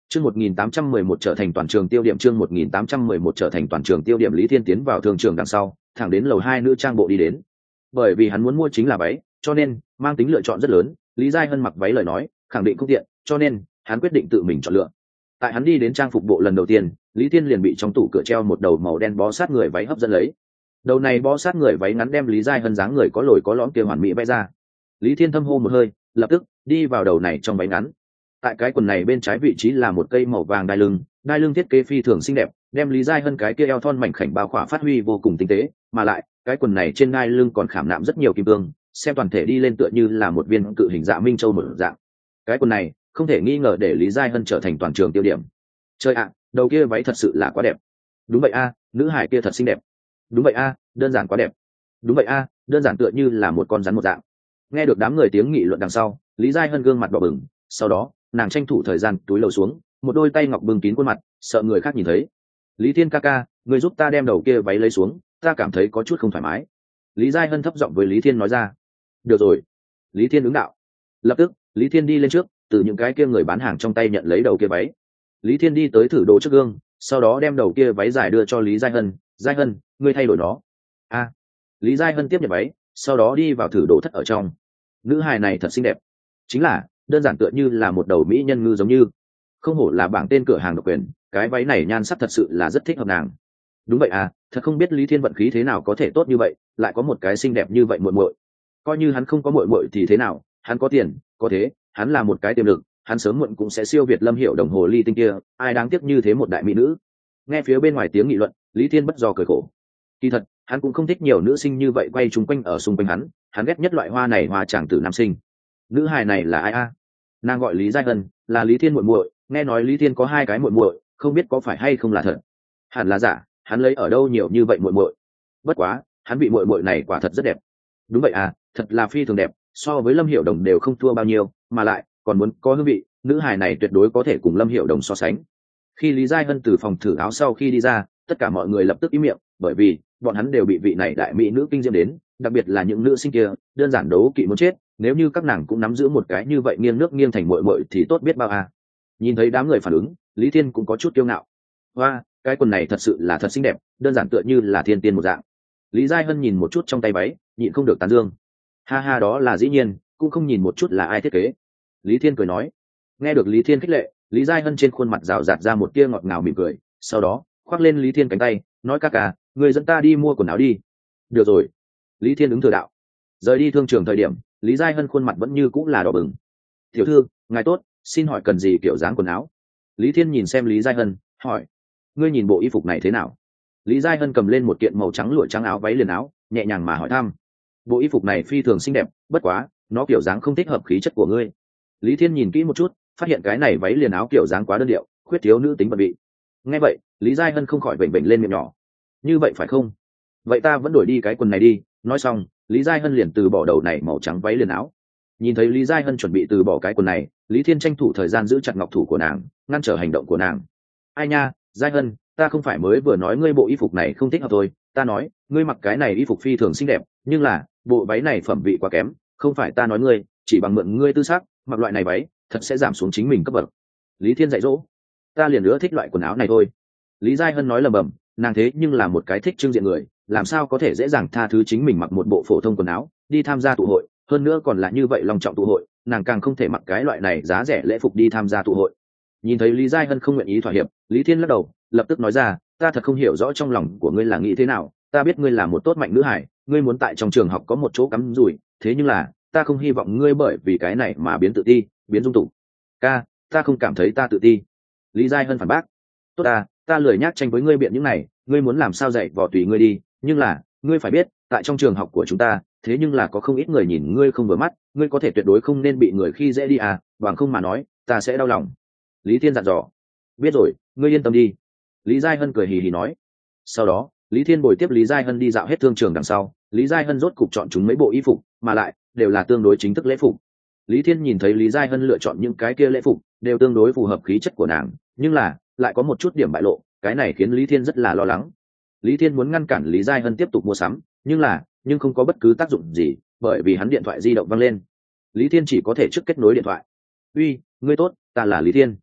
Chương 1811 trở thành toàn trường tiêu điểm, chương 1811 trở thành toàn trường tiêu điểm. Lý Thiên tiến vào thương trường đằng sau, thẳng đến lầu 2 nữ trang bộ đi đến. Bởi vì hắn muốn mua chính là váy, cho nên mang tính lựa chọn rất lớn. Lý Giai Hân mặc váy lời nói, khẳng định không tiện, cho nên hắn quyết định tự mình chọn lựa. Tại hắn đi đến trang phục bộ lần đầu tiên, Lý Thiên liền bị trong tủ cửa treo một đầu màu đen bó sát người váy hấp dẫn lấy. Đầu này bó sát người váy ngắn đem Lý Giai Hân dáng người có lồi có lõm kia hoàn mỹ vẽ ra. Lý Thiên thâm hô một hơi, lập tức đi vào đầu này trong váy ngắn. Tại cái quần này bên trái vị trí là một cây màu vàng đai lưng thiết kế phi thường xinh đẹp, đem Lý Giai Hân cái kia eo thon mảnh khảnh bao khỏa phát huy vô cùng tinh tế, mà lại cái quần này trên đai lưng còn khảm nạm rất nhiều kim cương, xem toàn thể đi lên tựa như là một viên cự hình dạ minh châu một dạng. Cái quần này không thể nghi ngờ để Lý Giai Hân trở thành toàn trường tiêu điểm. Trời ạ, đầu kia váy thật sự là quá đẹp. Đúng vậy a, nữ hải kia thật xinh đẹp. Đúng vậy a, đơn giản quá đẹp. Đúng vậy a, đơn giản tựa như là một con rắn một dạng. Nghe được đám người tiếng nghị luận đằng sau, Lý Giai Hân gương mặt đỏ bừng, sau đó nàng tranh thủ thời gian túi lầu xuống, một đôi tay ngọc bưng kín khuôn mặt, sợ người khác nhìn thấy. Lý Thiên ca ca, người giúp ta đem đầu kia váy lấy xuống, ta cảm thấy có chút không thoải mái. Lý Giai Hân thấp giọng với Lý Thiên nói ra. Được rồi. Lý Thiên ứng đạo. Lập tức Lý Thiên đi lên trước, từ những cái kia người bán hàng trong tay nhận lấy đầu kia váy. Lý Thiên đi tới thử đồ trước gương, sau đó đem đầu kia váy dài đưa cho Lý Giai Hân. Giai Hân, ngươi thay đổi nó. A. Lý Giai Hân tiếp nhận váy, sau đó đi vào thử đồ thất ở trong. Nữ hài này thật xinh đẹp, chính là đơn giản tựa như là một đầu mỹ nhân ngư giống như. Không hổ là bảng tên cửa hàng độc quyền, cái váy này nhan sắc thật sự là rất thích hợp nàng. Đúng vậy à, thật không biết Lý Thiên vận khí thế nào có thể tốt như vậy, lại có một cái xinh đẹp như vậy muội muội. Coi như hắn không có muội muội thì thế nào, hắn có tiền, có thế, hắn là một cái tiềm lực, hắn sớm muộn cũng sẽ siêu việt Lâm Hiểu Đồng hồ ly tinh kia, ai đáng tiếc như thế một đại mỹ nữ. Nghe phía bên ngoài tiếng nghị luận, Lý Thiên bất do cười khổ. Kỳ thật, hắn cũng không thích nhiều nữ sinh như vậy quay chung quanh ở xung quanh hắn ghét nhất loại hoa này hoa chàng tử nam sinh. Nữ hài này là ai a? Nàng gọi Lý Giai Hân, là Lý Thiên muội muội, nghe nói Lý Thiên có hai cái muội muội, không biết có phải hay không là thật. Hẳn là giả, hắn lấy ở đâu nhiều như vậy muội muội. Bất quá, hắn bị muội muội này quả thật rất đẹp. Đúng vậy à, thật là phi thường đẹp, so với Lâm Hiểu Đồng đều không thua bao nhiêu, mà lại còn muốn có hương vị, nữ hài này tuyệt đối có thể cùng Lâm Hiểu Đồng so sánh. Khi Lý Giai Hân từ phòng thử áo sau khi đi ra, tất cả mọi người lập tức im miệng, bởi vì bọn hắn đều bị vị này đại mỹ nữ kinh diễm đến, đặc biệt là những nữ sinh kia, đơn giản đấu kỵ muốn chết, nếu như các nàng cũng nắm giữ một cái như vậy nghiêng nước nghiêng thành muội muội thì tốt biết bao à. Nhìn thấy đám người phản ứng, Lý Thiên cũng có chút kiêu ngạo. Hoa, cái quần này thật sự là thật xinh đẹp, đơn giản tựa như là thiên tiên một dạng. Lý Giai Hân nhìn một chút trong tay váy, nhịn không được tán dương. Ha ha, đó là dĩ nhiên, cũng không nhìn một chút là ai thiết kế. Lý Thiên cười nói. Nghe được Lý Thiên khích lệ, Lý Giai Hân trên khuôn mặt rào rạt ra một tia ngọt ngào mỉm cười, sau đó khoác lên Lý Thiên cánh tay, nói ca ca, người dẫn ta đi mua quần áo đi. Được rồi. Lý Thiên ứng thừa đạo. Rời đi thương trường thời điểm, Lý Giai Hân khuôn mặt vẫn như cũng là đỏ bừng. Tiểu thư, ngài tốt, xin hỏi cần gì kiểu dáng quần áo? Lý Thiên nhìn xem Lý Giai Hân, hỏi. Ngươi nhìn bộ y phục này thế nào? Lý Giai Hân cầm lên một kiện màu trắng lụa trắng áo váy liền áo, nhẹ nhàng mà hỏi thăm. Bộ y phục này phi thường xinh đẹp, bất quá, nó kiểu dáng không thích hợp khí chất của ngươi. Lý Thiên nhìn kỹ một chút, phát hiện cái này váy liền áo kiểu dáng quá đơn điệu, khuyết thiếu nữ tính bận vị. Nghe vậy, Lý Giai Hân không khỏi vểnh vểnh lên miệng nhỏ. Như vậy phải không? Vậy ta vẫn đổi đi cái quần này đi. Nói xong, Lý Giai Hân liền từ bỏ đầu này màu trắng váy liền áo. Nhìn thấy Lý Giai Hân chuẩn bị từ bỏ cái quần này, Lý Thiên tranh thủ thời gian giữ chặt ngọc thủ của nàng, ngăn trở hành động của nàng. Ai nha, Giai Hân, ta không phải mới vừa nói ngươi bộ y phục này không thích hợp thôi, ta nói ngươi mặc cái này y phục phi thường xinh đẹp, nhưng là bộ váy này phẩm vị quá kém, không phải ta nói ngươi, chỉ bằng mượn ngươi tư xác, mặc loại này váy thật sẽ giảm xuống chính mình cấp bậc. Lý Thiên dạy dỗ. Ta liền nữa thích loại quần áo này thôi. Lý Giai Hân nói lầm bầm, nàng thế nhưng là một cái thích trưng diện người, làm sao có thể dễ dàng tha thứ chính mình mặc một bộ phổ thông quần áo đi tham gia tụ hội, hơn nữa còn là như vậy long trọng tụ hội, nàng càng không thể mặc cái loại này giá rẻ lễ phục đi tham gia tụ hội. Nhìn thấy Lý Giai Hân không nguyện ý thỏa hiệp, Lý Thiên lắc đầu, lập tức nói ra, ta thật không hiểu rõ trong lòng của ngươi là nghĩ thế nào, ta biết ngươi là một tốt mạnh nữ hải, ngươi muốn tại trong trường học có một chỗ cắm rủi, thế nhưng là ta không hy vọng ngươi bởi vì cái này mà biến tự ti, biến dung tục. Ca, ta không cảm thấy ta tự ti. Lý Giai Hân phản bác. Tốt ta lười nhác tranh với ngươi biện những này, ngươi muốn làm sao dạy vò tùy ngươi đi, nhưng là ngươi phải biết, tại trong trường học của chúng ta, thế nhưng là có không ít người nhìn ngươi không vừa mắt, ngươi có thể tuyệt đối không nên bị người khi dễ đi à, bằng không mà nói, ta sẽ đau lòng. Lý Thiên dặn dò. Biết rồi, ngươi yên tâm đi. Lý Giai Hân cười hì hì nói. Sau đó, Lý Thiên bồi tiếp Lý Giai Hân đi dạo hết thương trường đằng sau, Lý Giai Hân rốt cục chọn chúng mấy bộ y phục, mà lại đều là tương đối chính thức lễ phục. Lý Thiên nhìn thấy Lý Giai Hân lựa chọn những cái kia lễ phục đều tương đối phù hợp khí chất của nàng, nhưng là lại có một chút điểm bại lộ, cái này khiến Lý Thiên rất là lo lắng. Lý Thiên muốn ngăn cản Lý Giai Hân tiếp tục mua sắm, nhưng không có bất cứ tác dụng gì, bởi vì hắn điện thoại di động vang lên. Lý Thiên chỉ có thể trước kết nối điện thoại. Uy, ngươi tốt, ta là Lý Thiên.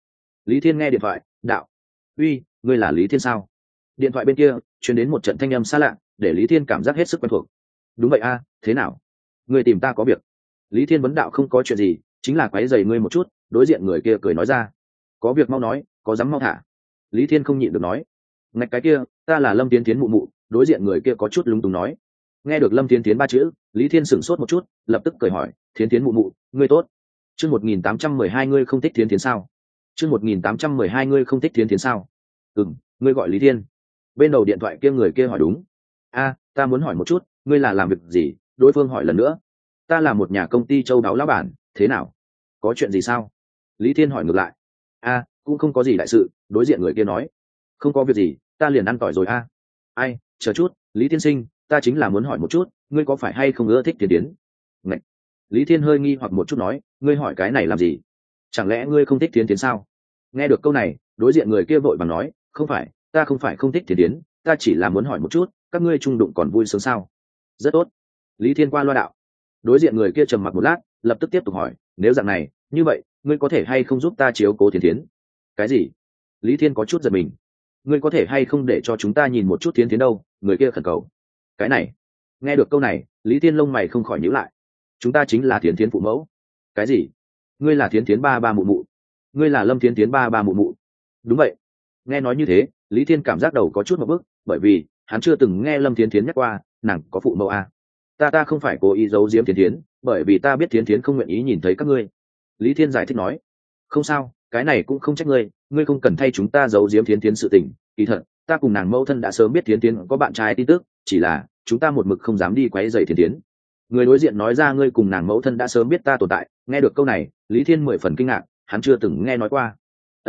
Lý Thiên nghe điện thoại đạo: uy, ngươi là Lý Thiên sao? Điện thoại bên kia truyền đến một trận thanh âm xa lạ, để Lý Thiên cảm giác hết sức quen thuộc. Đúng vậy a, thế nào? Ngươi tìm ta có việc? Lý Thiên vấn đạo. Không có chuyện gì, chính là quấy rầy ngươi một chút. Đối diện người kia cười nói ra: có việc mau nói, có dám mau thả. Lý Thiên không nhịn được nói: ngạch cái kia, ta là Lâm Tiến Tiến mụ mụ. Đối diện người kia có chút lúng túng nói. Nghe được Lâm Tiến Tiến ba chữ, Lý Thiên sửng sốt một chút, lập tức cười hỏi: Thiến Tiến mụ mụ, ngươi tốt. Chương 1812 ngươi không thích Thiến Tiến sao? Chương 1812 ngươi không thích Thiến Tiến sao? Ngươi gọi Lý Thiên. Bên đầu điện thoại kia người kia hỏi. Đúng. Ta muốn hỏi một chút, ngươi là làm việc gì? Đối phương hỏi lần nữa. Ta là một nhà công ty châu đáo lão bản. Thế nào? Có chuyện gì sao? Lý Thiên hỏi ngược lại. Cũng không có gì đại sự. Đối diện người kia nói. Không có việc gì, ta liền ăn tỏi rồi a. Ai, chờ chút, Lý Tiên Sinh, ta chính là muốn hỏi một chút, ngươi có phải hay không ưa thích Thiến Tiến? Ngạch. Lý Thiên hơi nghi hoặc một chút nói, ngươi hỏi cái này làm gì? Chẳng lẽ ngươi không thích Thiến Tiến sao? Nghe được câu này, đối diện người kia vội vàng nói, không phải, ta không phải không thích Thiến Tiến, ta chỉ là muốn hỏi một chút, các ngươi chung đụng còn vui sướng sao? Rất tốt. Lý Thiên qua loa đạo. Đối diện người kia trầm mặc một lát, lập tức tiếp tục hỏi, nếu dạng này, như vậy, ngươi có thể hay không giúp ta chiếu cố Thiến Tiến? Cái gì? Lý Thiên có chút giật mình. Ngươi có thể hay không để cho chúng ta nhìn một chút Thiến Tiến đâu? Người kia khẩn cầu. Cái này. Nghe được câu này, Lý Thiên lông mày không khỏi nhíu lại. Chúng ta chính là Thiến Tiến phụ mẫu. Cái gì? Ngươi là Thiến Tiến ba ba mụ mụ? Ngươi là Lâm Thiến Tiến ba ba mụ mụ? Đúng vậy. Nghe nói như thế, Lý Thiên cảm giác đầu có chút một bức, bởi vì hắn chưa từng nghe Lâm Thiến Thiến nhắc qua nàng có phụ mẫu à. Ta không phải cố ý giấu giếm Thiến Thiến, bởi vì ta biết Thiến Thiến không nguyện ý nhìn thấy các ngươi. Lý Thiên giải thích nói. Không sao, cái này cũng không trách ngươi, ngươi không cần thay chúng ta giấu giếm Thiến Thiến sự tình. Kỳ thật, ta cùng nàng mẫu thân đã sớm biết Thiến Thiến có bạn trai tin tức, chỉ là chúng ta một mực không dám đi quấy rầy Thiến Thiến. Người đối diện nói ra ngươi cùng nàng mẫu thân đã sớm biết ta tồn tại. Nghe được câu này, Lý Thiên 10 phần kinh ngạc, hắn chưa từng nghe nói qua.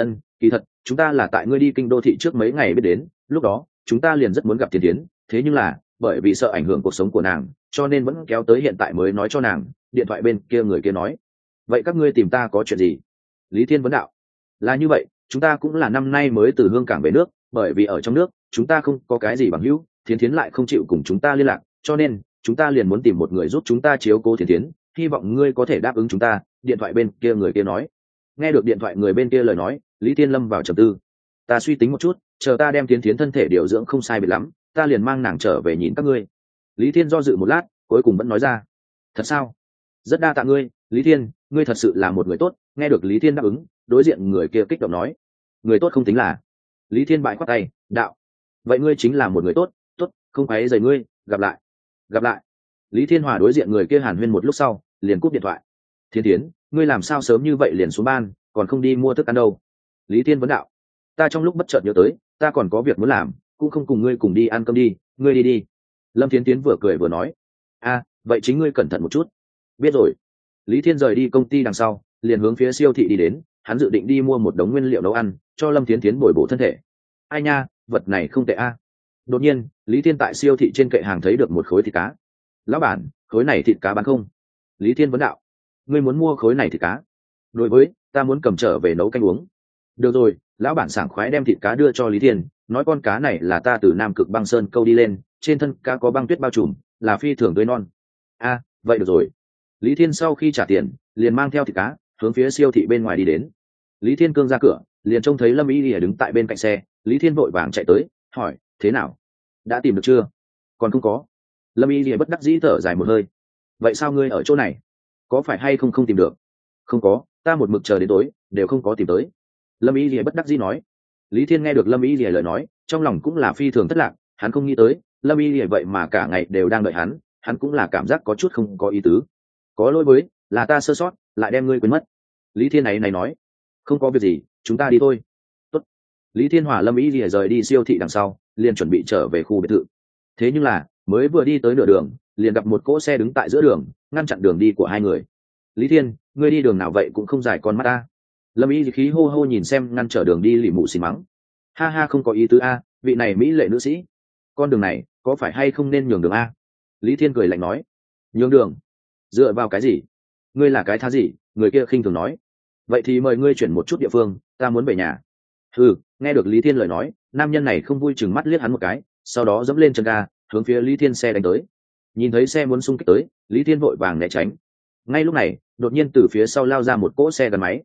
Kỳ thật, chúng ta là tại ngươi đi kinh đô thị trước mấy ngày biết đến, lúc đó chúng ta liền rất muốn gặp Thiến Thiến, thế nhưng là bởi vì sợ ảnh hưởng cuộc sống của nàng, cho nên vẫn kéo tới hiện tại mới nói cho nàng. Điện thoại bên kia người kia nói. Vậy các ngươi tìm ta có chuyện gì? Lý Thiên vấn đạo. Là như vậy, chúng ta cũng là năm nay mới từ Hương Cảng về nước, bởi vì ở trong nước chúng ta không có cái gì bằng hữu, Thiến Thiến lại không chịu cùng chúng ta liên lạc, cho nên chúng ta liền muốn tìm một người giúp chúng ta chiếu cố Thiến Thiến, hy vọng ngươi có thể đáp ứng chúng ta. Điện thoại bên kia người kia nói. Nghe được điện thoại người bên kia lời nói, Lý Thiên lâm vào trầm tư. Ta suy tính một chút, chờ ta đem Thiến Thiến thân thể điều dưỡng không sai biệt lắm, ta liền mang nàng trở về nhìn các ngươi. Lý Thiên do dự một lát, cuối cùng vẫn nói ra. Thật sao? Rất đa tạ ngươi, Lý Thiên, ngươi thật sự là một người tốt. Nghe được Lý Thiên đáp ứng, đối diện người kia kích động nói. Người tốt không tính là. Lý Thiên bãi khoát tay, đạo. Vậy ngươi chính là một người tốt, tốt, không phải rời ngươi, gặp lại. Gặp lại. Lý Thiên Hòa đối diện người kia hàn huyên một lúc sau, liền cúp điện thoại. Thiên Thiến, ngươi làm sao sớm như vậy liền xuống ban, còn không đi mua thức ăn đâu? Lý Thiên vấn đạo. Ta trong lúc bất chợt nhớ tới, ta còn có việc muốn làm, cũng không cùng ngươi cùng đi ăn cơm đi, ngươi đi đi. Lâm Thiến Tiến vừa cười vừa nói. Vậy chính ngươi cẩn thận một chút. Biết rồi. Lý Thiên rời đi công ty đằng sau, liền hướng phía siêu thị đi đến, hắn dự định đi mua một đống nguyên liệu nấu ăn, cho Lâm Thiến Tiến bồi bổ thân thể. Ai nha, vật này không tệ a. Đột nhiên, Lý Thiên tại siêu thị trên kệ hàng thấy được một khối thịt cá. Lão bản, khối này thịt cá bán không? Lý Thiên vấn đạo. Ngươi muốn mua khối này thịt cá? Đối với, ta muốn cầm trở về nấu canh uống. Được rồi, lão bản sảng khoái đem thịt cá đưa cho Lý Thiên, nói con cá này là ta từ Nam Cực Băng Sơn câu đi lên, trên thân cá có băng tuyết bao trùm, là phi thường tươi non. Vậy được rồi. Lý Thiên sau khi trả tiền, liền mang theo thịt cá, hướng phía siêu thị bên ngoài đi đến. Lý Thiên cương ra cửa, liền trông thấy Lâm Y Lìa đứng tại bên cạnh xe. Lý Thiên vội vàng chạy tới, hỏi, thế nào? Đã tìm được chưa? Còn không có. Lâm Y Lìa bất đắc dĩ thở dài một hơi. Vậy sao ngươi ở chỗ này? Có phải hay không tìm được? Không có, ta một mực chờ đến tối, đều không có tìm tới. Lâm Y Lìa bất đắc dĩ nói. Lý Thiên nghe được Lâm Y Lìa lời nói, trong lòng cũng là phi thường thất lạc, hắn không nghĩ tới, Lâm Y Lìa vậy mà cả ngày đều đang đợi hắn cũng là cảm giác có chút không có ý tứ. Có lỗi với, là ta sơ sót, lại đem ngươi quên mất. Lý Thiên này nói. Không có việc gì, chúng ta đi thôi. Tốt. Lý Thiên hòa Lâm Y Lìa rời đi siêu thị đằng sau, liền chuẩn bị trở về khu biệt thự. Thế nhưng là, mới vừa đi tới nửa đường, liền gặp một cỗ xe đứng tại giữa đường, ngăn chặn đường đi của hai người. Lý Thiên, ngươi đi đường nào vậy cũng không dài con mắt ta. Lâm Y khí hô hô nhìn xem ngăn trở đường đi lì mụ xì mắng. Ha không có ý tứ a, vị này mỹ lệ nữ sĩ, con đường này có phải hay không nên nhường đường a? Lý Thiên cười lạnh nói. Nhường đường? Dựa vào cái gì? Ngươi là cái thá gì? Người kia khinh thường nói. Vậy thì mời ngươi chuyển một chút địa phương, ta muốn về nhà. Nghe được Lý Thiên lời nói, nam nhân này không vui chừng mắt liếc hắn một cái, sau đó dẫm lên chân ga, hướng phía Lý Thiên xe đánh tới. Nhìn thấy xe muốn xung kích tới, Lý Thiên vội vàng né tránh. Ngay lúc này, đột nhiên từ phía sau lao ra một cỗ xe gắn máy.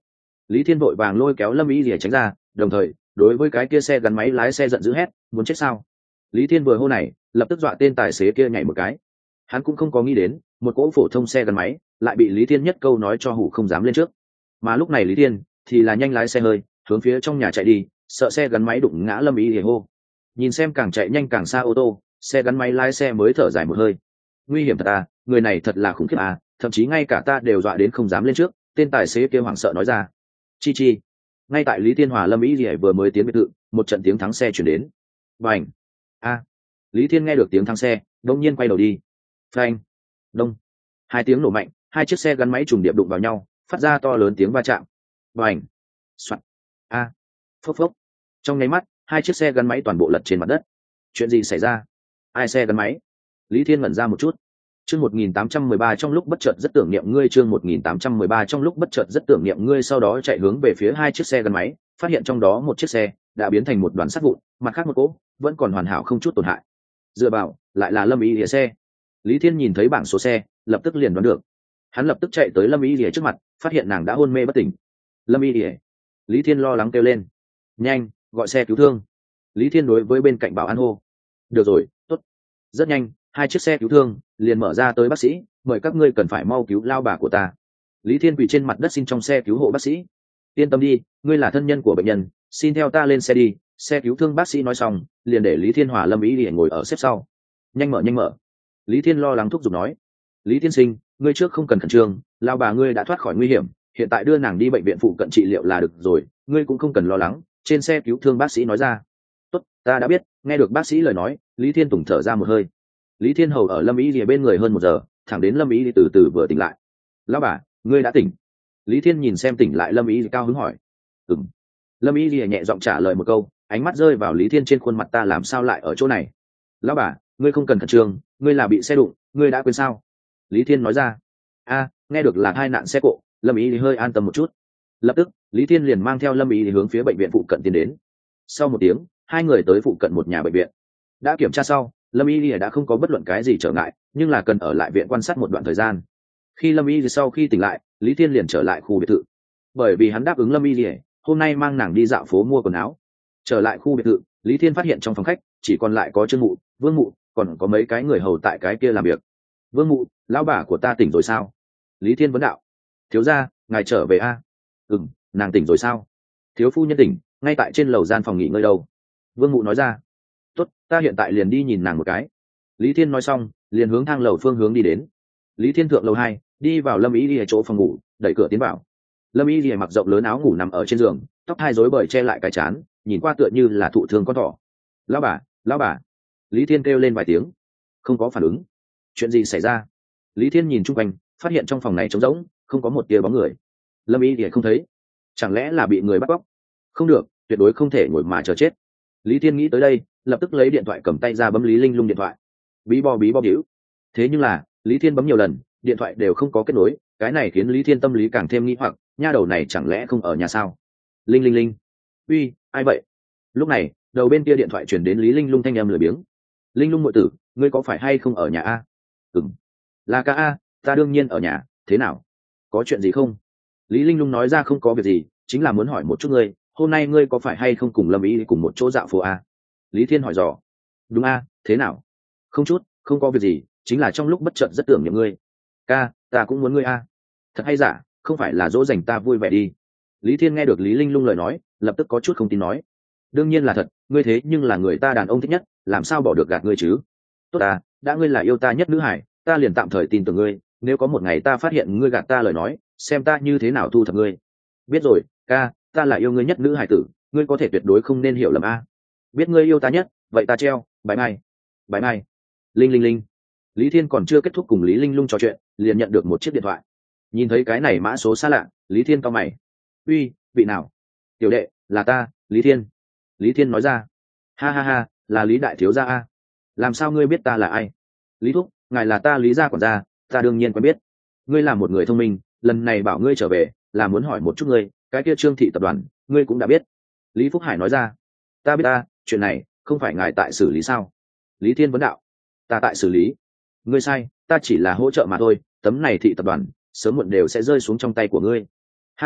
Lý Thiên vội vàng lôi kéo Lâm Y Lìa tránh ra, đồng thời đối với cái kia xe gắn máy lái xe giận dữ hét, muốn chết sao? Lý Thiên vừa hô này, lập tức dọa tên tài xế kia nhảy một cái. Hắn cũng không có nghĩ đến, một cỗ phổ thông xe gắn máy lại bị Lý Thiên nhất câu nói cho hủ không dám lên trước. Mà lúc này Lý Thiên thì là nhanh lái xe hơi, hướng phía trong nhà chạy đi, sợ xe gắn máy đụng ngã Lâm Y Lìa hô. Nhìn xem càng chạy nhanh càng xa ô tô, xe gắn máy lái xe mới thở dài một hơi. Nguy hiểm thật à, người này thật là khủng khiếp à, thậm chí ngay cả ta đều dọa đến không dám lên trước. Tên tài xế kia hoảng sợ nói ra. Chi chi. Ngay tại Lý Thiên Hòa Lâm Y Lìa vừa mới tiến biệt thự, một trận tiếng thắng xe chuyển đến. Bành. A. Lý Thiên nghe được tiếng thắng xe, đột nhiên quay đầu đi. Phanh. Đông. Hai tiếng nổ mạnh, hai chiếc xe gắn máy trùng điệp đụng vào nhau, phát ra to lớn tiếng va chạm. Bành. Soạt. A. Phốc phốc. Trong nháy mắt, hai chiếc xe gắn máy toàn bộ lật trên mặt đất. Chuyện gì xảy ra? Ai xe gắn máy? Lý Thiên ngẩn ra một chút. Chương 1813 trong lúc bất chợt rất tưởng niệm ngươi, chương 1813 trong lúc bất chợt rất tưởng niệm ngươi, sau đó chạy hướng về phía hai chiếc xe gắn máy, phát hiện trong đó một chiếc xe đã biến thành một đoàn sắt vụn, mặt khác một cỗ vẫn còn hoàn hảo không chút tổn hại. Dựa vào, lại là Lâm Y Lìa xe. Lý Thiên nhìn thấy bảng số xe, lập tức liền đoán được. Hắn lập tức chạy tới Lâm Y Lìa trước mặt, phát hiện nàng đã hôn mê bất tỉnh. Lâm Y Lìa. Lý Thiên lo lắng kêu lên. Nhanh, gọi xe cứu thương. Lý Thiên đối với bên cạnh bảo an hô. Được rồi, tốt. Rất nhanh, hai chiếc xe cứu thương liền mở ra tới bác sĩ, mời các ngươi cần phải mau cứu lao bà của ta. Lý Thiên quỳ trên mặt đất xin trong xe cứu hộ bác sĩ. Yên tâm đi, ngươi là thân nhân của bệnh nhân, xin theo ta lên xe đi. Xe cứu thương bác sĩ nói xong, liền để Lý Thiên Hòa Lâm Y Lìa ngồi ở xếp sau. Nhanh mở nhanh mở. Lý Thiên lo lắng thúc giục nói. Lý tiên sinh, ngươi trước không cần khẩn trương, lao bà ngươi đã thoát khỏi nguy hiểm, hiện tại đưa nàng đi bệnh viện phụ cận trị liệu là được rồi, ngươi cũng không cần lo lắng. Trên xe cứu thương bác sĩ nói ra. Tốt, ta đã biết. Nghe được bác sĩ lời nói, Lý Thiên tùng thở ra một hơi. Lý Thiên hầu ở Lâm Y Lìa bên người hơn 1 giờ, thẳng đến Lâm Y Lìa từ từ vừa tỉnh lại. Lão bà, ngươi đã tỉnh? Lý Thiên nhìn xem tỉnh lại Lâm Y Lìa cao hứng hỏi. Ừm. Lâm Y Lìa nhẹ giọng trả lời một câu, ánh mắt rơi vào Lý Thiên trên khuôn mặt, ta làm sao lại ở chỗ này? Lão bà, ngươi không cần khẩn trương, ngươi là bị xe đụng, ngươi đã quên sao? Lý Thiên nói ra. A, nghe được là tai nạn xe cộ, Lâm Y Lìa hơi an tâm một chút. Lập tức, Lý Thiên liền mang theo Lâm Y Lìa hướng phía bệnh viện phụ cận tiến đến. Sau 1 tiếng, hai người tới phụ cận một nhà bệnh viện. Đã kiểm tra sau, Lâm Y Lìa đã không có bất luận cái gì trở ngại, nhưng là cần ở lại viện quan sát một đoạn thời gian. Khi Lâm Y Lìa sau khi tỉnh lại, Lý Thiên liền trở lại khu biệt thự, bởi vì hắn đáp ứng Lâm Y Lìa hôm nay mang nàng đi dạo phố mua quần áo. Trở lại khu biệt thự, Lý Thiên phát hiện trong phòng khách chỉ còn lại có Trương Mụ, Vương Mụ, còn có mấy cái người hầu tại cái kia làm việc. Vương Mụ, lão bà của ta tỉnh rồi sao? Lý Thiên vấn đạo. Thiếu gia, ngài trở về a? Ừm, nàng tỉnh rồi sao? Thiếu phu nhân tỉnh, ngay tại trên lầu gian phòng nghỉ ngơi đâu. Vương Mụ nói ra. Tốt, ta hiện tại liền đi nhìn nàng một cái. Lý Thiên nói xong, liền hướng thang lầu phương hướng đi đến. Lý Thiên thượng lầu 2, đi vào Lâm Y Lìa chỗ phòng ngủ, đẩy cửa tiến vào. Lâm Y Lìa mặc rộng lớn áo ngủ nằm ở trên giường, tóc hai rối bời che lại cái trán, nhìn qua tựa như là thụ thương con thỏ. Lão bà, lão bà. Lý Thiên kêu lên vài tiếng, không có phản ứng. Chuyện gì xảy ra? Lý Thiên nhìn chung quanh, phát hiện trong phòng này trống rỗng, không có một tia bóng người. Lâm Y Lìa không thấy, chẳng lẽ là bị người bắt cóc? Không được, tuyệt đối không thể ngồi mà chờ chết. Lý Thiên nghĩ tới đây, lập tức lấy điện thoại cầm tay ra bấm Lý Linh Lung điện thoại. Bí bo biểu. Thế nhưng là Lý Thiên bấm nhiều lần, điện thoại đều không có kết nối, cái này khiến Lý Thiên tâm lý càng thêm nghi hoặc, nha đầu này chẳng lẽ không ở nhà sao? Linh. Uy, ai vậy? Lúc này, đầu bên kia điện thoại truyền đến Lý Linh Lung thanh âm lười biếng. Linh Lung muội tử, ngươi có phải hay không ở nhà a? Ừm. Là ca a, ta đương nhiên ở nhà, thế nào? Có chuyện gì không? Lý Linh Lung nói ra không có việc gì, chính là muốn hỏi một chút ngươi, hôm nay ngươi có phải hay không cùng Lâm Y cùng một chỗ dạo phố a? Lý Thiên hỏi dò. Đúng a, thế nào? Không chút, không có việc gì, chính là trong lúc bất chợt rất tưởng niệm ngươi. Ca, ta cũng muốn ngươi a. Thật hay giả, không phải là dỗ dành ta vui vẻ đi. Lý Thiên nghe được Lý Linh Lung lời nói, lập tức có chút không tin nói. Đương nhiên là thật, ngươi thế nhưng là người ta đàn ông thích nhất, làm sao bỏ được gạt ngươi chứ? Tốt ta, đã ngươi là yêu ta nhất nữ hải, ta liền tạm thời tin tưởng ngươi, nếu có một ngày ta phát hiện ngươi gạt ta lời nói, xem ta như thế nào thu thập ngươi. Biết rồi, ca, ta là yêu ngươi nhất nữ hải tử, ngươi có thể tuyệt đối không nên hiểu lầm a. Biết ngươi yêu ta nhất, vậy ta treo, bye bye. Bye bye. Linh. Lý Thiên còn chưa kết thúc cùng Lý Linh Lung trò chuyện, liền nhận được một chiếc điện thoại. Nhìn thấy cái này mã số xa lạ, Lý Thiên cau mày. Uy, vị nào? Tiểu đệ, là ta, Lý Thiên. Lý Thiên nói ra. Ha, là Lý đại thiếu gia a. Làm sao ngươi biết ta là ai? Lý thúc, ngài là ta Lý gia quản gia, ta đương nhiên quen biết. Ngươi là một người thông minh, lần này bảo ngươi trở về là muốn hỏi một chút ngươi, cái kia Trương thị tập đoàn, ngươi cũng đã biết. Lý Phúc Hải nói ra. Ta biết ta, chuyện này không phải ngài tại xử lý sao? Lý Thiên vấn đạo. Ta tại xử lý? Ngươi sai, ta chỉ là hỗ trợ mà thôi, tấm này thị tập đoàn sớm muộn đều sẽ rơi xuống trong tay của ngươi. Ha,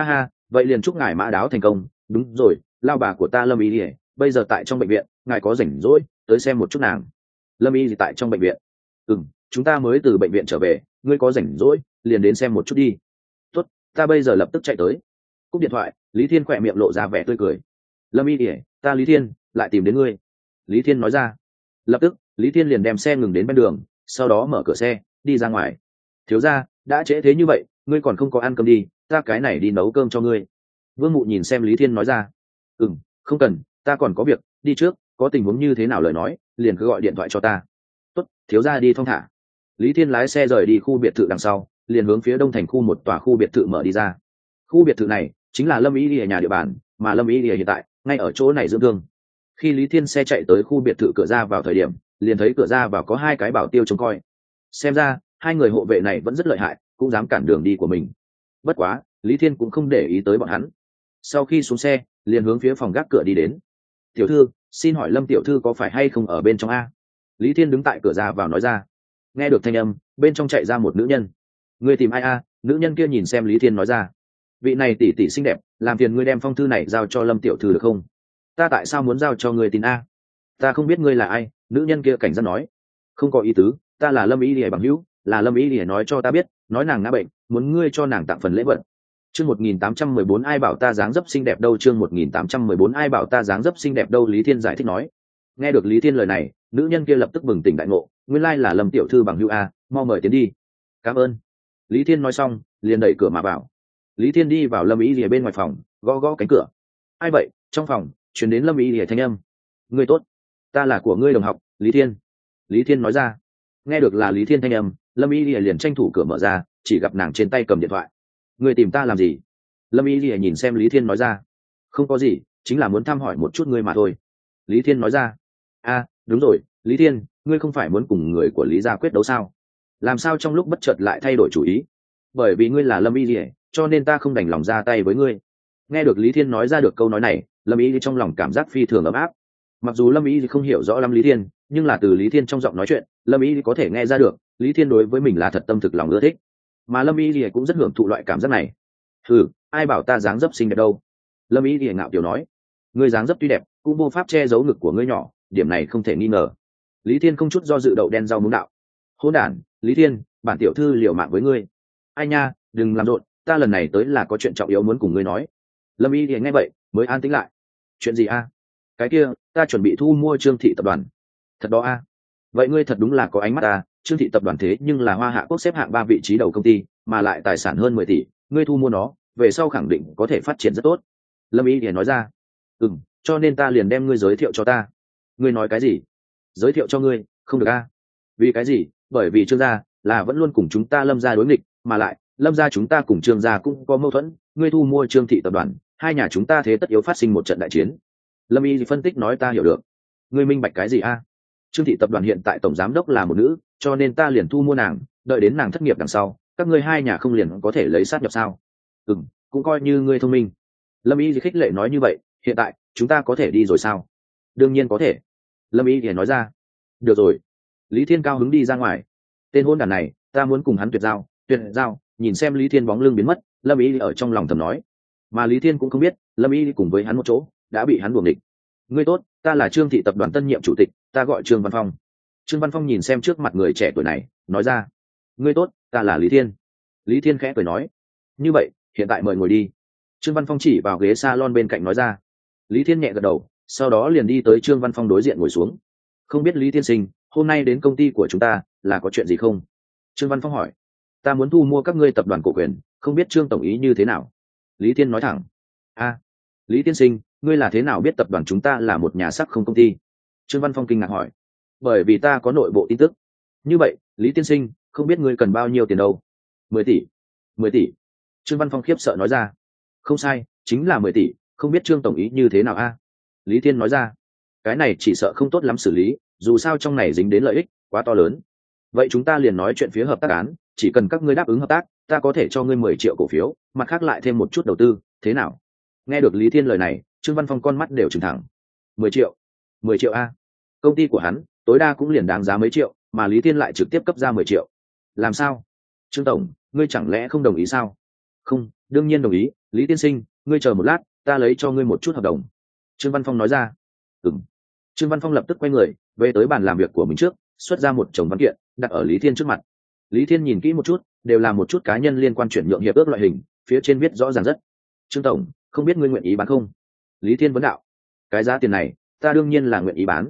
vậy liền chúc ngài mã đáo thành công. Đúng rồi, lao bà của ta Lâm Y ỉa bây giờ tại trong bệnh viện, ngài có rảnh rỗi tới xem một chút nàng. Lâm Y gì tại trong bệnh viện? Chúng ta mới từ bệnh viện trở về, ngươi có rảnh rỗi liền đến xem một chút đi. Tốt, ta bây giờ lập tức chạy tới. Cúp điện thoại, Lý Thiên khỏe miệng lộ ra vẻ tươi cười. Lâm Y ỉa ta Lý Thiên lại tìm đến ngươi. Lý Thiên nói ra. Lập tức Lý Thiên liền đem xe ngừng đến bên đường, sau đó mở cửa xe đi ra ngoài. Thiếu gia, đã trễ thế như vậy, ngươi còn không có ăn cơm đi, ta cái này đi nấu cơm cho ngươi. Vương Mụ nhìn xem Lý Thiên nói ra. Không cần, ta còn có việc, đi trước, có tình huống như thế nào lời nói liền cứ gọi điện thoại cho ta. Tốt, thiếu gia đi thong thả. Lý Thiên lái xe rời đi khu biệt thự đằng sau, liền hướng phía đông thành khu một tòa khu biệt thự mở đi ra. Khu biệt thự này chính là Lâm Y Lìa nhà địa bàn, mà Lâm Y Lìa hiện tại ngay ở chỗ này dưỡng thương. Khi Lý Thiên xe chạy tới khu biệt thự cửa ra vào thời điểm, liền thấy cửa ra vào có hai cái bảo tiêu trông coi. Xem ra hai người hộ vệ này vẫn rất lợi hại, cũng dám cản đường đi của mình. Bất quá Lý Thiên cũng không để ý tới bọn hắn. Sau khi xuống xe, liền hướng phía phòng gác cửa đi đến. Tiểu thư, xin hỏi Lâm tiểu thư có phải hay không ở bên trong a? Lý Thiên đứng tại cửa ra vào nói ra. Nghe được thanh âm, bên trong chạy ra một nữ nhân. Ngươi tìm ai a? Nữ nhân kia nhìn xem Lý Thiên nói ra. Vị này tỷ tỷ xinh đẹp, làm phiền ngươi đem phong thư này giao cho Lâm tiểu thư được không? Ta tại sao muốn giao cho ngươi tin a? Ta không biết ngươi là ai. Nữ nhân kia cảnh giác nói. Không có ý tứ, ta là Lâm Y Lìa bằng hữu, là Lâm Y Lìa nói cho ta biết, nói nàng ngã bệnh, muốn ngươi cho nàng tặng phần lễ vật. Chương 1814 ai bảo ta dáng dấp xinh đẹp đâu, chương 1814 ai bảo ta dáng dấp xinh đẹp đâu, Lý Thiên giải thích nói. Nghe được Lý Thiên lời này, nữ nhân kia lập tức bừng tỉnh đại ngộ, nguyên lai là Lâm tiểu thư bằng hữu a, mau mời tiến đi. Cảm ơn. Lý Thiên nói xong, liền đẩy cửa mà vào. Lý Thiên đi vào Lâm Y Lìa bên ngoài phòng, gõ gõ cánh cửa. Ai vậy? Trong phòng truyền đến Lâm Y Lìa thanh âm. Ngươi tốt, ta là của ngươi đồng học, Lý Thiên. Lý Thiên nói ra. Nghe được là Lý Thiên thanh âm, Lâm Y Lìa liền tranh thủ cửa mở ra, chỉ gặp nàng trên tay cầm điện thoại. Ngươi tìm ta làm gì? Lâm Y Lìa nhìn xem Lý Thiên nói ra. Không có gì, chính là muốn thăm hỏi một chút ngươi mà thôi. Lý Thiên nói ra. Đúng rồi, Lý Thiên, ngươi không phải muốn cùng người của Lý gia quyết đấu sao? Làm sao trong lúc bất chợt lại thay đổi chủ ý? Bởi vì ngươi là Lâm Y Lìa, cho nên ta không đành lòng ra tay với ngươi. Nghe được Lý Thiên nói ra được câu nói này, Lâm Y trong lòng cảm giác phi thường ấm áp. Mặc dù Lâm Y không hiểu rõ lắm Lý Thiên, nhưng là từ Lý Thiên trong giọng nói chuyện, Lâm Y có thể nghe ra được Lý Thiên đối với mình là thật tâm thực lòng ưa thích, mà Lâm Y cũng rất hưởng thụ loại cảm giác này. Ai bảo ta dáng dấp xinh đẹp đâu? Lâm Y ngạo kiều nói. Ngươi dáng dấp tuy đẹp, cũng vô pháp che giấu ngực của ngươi nhỏ, điểm này không thể nghi ngờ. Lý Thiên không chút do dự đậu đen rau muống đạo. Hỗn đản, Lý Thiên, bản tiểu thư liều mạng với ngươi. Ai nha, đừng làm rộn, ta lần này tới là có chuyện trọng yếu muốn cùng ngươi nói. Lâm Y nghe vậy mới an tĩnh lại. Chuyện gì a? Cái kia, ta chuẩn bị thu mua Trương thị tập đoàn. Thật đó a? Vậy ngươi thật đúng là có ánh mắt a. Trương thị tập đoàn thế nhưng là Hoa Hạ Quốc xếp hạng 3 vị trí đầu công ty, mà lại tài sản hơn 10 tỷ, ngươi thu mua nó, về sau khẳng định có thể phát triển rất tốt. Lâm Y thì nói ra. Cho nên ta liền đem ngươi giới thiệu cho ta. Ngươi nói cái gì? Giới thiệu cho ngươi, không được a? Vì cái gì? Bởi vì Trương gia là vẫn luôn cùng chúng ta Lâm gia đối nghịch, mà lại Lâm gia chúng ta cùng Trương gia cũng có mâu thuẫn, ngươi thu mua Trương thị tập đoàn, hai nhà chúng ta thế tất yếu phát sinh một trận đại chiến. Lâm Y phân tích nói ta hiểu được. Ngươi minh bạch cái gì a? Trương thị tập đoàn hiện tại tổng giám đốc là một nữ, cho nên ta liền thu mua nàng, đợi đến nàng thất nghiệp đằng sau, các ngươi hai nhà không liền có thể lấy sát nhập sao? Cũng coi như ngươi thông minh. Lâm Y khích lệ nói như vậy, hiện tại chúng ta có thể đi rồi sao? Đương nhiên có thể. Lâm Y thì nói ra. Được rồi. Lý Thiên cao hứng đi ra ngoài. Tên hôn đàn này, ta muốn cùng hắn tuyệt giao, tuyệt giao. Nhìn xem Lý Thiên bóng lưng biến mất, Lâm Y ở trong lòng thầm nói. Mà Lý Thiên cũng không biết, Lâm Y cùng với hắn một chỗ đã bị hắn đuổi địch. Ngươi tốt, ta là Trương thị tập đoàn tân nhiệm chủ tịch, ta gọi Trương Văn Phong. Trương Văn Phong nhìn xem trước mặt người trẻ tuổi này, nói ra. Ngươi tốt, ta là Lý Thiên. Lý Thiên khẽ cười nói. Như vậy, hiện tại mời ngồi đi. Trương Văn Phong chỉ vào ghế salon bên cạnh nói ra. Lý Thiên nhẹ gật đầu, sau đó liền đi tới Trương Văn Phong đối diện ngồi xuống. Không biết Lý tiên sinh, hôm nay đến công ty của chúng ta là có chuyện gì không? Trương Văn Phong hỏi. Ta muốn thu mua các ngươi tập đoàn cổ quyền, không biết Trương tổng ý như thế nào? Lý Thiên nói thẳng. Lý tiên sinh, ngươi là thế nào biết tập đoàn chúng ta là một nhà sắc không công ty? Trương Văn Phong kinh ngạc hỏi. Bởi vì ta có nội bộ tin tức. Như vậy, Lý tiên sinh, không biết ngươi cần bao nhiêu tiền đâu? 10 tỷ. 10 tỷ. Trương Văn Phong khiếp sợ nói ra. Không sai, chính là 10 tỷ, không biết Trương tổng ý như thế nào a? Lý Thiên nói ra. Cái này chỉ sợ không tốt lắm xử lý, dù sao trong này dính đến lợi ích quá to lớn. Vậy chúng ta liền nói chuyện phía hợp tác án, chỉ cần các ngươi đáp ứng hợp tác, ta có thể cho ngươi 10 triệu cổ phiếu, mặt khác lại thêm một chút đầu tư, thế nào? Nghe được Lý Thiên lời này, Trương Văn Phong con mắt đều trừng thẳng. 10 triệu? 10 triệu a? Công ty của hắn tối đa cũng liền đáng giá mấy triệu, mà Lý Thiên lại trực tiếp cấp ra 10 triệu. Làm sao? Trương tổng, ngươi chẳng lẽ không đồng ý sao? Không, đương nhiên đồng ý, Lý tiên sinh, ngươi chờ một lát, ta lấy cho ngươi một chút hợp đồng. Trương Văn Phong nói ra. Trương Văn Phong lập tức quay người về tới bàn làm việc của mình trước, xuất ra một chồng văn kiện đặt ở Lý Thiên trước mặt. Lý Thiên nhìn kỹ một chút, đều là một chút cá nhân liên quan chuyển nhượng hiệp ước loại hình, phía trên viết rõ ràng rất. Trương tổng, không biết ngươi nguyện ý bán không? Lý Thiên vấn đạo. Cái giá tiền này ta đương nhiên là nguyện ý bán,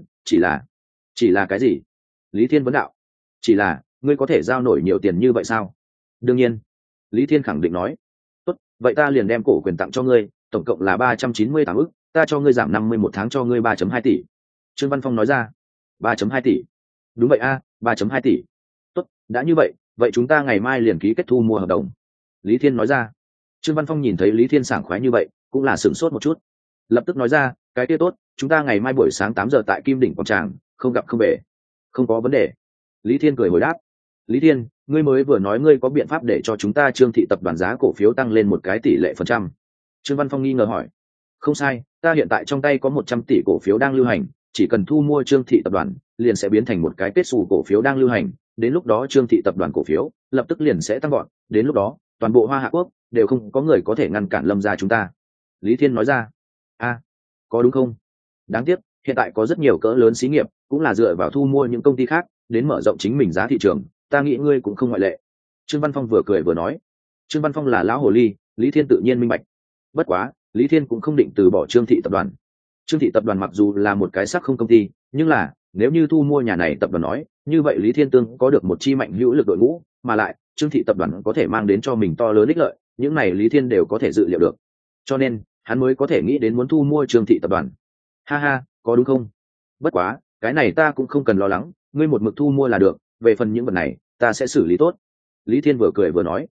chỉ là cái gì? Lý Thiên vấn đạo. Chỉ là ngươi có thể giao nổi nhiều tiền như vậy sao? Đương nhiên. Lý Thiên khẳng định nói. Tốt, vậy ta liền đem cổ quyền tặng cho ngươi, tổng cộng là 398 ức, ta cho ngươi giảm 50 một tháng cho ngươi 3,2 tỷ. Trương Văn Phong nói ra. 3,2 tỷ? Đúng vậy a, 3,2 tỷ. Tốt, đã như vậy, vậy chúng ta ngày mai liền ký kết thu mua hợp đồng. Lý Thiên nói ra. Trương Văn Phong nhìn thấy Lý Thiên sảng khoái như vậy, cũng là sửng sốt một chút. Lập tức nói ra, cái kia tốt, chúng ta ngày mai buổi sáng 8 giờ tại Kim Đỉnh quảng tràng, không gặp không về. Không có vấn đề. Lý Thiên cười hồi đáp. Lý Thiên, ngươi mới vừa nói ngươi có biện pháp để cho chúng ta Trương thị tập đoàn giá cổ phiếu tăng lên một cái tỷ lệ phần trăm. Trương Văn Phong nghi ngờ hỏi. Không sai, ta hiện tại trong tay có 100 tỷ cổ phiếu đang lưu hành, chỉ cần thu mua Trương thị tập đoàn, liền sẽ biến thành một cái kết xù cổ phiếu đang lưu hành, đến lúc đó Trương thị tập đoàn cổ phiếu lập tức liền sẽ tăng gọn, đến lúc đó, toàn bộ Hoa Hạ quốc đều không có người có thể ngăn cản Lâm gia chúng ta. Lý Thiên nói ra. Có đúng không? Đáng tiếc, hiện tại có rất nhiều cỡ lớn xí nghiệp cũng là dựa vào thu mua những công ty khác đến mở rộng chính mình giá thị trường, ta nghĩ ngươi cũng không ngoại lệ. Trương Văn Phong vừa cười vừa nói. Trương Văn Phong là lão hồ ly, Lý Thiên tự nhiên minh bạch. Bất quá, Lý Thiên cũng không định từ bỏ Trương thị tập đoàn. Trương thị tập đoàn mặc dù là một cái sắc không công ty, nhưng là nếu như thu mua nhà này tập đoàn nói, như vậy Lý Thiên tương có được một chi mạnh hữu lực đội ngũ, mà lại Trương thị tập đoàn có thể mang đến cho mình to lớn ích lợi, những này Lý Thiên đều có thể dự liệu được. Cho nên, hắn mới có thể nghĩ đến muốn thu mua Trương thị tập đoàn. Ha ha, có đúng không? Bất quá, cái này ta cũng không cần lo lắng, ngươi một mực thu mua là được, về phần những vật này, ta sẽ xử lý tốt. Lý Thiên vừa cười vừa nói.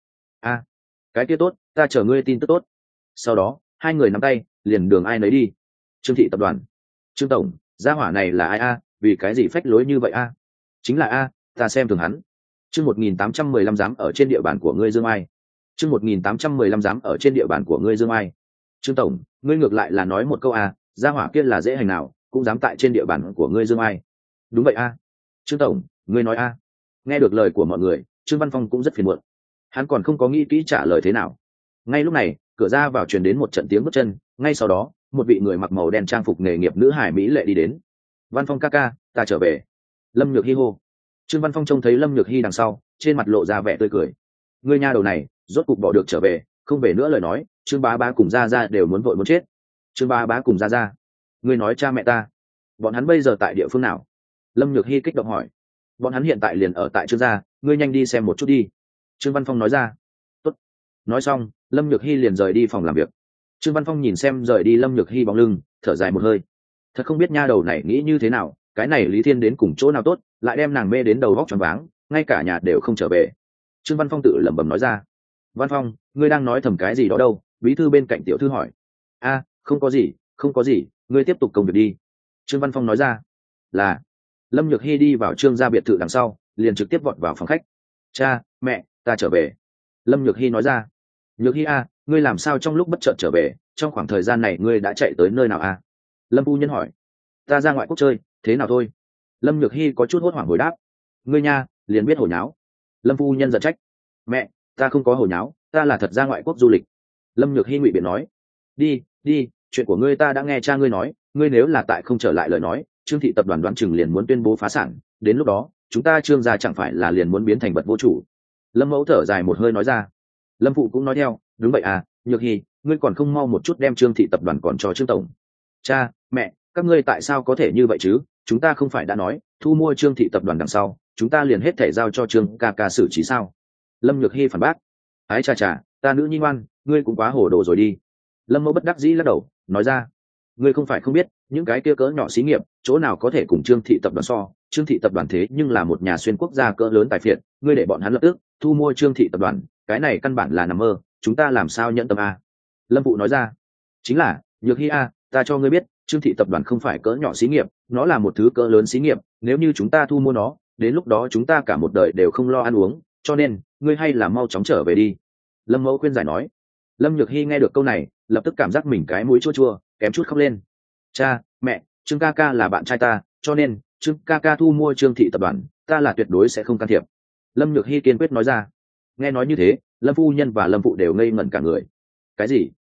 Cái kia tốt, ta chờ ngươi tin tức tốt. Sau đó, hai người nắm tay, liền đường ai nấy đi. Trương thị tập đoàn. Trương tổng, gia hỏa này là ai a? Vì cái gì phách lối như vậy a? Chính là a, ta xem thường hắn. Chương 1815 dám ở trên địa bàn của ngươi Dương Ai. Chương 1815 dám ở trên địa bàn của ngươi Dương Ai. Trương tổng, ngươi ngược lại là nói một câu a, gia hỏa kia là dễ hành nào, cũng dám tại trên địa bàn của ngươi Dương Ai. Đúng vậy a. Trương tổng, ngươi nói a. Nghe được lời của mọi người, Trương Văn Phong cũng rất phiền muộn. Hắn còn không có nghĩ kỹ trả lời thế nào. Ngay lúc này, cửa ra vào truyền đến một trận tiếng bước chân, ngay sau đó, một vị người mặc màu đen trang phục nghề nghiệp nữ hải mỹ lệ đi đến. Văn Phong ca ca, ta trở về. Lâm Nhược Hi hô. Trương Văn Phong trông thấy Lâm Nhược Hi đằng sau, trên mặt lộ ra vẻ tươi cười. Ngươi nha đầu này, rốt cục bỏ được trở về, không về nữa lời nói, Trương bá bá cùng gia gia đều muốn vội muốn chết. Trương bá bá cùng gia gia? Ngươi nói cha mẹ ta, bọn hắn bây giờ tại địa phương nào? Lâm Nhược Hi kích động hỏi. Bọn hắn hiện tại liền ở tại Trương gia, ngươi nhanh đi xem một chút đi. Trương Văn Phong nói ra. Tốt. Nói xong, Lâm Nhược Hi liền rời đi phòng làm việc. Trương Văn Phong nhìn xem rời đi Lâm Nhược Hi bóng lưng, thở dài một hơi. Thật không biết nha đầu này nghĩ như thế nào, cái này Lý Thiên đến cùng chỗ nào tốt, lại đem nàng mê đến đầu vóc choáng váng, ngay cả nhà đều không trở về. Trương Văn Phong tự lẩm bẩm nói ra. Văn Phong, ngươi đang nói thầm cái gì đó đâu? Bí thư bên cạnh tiểu thư hỏi. Không có gì, không có gì, ngươi tiếp tục công việc đi. Trương Văn Phong nói ra. Là. Lâm Nhược Hi đi vào Trương gia biệt thự đằng sau, liền trực tiếp vọt vào phòng khách. Cha, mẹ, ta trở về. Lâm Nhược Hi nói ra. Nhược Hi a, ngươi làm sao trong lúc bất chợt trở về, trong khoảng thời gian này ngươi đã chạy tới nơi nào a? Lâm phu nhân hỏi. Ta ra ngoại quốc chơi, thế nào thôi? Lâm Nhược Hi có chút hốt hoảng hồi đáp. Ngươi nha, liền biết hồ nháo. Lâm phu nhân giận trách. Mẹ, ta không có hồ nháo, ta là thật ra ngoại quốc du lịch. Lâm Nhược Hi ngụy biện nói. Đi, chuyện của ngươi ta đã nghe cha ngươi nói, ngươi nếu là tại không trở lại lời nói, Trương thị tập đoàn đoán chừng liền muốn tuyên bố phá sản, đến lúc đó, chúng ta Trương gia chẳng phải là liền muốn biến thành vật vô chủ. Lâm mẫu thở dài một hơi nói ra. Lâm phụ cũng nói theo, đúng vậy à, Nhược Hi, ngươi còn không mau một chút đem Trương thị tập đoàn còn cho Trương tổng. Cha, mẹ, các ngươi tại sao có thể như vậy chứ? Chúng ta không phải đã nói, thu mua Trương thị tập đoàn đằng sau, chúng ta liền hết thể giao cho Trương ca ca xử trí sao? Lâm Nhược Hi phản bác. Ái cha, ta nữ nhi ngoan, ngươi cũng quá hổ đồ rồi đi. Lâm mẫu bất đắc dĩ lắc đầu, nói ra. Ngươi không phải không biết, những cái kia cỡ nhỏ xí nghiệp, chỗ nào có thể cùng Trương thị tập đoàn so? Trương thị tập đoàn thế nhưng là một nhà xuyên quốc gia cỡ lớn tài phiệt, ngươi để bọn hắn lập tức thu mua Trương thị tập đoàn, cái này căn bản là nằm mơ, chúng ta làm sao nhận tâm a? Lâm Vũ nói ra. Chính là, Nhược Hi a, ta cho ngươi biết, Trương thị tập đoàn không phải cỡ nhỏ xí nghiệp, nó là một thứ cỡ lớn xí nghiệp, nếu như chúng ta thu mua nó, đến lúc đó chúng ta cả một đời đều không lo ăn uống, cho nên, ngươi hay là mau chóng trở về đi. Lâm Mẫu khuyên giải nói. Lâm Nhược Hi nghe được câu này, lập tức cảm giác mình cái mũi chua chua, kém chút khóc lên. Cha, mẹ, Trương ca ca là bạn trai ta, cho nên, Trương ca ca thu mua Trương thị tập đoàn, ta là tuyệt đối sẽ không can thiệp. Lâm Nhược Hi kiên quyết nói ra. Nghe nói như thế, Lâm phu nhân và Lâm phụ đều ngây ngẩn cả người. Cái gì?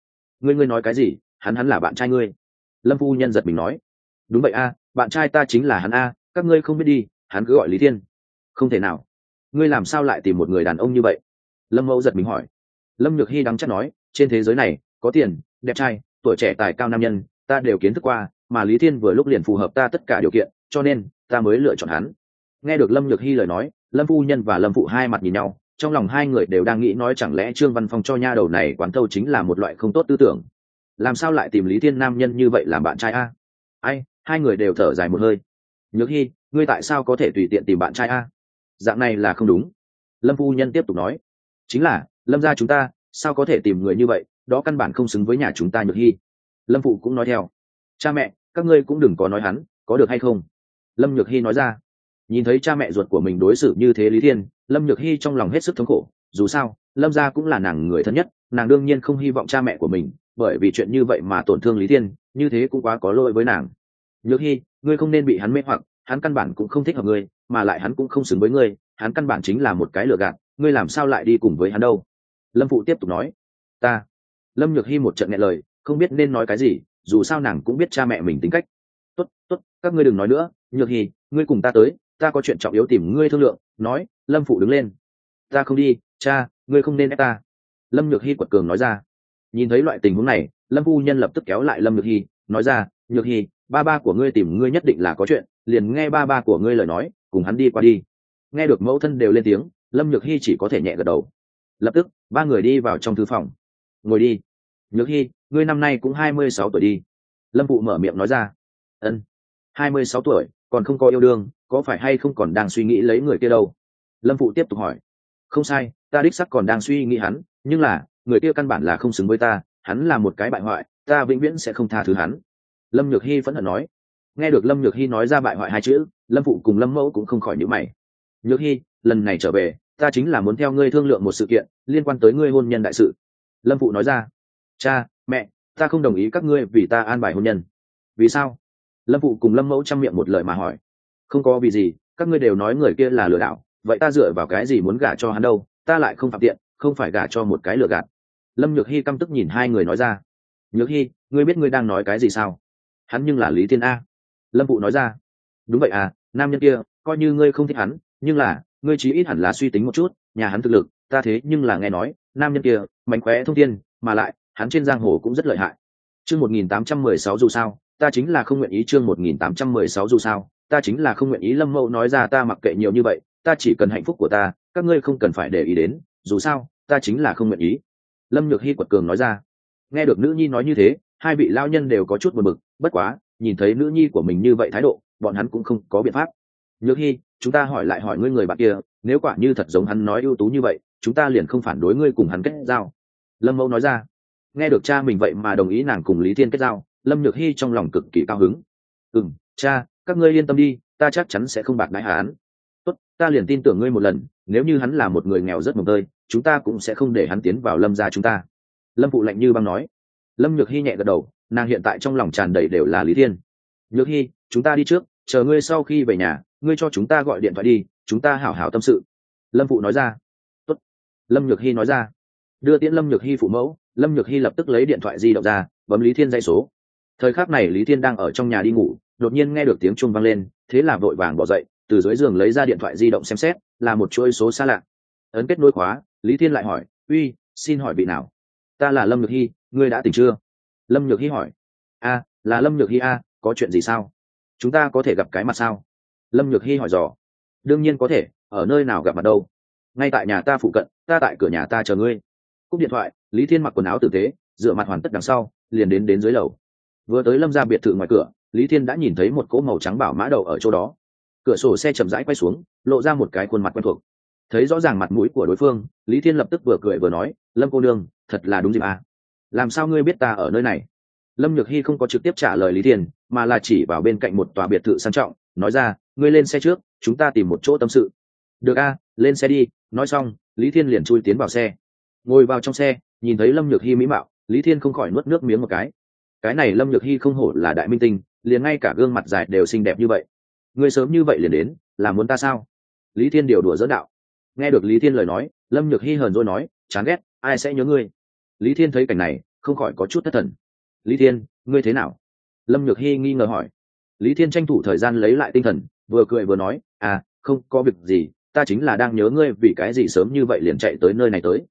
Ngươi nói cái gì? Hắn là bạn trai ngươi? Lâm phu nhân giật mình nói. Đúng vậy a, bạn trai ta chính là hắn a, các ngươi không biết đi, hắn cứ gọi Lý Thiên. Không thể nào, ngươi làm sao lại tìm một người đàn ông như vậy? Lâm mẫu giật mình hỏi. Lâm nhược hy đắng chắc nói, trên thế giới này có tiền, đẹp trai, tuổi trẻ tài cao nam nhân ta đều kiến thức qua, mà Lý Thiên vừa lúc liền phù hợp ta tất cả điều kiện, cho nên ta mới lựa chọn hắn. Nghe được Lâm nhược hy lời nói, Lâm phu nhân và Lâm phụ hai mặt nhìn nhau, trong lòng hai người đều đang nghĩ nói chẳng lẽ Trương Văn Phong cho nha đầu này quán thâu chính là một loại không tốt tư tưởng. Làm sao lại tìm Lý Thiên nam nhân như vậy làm bạn trai a? Ai, hai người đều thở dài một hơi. Nhược hy, ngươi tại sao có thể tùy tiện tìm bạn trai a? Dạng này là không đúng. Lâm phu nhân tiếp tục nói. Chính là Lâm gia chúng ta sao có thể tìm người như vậy, đó căn bản không xứng với nhà chúng ta Nhược hy. Lâm phụ cũng nói theo. Cha mẹ, các ngươi cũng đừng có nói hắn, có được hay không? Lâm Nhược hy nói ra. Nhìn thấy cha mẹ ruột của mình đối xử như thế Lý Thiên, Lâm Nhược hy trong lòng hết sức thống khổ. Dù sao Lâm gia cũng là nàng người thân nhất, nàng đương nhiên không hy vọng cha mẹ của mình bởi vì chuyện như vậy mà tổn thương Lý Thiên, như thế cũng quá có lỗi với nàng. Nhược hy, ngươi không nên bị hắn mê hoặc, hắn căn bản cũng không thích hợp ngươi, mà lại hắn cũng không xứng với ngươi, hắn căn bản chính là một cái lừa gạt, ngươi làm sao lại đi cùng với hắn đâu? Lâm phụ tiếp tục nói. Ta. Lâm Nhược hy một trận nghẹn lời, không biết nên nói cái gì, dù sao nàng cũng biết cha mẹ mình tính cách. Tốt, tốt, các ngươi đừng nói nữa, Nhược hy, ngươi cùng ta tới, ta có chuyện trọng yếu tìm ngươi thương lượng. Nói. Lâm phụ đứng lên. Ta không đi, cha, ngươi không nên ép ta. Lâm Nhược hy quật cường nói ra. Nhìn thấy loại tình huống này, Lâm phu nhân lập tức kéo lại Lâm Nhược hy, nói ra, Nhược hy, ba của ngươi tìm ngươi nhất định là có chuyện, liền nghe ba của ngươi lời nói, cùng hắn đi qua đi. Nghe được mẫu thân đều lên tiếng, Lâm Nhược hy chỉ có thể nhẹ gật đầu. Lập tức ba người đi vào trong thư phòng. Ngồi đi. Nhược hy, ngươi năm nay cũng 26 tuổi đi. Lâm phụ mở miệng nói ra. Ân. 26 tuổi, còn không có yêu đương, có phải hay không còn đang suy nghĩ lấy người kia đâu? Lâm phụ tiếp tục hỏi. Không sai, ta đích sắc còn đang suy nghĩ hắn, nhưng là người kia căn bản là không xứng với ta, hắn là một cái bại hoại, ta vĩnh viễn sẽ không tha thứ hắn. Lâm Nhược hy phẫn hận nói. Nghe được Lâm Nhược hy nói ra bại hoại hai chữ, Lâm phụ cùng Lâm mẫu cũng không khỏi nhíu mày. Nhược hy, lần này trở về ta chính là muốn theo ngươi thương lượng một sự kiện liên quan tới ngươi hôn nhân đại sự. Lâm phụ nói ra. Cha, mẹ, ta không đồng ý các ngươi vì ta an bài hôn nhân. Vì sao? Lâm phụ cùng Lâm mẫu chăm miệng một lời mà hỏi. Không có vì gì, các ngươi đều nói người kia là lừa đảo, vậy ta dựa vào cái gì muốn gả cho hắn đâu, ta lại không phạm tiện, không phải gả cho một cái lừa gạt. Lâm Nhược hy căm tức nhìn hai người nói ra. Nhược hy, ngươi biết ngươi đang nói cái gì sao? Hắn nhưng là Lý Thiên a. Lâm phụ nói ra. Đúng vậy à, nam nhân kia coi như ngươi không thích hắn, nhưng là ngươi chí ít hẳn là suy tính một chút, nhà hắn thực lực ta thế nhưng là nghe nói nam nhân kia mánh khóe thông thiên, mà lại hắn trên giang hồ cũng rất lợi hại. Chương 1816 dù sao ta chính là không nguyện ý. Chương 1816 dù sao ta chính là không nguyện ý. Lâm mẫu nói ra. Ta mặc kệ nhiều như vậy, ta chỉ cần hạnh phúc của ta, các ngươi không cần phải để ý đến, dù sao ta chính là không nguyện ý. Lâm Nhược hy quật cường nói ra. Nghe được nữ nhi nói như thế, hai vị lao nhân đều có chút buồn bực, bất quá nhìn thấy nữ nhi của mình như vậy thái độ, bọn hắn cũng không có biện pháp. Nhược hy, chúng ta hỏi lại hỏi ngươi người bạn kia, nếu quả như thật giống hắn nói ưu tú như vậy, chúng ta liền không phản đối ngươi cùng hắn kết giao. Lâm mẫu nói ra. Nghe được cha mình vậy mà đồng ý nàng cùng Lý Thiên kết giao, Lâm Nhược hy trong lòng cực kỳ cao hứng. Cha, các ngươi yên tâm đi, ta chắc chắn sẽ không bạc đãi hắn. Tốt, ta liền tin tưởng ngươi một lần, nếu như hắn là một người nghèo rất mồng tơi, chúng ta cũng sẽ không để hắn tiến vào Lâm gia chúng ta. Lâm phụ lạnh như băng nói. Lâm Nhược hy nhẹ gật đầu, nàng hiện tại trong lòng tràn đầy đều là Lý Thiên. Nhược hy, chúng ta đi trước, chờ ngươi sau khi về nhà, ngươi cho chúng ta gọi điện thoại đi, chúng ta hảo hảo tâm sự. Lâm phụ nói ra. Tốt. Lâm Nhược hy nói ra. Đưa tiễn Lâm Nhược hy phụ mẫu, Lâm Nhược hy lập tức lấy điện thoại di động ra, bấm Lý Thiên dây số. Thời khắc này Lý Thiên đang ở trong nhà đi ngủ, đột nhiên nghe được tiếng chuông vang lên, thế là vội vàng bỏ dậy, từ dưới giường lấy ra điện thoại di động xem xét, là một chuỗi số xa lạ. Ấn kết nối khóa, Lý Thiên lại hỏi. Uy, xin hỏi vị nào? Ta là Lâm Nhược hy, ngươi đã tỉnh chưa? Lâm Nhược hy hỏi. A, là Lâm Nhược hy a, có chuyện gì sao? Chúng ta có thể gặp cái mặt sao? Lâm Nhược hy hỏi dò. Đương nhiên có thể, ở nơi nào gặp mặt đâu? Ngay tại nhà ta phụ cận, ta tại cửa nhà ta chờ ngươi. Cúp điện thoại, Lý Thiên mặc quần áo tử tế, dựa mặt hoàn tất đằng sau, liền đến dưới lầu. Vừa tới Lâm gia biệt thự ngoài cửa, Lý Thiên đã nhìn thấy một cỗ màu trắng bảo mã đậu ở chỗ đó. Cửa sổ xe chậm rãi quay xuống, lộ ra một cái khuôn mặt quen thuộc. Thấy rõ ràng mặt mũi của đối phương, Lý Thiên lập tức vừa cười vừa nói. Lâm cô nương, thật là đúng dịp à? Làm sao ngươi biết ta ở nơi này? Lâm Nhược hy không có trực tiếp trả lời Lý Thiên, mà là chỉ vào bên cạnh một tòa biệt thự sang trọng, nói ra. Ngươi lên xe trước, chúng ta tìm một chỗ tâm sự. Được a, lên xe đi. Nói xong, Lý Thiên liền chui tiến vào xe. Ngồi vào trong xe, nhìn thấy Lâm Nhược hy mỹ mạo, Lý Thiên không khỏi nuốt nước miếng một cái. Cái này Lâm Nhược hy không hổ là đại minh tinh, liền ngay cả gương mặt dài đều xinh đẹp như vậy. Ngươi sớm như vậy liền đến, là muốn ta sao? Lý Thiên điều đùa dỡ đạo. Nghe được Lý Thiên lời nói, Lâm Nhược hy hờn dỗi nói. Chán ghét, ai sẽ nhớ ngươi? Lý Thiên thấy cảnh này, không khỏi có chút thất thần. Lý Thiên, ngươi thế nào? Lâm Nhược Hy nghi ngờ hỏi. Lý Thiên tranh thủ thời gian lấy lại tinh thần, vừa cười vừa nói, không có việc gì, ta chính là đang nhớ ngươi, vì cái gì sớm như vậy liền chạy tới nơi này tới.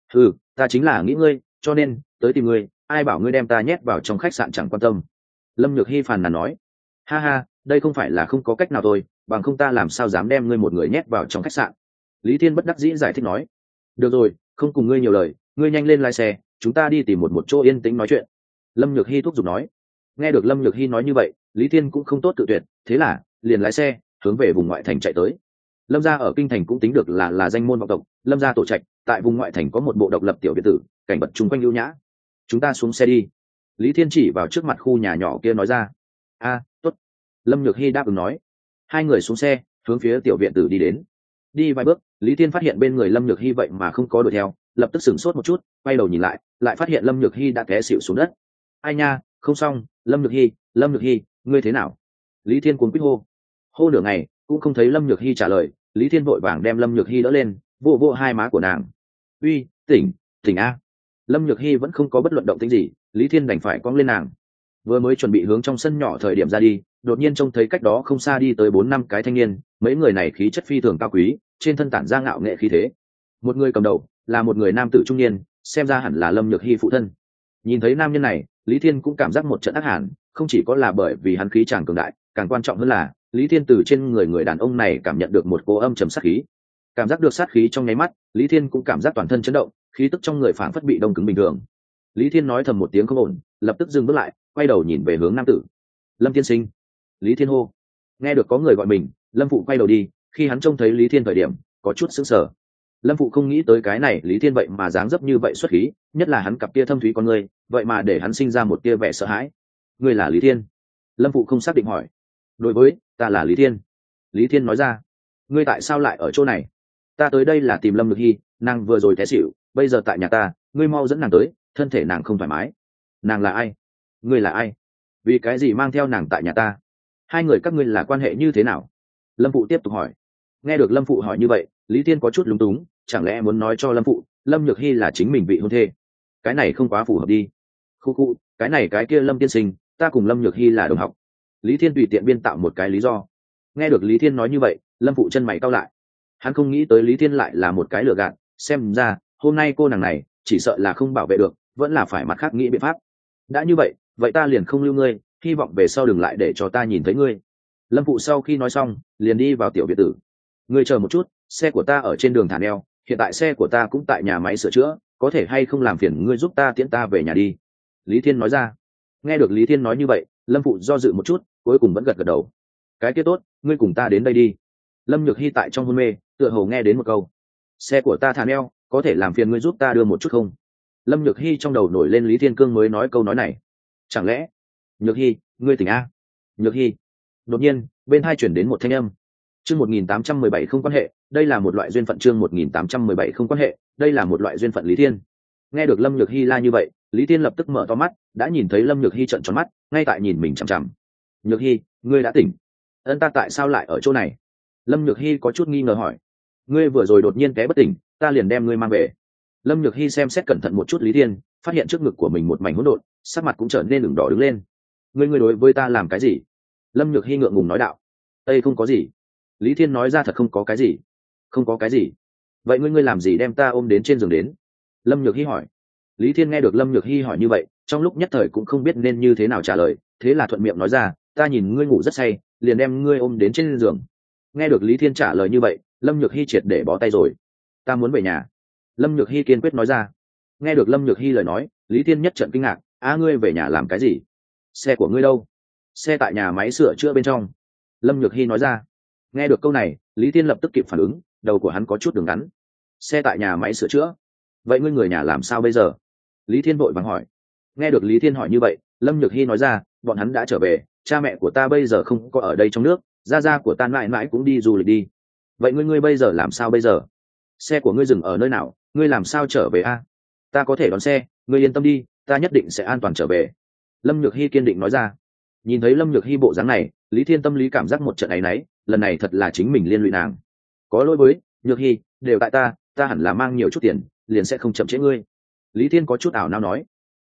Ta chính là nghĩ ngươi, cho nên tới tìm ngươi, ai bảo ngươi đem ta nhét vào trong khách sạn chẳng quan tâm. Lâm Nhược Hy phàn nàn nói. Ha ha, đây không phải là không có cách nào thôi, bằng không ta làm sao dám đem ngươi một người nhét vào trong khách sạn. Lý Thiên bất đắc dĩ giải thích nói. Được rồi, không cùng ngươi nhiều lời, ngươi nhanh lên lái xe, chúng ta đi tìm một chỗ yên tĩnh nói chuyện. Lâm Nhược Hy thúc giục nói. Nghe được Lâm Nhược Hy nói như vậy, Lý Thiên cũng không tốt tự tuyệt, thế là liền lái xe hướng về vùng ngoại thành chạy tới. Lâm gia ở kinh thành cũng tính được là danh môn vọng tộc, Lâm gia tổ trạch tại vùng ngoại thành có một bộ độc lập tiểu biệt tử, cảnh vật chung quanh ưu nhã. Chúng ta xuống xe đi. Lý Thiên chỉ vào trước mặt khu nhà nhỏ kia nói ra. Tốt. Lâm Nhược Hy đáp ứng nói. Hai người xuống xe hướng phía tiểu viện tử đi đến. Đi vài bước, Lý Thiên phát hiện bên người Lâm Nhược Hy vậy mà không có đuổi theo, lập tức sửng sốt một chút, quay đầu nhìn lại phát hiện Lâm Nhược Hy đã té xỉu xuống đất. Ai nha, không xong, Lâm Nhược Hy, ngươi thế nào? Lý Thiên cuống quýt hô nửa ngày cũng không thấy Lâm Nhược Hy trả lời. Lý Thiên vội vàng đem Lâm Nhược Hy đỡ lên, vô hai má của nàng. Uy, tỉnh a. Lâm Nhược Hy vẫn không có bất luận động tĩnh gì, Lý Thiên đành phải cong lên nàng. Vừa mới chuẩn bị hướng trong sân nhỏ thời điểm ra đi, đột nhiên trông thấy cách đó không xa đi tới 4-5 cái thanh niên, mấy người này khí chất phi thường cao quý, trên thân tản ra ngạo nghệ khí thế. Một người cầm đầu là một người nam tử trung niên, xem ra hẳn là Lâm Nhược Hy phụ thân. Nhìn thấy nam nhân này, Lý Thiên cũng cảm giác một trận ác hàn, không chỉ có là bởi vì hắn khí chàng cường đại, càng quan trọng hơn là Lý Thiên từ trên người đàn ông này cảm nhận được một cô âm trầm sát khí. Cảm giác được sát khí trong nháy mắt, Lý Thiên cũng cảm giác toàn thân chấn động, khí tức trong người phảng phất bị đông cứng bình thường. Lý Thiên nói thầm một tiếng không ổn, lập tức dừng bước lại, quay đầu nhìn về hướng nam tử. Lâm tiên sinh. Lý Thiên hô. Nghe được có người gọi mình, Lâm phụ quay đầu đi, khi hắn trông thấy Lý Thiên thời điểm có chút sững sờ. Lâm phụ không nghĩ tới cái này Lý Thiên vậy mà dáng dấp như vậy xuất khí, nhất là hắn cặp kia thâm thúy con người, vậy mà để hắn sinh ra một tia vẻ sợ hãi. Ngươi là Lý Thiên? Lâm phụ không xác định hỏi. Đối với, ta là Lý Thiên. Lý Thiên nói ra. Ngươi tại sao lại ở chỗ này? Ta tới đây là tìm Lâm Nhược Hy, nàng vừa rồi té xỉu, bây giờ tại nhà ta, ngươi mau dẫn nàng tới, thân thể nàng không thoải mái. Nàng là ai? Ngươi là ai? Vì cái gì mang theo nàng tại nhà ta? Hai người các ngươi là quan hệ như thế nào? Lâm phụ tiếp tục hỏi. Nghe được Lâm phụ hỏi như vậy, Lý Thiên có chút lúng túng, chẳng lẽ muốn nói cho Lâm phụ Lâm Nhược Hy là chính mình vị hôn thê? Cái này không quá phù hợp đi. Khu, cái này cái kia Lâm tiên sinh, ta cùng Lâm Nhược Hy là đồng học. Lý Thiên tùy tiện biên tạo một cái lý do. Nghe được Lý Thiên nói như vậy, Lâm phụ chân mày cau lại. Hắn không nghĩ tới Lý Thiên lại là một cái lừa gạt, xem ra hôm nay cô nàng này chỉ sợ là không bảo vệ được, vẫn là phải mặt khác nghĩ biện pháp. Đã như vậy, vậy ta liền không lưu ngươi, hy vọng về sau đừng lại để cho ta nhìn thấy ngươi. Lâm phụ sau khi nói xong, liền đi vào tiểu biệt tử. Ngươi chờ một chút, xe của ta ở trên đường thả neo, hiện tại xe của ta cũng tại nhà máy sửa chữa, có thể hay không làm phiền ngươi giúp ta tiễn ta về nhà đi. Lý Thiên nói ra. Nghe được Lý Thiên nói như vậy, Lâm phụ do dự một chút, cuối cùng vẫn gật gật đầu. Cái kia tốt, ngươi cùng ta đến đây đi. Lâm Nhược Hy tại trong hôn mê, tựa hồ nghe đến một câu. Xe của ta thả neo, có thể làm phiền ngươi giúp ta đưa một chút không? Lâm Nhược Hy trong đầu nổi lên Lý Thiên Cương mới nói câu nói này. Chẳng lẽ? Nhược Hy, ngươi tỉnh a? Nhược Hy. Đột nhiên, bên hai chuyển đến một thanh âm. Chương 1817 không quan hệ, đây là một loại duyên phận. Chương 1817 không quan hệ, đây là một loại duyên phận. Lý Thiên. Nghe được Lâm Nhược Hy la như vậy, Lý Thiên lập tức mở to mắt, đã nhìn thấy Lâm Nhược Hy trợn tròn mắt, ngay tại nhìn mình chằm chằm. Nhược Hy, ngươi đã tỉnh? Ân, ta tại sao lại ở chỗ này? Lâm Nhược Hy có chút nghi ngờ hỏi. Ngươi vừa rồi đột nhiên té bất tỉnh, ta liền đem ngươi mang về. Lâm Nhược Hy xem xét cẩn thận một chút Lý Thiên, phát hiện trước ngực của mình một mảnh hỗn độn, sắc mặt cũng trở nên ửng đỏ đứng lên. Ngươi đối với ta làm cái gì? Lâm Nhược Hy ngượng ngùng nói đạo. Đây không có gì. Lý Thiên nói ra thật không có cái gì. Không có cái gì. Vậy ngươi làm gì đem ta ôm đến trên giường đến? Lâm Nhược Hy hỏi. Lý Thiên nghe được Lâm Nhược Hy hỏi như vậy, trong lúc nhất thời cũng không biết nên như thế nào trả lời, thế là thuận miệng nói ra, ta nhìn ngươi ngủ rất say, liền đem ngươi ôm đến trên giường. Nghe được Lý Thiên trả lời như vậy, Lâm Nhược Hy triệt để bó tay rồi. Ta muốn về nhà. Lâm Nhược Hy kiên quyết nói ra. Nghe được Lâm Nhược Hy lời nói, Lý Thiên nhất trận kinh ngạc. Ngươi về nhà làm cái gì? Xe của ngươi đâu? Xe tại nhà máy sửa chữa bên trong. Lâm Nhược Hy nói ra. Nghe được câu này, Lý Thiên lập tức kịp phản ứng, đầu của hắn có chút đường ngắn. Xe tại nhà máy sửa chữa? Vậy ngươi người nhà làm sao bây giờ? Lý Thiên vội vàng hỏi. Nghe được Lý Thiên hỏi như vậy, Lâm Nhược Hy nói ra, bọn hắn đã trở về, cha mẹ của ta bây giờ không có ở đây trong nước, gia của ta mãi mãi cũng đi du lịch đi. Vậy ngươi bây giờ làm sao bây giờ? Xe của ngươi dừng ở nơi nào, ngươi làm sao trở về a? Ta có thể đón xe, ngươi yên tâm đi, ta nhất định sẽ an toàn trở về. Lâm Nhược Hy kiên định nói ra. Nhìn thấy Lâm Nhược Hy bộ dáng này, Lý Thiên tâm lý cảm giác một trận áy náy, lần này thật là chính mình liên lụy nàng. Có lỗi với Nhược Hy, đều tại ta hẳn là mang nhiều chút tiền, liền sẽ không chậm trễ ngươi. Lý Thiên có chút ảo não nói.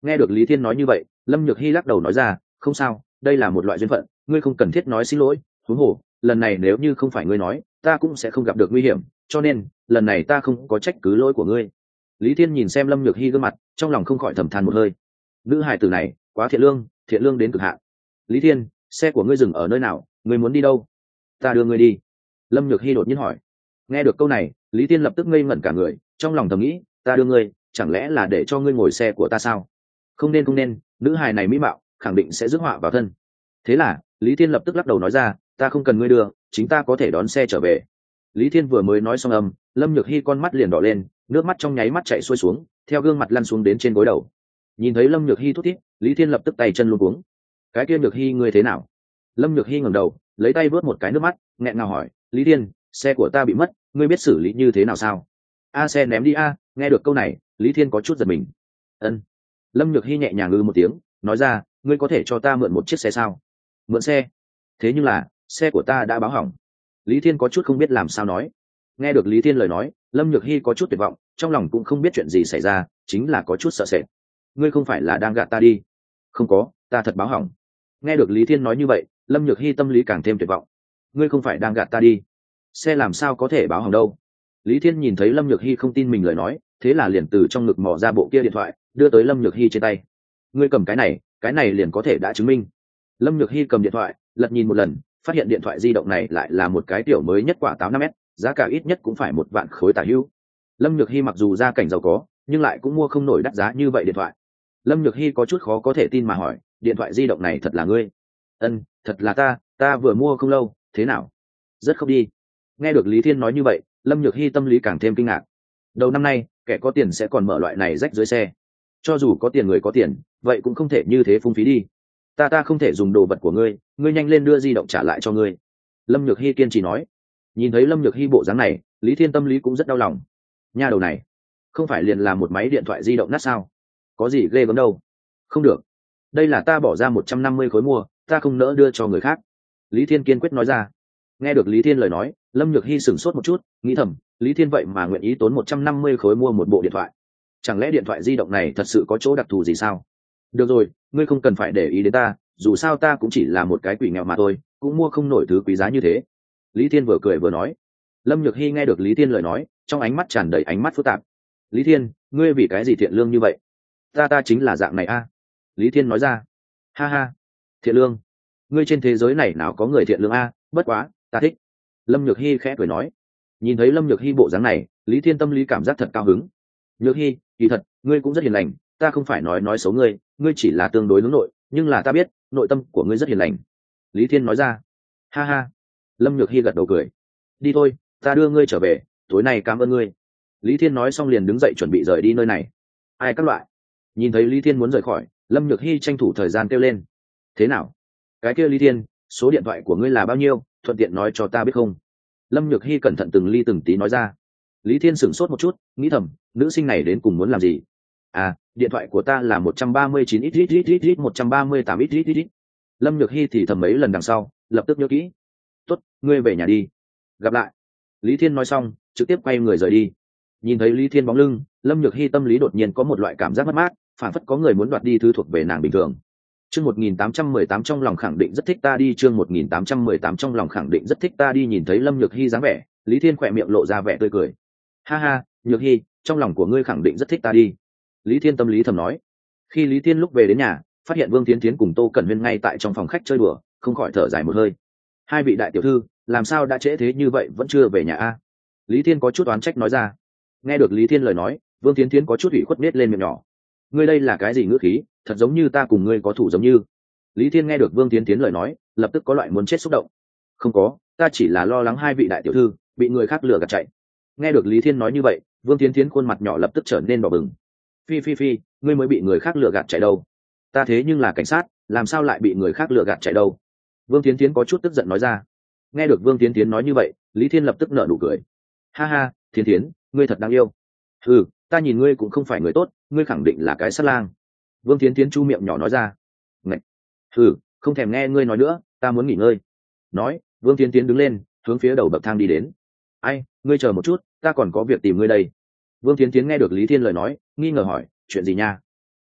Nghe được Lý Thiên nói như vậy, Lâm Nhược Hy lắc đầu nói ra, không sao, đây là một loại duyên phận, ngươi không cần thiết nói xin lỗi. Huống hồ lần này nếu như không phải ngươi nói, ta cũng sẽ không gặp được nguy hiểm, cho nên lần này ta không có trách cứ lỗi của ngươi. Lý Thiên nhìn xem Lâm Nhược Hy gương mặt, trong lòng không khỏi thầm than một hơi. Nữ hài tử này quá thiện lương đến cực hạn. Lý Thiên, xe của ngươi dừng ở nơi nào, ngươi muốn đi đâu? Ta đưa ngươi đi. Lâm Nhược Hy đột nhiên hỏi. Nghe được câu này, Lý Thiên lập tức ngây ngẩn cả người, trong lòng thầm nghĩ, ta đưa ngươi, chẳng lẽ là để cho ngươi ngồi xe của ta sao? Không nên, nữ hài này mỹ mạo khẳng định sẽ rước họa vào thân. Thế là Lý Thiên lập tức lắc đầu nói ra, ta không cần ngươi đưa, chính ta có thể đón xe trở về. Lý Thiên vừa mới nói xong Lâm Nhược Hy con mắt liền đỏ lên, nước mắt trong nháy mắt chảy xuôi xuống, theo gương mặt lăn xuống đến trên gối đầu. Nhìn thấy Lâm Nhược Hy thút thít, Lý Thiên lập tức tay chân luống cuống. Cái kia Nhược Hy ngươi thế nào? Lâm Nhược Hy ngẩng đầu, lấy tay vớt một cái nước mắt, nghẹn ngào hỏi, Lý Thiên, xe của ta bị mất, ngươi biết xử lý như thế nào sao? Xe ném đi a. Nghe được câu này, Lý Thiên có chút giật mình. Ân. Lâm Nhược Hy nhẹ nhàng một tiếng, nói ra, ngươi có thể cho ta mượn một chiếc xe sao? Mượn xe? Thế nhưng là xe của ta đã báo hỏng. Lý Thiên có chút không biết làm sao nói. Nghe được Lý Thiên lời nói, Lâm Nhược Hy có chút tuyệt vọng, trong lòng cũng không biết chuyện gì xảy ra, chính là có chút sợ sệt. Ngươi không phải là đang gạt ta đi? Không có, ta thật báo hỏng. Nghe được Lý Thiên nói như vậy, Lâm Nhược Hy tâm lý càng thêm tuyệt vọng. Ngươi không phải đang gạt ta đi? Xe làm sao có thể báo hỏng đâu? Lý Thiên nhìn thấy Lâm Nhược Hy không tin mình lời nói, thế là liền từ trong ngực mò ra bộ kia điện thoại, đưa tới Lâm Nhược Hy trên tay. Ngươi cầm cái này liền có thể đã chứng minh. Lâm Nhược Hy cầm điện thoại, lật nhìn một lần, phát hiện điện thoại di động này lại là một cái tiểu mới nhất quả táo 5S, giá cả ít nhất cũng phải 1 vạn khối tả hữu. Lâm Nhược Hy mặc dù gia cảnh giàu có, nhưng lại cũng mua không nổi đắt giá như vậy điện thoại. Lâm Nhược Hy có chút khó có thể tin mà hỏi, điện thoại di động này thật là ngươi? Ân, thật là ta vừa mua không lâu, thế nào? Rất không đi. Nghe được Lý Thiên nói như vậy, Lâm Nhược Hy tâm lý càng thêm kinh ngạc. Đầu năm nay, kẻ có tiền sẽ còn mở loại này rách dưới xe. Cho dù có tiền người có tiền, vậy cũng không thể như thế phung phí đi. Ta không thể dùng đồ vật của ngươi, ngươi nhanh lên đưa di động trả lại cho ngươi. Lâm Nhược Hy kiên trì nói. Nhìn thấy Lâm Nhược Hy bộ dáng này, Lý Thiên tâm lý cũng rất đau lòng. Nha đầu này, không phải liền là một máy điện thoại di động nát sao? Có gì ghê gớm đâu. Không được, đây là ta bỏ ra 150 khối mua, ta không nỡ đưa cho người khác. Lý Thiên kiên quyết nói ra. Nghe được Lý Thiên lời nói, Lâm Nhược Hy sửng sốt một chút, nghĩ thầm, Lý Thiên vậy mà nguyện ý tốn 150 khối mua một bộ điện thoại. Chẳng lẽ điện thoại di động này thật sự có chỗ đặc thù gì sao? Được rồi, ngươi không cần phải để ý đến ta, dù sao ta cũng chỉ là một cái quỷ nghèo mà thôi, cũng mua không nổi thứ quý giá như thế. Lý Thiên vừa cười vừa nói. Lâm Nhược Hy nghe được Lý Thiên lời nói, trong ánh mắt tràn đầy ánh mắt phức tạp. Lý Thiên, ngươi vì cái gì thiện lương như vậy? Ta chính là dạng này a. Lý Thiên nói ra. Ha ha, thiện lương? Ngươi trên thế giới này nào có người thiện lương a? Bất quá, ta thích. Lâm Nhược Hy khẽ cười nói. Nhìn thấy Lâm Nhược Hy bộ dáng này, Lý Thiên tâm lý cảm giác thật cao hứng. Nhược Hy, kỳ thật, ngươi cũng rất hiền lành, ta không phải nói xấu ngươi, ngươi chỉ là tương đối hướng nội, nhưng là ta biết, nội tâm của ngươi rất hiền lành. Lý Thiên nói ra. Ha ha. Lâm Nhược Hy gật đầu cười. Đi thôi, ta đưa ngươi trở về, tối nay cảm ơn ngươi. Lý Thiên nói xong liền đứng dậy chuẩn bị rời đi nơi này. Ai các loại? Nhìn thấy Lý Thiên muốn rời khỏi, Lâm Nhược Hy tranh thủ thời gian kêu lên. Thế nào? Cái kia Lý Thiên, số điện thoại của ngươi là bao nhiêu, thuận tiện nói cho ta biết không? Lâm Nhược Hy cẩn thận từng ly từng tí nói ra. Lý Thiên sửng sốt một chút, nghĩ thầm, nữ sinh này đến cùng muốn làm gì? Điện thoại của ta là 139 ít 138 ít. Lâm Nhược Hy thì thầm mấy lần đằng sau, lập tức nhớ kỹ. Tốt, ngươi về nhà đi. Gặp lại. Lý Thiên nói xong, trực tiếp quay người rời đi. Nhìn thấy Lý Thiên bóng lưng, Lâm Nhược Hy tâm lý đột nhiên có một loại cảm giác mất mát, phản phất có người muốn đoạt đi thứ thuộc về nàng bình thường. Chương 1818 trong lòng khẳng định rất thích ta đi, chương 1818 trong lòng khẳng định rất thích ta đi. Nhìn thấy Lâm Nhược Hy dáng vẻ, Lý Thiên khỏe miệng lộ ra vẻ tươi cười. Ha ha, Nhược Hy, trong lòng của ngươi khẳng định rất thích ta đi. Lý Thiên tâm lý thầm nói. Khi Lý Thiên lúc về đến nhà, phát hiện Vương Tiến Tiến cùng Tô Cẩn Huyên ngay tại trong phòng khách chơi đùa, không khỏi thở dài một hơi. Hai vị đại tiểu thư, làm sao đã trễ thế như vậy vẫn chưa về nhà a? Lý Thiên có chút oán trách nói ra. Nghe được Lý Thiên lời nói, Vương Tiến Tiến có chút ủy khuất nết lên miệng nhỏ. Ngươi đây là cái gì ngữ khí, thật giống như ta cùng ngươi có thủ giống như. Lý Thiên nghe được Vương Tiến Tiến lời nói, lập tức có loại muốn chết xúc động. Không có, ta chỉ là lo lắng hai vị đại tiểu thư bị người khác lừa gạt chạy. Nghe được Lý Thiên nói như vậy, Vương Tiến Tiến khuôn mặt nhỏ lập tức trở nên đỏ bừng. Phi, ngươi mới bị người khác lừa gạt chạy đâu? Ta thế nhưng là cảnh sát, làm sao lại bị người khác lừa gạt chạy đâu? Vương Tiến Tiến có chút tức giận nói ra. Nghe được Vương Tiến Tiến nói như vậy, Lý Thiên lập tức nở nụ cười. Ha ha, Tiến Tiến, ngươi thật đáng yêu. Ừ, ta nhìn ngươi cũng không phải người tốt, ngươi khẳng định là cái sát lang. Vương Tiến Tiến chu miệng nhỏ nói ra. Ngậy. Ừ, không thèm nghe ngươi nói nữa, ta muốn nghỉ ngơi. Nói, Vương Tiến Tiến đứng lên, hướng phía đầu bậc thang đi đến. Ai, ngươi chờ một chút, ta còn có việc tìm ngươi đây. Vương Tiến Tiến nghe được Lý Thiên lời nói, nghi ngờ hỏi, chuyện gì nha?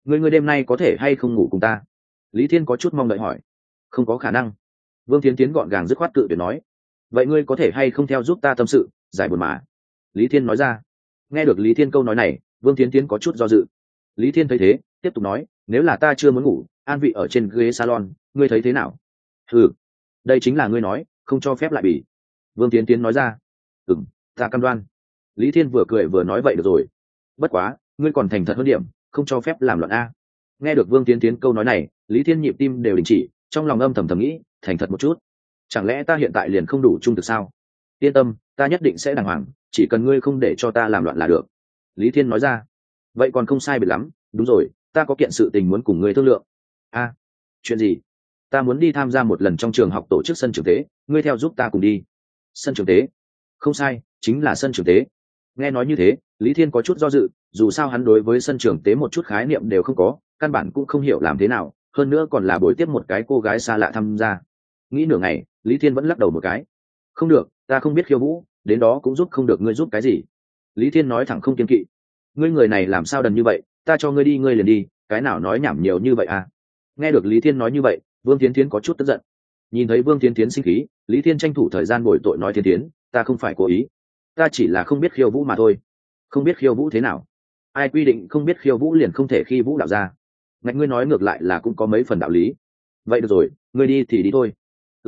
ngươi đêm nay có thể hay không ngủ cùng ta? Lý Thiên có chút mong đợi hỏi. Không có khả năng. Vương Tiến Tiến gọn gàng dứt khoát cự tuyệt nói. Vậy ngươi có thể hay không theo giúp ta tâm sự giải buồn mà? Lý Thiên nói ra. Nghe được Lý Thiên câu nói này, Vương Tiến Tiến có chút do dự. Lý Thiên thấy thế tiếp tục nói, nếu là ta chưa muốn ngủ, an vị ở trên ghế salon, ngươi thấy thế nào? Ừ, đây chính là ngươi nói không cho phép lại bỉ. Vương Tiến Tiến nói ra. Ta cam đoan. Lý Thiên vừa cười vừa nói vậy được rồi. Bất quá ngươi còn thành thật hơn điểm, không cho phép làm loạn a. Nghe được Vương Tiến Tiến câu nói này, Lý Thiên nhịp tim đều đình chỉ, trong lòng âm thầm thầm nghĩ, thành thật một chút. Chẳng lẽ ta hiện tại liền không đủ trung thực sao? Yên tâm, ta nhất định sẽ đàng hoàng, chỉ cần ngươi không để cho ta làm loạn là được. Lý Thiên nói ra. Vậy còn không sai biệt lắm, đúng rồi, ta có kiện sự tình muốn cùng ngươi thương lượng. A, chuyện gì? Ta muốn đi tham gia một lần trong trường học tổ chức sân trường tế, ngươi theo giúp ta cùng đi. Sân trường tế? Không sai, chính là sân trường tế. Nghe nói như thế, Lý Thiên có chút do dự, dù sao hắn đối với sân trường tế một chút khái niệm đều không có, căn bản cũng không hiểu làm thế nào, hơn nữa còn là buổi tiếp một cái cô gái xa lạ tham gia. Nghĩ nửa ngày, Lý Thiên vẫn lắc đầu một cái. Không được, ta không biết khiêu vũ, đến đó cũng giúp không được, ngươi giúp cái gì? Lý Thiên nói thẳng không kiêng kỵ. Ngươi người này làm sao đần như vậy, ta cho ngươi đi ngươi liền đi, cái nào nói nhảm nhiều như vậy à? Nghe được Lý Thiên nói như vậy, Vương Tiến Tiến có chút tức giận. Nhìn thấy Vương Tiến Tiến sinh khí, Lý Thiên tranh thủ thời gian bồi tội nói, Tiến Tiến, ta không phải cố ý, ta chỉ là không biết khiêu vũ mà thôi. Không biết khiêu vũ thế nào? Ai quy định không biết khiêu vũ liền không thể khi vũ đạo ra? Ngạch, ngươi nói ngược lại là cũng có mấy phần đạo lý. Vậy được rồi, ngươi đi thì đi thôi.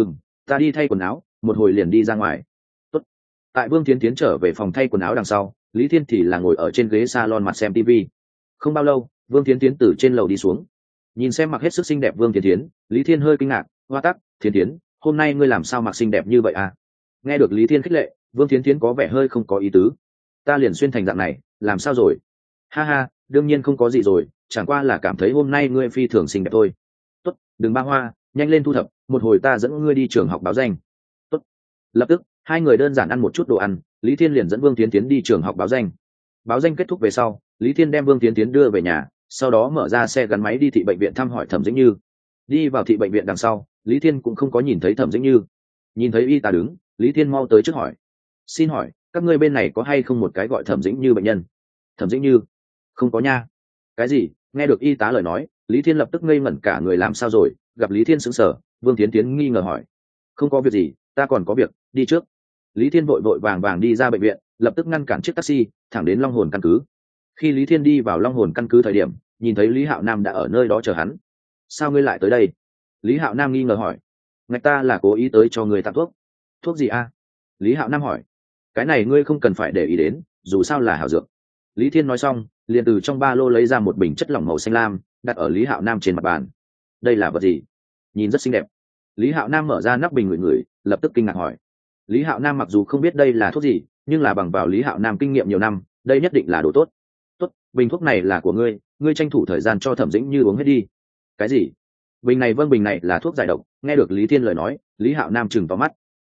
Ta đi thay quần áo, một hồi liền đi ra ngoài. Tốt. Tại Vương Tiến Tiến trở về phòng thay quần áo đằng sau, Lý Thiên thì là ngồi ở trên ghế salon mặt xem TV. Không bao lâu, Vương Tiến Tiến từ trên lầu đi xuống. Nhìn xem mặc hết sức xinh đẹp Vương Tiến Tiến, Lý Thiên hơi kinh ngạc, hoa tắc, Tiến Tiến, hôm nay ngươi làm sao mặc xinh đẹp như vậy à? Nghe được Lý Thiên khích lệ, Vương Tiến Tiến có vẻ hơi không có ý tứ. Ta liền xuyên thành dạng này, làm sao rồi? Ha ha, đương nhiên không có gì rồi, chẳng qua là cảm thấy hôm nay ngươi phi thường xinh đẹp thôi. Tốt, đừng ba hoa, nhanh lên thu thập, một hồi ta dẫn ngươi đi trường học báo danh. Tốt. Lập tức, hai người đơn giản ăn một chút đồ ăn, Lý Thiên liền dẫn Vương Tiến Tiến đi trường học báo danh. Báo danh kết thúc về sau, Lý Thiên đem Vương Tiến Tiến đưa về nhà, sau đó mở ra xe gắn máy đi thị bệnh viện thăm hỏi Thẩm Dĩnh Như. Đi vào thị bệnh viện đằng sau, Lý Thiên cũng không có nhìn thấy Thẩm Dĩnh Như. Nhìn thấy y tá đứng, Lý Thiên mau tới trước hỏi. Xin hỏi, các ngươi bên này có hay không một cái gọi Thẩm Dĩnh Như bệnh nhân? Thẩm Dĩnh Như? Không có nha. Cái gì? Nghe được y tá lời nói, Lý Thiên lập tức ngây ngẩn cả người, làm sao rồi? Gặp Lý Thiên sững sờ, Vương Tiến Tiến nghi ngờ hỏi. Không có việc gì, ta còn có việc, đi trước. Lý Thiên vội vội vàng vàng đi ra bệnh viện, lập tức ngăn cản chiếc taxi thẳng đến Long Hồn căn cứ. Khi Lý Thiên đi vào Long Hồn căn cứ thời điểm, nhìn thấy Lý Hạo Nam đã ở nơi đó chờ hắn. Sao ngươi lại tới đây? Lý Hạo Nam nghi ngờ hỏi. Ngạch, ta là cố ý tới cho người tặng thuốc. Thuốc gì a? Lý Hạo Nam hỏi. Cái này ngươi không cần phải để ý đến, dù sao là hảo dược. Lý Thiên nói xong, liền từ trong ba lô lấy ra một bình chất lỏng màu xanh lam, đặt ở Lý Hạo Nam trên mặt bàn. Đây là vật gì? Nhìn rất xinh đẹp. Lý Hạo Nam mở ra nắp bình ngửi ngửi, lập tức kinh ngạc hỏi. Lý Hạo Nam mặc dù không biết đây là thuốc gì, nhưng là bằng vào Lý Hạo Nam kinh nghiệm nhiều năm, đây nhất định là đồ tốt. Tốt, bình thuốc này là của ngươi, ngươi tranh thủ thời gian cho Thẩm Dĩnh Như uống hết đi. Cái gì? Bình này? Vâng, bình này là thuốc giải độc. Nghe được Lý Thiên lời nói, Lý Hạo Nam trừng vào mắt.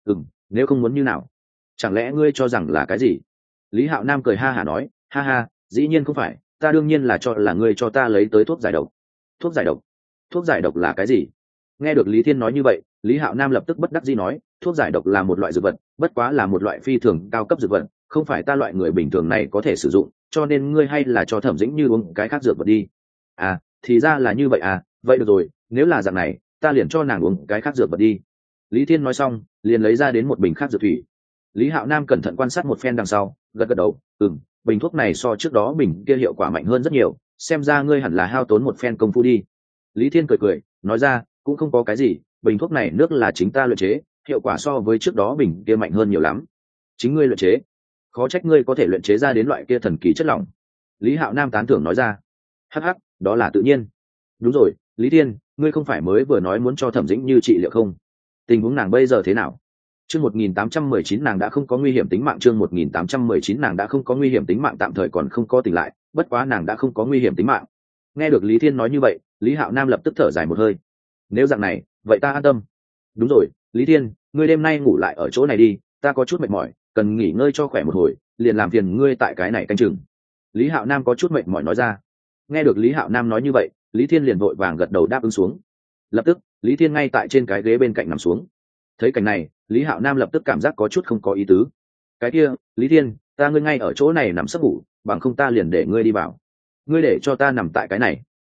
Nếu không muốn như nào? Chẳng lẽ ngươi cho rằng là cái gì? Lý Hạo Nam cười ha hả nói, ha ha, dĩ nhiên không phải, ta đương nhiên là cho là ngươi cho ta lấy tới thuốc giải độc. Thuốc giải độc? Thuốc giải độc là cái gì? Nghe được Lý Thiên nói như vậy, Lý Hạo Nam lập tức bất đắc dĩ nói, thuốc giải độc là một loại dược vật, bất quá là một loại phi thường cao cấp dược vật, không phải ta loại người bình thường này có thể sử dụng, cho nên ngươi hay là cho Thẩm Dĩnh Như uống cái khác dược vật đi. À, thì ra là như vậy à, vậy được rồi, nếu là dạng này, ta liền cho nàng uống cái khác dược vật đi. Lý Thiên nói xong, liền lấy ra đến một bình khác dược thủy. Lý Hạo Nam cẩn thận quan sát một phen đằng sau, gật gật đầu, bình thuốc này so trước đó bình kia hiệu quả mạnh hơn rất nhiều, xem ra ngươi hẳn là hao tốn một phen công phu đi. Lý Thiên cười cười, nói ra, cũng không có cái gì, bình thuốc này nước là chính ta luyện chế, hiệu quả so với trước đó bình kia mạnh hơn nhiều lắm. Chính ngươi luyện chế? Khó trách ngươi có thể luyện chế ra đến loại kia thần kỳ chất lỏng. Lý Hạo Nam tán thưởng nói ra. Hắc hắc, đó là tự nhiên. Đúng rồi, Lý Thiên, ngươi không phải mới vừa nói muốn cho Thẩm Dĩnh Như trị liệu không? Tình huống nàng bây giờ thế nào? Chương 1819 nàng đã không có nguy hiểm tính mạng. Chương 1819 nàng đã không có nguy hiểm tính mạng, tạm thời còn không có tỉnh lại, bất quá nàng đã không có nguy hiểm tính mạng. Nghe được Lý Thiên nói như vậy, Lý Hạo Nam lập tức thở dài một hơi. Nếu dạng này, vậy ta an tâm. Đúng rồi, Lý Thiên, ngươi đêm nay ngủ lại ở chỗ này đi, ta có chút mệt mỏi, cần nghỉ ngơi cho khỏe một hồi, liền làm phiền ngươi tại cái này canh chừng. Lý Hạo Nam có chút mệt mỏi nói ra. Nghe được Lý Hạo Nam nói như vậy, Lý Thiên liền vội vàng gật đầu đáp ứng xuống. Lập tức, Lý Thiên ngay tại trên cái ghế bên cạnh nằm xuống. Thấy cảnh này, Lý Hạo Nam lập tức cảm giác có chút không có ý tứ. Cái kia, Lý Thiên, ngươi ngay ở chỗ này nằm sấp ngủ, bằng không ta liền để ngươi đi vào. Ngươi để cho ta nằm tại cái này.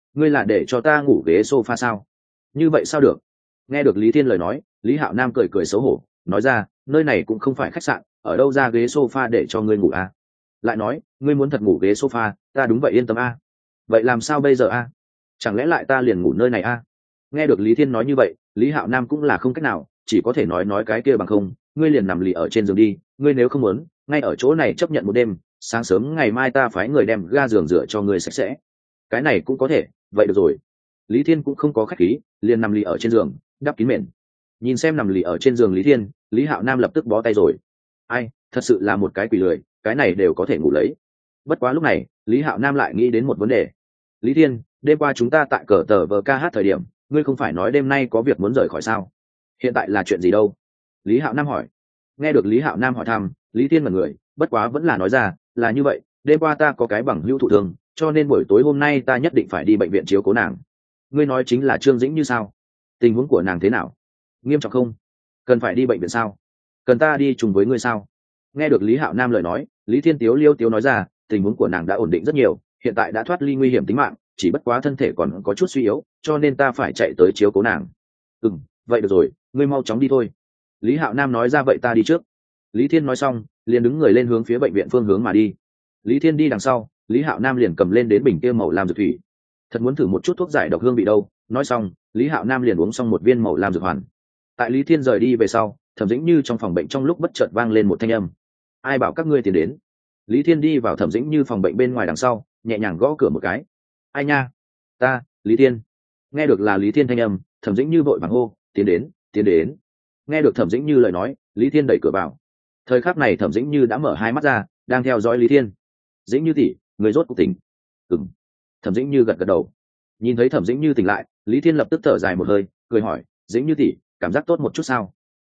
ngươi là để cho ta ngủ ghế sofa sao? Như vậy sao được? Nghe được Lý Thiên lời nói, Lý Hạo Nam cười cười xấu hổ, nói ra, nơi này cũng không phải khách sạn, ở đâu ra ghế sofa để cho ngươi ngủ à? Lại nói, ngươi muốn thật ngủ ghế sofa, ta đúng vậy yên tâm à? Vậy làm sao bây giờ à? Chẳng lẽ lại ta liền ngủ nơi này à? Nghe được Lý Thiên nói như vậy, Lý Hạo Nam cũng là không cách nào, chỉ có thể nói cái kia bằng không, ngươi liền nằm lì ở trên giường đi, ngươi nếu không muốn, ngay ở chỗ này chấp nhận một đêm, sáng sớm ngày mai ta phái người đem ga giường rửa cho ngươi sạch sẽ. Cái này cũng có thể, vậy được rồi. Lý Thiên cũng không có khách khí, liền nằm lì ở trên giường, đắp kín mền. Nhìn xem nằm lì ở trên giường Lý Thiên, Lý Hạo Nam lập tức bó tay rồi. Ai, thật sự là một cái quỷ lười, cái này đều có thể ngủ lấy. Bất quá lúc này, Lý Hạo Nam lại nghĩ đến một vấn đề. Lý Thiên, đêm qua chúng ta tại cờ tờ vờ ca hát thời điểm, ngươi không phải nói đêm nay có việc muốn rời khỏi sao? Hiện tại là chuyện gì đâu? Lý Hạo Nam hỏi. Nghe được Lý Hạo Nam hỏi thăm, Lý Thiên mật người, bất quá vẫn là nói ra, là như vậy, đêm qua ta có cái bằng hữu thụ thương, cho nên buổi tối hôm nay ta nhất định phải đi bệnh viện chiếu cố nàng. Ngươi nói chính là Trương Dĩnh Như sao? Tình huống của nàng thế nào? Nghiêm trọng không? Cần phải đi bệnh viện sao? Cần ta đi chung với ngươi sao? Nghe được Lý Hạo Nam lời nói, Lý Thiên liêu tiếu nói ra, tình huống của nàng đã ổn định rất nhiều, hiện tại đã thoát ly nguy hiểm tính mạng, chỉ bất quá thân thể còn có chút suy yếu, cho nên ta phải chạy tới chiếu cố nàng. Vậy được rồi, ngươi mau chóng đi thôi. Lý Hạo Nam nói ra, vậy ta đi trước. Lý Thiên nói xong, liền đứng người lên hướng phía bệnh viện phương hướng mà đi. Lý Thiên đi đằng sau, Lý Hạo Nam liền cầm lên đến bình kia màu lam dược thủy. Thật muốn thử một chút thuốc giải độc hương vị đâu. Nói xong, Lý Hạo Nam liền uống xong một viên màu lam dược hoàn. Tại Lý Thiên rời đi về sau, Thẩm Dĩnh Như trong phòng bệnh trong lúc bất chợt vang lên một thanh âm. Ai bảo các ngươi tiến đến? Lý Thiên đi vào Thẩm Dĩnh Như phòng bệnh bên ngoài đằng sau, nhẹ nhàng gõ cửa một cái. Ai nha? Ta, Lý Thiên. Nghe được là Lý Thiên thanh âm, Thẩm Dĩnh Như vội vàng hô, tiến đến, tiến đến. Nghe được Thẩm Dĩnh Như lời nói, Lý Thiên đẩy cửa vào. Thời khắc này Thẩm Dĩnh Như đã mở hai mắt ra, đang theo dõi Lý Thiên. Dĩnh Như tỷ, người rốt cuộc tỉnh. Thẩm Dĩnh Như gật gật đầu. Nhìn thấy Thẩm Dĩnh Như tỉnh lại, Lý Thiên lập tức thở dài một hơi, cười hỏi, Dĩnh Như tỷ, cảm giác tốt một chút sao?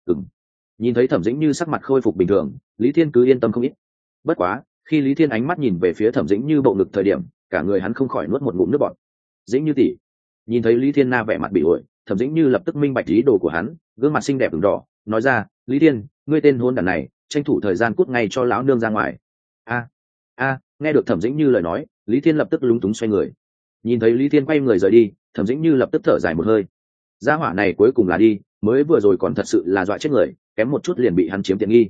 Nhìn thấy Thẩm Dĩnh Như sắc mặt khôi phục bình thường, Lý Thiên cứ yên tâm không ít. Bất quá, khi Lý Thiên ánh mắt nhìn về phía Thẩm Dĩnh Như bộ ngực thời điểm, cả người hắn không khỏi nuốt một ngụm nước bọt. Dĩnh Như tỷ. Nhìn thấy Lý Thiên na vẻ mặt bị ổi, Thẩm Dĩnh Như lập tức minh bạch ý đồ của hắn, gương mặt xinh đẹp ửng đỏ, nói ra, Lý Thiên, ngươi tên hôn đản này, tranh thủ thời gian cút ngay cho lão nương ra ngoài. Nghe được Thẩm Dĩnh Như lời nói, Lý Thiên lập tức lúng túng xoay người. Nhìn thấy Lý Thiên quay người rời đi, Thẩm Dĩnh Như lập tức thở dài một hơi. Gia hỏa này cuối cùng là đi, mới vừa rồi còn thật sự là dọa chết người, kém một chút liền bị hắn chiếm tiện nghi.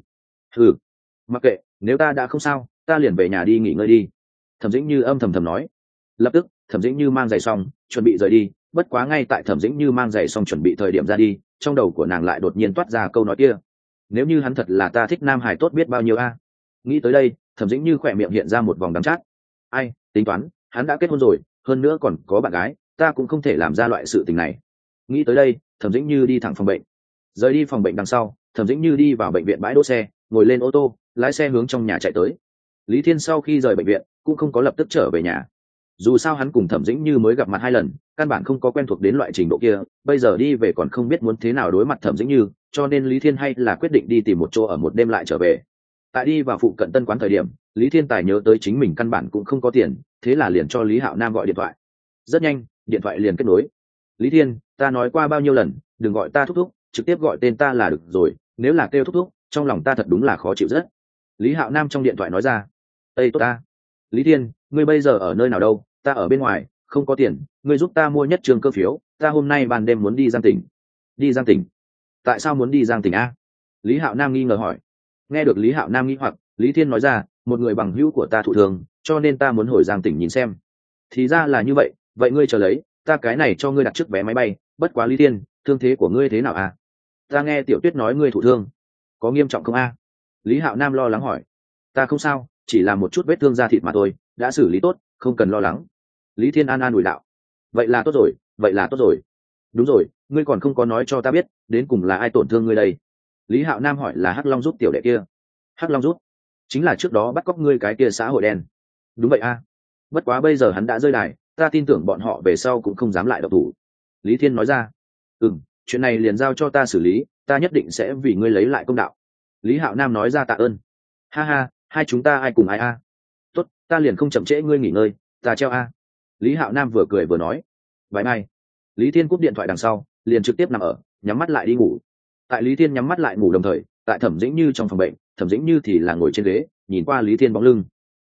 Mặc kệ, nếu ta đã không sao, ta liền về nhà đi nghỉ ngơi đi. Thẩm Dĩnh Như âm thầm thầm nói. Lập tức, Thẩm Dĩnh Như mang giày xong, chuẩn bị rời đi. Bất quá ngay tại Thẩm Dĩnh Như mang giày xong chuẩn bị thời điểm ra đi, trong đầu của nàng lại đột nhiên toát ra câu nói kia. Nếu như hắn thật là ta thích nam hải tốt biết bao nhiêu a. Nghĩ tới đây, Thẩm Dĩnh Như khỏe miệng hiện ra một vòng đắng chát. Ai, tính toán, hắn đã kết hôn rồi, hơn nữa còn có bạn gái, ta cũng không thể làm ra loại sự tình này. Nghĩ tới đây, Thẩm Dĩnh Như đi thẳng phòng bệnh. Rời đi phòng bệnh đằng sau, Thẩm Dĩnh Như đi vào bệnh viện bãi đỗ xe, ngồi lên ô tô, lái xe hướng trong nhà chạy tới. Lý Thiên sau khi rời bệnh viện cũng không có lập tức trở về nhà. Dù sao hắn cùng Thẩm Dĩnh Như mới gặp mặt 2 lần, căn bản không có quen thuộc đến loại trình độ kia, bây giờ đi về còn không biết muốn thế nào đối mặt Thẩm Dĩnh Như, cho nên Lý Thiên hay là quyết định đi tìm một chỗ ở một đêm lại trở về. Tại đi vào phụ cận Tân Quán thời điểm, Lý Thiên tài nhớ tới chính mình căn bản cũng không có tiền, thế là liền cho Lý Hạo Nam gọi điện thoại. Rất nhanh, điện thoại liền kết nối. Lý Thiên, ta nói qua bao nhiêu lần, đừng gọi ta thúc thúc, trực tiếp gọi tên ta là được rồi, nếu là kêu thúc thúc, trong lòng ta thật đúng là khó chịu rất. Lý Hạo Nam trong điện thoại nói ra. Ê tốt ta. Lý Thiên, ngươi bây giờ ở nơi nào đâu? Ta ở bên ngoài, không có tiền, ngươi giúp ta mua nhất trường cơ phiếu, ta hôm nay ban đêm muốn đi Giang Tỉnh. Đi Giang Tỉnh? Tại sao muốn đi Giang Tỉnh a? Lý Hạo Nam nghi ngờ hỏi. Nghe được Lý Hạo Nam nghi hoặc, Lý Thiên nói ra, một người bằng hữu của ta thụ thường, cho nên ta muốn hồi Giang Tỉnh nhìn xem. Thì ra là như vậy, vậy ngươi chờ lấy, ta cái này cho ngươi đặt trước vé máy bay. Bất quá Lý Thiên, thương thế của ngươi thế nào à? Ta nghe Tiểu Tuyết nói ngươi thụ thương, có nghiêm trọng không a? Lý Hạo Nam lo lắng hỏi. Ta không sao, chỉ là một chút vết thương da thịt mà thôi, đã xử lý tốt, không cần lo lắng. Lý Thiên an ủi đạo. Vậy là tốt rồi, vậy là tốt rồi. Đúng rồi, ngươi còn không có nói cho ta biết, đến cùng là ai tổn thương ngươi đây? Lý Hạo Nam hỏi là Hắc Long giúp tiểu đệ kia. Hắc Long giúp? Chính là trước đó bắt cóc ngươi cái kia xã hội đen. Đúng vậy a. Bất quá bây giờ hắn đã rơi đài, ta tin tưởng bọn họ về sau cũng không dám lại độc thủ. Lý Thiên nói ra. Chuyện này liền giao cho ta xử lý, ta nhất định sẽ vì ngươi lấy lại công đạo. Lý Hạo Nam nói ra tạ ơn. Ha ha, hai chúng ta ai cùng ai a? Tốt, ta liền không chậm trễ ngươi nghỉ ngơi, ta treo a. Lý Hạo Nam vừa cười vừa nói. Bye bye. Lý Thiên cúp điện thoại đằng sau, liền trực tiếp nằm ở, nhắm mắt lại đi ngủ. Tại Lý Thiên nhắm mắt lại ngủ đồng thời, tại Thẩm Dĩnh Như trong phòng bệnh, Thẩm Dĩnh Như thì là ngồi trên ghế, nhìn qua Lý Thiên bóng lưng.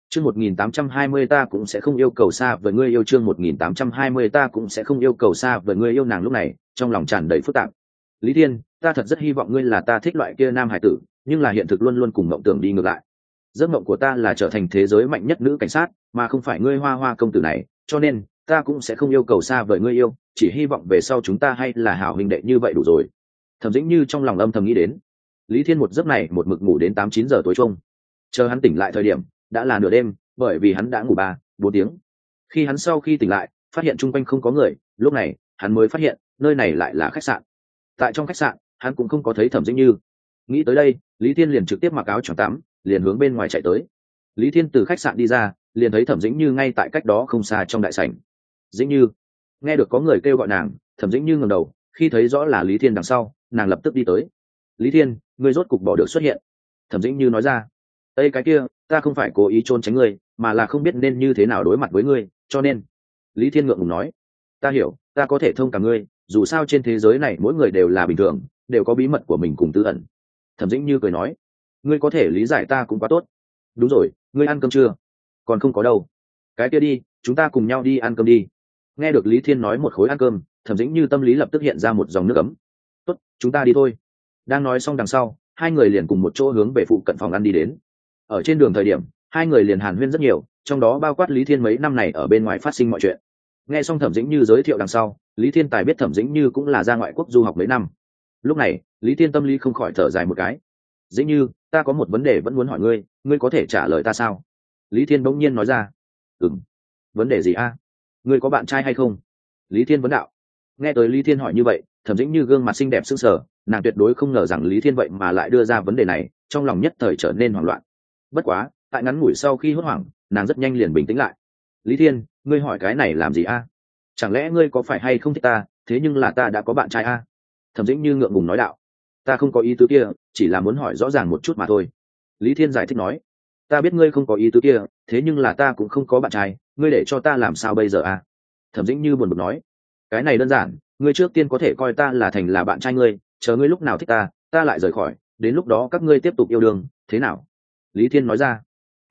Chương 1820 ta cũng sẽ không yêu cầu xa với ngươi yêu, chương 1820 ta cũng sẽ không yêu cầu xa với ngươi yêu. Nàng lúc này trong lòng tràn đầy phức tạp. Lý Thiên, ta thật rất hy vọng ngươi là ta thích loại kia nam hải tử, nhưng là hiện thực luôn luôn cùng mộng tưởng đi ngược lại. Giấc mộng của ta là trở thành thế giới mạnh nhất nữ cảnh sát, mà không phải ngươi hoa hoa công tử này, cho nên ta cũng sẽ không yêu cầu xa với ngươi yêu, chỉ hy vọng về sau chúng ta hay là hảo huynh đệ như vậy đủ rồi. Thẩm Dĩnh Như trong lòng âm thầm nghĩ đến. Lý Thiên một giấc này một mực ngủ đến 8-9 giờ tối chung. Chờ hắn tỉnh lại thời điểm đã là nửa đêm, bởi vì hắn đã ngủ 3-4 tiếng. Khi hắn sau khi tỉnh lại phát hiện chung quanh không có người, lúc này hắn mới phát hiện nơi này lại là khách sạn. Tại trong khách sạn hắn cũng không có thấy Thẩm Dĩnh Như. Nghĩ tới đây, Lý Thiên liền trực tiếp mặc áo choàng tắm, liền hướng bên ngoài chạy tới. Lý Thiên từ khách sạn đi ra, liền thấy Thẩm Dĩnh Như ngay tại cách đó không xa trong đại sảnh. Dĩnh Như, nghe được có người kêu gọi nàng, Thẩm Dĩnh Như ngẩng đầu, khi thấy rõ là Lý Thiên đằng sau, nàng lập tức đi tới. Lý Thiên, ngươi rốt cục bỏ được xuất hiện. Thẩm Dĩnh Như nói ra. Ê cái kia, ta không phải cố ý trốn tránh ngươi, mà là không biết nên như thế nào đối mặt với ngươi, cho nên. Lý Thiên ngượng ngùng nói. Ta hiểu, ta có thể thông cảm ngươi, dù sao trên thế giới này mỗi người đều là bình thường, đều có bí mật của mình cùng tư ẩn. Thẩm Dĩnh Như cười nói. Ngươi có thể lý giải ta cũng quá tốt. Đúng rồi, ngươi ăn cơm chưa? Còn không có đâu. Cái kia đi, chúng ta cùng nhau đi ăn cơm đi. Nghe được Lý Thiên nói một khối ăn cơm, Thẩm Dĩnh Như tâm lý lập tức hiện ra một dòng nước ấm. Tốt, chúng ta đi thôi. Đang nói xong đằng sau, hai người liền cùng một chỗ hướng về phụ cận phòng ăn đi đến. Ở trên đường thời điểm hai người liền hàn huyên rất nhiều, trong đó bao quát Lý Thiên mấy năm này ở bên ngoài phát sinh mọi chuyện. Nghe xong Thẩm Dĩnh Như giới thiệu đằng sau, Lý Thiên tài biết Thẩm Dĩnh Như cũng là ra ngoại quốc du học mấy năm. Lúc này Lý Thiên tâm lý không khỏi thở dài một cái. Dĩnh Như, ta có một vấn đề vẫn muốn hỏi ngươi, ngươi có thể trả lời ta sao? Lý Thiên bỗng nhiên nói ra. Vấn đề gì a? Ngươi có bạn trai hay không? Lý Thiên vấn đạo. Nghe tới Lý Thiên hỏi như vậy, Thẩm Dĩnh Như gương mặt xinh đẹp sững sờ, nàng tuyệt đối không ngờ rằng Lý Thiên vậy mà lại đưa ra vấn đề này, trong lòng nhất thời trở nên hoảng loạn. Bất quá tại ngắn ngủi sau khi hốt hoảng, nàng rất nhanh liền bình tĩnh lại. Lý Thiên, ngươi hỏi cái này làm gì a? Chẳng lẽ ngươi có phải hay không thích ta, thế nhưng là ta đã có bạn trai a? Thẩm Dĩnh Như ngượng ngùng nói đạo. Ta không có ý tứ kia, chỉ là muốn hỏi rõ ràng một chút mà thôi. Lý Thiên giải thích nói. Ta biết ngươi không có ý tứ kia, thế nhưng là ta cũng không có bạn trai, ngươi để cho ta làm sao bây giờ a? Thẩm Dĩnh Như buồn bực nói. Cái này đơn giản, ngươi trước tiên có thể coi ta là thành là bạn trai ngươi, chờ ngươi lúc nào thích ta, ta lại rời khỏi, đến lúc đó các ngươi tiếp tục yêu đương, thế nào? Lý Thiên nói ra.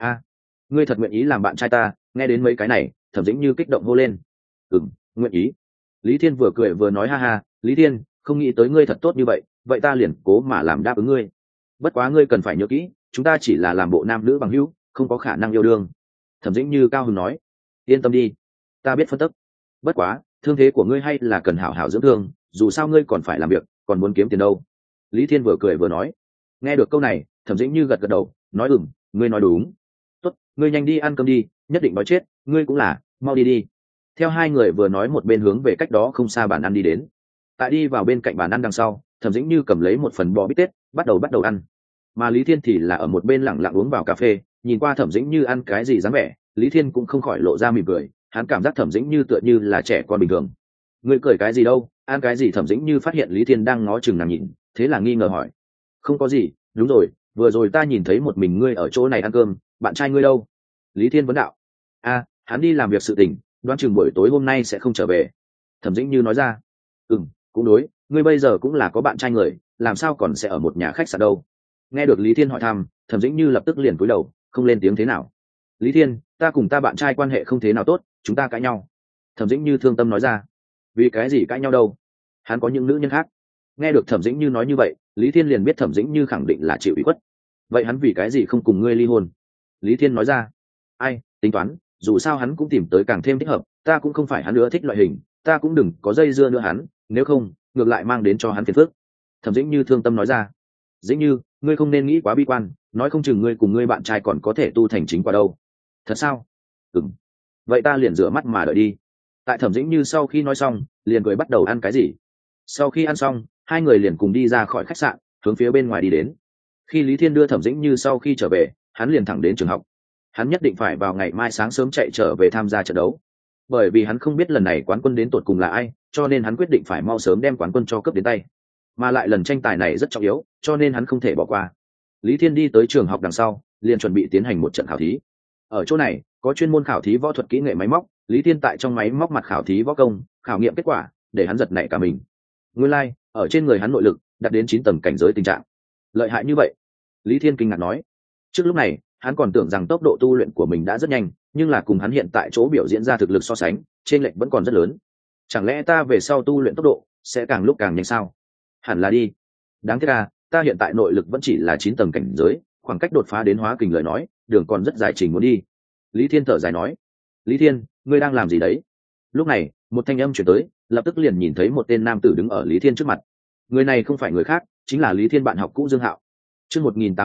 Ngươi thật nguyện ý làm bạn trai ta? Nghe đến mấy cái này, Thẩm Dĩnh Như kích động hô lên. Nguyện ý. Lý Thiên vừa cười vừa nói ha ha. Lý Thiên, không nghĩ tới ngươi thật tốt như vậy, vậy ta liền cố mà làm đáp ứng ngươi. Bất quá ngươi cần phải nhớ kỹ, chúng ta chỉ là làm bộ nam nữ bằng hữu, không có khả năng yêu đương. Thẩm Dĩnh Như cao hứng nói. Yên tâm đi, ta biết phân tích. Bất quá thương thế của ngươi hay là cần hảo hảo dưỡng thương, dù sao ngươi còn phải làm việc, còn muốn kiếm tiền đâu. Lý Thiên vừa cười vừa nói. Nghe được câu này, Thẩm Dĩnh Như gật gật đầu, nói ngươi nói đúng. Tốt, ngươi nhanh đi ăn cơm đi, nhất định nói chết, ngươi cũng là, mau đi đi. Theo hai người vừa nói một bên hướng về cách đó không xa bàn ăn đi đến. Tại đi vào bên cạnh bàn ăn đằng sau, Thẩm Dĩnh Như cầm lấy một phần bò bít tết, bắt đầu ăn. Mà Lý Thiên thì là ở một bên lặng lặng uống vào cà phê, nhìn qua Thẩm Dĩnh Như ăn cái gì dáng vẻ, Lý Thiên cũng không khỏi lộ ra mỉm cười, hắn cảm giác Thẩm Dĩnh Như tựa như là trẻ con bình thường. Ngươi cười cái gì đâu, ăn cái gì? Thẩm Dĩnh Như phát hiện Lý Thiên đang ngó chừng nàng nhìn, thế là nghi ngờ hỏi. Không có gì, đúng rồi, vừa rồi ta nhìn thấy một mình ngươi ở chỗ này ăn cơm, bạn trai ngươi đâu? Lý Thiên vấn đạo. Hắn đi làm việc sự tình, đoán chừng buổi tối hôm nay sẽ không trở về. Thẩm Dĩnh Như nói ra. Cũng đối, ngươi bây giờ cũng là có bạn trai người, làm sao còn sẽ ở một nhà khách sạn đâu? Nghe được Lý Thiên hỏi thăm, Thẩm Dĩnh Như lập tức liền cúi đầu, không lên tiếng thế nào. Lý Thiên, ta cùng ta bạn trai quan hệ không thế nào tốt, chúng ta cãi nhau. Thẩm Dĩnh Như thương tâm nói ra. Vì cái gì cãi nhau đâu? Hắn có những nữ nhân khác. Nghe được Thẩm Dĩnh Như nói như vậy, Lý Thiên liền biết Thẩm Dĩnh Như khẳng định là chịu ủy khuất. Vậy hắn vì cái gì không cùng ngươi ly hôn? Lý Thiên nói ra. Tính toán, dù sao hắn cũng tìm tới càng thêm thích hợp, ta cũng không phải hắn nữa thích loại hình, ta cũng đừng có dây dưa nữa hắn, nếu không ngược lại mang đến cho hắn phiền phức. Thẩm Dĩnh Như thương tâm nói ra. Dĩnh Như, ngươi không nên nghĩ quá bi quan, nói không chừng ngươi cùng ngươi bạn trai còn có thể tu thành chính quả đâu. Thật sao? Vậy ta liền rửa mắt mà đợi đi. Tại Thẩm Dĩnh Như sau khi nói xong, liền cười bắt đầu ăn cái gì. Sau khi ăn xong, hai người liền cùng đi ra khỏi khách sạn, hướng phía bên ngoài đi đến. Khi Lý Thiên đưa Thẩm Dĩnh Như sau khi trở về, hắn liền thẳng đến trường học. Hắn nhất định phải vào ngày mai sáng sớm chạy trở về tham gia trận đấu, bởi vì hắn không biết lần này quán quân đến tột cùng là ai, cho nên hắn quyết định phải mau sớm đem quán quân cho cướp đến tay. Mà lại lần tranh tài này rất trọng yếu, cho nên hắn không thể bỏ qua. Lý Thiên đi tới trường học đằng sau, liền chuẩn bị tiến hành một trận khảo thí. Ở chỗ này có chuyên môn khảo thí võ thuật kỹ nghệ máy móc, Lý Thiên tại trong máy móc mặt khảo thí võ công, khảo nghiệm kết quả để hắn giật nảy cả mình. Nguyên lai, ở trên người hắn nội lực đạt đến 9 tầng cảnh giới tình trạng. Lợi hại như vậy? Lý Thiên kinh ngạc nói. Trước lúc này, hắn còn tưởng rằng tốc độ tu luyện của mình đã rất nhanh, nhưng là cùng hắn hiện tại chỗ biểu diễn ra thực lực so sánh, trên lệch vẫn còn rất lớn. Chẳng lẽ ta về sau tu luyện tốc độ sẽ càng lúc càng nhanh sao? Hẳn là đi. Đáng tiếc là ta hiện tại nội lực vẫn chỉ là 9 tầng cảnh giới, khoảng cách đột phá đến hóa kình lời nói, đường còn rất dài trình muốn đi. Lý Thiên thở dài nói. Lý Thiên, ngươi đang làm gì đấy? Lúc này, một thanh âm chuyển tới, lập tức liền nhìn thấy một tên nam tử đứng ở Lý Thiên trước mặt. Người này không phải người khác, chính là Lý Thiên bạn học cũ Dương Hạo. Chương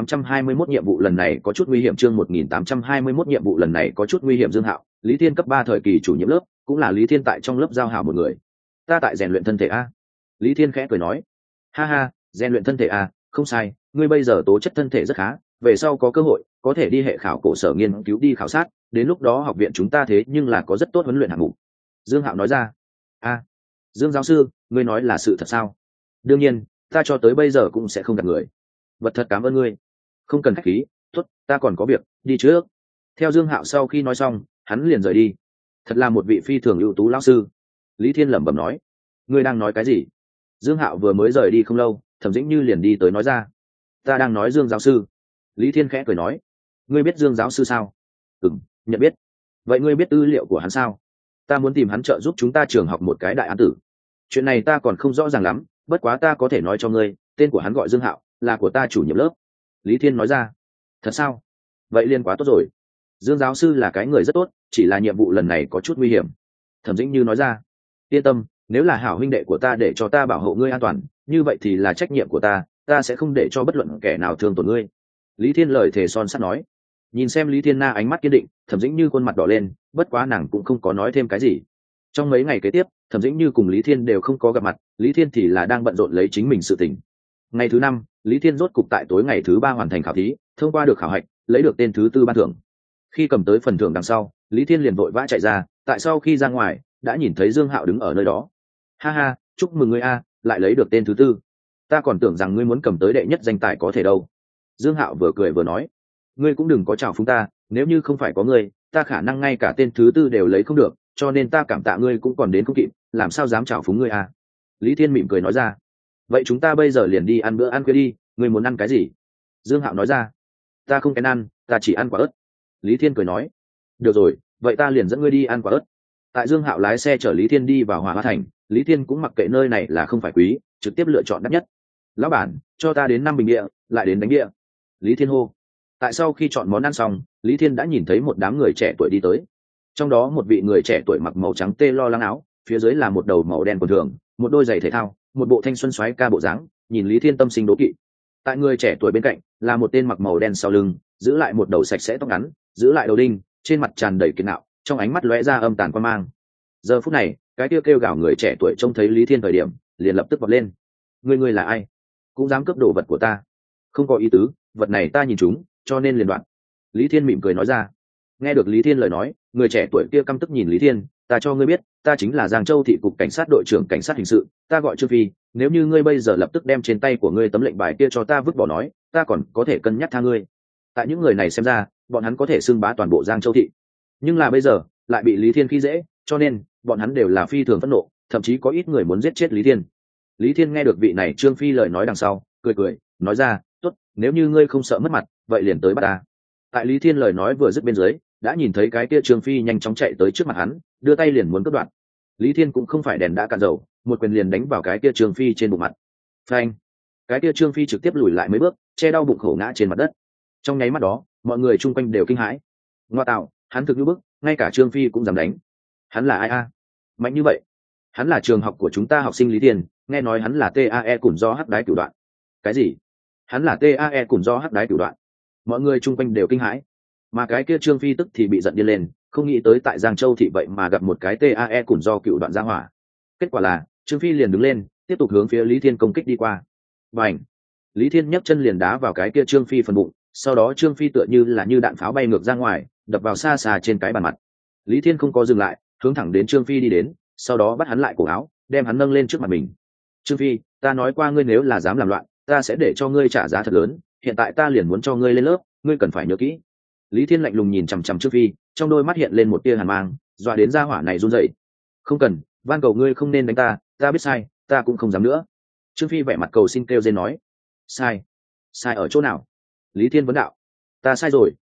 1821 nhiệm vụ lần này có chút nguy hiểm. Chương 1821 nhiệm vụ lần này có chút nguy hiểm. Dương Hạo, Lý Thiên cấp 3 thời kỳ chủ nhiệm lớp, cũng là Lý Thiên tại trong lớp giao hảo một người. Ta tại rèn luyện thân thể a. Lý Thiên khẽ cười nói. Ha ha, rèn luyện thân thể a, không sai, ngươi bây giờ tố chất thân thể rất khá, về sau có cơ hội có thể đi hệ khảo cổ sở nghiên cứu đi khảo sát, đến lúc đó học viện chúng ta thế nhưng là có rất tốt huấn luyện hạng mục. Dương Hạo nói ra. A, Dương giáo sư, ngươi nói là sự thật sao? Đương nhiên, ta cho tới bây giờ cũng sẽ không gạt người. Vật thật cảm ơn ngươi. Không cần khách khí, tốt, ta còn có việc, đi trước. Theo Dương Hạo sau khi nói xong, hắn liền rời đi. Thật là một vị phi thường ưu tú lão sư. Lý Thiên lẩm bẩm nói. Ngươi đang nói cái gì? Dương Hạo vừa mới rời đi không lâu, Thẩm Dĩnh Như liền đi tới nói ra. Ta đang nói Dương giáo sư. Lý Thiên khẽ cười nói. Ngươi biết Dương giáo sư sao? Ừm, nhận biết. Vậy ngươi biết tư liệu của hắn sao? Ta muốn tìm hắn trợ giúp chúng ta trường học một cái đại án tử. Chuyện này ta còn không rõ ràng lắm, bất quá ta có thể nói cho ngươi, tên của hắn gọi Dương Hạo, là của ta chủ nhiệm lớp. Lý Thiên nói ra. Thật sao? Vậy liên quá tốt rồi. Dương giáo sư là cái người rất tốt, chỉ là nhiệm vụ lần này có chút nguy hiểm. Thẩm Dĩnh Như nói ra. Yên tâm, nếu là hảo huynh đệ của ta để cho ta bảo hộ ngươi an toàn, như vậy thì là trách nhiệm của ta sẽ không để cho bất luận kẻ nào thương tổn ngươi. Lý Thiên lời thề son sắt nói. Nhìn xem Lý Thiên Na ánh mắt kiên định, Thẩm Dĩnh Như khuôn mặt đỏ lên, bất quá nàng cũng không có nói thêm cái gì. Trong mấy ngày kế tiếp, Thẩm Dĩnh Như cùng Lý Thiên đều không có gặp mặt, Lý Thiên thì là đang bận rộn lấy chính mình sự tình. Ngày thứ 5, Lý Thiên rốt cục tại tối ngày thứ 3 hoàn thành khảo thí, thông qua được khảo hạch, lấy được tên thứ 4 ban thưởng. Khi cầm tới phần thưởng đằng sau, Lý Thiên liền vội vã chạy ra, tại sau khi ra ngoài, đã nhìn thấy Dương Hạo đứng ở nơi đó. Ha ha, chúc mừng ngươi a, lại lấy được tên thứ 4. Ta còn tưởng rằng ngươi muốn cầm tới đệ nhất danh tài có thể đâu. Dương Hạo vừa cười vừa nói. Ngươi cũng đừng có chào phúng ta, nếu như không phải có ngươi, ta khả năng ngay cả tên thứ 4 đều lấy không được, cho nên ta cảm tạ ngươi cũng còn đến không kịp, làm sao dám chào phúng ngươi a. Lý Thiên mỉm cười nói ra. Vậy chúng ta bây giờ liền đi ăn bữa ăn khuya đi, ngươi muốn ăn cái gì? Dương Hạo nói ra. Ta không kén ăn, ta chỉ ăn quả ớt. Lý Thiên cười nói. Được rồi, vậy ta liền dẫn ngươi đi ăn quả ớt. Tại Dương Hạo lái xe chở Lý Thiên đi vào Hòa Hoa Thành, Lý Thiên cũng mặc kệ nơi này là không phải quý, trực tiếp lựa chọn đắt nhất. Lão bản, cho ta đến 5 bình địa, lại đến đánh địa. Lý Thiên hô. Tại sau khi chọn món ăn xong, Lý Thiên đã nhìn thấy một đám người trẻ tuổi đi tới. Trong đó một vị người trẻ tuổi mặc màu trắng tê lo lắng áo, phía dưới là một đầu màu đen quần thường, một đôi giày thể thao, một bộ thanh xuân xoáy ca bộ dáng, nhìn Lý Thiên tâm sinh đố kỵ. Tại người trẻ tuổi bên cạnh là một tên mặc màu đen sau lưng, giữ lại một đầu sạch sẽ tóc ngắn, giữ lại đầu đinh, trên mặt tràn đầy kiệt ngạo, trong ánh mắt lóe ra âm tàn quan mang. Giờ phút này, cái kêu gào người trẻ tuổi trông thấy Lý Thiên thời điểm, liền lập tức vọt lên. Ngươi là ai? Cũng dám cướp đồ vật của ta? Không có ý tứ, vật này ta nhìn chúng, cho nên liền đoạn. Lý Thiên mỉm cười nói ra. Nghe được Lý Thiên lời nói, người trẻ tuổi kia căm tức nhìn Lý Thiên. Ta cho ngươi biết, ta chính là Giang Châu thị cục cảnh sát đội trưởng cảnh sát hình sự, ta gọi Trương Phi. Nếu như ngươi bây giờ lập tức đem trên tay của ngươi tấm lệnh bài kia cho ta vứt bỏ nói, ta còn có thể cân nhắc tha ngươi. Tại những người này xem ra, bọn hắn có thể xưng bá toàn bộ Giang Châu thị, nhưng là bây giờ lại bị Lý Thiên khi dễ, cho nên bọn hắn đều là phi thường phẫn nộ, thậm chí có ít người muốn giết chết Lý Thiên. Lý Thiên nghe được vị này Trương Phi lời nói đằng sau, cười nói ra, tốt, nếu như ngươi không sợ mất mặt, vậy liền tới bắt ta. Tại Lý Thiên lời nói vừa dứt bên dưới, đã nhìn thấy cái kia Trương Phi nhanh chóng chạy tới trước mặt hắn, đưa tay liền muốn cướp đoạt. Lý Thiên cũng không phải đèn đã cạn dầu, một quyền liền đánh vào cái kia Trương Phi trên bụng mặt. Phanh! Cái kia Trương Phi trực tiếp lùi lại mấy bước, che đau bụng khổ ngã trên mặt đất. Trong nháy mắt đó, mọi người chung quanh đều kinh hãi. Ngoa tạo, hắn thực như bức, ngay cả Trương Phi cũng dám đánh. Hắn là ai a? Mạnh như vậy? Hắn là trường học của chúng ta học sinh Lý Thiên, nghe nói hắn là TAE cùng do hắc đái cửu đoạn. Cái gì? Hắn là TAE cùng do hắc đái cửu đoạn. Mọi người chung quanh đều kinh hãi. Mà cái kia Trương Phi tức thì bị giận điên lên, không nghĩ tới tại Giang Châu thị vậy mà gặp một cái TAE cùng do cựu đoạn gia hỏa. Kết quả là Trương Phi liền đứng lên, tiếp tục hướng phía Lý Thiên công kích đi qua. Bành! Lý Thiên nhấc chân liền đá vào cái kia Trương Phi phần bụng, sau đó Trương Phi tựa như là đạn pháo bay ngược ra ngoài, đập vào xa xa trên cái bàn mặt. Lý Thiên không có dừng lại, hướng thẳng đến Trương Phi đi đến, sau đó bắt hắn lại cổ áo, đem hắn nâng lên trước mặt mình. Trương Phi, ta nói qua ngươi nếu là dám làm loạn, ta sẽ để cho ngươi trả giá thật lớn, hiện tại ta liền muốn cho ngươi lên lớp, ngươi cần phải nhớ kỹ. Lý Thiên lạnh lùng nhìn chằm chằm Trương Phi, trong đôi mắt hiện lên một tia hàn mang, dọa đến gia hỏa này run rẩy. Không cần, van cầu ngươi không nên đánh ta, ta biết sai, ta cũng không dám nữa. Trương Phi vẻ mặt cầu xin kêu rên nói. Sai ở chỗ nào? Lý Thiên vấn đạo. Ta sai rồi,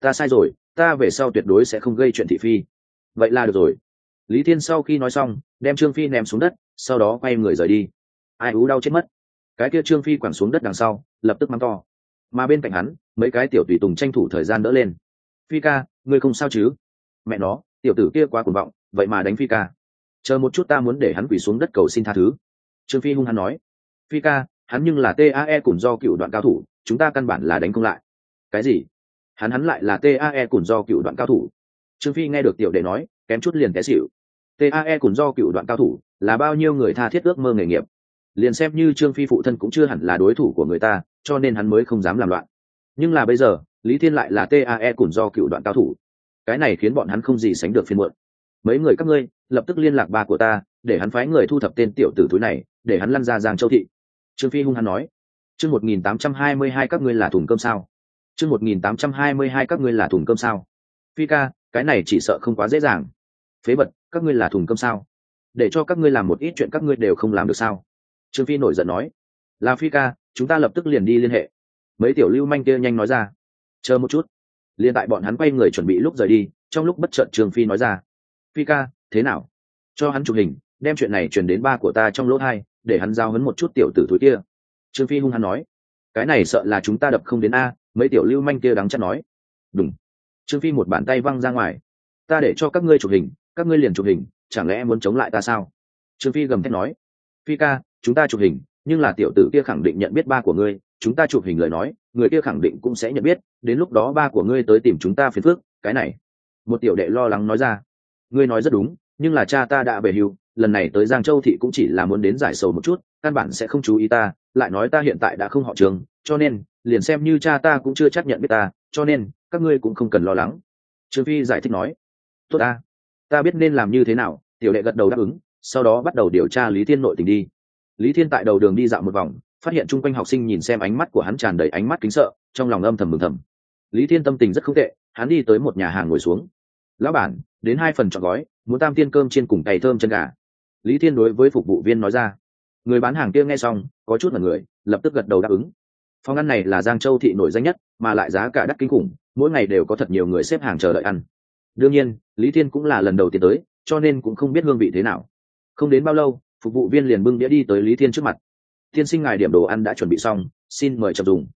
ta sai rồi, ta về sau tuyệt đối sẽ không gây chuyện thị phi. Vậy là được rồi. Lý Thiên sau khi nói xong đem Trương Phi ném xuống đất, sau đó quay người rời đi. Ai ú đau chết mất. Cái kia Trương Phi quẳng xuống đất đằng sau lập tức mắng to, mà bên cạnh hắn mấy cái tiểu tùy tùng tranh thủ thời gian đỡ lên. Phi ca, ngươi không sao chứ? Mẹ nó, tiểu tử kia quá cuồng vọng, vậy mà đánh Phi ca. Chờ một chút, ta muốn để hắn quỳ xuống đất cầu xin tha thứ. Trương Phi hung hăng nói. Phi ca, hắn nhưng là TAE cùng do cựu đoạn cao thủ, chúng ta căn bản là đánh không lại. Cái gì? Hắn lại là TAE cùng do cựu đoạn cao thủ? Trương Phi nghe được tiểu đệ nói kém chút liền té xỉu. TAE cùng do cựu đoạn cao thủ là bao nhiêu người tha thiết ước mơ nghề nghiệp, liền xem như Trương Phi phụ thân cũng chưa hẳn là đối thủ của người ta, cho nên hắn mới không dám làm loạn. Nhưng là bây giờ Lý Thiên lại là TAE cùng do cựu đoạn cao thủ, cái này khiến bọn hắn không gì sánh được phiền muộn. Mấy người các ngươi lập tức liên lạc ba của ta, để hắn phái người thu thập tên tiểu tử thúi này, để hắn lăn ra Giang Châu thị. Trương Phi hung hăng nói. Chương 1822 các ngươi là thùng cơm sao? Chương 1822 các ngươi là thùng cơm sao? Phi ca, cái này chỉ sợ không quá dễ dàng. Phế vật, các ngươi là thùng cơm sao? Để cho các ngươi làm một ít chuyện các ngươi đều không làm được sao? Trương Phi nổi giận nói. Là Phi ca, chúng ta lập tức liền đi liên hệ. Mấy tiểu lưu manh kia nhanh nói ra. Chờ một chút. Liên tại bọn hắn quay người chuẩn bị lúc rời đi, trong lúc bất chợt Trương Phi nói ra. Phi ca, thế nào? Cho hắn chụp hình, đem chuyện này truyền đến ba của ta trong lỗ hai, để hắn giao hấn một chút tiểu tử thúi kia. Trương Phi hung hăng nói. Cái này sợ là chúng ta đập không đến a. Mấy tiểu lưu manh kia đắng chắc nói. Đúng. Trương Phi một bàn tay văng ra ngoài. Ta để cho các ngươi chụp hình, các ngươi liền chụp hình, chẳng lẽ muốn chống lại ta sao? Trương Phi gầm thét nói. Phi ca, chúng ta chụp hình, nhưng là tiểu tử kia khẳng định nhận biết ba của ngươi, chúng ta chụp hình lời nói, người kia khẳng định cũng sẽ nhận biết, đến lúc đó ba của ngươi tới tìm chúng ta phiền phức, cái này. Một tiểu đệ lo lắng nói ra. Ngươi nói rất đúng, nhưng là cha ta đã về hưu, lần này tới Giang Châu thị cũng chỉ là muốn đến giải sầu một chút, căn bản sẽ không chú ý ta, lại nói ta hiện tại đã không họ Trường, cho nên liền xem như cha ta cũng chưa chắc nhận biết ta, cho nên các ngươi cũng không cần lo lắng. Trương Phi giải thích nói. Tốt ta biết nên làm như thế nào. Tiểu đệ gật đầu đáp ứng, sau đó bắt đầu điều tra Lý Thiên nội tình đi. Lý Thiên tại đầu đường đi dạo một vòng, phát hiện chung quanh học sinh nhìn xem ánh mắt của hắn tràn đầy ánh mắt kính sợ, trong lòng âm thầm mừng thầm. Lý Thiên tâm tình rất không tệ, hắn đi tới một nhà hàng ngồi xuống. Lão bản, đến 2 phần trọn gói, muốn tam tiên cơm chiên cùng cày thơm chân gà. Lý Thiên đối với phục vụ viên nói ra. Người bán hàng kia nghe xong có chút là người, lập tức gật đầu đáp ứng. Phòng ăn này là Giang Châu thị nổi danh nhất, mà lại giá cả đắt kinh khủng, mỗi ngày đều có thật nhiều người xếp hàng chờ đợi ăn. Đương nhiên Lý Thiên cũng là lần đầu tiên tới, cho nên cũng không biết hương vị thế nào. Không đến bao lâu, phục vụ viên liền bưng đĩa đi tới Lý Thiên trước mặt. Tiên sinh ngài điểm đồ ăn đã chuẩn bị xong, xin mời chậm dùng.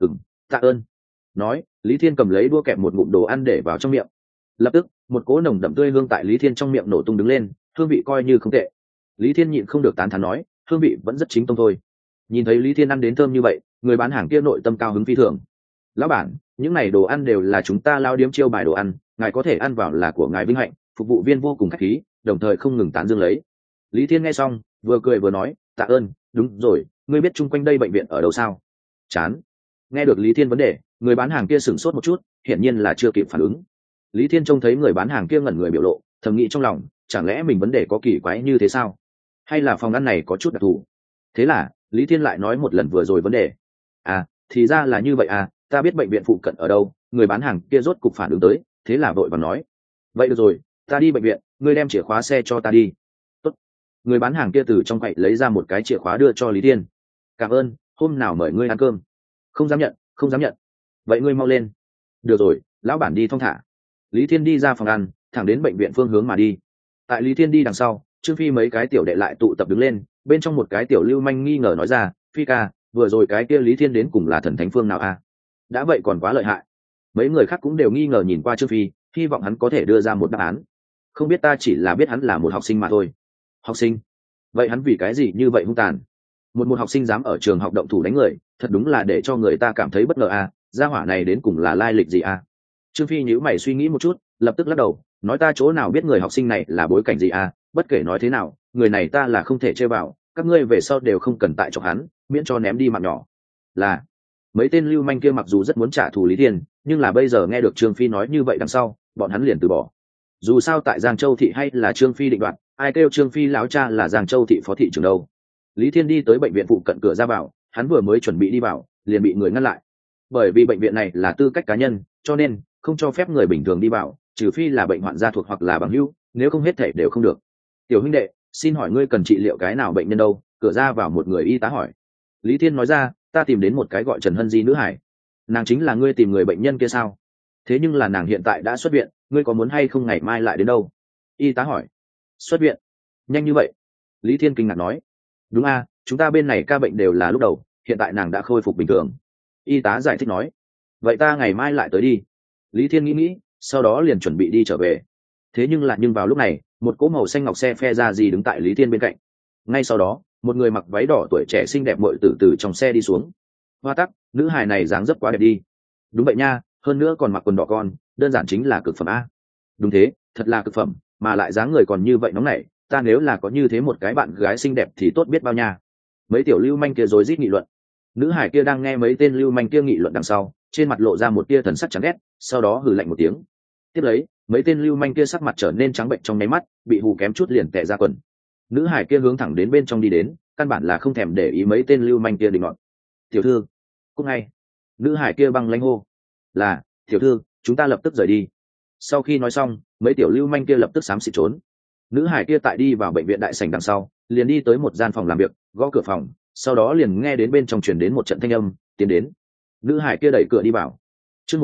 Tạ ơn. Nói Lý Thiên cầm lấy đũa kẹp một ngụm đồ ăn để vào trong miệng. Lập tức một cỗ nồng đậm tươi hương tại Lý Thiên trong miệng nổ tung đứng lên, hương vị coi như không tệ. Lý Thiên nhịn không được tán thán nói, hương vị vẫn rất chính tông thôi. Nhìn thấy Lý Thiên ăn đến thơm như vậy, người bán hàng kia nội tâm cao hứng phi thường. Lão bản, những này đồ ăn đều là chúng ta lao điếm chiêu bài đồ ăn, ngài có thể ăn vào là của ngài vinh hạnh. Phục vụ viên vô cùng khách khí, đồng thời không ngừng tán dương lấy. Lý Thiên nghe xong vừa cười vừa nói, tạ ơn. Đúng rồi, ngươi biết chung quanh đây bệnh viện ở đâu sao? Chán. Nghe được Lý Thiên vấn đề, người bán hàng kia sửng sốt một chút, hiển nhiên là chưa kịp phản ứng. Lý Thiên trông thấy người bán hàng kia ngẩn người biểu lộ, thầm nghĩ trong lòng, chẳng lẽ mình vấn đề có kỳ quái như thế sao? Hay là phòng ăn này có chút đặc thù? Thế là Lý Thiên lại nói một lần vừa rồi vấn đề. Thì ra là như vậy ta biết bệnh viện phụ cận ở đâu. Người bán hàng kia rốt cục phản ứng tới, thế là vội vàng nói. Vậy được rồi, ta đi bệnh viện, ngươi đem chìa khóa xe cho ta đi. Tốt. Người bán hàng kia từ trong quậy lấy ra một cái chìa khóa đưa cho Lý Thiên. Cảm ơn, hôm nào mời ngươi ăn cơm. Không dám nhận. Vậy ngươi mau lên. Được rồi, lão bản đi thong thả. Lý Thiên đi ra phòng ăn, thẳng đến bệnh viện phương hướng mà đi. Tại Lý Thiên đi đằng sau, Trương Phi mấy cái tiểu đệ lại tụ tập đứng lên, bên trong một cái tiểu lưu manh nghi ngờ nói ra, Phi ca, vừa rồi cái kia Lý Thiên đến cùng là thần thánh phương nào đã vậy còn quá lợi hại. Mấy người khác cũng đều nghi ngờ nhìn qua Trương Phi, hy vọng hắn có thể đưa ra một đáp án. Không biết, ta chỉ là biết hắn là một học sinh mà thôi. Học sinh? Vậy hắn vì cái gì như vậy hung tàn? Một học sinh dám ở trường học động thủ đánh người, thật đúng là để cho người ta cảm thấy bất ngờ gia hỏa này đến cùng là lai lịch gì Trương Phi nhíu mày suy nghĩ một chút, lập tức lắc đầu, nói ta chỗ nào biết người học sinh này là bối cảnh gì bất kể nói thế nào, người này ta là không thể chơi vào, các ngươi về sau đều không cần tại cho hắn, miễn cho ném đi mạng nhỏ. Là mấy tên lưu manh kia mặc dù rất muốn trả thù Lý Thiên, nhưng là bây giờ nghe được Trương Phi nói như vậy đằng sau, bọn hắn liền từ bỏ. Dù sao tại Giang Châu thị hay là Trương Phi định đoạt, ai kêu Trương Phi láo cha là Giang Châu thị phó thị trưởng đâu. Lý Thiên đi tới bệnh viện phụ cận cửa ra vào, hắn vừa mới chuẩn bị đi vào, liền bị người ngăn lại. Bởi vì bệnh viện này là tư cách cá nhân, cho nên không cho phép người bình thường đi vào, trừ phi là bệnh hoạn gia thuộc hoặc là bằng hữu, nếu không hết thể đều không được. Tiểu huynh đệ, xin hỏi ngươi cần trị liệu cái nào bệnh nhân đâu? Cửa ra vào một người y tá hỏi. Lý Thiên nói ra, ta tìm đến một cái gọi Trần Hân Di nữ hải. Nàng chính là ngươi tìm người bệnh nhân kia sao? thế nhưng là nàng hiện tại đã xuất viện, ngươi có muốn hay không ngày mai lại đến đâu? Y tá hỏi. Xuất viện? Nhanh như vậy? Lý Thiên kinh ngạc nói. Đúng a, chúng ta bên này ca bệnh đều là lúc đầu, hiện tại nàng đã khôi phục bình thường. Y tá giải thích nói. Vậy ta ngày mai lại tới đi. Lý Thiên nghĩ, sau đó liền chuẩn bị đi trở về. Thế nhưng vào lúc này, một cỗ màu xanh ngọc xe phe ra gì đứng tại Lý Thiên bên cạnh. Ngay sau đó, một người mặc váy đỏ tuổi trẻ xinh đẹp muội tử từ trong xe đi xuống. Hoa tắc, nữ hài này dáng dấp quá đẹp đi. Đúng vậy nha, hơn nữa còn mặc quần đỏ con, đơn giản chính là cực phẩm a. Đúng thế, thật là cực phẩm, mà lại dáng người còn như vậy nóng nảy, ta nếu là có như thế một cái bạn gái xinh đẹp thì tốt biết bao nha. Mấy tiểu lưu manh kia rối rít nghị luận. Nữ hải kia đang nghe mấy tên lưu manh kia nghị luận đằng sau, trên mặt lộ ra một tia thần sắc chán ghét, sau đó hừ lạnh một tiếng. Tiếp lấy, mấy tên lưu manh kia sắc mặt trở nên trắng bệnh trong nháy mắt, bị hù kém chút liền tè ra quần. Nữ hải kia hướng thẳng đến bên trong đi đến, căn bản là không thèm để ý mấy tên lưu manh kia định nọt. Tiểu thư, cũng ngay. Nữ hải kia băng lãnh hô. Là, tiểu thư, chúng ta lập tức rời đi. Sau khi nói xong, mấy tiểu lưu manh kia lập tức xám xịt trốn. Nữ hải kia tại đi vào bệnh viện đại sảnh đằng sau, liền đi tới một gian phòng làm việc, gõ cửa phòng, sau đó liền nghe đến bên trong truyền đến một trận thanh âm, tiến đến. Nữ hải kia đẩy cửa đi vào. Chương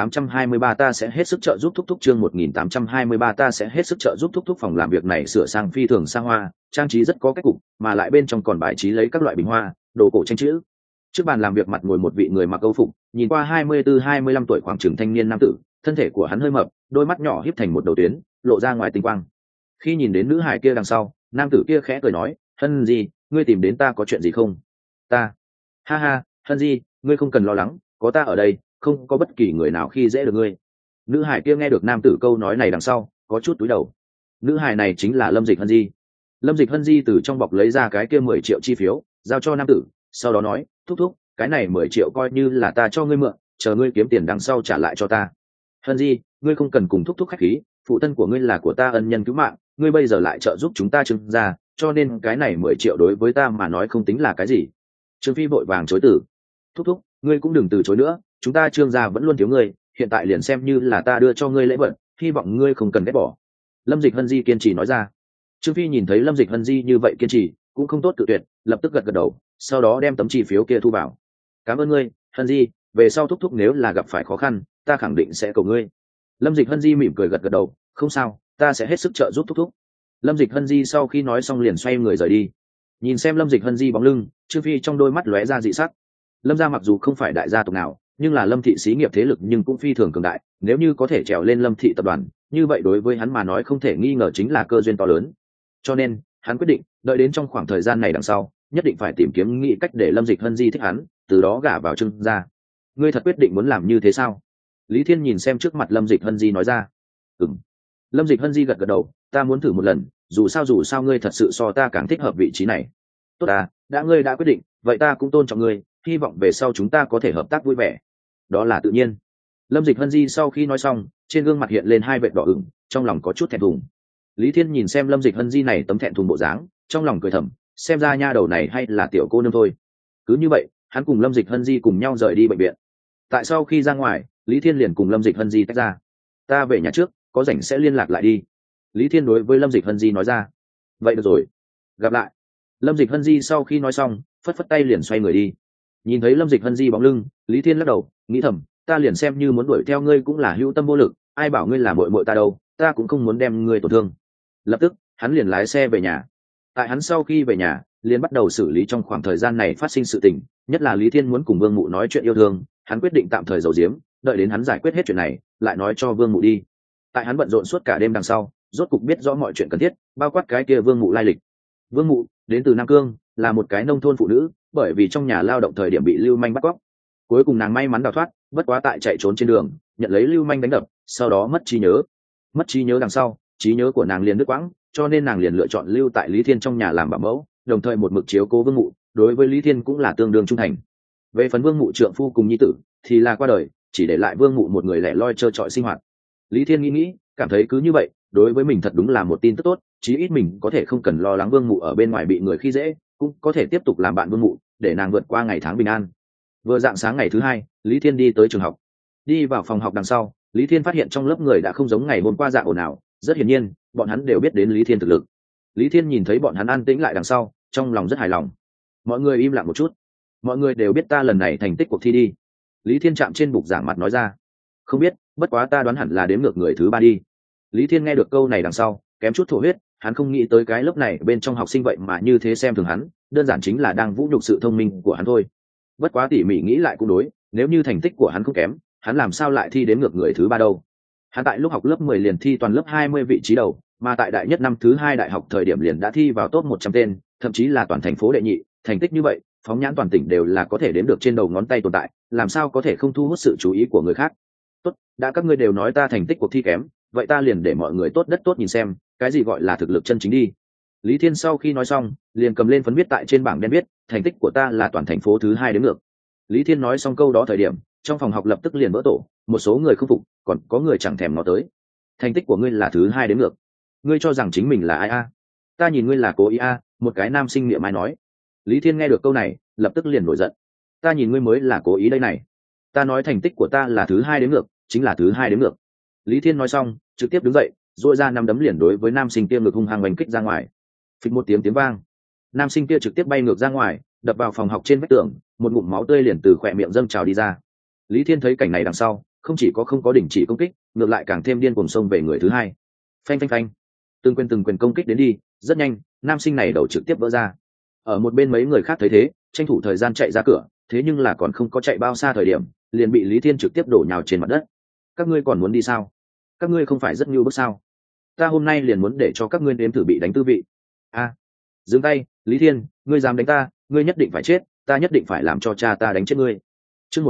1823 ta sẽ hết sức trợ giúp thúc thúc, chương 1823 ta sẽ hết sức trợ giúp thúc thúc. Phòng làm việc này sửa sang phi thường xa hoa, trang trí rất có cách cục, mà lại bên trong còn bài trí lấy các loại bình hoa, đồ cổ tranh chữ. Trước bàn làm việc mặt ngồi một vị người mặc âu phục, nhìn qua 24-25 tuổi khoảng chừng thanh niên nam tử, thân thể của hắn hơi mập, đôi mắt nhỏ híp thành một đầu tuyến, lộ ra ngoài tinh quang. Khi nhìn đến nữ hài kia đằng sau, nam tử kia khẽ cười nói, Hân Di, ngươi tìm đến ta có chuyện gì không? Ta, ha ha, Hân Di, ngươi không cần lo lắng, có ta ở đây, không có bất kỳ người nào khi dễ được ngươi. Nữ hài kia nghe được nam tử câu nói này đằng sau, có chút túi đầu. Nữ hài này chính là Lâm Dịch Hân Di. Lâm Dịch Hân Di từ trong bọc lấy ra cái kia 10 triệu chi phiếu, giao cho nam tử, sau đó nói, thúc thúc, cái này 10 triệu coi như là ta cho ngươi mượn, chờ ngươi kiếm tiền đằng sau trả lại cho ta. Hân Di, ngươi không cần cùng thúc thúc khách khí, phụ thân của ngươi là của ta ân nhân cứu mạng, ngươi bây giờ lại trợ giúp chúng ta Trương gia, cho nên cái này 10 triệu đối với ta mà nói không tính là cái gì. Trương Phi vội vàng chối từ. Thúc thúc, ngươi cũng đừng từ chối nữa, chúng ta Trương gia vẫn luôn thiếu ngươi, hiện tại liền xem như là ta đưa cho ngươi lễ vật, hy vọng ngươi không cần ghét bỏ. Lâm Dịch Hân Di kiên trì nói ra. Trương Phi nhìn thấy Lâm Dịch Hân Di như vậy kiên trì, cũng không tốt tự tuyệt, lập tức gật gật đầu, sau đó đem tấm chi phiếu kia thu vào. Cảm ơn ngươi, Hân Di, về sau thúc thúc nếu là gặp phải khó khăn, ta khẳng định sẽ cầu ngươi. Lâm Dịch Hân Di mỉm cười gật gật đầu, không sao, ta sẽ hết sức trợ giúp thúc thúc. Lâm Dịch Hân Di sau khi nói xong liền xoay người rời đi. Nhìn xem Lâm Dịch Hân Di bóng lưng, Trương Phi trong đôi mắt lóe ra dị sắc. Lâm gia mặc dù không phải đại gia tộc nào, nhưng là Lâm thị xí nghiệp thế lực nhưng cũng phi thường cường đại, nếu như có thể trèo lên Lâm thị tập đoàn, như vậy đối với hắn mà nói không thể nghi ngờ chính là cơ duyên to lớn. Cho nên, hắn quyết định, đợi đến trong khoảng thời gian này đằng sau, nhất định phải tìm kiếm nghĩ cách để Lâm Dịch Hân Di thích hắn, từ đó gả vào Trương gia. Ngươi thật quyết định muốn làm như thế sao? Lý Thiên nhìn xem trước mặt Lâm Dịch Hân Di nói ra. Ừm. Lâm Dịch Hân Di gật gật đầu, ta muốn thử một lần, dù sao ngươi thật sự so ta càng thích hợp vị trí này. Tốt à, đã ngươi đã quyết định, vậy ta cũng tôn trọng ngươi, hy vọng về sau chúng ta có thể hợp tác vui vẻ. Đó là tự nhiên. Lâm Dịch Hân Di sau khi nói xong, trên gương mặt hiện lên hai vệt đỏ ửng, trong lòng có chút thẹn thùng. Lý Thiên nhìn xem Lâm Dịch Hân Di này tấm thẹn thùng bộ dáng, trong lòng cười thầm, xem ra nha đầu này hay là tiểu cô nương thôi. Cứ như vậy, hắn cùng Lâm Dịch Hân Di cùng nhau rời đi bệnh viện. Tại sau khi ra ngoài, Lý Thiên liền cùng Lâm Dịch Hân Di tách ra. Ta về nhà trước, có rảnh sẽ liên lạc lại đi. Lý Thiên đối với Lâm Dịch Hân Di nói ra. Vậy được rồi, gặp lại. Lâm Dịch Hân Di sau khi nói xong, phất phất tay liền xoay người đi. Nhìn thấy Lâm Dịch Hân Di bóng lưng, Lý Thiên lắc đầu, nghĩ thầm, ta liền xem như muốn đuổi theo ngươi cũng là hữu tâm vô lực, ai bảo ngươi là muội muội ta đâu, ta cũng không muốn đem ngươi tổn thương. Lập tức, hắn liền lái xe về nhà. Tại hắn sau khi về nhà, liền bắt đầu xử lý trong khoảng thời gian này phát sinh sự tình, nhất là Lý Thiên muốn cùng Vương Mụ nói chuyện yêu thương, hắn quyết định tạm thời giấu giếm, đợi đến hắn giải quyết hết chuyện này, lại nói cho Vương Mụ đi. Tại hắn bận rộn suốt cả đêm đằng sau, rốt cục biết rõ mọi chuyện cần thiết, bao quát cái kia Vương Mụ lai lịch. Vương Mụ đến từ Nam Cương, là một cái nông thôn phụ nữ, bởi vì trong nhà lao động thời điểm bị lưu manh bắt cóc, cuối cùng nàng may mắn đào thoát, bất quá tại chạy trốn trên đường, nhận lấy lưu manh đánh đập, sau đó mất trí nhớ đằng sau, trí nhớ của nàng liền đứt quãng, cho nên nàng liền lựa chọn lưu tại Lý Thiên trong nhà làm bảo mẫu, đồng thời một mực chiếu cố Vương Mụ, đối với Lý Thiên cũng là tương đương trung thành. Về phần Vương Mụ trượng phu cùng nhi tử thì là qua đời, chỉ để lại Vương Mụ một người lẻ loi trơ trọi sinh hoạt. Lý Thiên nghĩ, cảm thấy cứ như vậy, đối với mình thật đúng là một tin tức tốt, chí ít mình có thể không cần lo lắng Vương Mụ ở bên ngoài bị người khi dễ, cũng có thể tiếp tục làm bạn Vương Mụ, để nàng vượt qua ngày tháng bình an. Vừa rạng sáng ngày thứ hai, Lý Thiên đi tới trường học. Đi vào phòng học đằng sau, Lý Thiên phát hiện trong lớp người đã không giống ngày hôm qua dạng ồn ào, rất hiển nhiên, bọn hắn đều biết đến Lý Thiên thực lực. Lý Thiên nhìn thấy bọn hắn an tĩnh lại đằng sau, trong lòng rất hài lòng. Mọi người im lặng một chút. Mọi người đều biết ta lần này thành tích cuộc thi đi. Lý Thiên chạm trên bục giảng mặt nói ra. Không biết, bất quá ta đoán hẳn là đếm ngược người thứ ba đi. Lý Thiên nghe được câu này đằng sau kém chút thổ huyết, hắn không nghĩ tới cái lớp này bên trong học sinh vậy mà như thế xem thường hắn, đơn giản chính là đang vũ nhục sự thông minh của hắn thôi. Bất quá tỉ mỉ nghĩ lại cũng đối, nếu như thành tích của hắn không kém, hắn làm sao lại thi đếm ngược người thứ ba đâu. Hắn tại lúc học lớp 10 liền thi toàn lớp 20 vị trí đầu, mà tại đại nhất năm thứ hai đại học thời điểm liền đã thi vào top 100 tên, thậm chí là toàn thành phố đệ nhị, thành tích như vậy, phóng nhãn toàn tỉnh đều là có thể đếm được trên đầu ngón tay tồn tại, làm sao có thể không thu hút sự chú ý của người khác. Tốt, đã các ngươi đều nói ta thành tích cuộc thi kém, vậy ta liền để mọi người tốt đất tốt nhìn xem, cái gì gọi là thực lực chân chính đi. Lý Thiên sau khi nói xong, liền cầm lên phấn viết tại trên bảng đen viết, thành tích của ta là toàn thành phố thứ hai đến ngược. Lý Thiên nói xong câu đó thời điểm, trong phòng học lập tức liền vỡ tổ, một số người không phục, còn có người chẳng thèm ngó tới. Thành tích của ngươi là thứ hai đến ngược, ngươi cho rằng chính mình là ai a? Ta nhìn ngươi là cố ý a, một cái nam sinh miệng mai nói. Lý Thiên nghe được câu này, lập tức liền nổi giận. Ta nhìn ngươi mới là cố ý đây này. Ta nói thành tích của ta là thứ hai đến ngược, chính là thứ hai đến ngược. Lý Thiên nói xong, trực tiếp đứng dậy, duỗi ra năm đấm liền đối với nam sinh kia ngực hung hăng đánh kích ra ngoài. Phịch một tiếng vang, nam sinh kia trực tiếp bay ngược ra ngoài, đập vào phòng học trên vách tường, một ngụm máu tươi liền từ khóe miệng dâng trào đi ra. Lý Thiên thấy cảnh này đằng sau, không chỉ có không có đình chỉ công kích, ngược lại càng thêm điên cuồng xông về người thứ hai. Phanh phanh phanh, từng quyền công kích đến đi, rất nhanh, nam sinh này đầu trực tiếp vỡ ra. Ở một bên mấy người khác thấy thế, tranh thủ thời gian chạy ra cửa, thế nhưng là còn không có chạy bao xa thời điểm, liền bị Lý Thiên trực tiếp đổ nhào trên mặt đất. Các ngươi còn muốn đi sao? Các ngươi không phải rất nhu bức sao? Ta hôm nay liền muốn để cho các ngươi nếm thử bị đánh tư vị. A, dừng tay, Lý Thiên, ngươi dám đánh ta, ngươi nhất định phải chết, ta nhất định phải làm cho cha ta đánh chết ngươi. Chương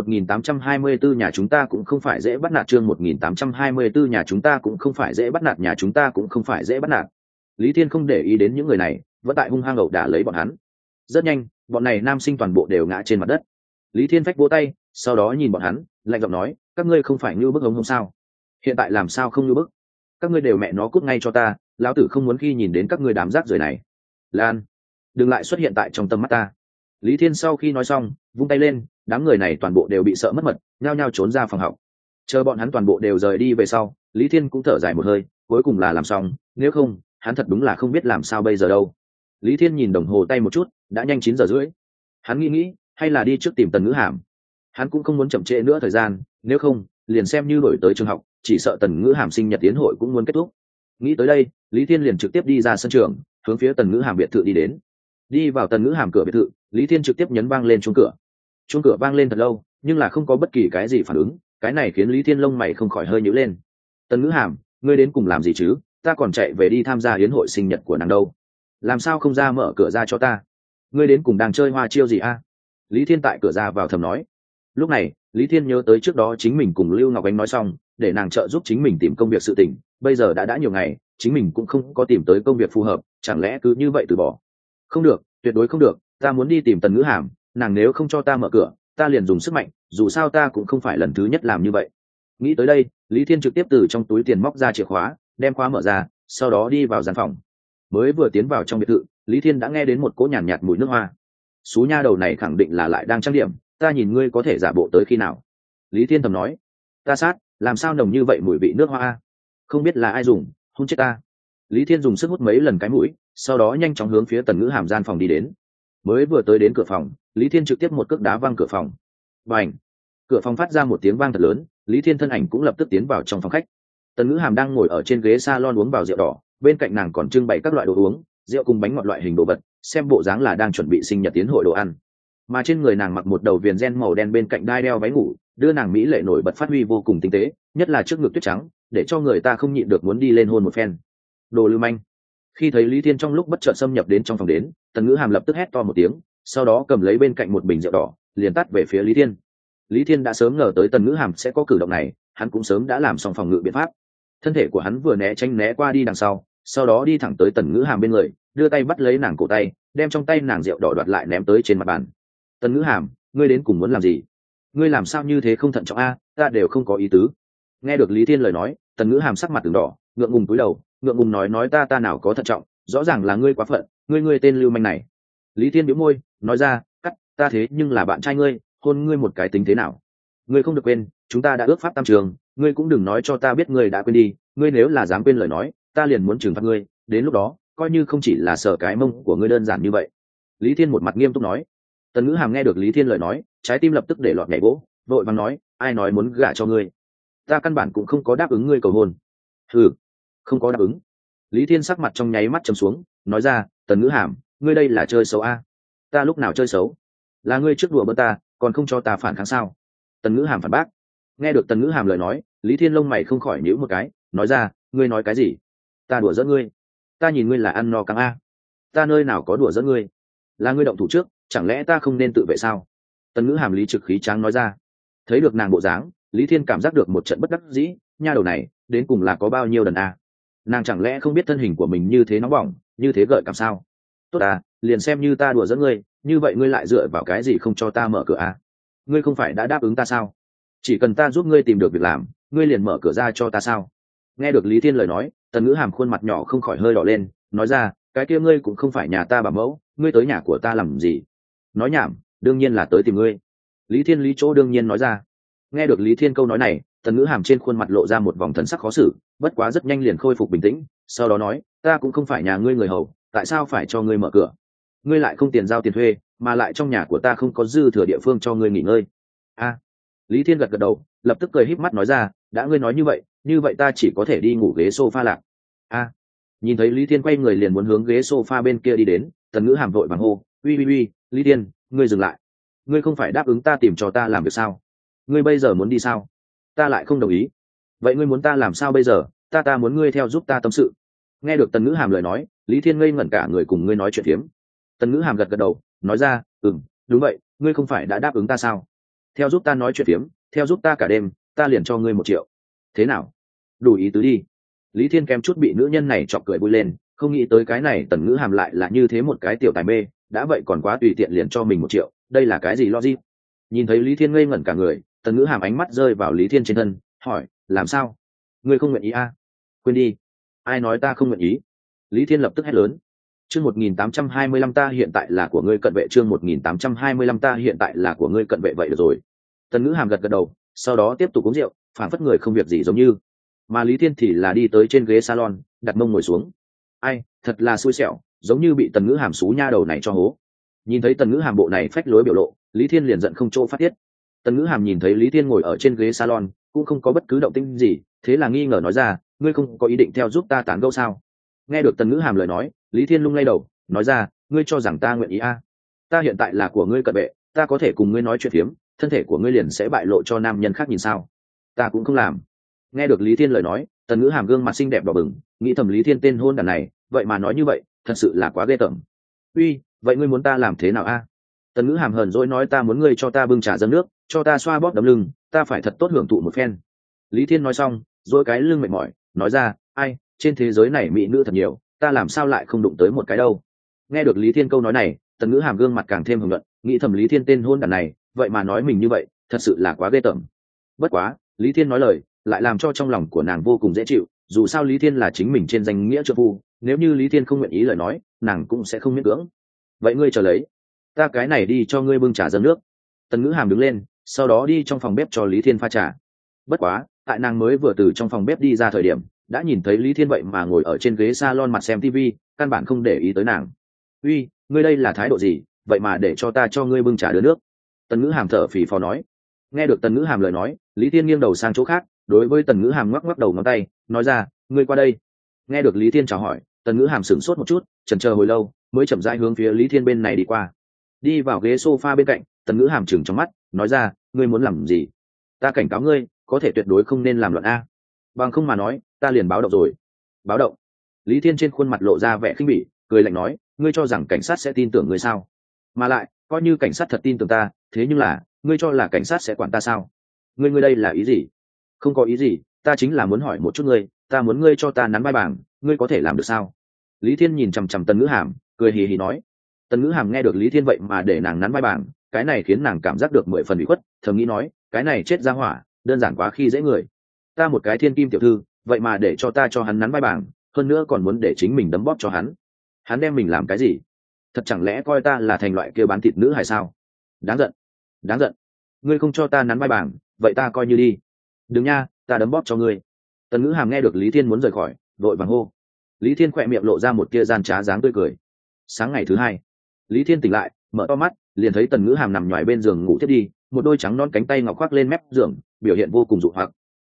1824 nhà chúng ta cũng không phải dễ bắt nạt, chương 1824 nhà chúng ta cũng không phải dễ bắt nạt, nhà chúng ta cũng không phải dễ bắt nạt. Lý Thiên không để ý đến những người này, vẫn tại hung hăng ẩu đả lấy bọn hắn. Rất nhanh, bọn này nam sinh toàn bộ đều ngã trên mặt đất. Lý Thiên phách vỗ tay, sau đó nhìn bọn hắn, lạnh giọng nói, các ngươi không phải như bức hống không sao? Hiện tại làm sao không như bức? Các ngươi đều mẹ nó cút ngay cho ta, lão tử không muốn khi nhìn đến các ngươi đám rác rưởi này. Lan, đừng lại xuất hiện tại trong tầm mắt ta. Lý Thiên sau khi nói xong, vung tay lên, đám người này toàn bộ đều bị sợ mất mật, nhao nhao trốn ra phòng học. Chờ bọn hắn toàn bộ đều rời đi về sau, Lý Thiên cũng thở dài một hơi, cuối cùng là làm xong, nếu không, hắn thật đúng là không biết làm sao bây giờ đâu. Lý Thiên nhìn đồng hồ tay một chút, đã nhanh 9:30. Hắn nghĩ, hay là đi trước tìm Tần Ngữ Hàm. Hắn cũng không muốn chậm trễ nữa thời gian, nếu không, liền xem như đổi tới trường học, chỉ sợ Tần Ngữ Hàm sinh nhật tiến hội cũng muốn kết thúc. Nghĩ tới đây, Lý Thiên liền trực tiếp đi ra sân trường, hướng phía Tần Ngữ Hàm biệt thự đi đến. Đi vào Tần Ngữ Hàm cửa biệt thự, Lý Thiên trực tiếp nhấn vang lên chuông cửa. Chuông cửa vang lên thật lâu, nhưng là không có bất kỳ cái gì phản ứng, cái này khiến Lý Thiên lông mày không khỏi hơi nhíu lên. Tần Ngữ Hàm, ngươi đến cùng làm gì chứ? Ta còn chạy về đi tham gia yến hội sinh nhật của nàng đâu. Làm sao không ra mở cửa ra cho ta? Ngươi đến cùng đang chơi hoa chiêu gì a? Lý Thiên tại cửa ra vào thầm nói. Lúc này, Lý Thiên nhớ tới trước đó chính mình cùng Lưu Ngọc Ánh nói xong, để nàng trợ giúp chính mình tìm công việc sự tình, bây giờ đã nhiều ngày, chính mình cũng không có tìm tới công việc phù hợp, chẳng lẽ cứ như vậy từ bỏ? Không được, tuyệt đối không được, ta muốn đi tìm Tần Ngữ Hàm, nàng nếu không cho ta mở cửa, ta liền dùng sức mạnh, dù sao ta cũng không phải lần thứ nhất làm như vậy. Nghĩ tới đây, Lý Thiên trực tiếp từ trong túi tiền móc ra chìa khóa, đem khóa mở ra, sau đó đi vào gian phòng. Mới vừa tiến vào trong biệt thự, Lý Thiên đã nghe đến một cỗ nhàn nhạt mùi nước hoa. Sú nha đầu này khẳng định là lại đang trang điểm, ta nhìn ngươi có thể giả bộ tới khi nào? Lý Thiên thầm nói. Ta sát, làm sao nồng như vậy mùi vị nước hoa? Không biết là ai dùng, hôn chết ta. Lý Thiên dùng sức hút mấy lần cái mũi, sau đó nhanh chóng hướng phía Tần Ngữ Hàm gian phòng đi đến. Mới vừa tới đến cửa phòng, Lý Thiên trực tiếp một cước đá văng cửa phòng. Bành! Cửa phòng phát ra một tiếng vang thật lớn, Lý Thiên thân ảnh cũng lập tức tiến vào trong phòng khách. Tần Ngữ Hàm đang ngồi ở trên ghế salon uống vào rượu đỏ, bên cạnh nàng còn trưng bày các loại đồ uống, rượu cùng bánh ngọt loại hình đồ vật, xem bộ dáng là đang chuẩn bị sinh nhật tiến hội đồ ăn. Mà trên người nàng mặc một đầu viền ren màu đen, bên cạnh đai đeo váy ngủ, đưa nàng mỹ lệ nổi bật phát huy vô cùng tinh tế, nhất là trước ngực tuyết trắng, để cho người ta không nhịn được muốn đi lên hôn một phen. Đồ lưu manh! Khi thấy Lý Thiên trong lúc bất chợt xâm nhập đến trong phòng đến, Tần Ngữ Hàm lập tức hét to một tiếng, sau đó cầm lấy bên cạnh một bình rượu đỏ, liền tắt về phía Lý Thiên. Lý Thiên đã sớm ngờ tới Tần Ngữ Hàm sẽ có cử động này, hắn cũng sớm đã làm xong phòng ngự biện pháp. Thân thể của hắn vừa né tránh né qua đi đằng sau đó đi thẳng tới Tần Ngữ Hàm bên người, đưa tay bắt lấy nàng cổ tay, đem trong tay nàng rượu đỏ đoạt lại ném tới trên mặt bàn. Tần Ngữ Hàm, ngươi đến cùng muốn làm gì? Ngươi làm sao như thế không thận trọng a, ta đều không có ý tứ. Nghe được Lý Thiên lời nói, Tần Ngữ Hàm sắc mặt từng đỏ, ngượng ngùng cúi đầu, ngượng ngùng nói ta nào có thận trọng, rõ ràng là ngươi quá phận, ngươi tên lưu manh này. Lý Thiên bĩu môi, nói ra, ta thế nhưng là bạn trai ngươi, hôn ngươi một cái tính thế nào? Ngươi không được quên, chúng ta đã ước pháp tam trường, ngươi cũng đừng nói cho ta biết ngươi đã quên đi, ngươi nếu là dám quên lời nói, ta liền muốn trừng phạt ngươi, đến lúc đó, coi như không chỉ là sợ cái mông của ngươi đơn giản như vậy. Lý Thiên một mặt nghiêm túc nói. Tần Ngữ Hàm nghe được Lý Thiên lời nói, trái tim lập tức để lọt nhảy vỗ, vội vàng nói, ai nói muốn gả cho ngươi? ta căn bản cũng không có đáp ứng ngươi cầu hôn. Ừ, không có đáp ứng. Lý Thiên sắc mặt trong nháy mắt trầm xuống, nói ra, Tần Ngữ Hàm, ngươi đây là chơi xấu a? Ta lúc nào chơi xấu? Là ngươi trước đùa bỡn ta, còn không cho ta phản kháng sao? Tần Ngữ Hàm phản bác. Nghe được Tần Ngữ Hàm lời nói, Lý Thiên lông mày không khỏi nhíu một cái, nói ra, ngươi nói cái gì? Ta đùa giỡn ngươi? Ta nhìn ngươi là ăn no căng a. Ta nơi nào có đùa giỡn ngươi? Là ngươi động thủ trước, chẳng lẽ ta không nên tự vệ sao? Tần Ngữ Hàm lý trực khí tráng nói ra. Thấy được nàng bộ dáng, Lý Thiên cảm giác được một trận bất đắc dĩ, nha đầu này đến cùng là có bao nhiêu đần a? Nàng chẳng lẽ không biết thân hình của mình như thế nóng bỏng, như thế gợi cảm sao? Tốt à, liền xem như ta đùa giỡn ngươi, như vậy ngươi lại dựa vào cái gì không cho ta mở cửa a? Ngươi không phải đã đáp ứng ta sao? Chỉ cần ta giúp ngươi tìm được việc làm, ngươi liền mở cửa ra cho ta sao? Nghe được Lý Thiên lời nói, Tần Ngữ Hàm khuôn mặt nhỏ không khỏi hơi đỏ lên, nói ra, cái kia ngươi cũng không phải nhà ta bảo mẫu, ngươi tới nhà của ta làm gì? Nói nhảm, đương nhiên là tới tìm ngươi. Lý Thiên lý chỗ đương nhiên nói ra. Nghe được Lý Thiên câu nói này, Tần Ngữ Hàm trên khuôn mặt lộ ra một vòng thần sắc khó xử, bất quá rất nhanh liền khôi phục bình tĩnh, sau đó nói, ta cũng không phải nhà ngươi người hầu, tại sao phải cho ngươi mở cửa? Ngươi lại không tiền giao tiền thuê, mà lại trong nhà của ta không có dư thừa địa phương cho ngươi nghỉ ngơi. A. Lý Thiên gật gật đầu, lập tức cười híp mắt nói ra, đã ngươi nói như vậy ta chỉ có thể đi ngủ ghế sofa lạc. A. Nhìn thấy Lý Thiên quay người liền muốn hướng ghế sofa bên kia đi đến, Tần Ngữ Hàm vội vàng hô, uy, Lý Thiên, ngươi dừng lại. Ngươi không phải đáp ứng ta tìm cho ta làm việc sao? Ngươi bây giờ muốn đi sao? Ta lại không đồng ý. Vậy ngươi muốn ta làm sao bây giờ? Ta muốn ngươi theo giúp ta tâm sự. Nghe được Tần Ngữ Hàm lời nói, Lý Thiên ngây ngẩn cả người cùng ngươi nói chuyện phiếm. Tần Ngữ Hàm gật gật đầu, nói ra, đúng vậy, ngươi không phải đã đáp ứng ta sao? Theo giúp ta nói chuyện phiếm, theo giúp ta cả đêm, ta liền cho ngươi 1 triệu. Thế nào? Đủ ý tứ đi. Lý Thiên kém chút bị nữ nhân này chọc cười vui lên, không nghĩ tới cái này Tần Ngữ Hàm lại là như thế một cái tiểu tài mê, đã vậy còn quá tùy tiện liền cho mình 1 triệu, đây là cái gì logic? Nhìn thấy Lý Thiên ngây ngẩn cả người, Tần Ngữ Hàm ánh mắt rơi vào Lý Thiên trên thân, hỏi, làm sao? Ngươi không nguyện ý à? Quên đi. Ai nói ta không nguyện ý? Lý Thiên lập tức hét lớn. Chương 1825 ta hiện tại là của ngươi cận vệ, chương 1825 ta hiện tại là của ngươi cận vệ, vậy được rồi. Tần Ngữ Hàm gật gật đầu, sau đó tiếp tục uống rượu, phảng phất người không việc gì giống như. Mà Lý Thiên thì là đi tới trên ghế salon, đặt mông ngồi xuống. Ai, thật là xui xẻo, giống như bị Tần Ngữ Hàm xú nha đầu này cho hố. Nhìn thấy Tần Ngữ Hàm bộ này phách lối biểu lộ, Lý Thiên liền giận không chỗ phát tiết. Tần Ngữ Hàm nhìn thấy Lý Thiên ngồi ở trên ghế salon, cũng không có bất cứ động tĩnh gì, thế là nghi ngờ nói ra, ngươi không có ý định theo giúp ta tán gẫu sao? Nghe được Tần Ngữ Hàm lời nói, Lý Thiên lung lay đầu, nói ra, ngươi cho rằng ta nguyện ý à? Ta hiện tại là của ngươi cận vệ, ta có thể cùng ngươi nói chuyện phiếm, thân thể của ngươi liền sẽ bại lộ cho nam nhân khác nhìn sao? Ta cũng không làm. Nghe được Lý Thiên lời nói, Tần Ngữ Hàm gương mặt xinh đẹp đỏ bừng, nghĩ thầm Lý Thiên tên hôn đản này, vậy mà nói như vậy, thật sự là quá ghê tởm. Uy, vậy ngươi muốn ta làm thế nào a? Tần Ngữ Hàm hờn dỗi nói, ta muốn ngươi cho ta bưng trà dâng nước, cho ta xoa bóp đấm lưng, ta phải thật tốt hưởng thụ một phen. Lý Thiên nói xong, dỗi cái lưng mệt mỏi, nói ra, ai, trên thế giới này mỹ nữ thật nhiều, ta làm sao lại không đụng tới một cái đâu. Nghe được Lý Thiên câu nói này, Tần Ngữ Hàm gương mặt càng thêm hưởng luận, nghĩ thầm Lý Thiên tên hôn đản này, vậy mà nói mình như vậy, thật sự là quá ghê tởm. Bất quá, Lý Thiên nói lời, lại làm cho trong lòng của nàng vô cùng dễ chịu, dù sao Lý Thiên là chính mình trên danh nghĩa trợ phu, nếu như Lý Thiên không nguyện ý lời nói, nàng cũng sẽ không miễn cưỡng. Vậy ngươi chờ lấy, ta cái này đi cho ngươi bưng trà dâng nước. Tần Ngữ Hàm đứng lên, sau đó đi trong phòng bếp cho Lý Thiên pha trà. Bất quá, tại nàng mới vừa từ trong phòng bếp đi ra thời điểm, đã nhìn thấy Lý Thiên vậy mà ngồi ở trên ghế salon mặt xem TV, căn bản không để ý tới nàng. Uy, ngươi đây là thái độ gì, vậy mà để cho ta cho ngươi bưng trà đưa nước? Tần Ngữ Hàm thở phì phò nói. Nghe được Tần Ngữ Hàm lời nói, Lý Thiên nghiêng đầu sang chỗ khác, đối với Tần Ngữ Hàm ngoắc ngoắc đầu ngón tay, nói ra, ngươi qua đây. Nghe được Lý Thiên chào hỏi, Tần Ngữ Hàm sửng sốt một chút, chần chờ hồi lâu, mới chậm rãi hướng phía Lý Thiên bên này đi qua. Đi vào ghế sofa bên cạnh, Tần Ngữ Hàm chừng trong mắt, nói ra, ngươi muốn làm gì? Ta cảnh cáo ngươi, có thể tuyệt đối không nên làm loạn a. Bằng không mà nói, ta liền báo động rồi. Báo động? Lý Thiên trên khuôn mặt lộ ra vẻ khinh bỉ, cười lạnh nói, ngươi cho rằng cảnh sát sẽ tin tưởng ngươi sao? Mà lại, coi như cảnh sát thật tin tưởng ta, thế nhưng là, ngươi cho là cảnh sát sẽ quản ta sao? Ngươi đây là ý gì? Không có ý gì, ta chính là muốn hỏi một chút ngươi, ta muốn ngươi cho ta nắn vai bảng, ngươi có thể làm được sao? Lý Thiên nhìn chằm chằm Tần Ngữ Hàm, cười hì hì nói. Tần Ngữ Hàm nghe được Lý Thiên vậy mà để nàng nắn vai bảng, cái này khiến nàng cảm giác được 10 phần ủy khuất, thầm nghĩ nói, cái này chết ra hỏa, đơn giản quá khi dễ người. Ta một cái thiên kim tiểu thư, vậy mà để cho ta cho hắn nắn vai bảng, hơn nữa còn muốn để chính mình đấm bóp cho hắn. Hắn đem mình làm cái gì? Thật chẳng lẽ coi ta là thành loại kia bán thịt nữ hay sao? Đáng giận, đáng giận. Ngươi không cho ta nắn vai bảng, vậy ta coi như đi. Đừng nha, ta đấm bóp cho ngươi. Tần Ngữ Hàm nghe được Lý Thiên muốn rời khỏi, vội vàng hô. Lý Thiên khỏe miệng lộ ra một tia gian trá dáng tươi cười. Sáng ngày thứ hai, Lý Thiên tỉnh lại, mở to mắt, liền thấy Tần Ngữ Hàm nằm nhoài bên giường ngủ thiếp đi, một đôi trắng non cánh tay ngọc khoác lên mép giường, biểu hiện vô cùng dụ hoặc.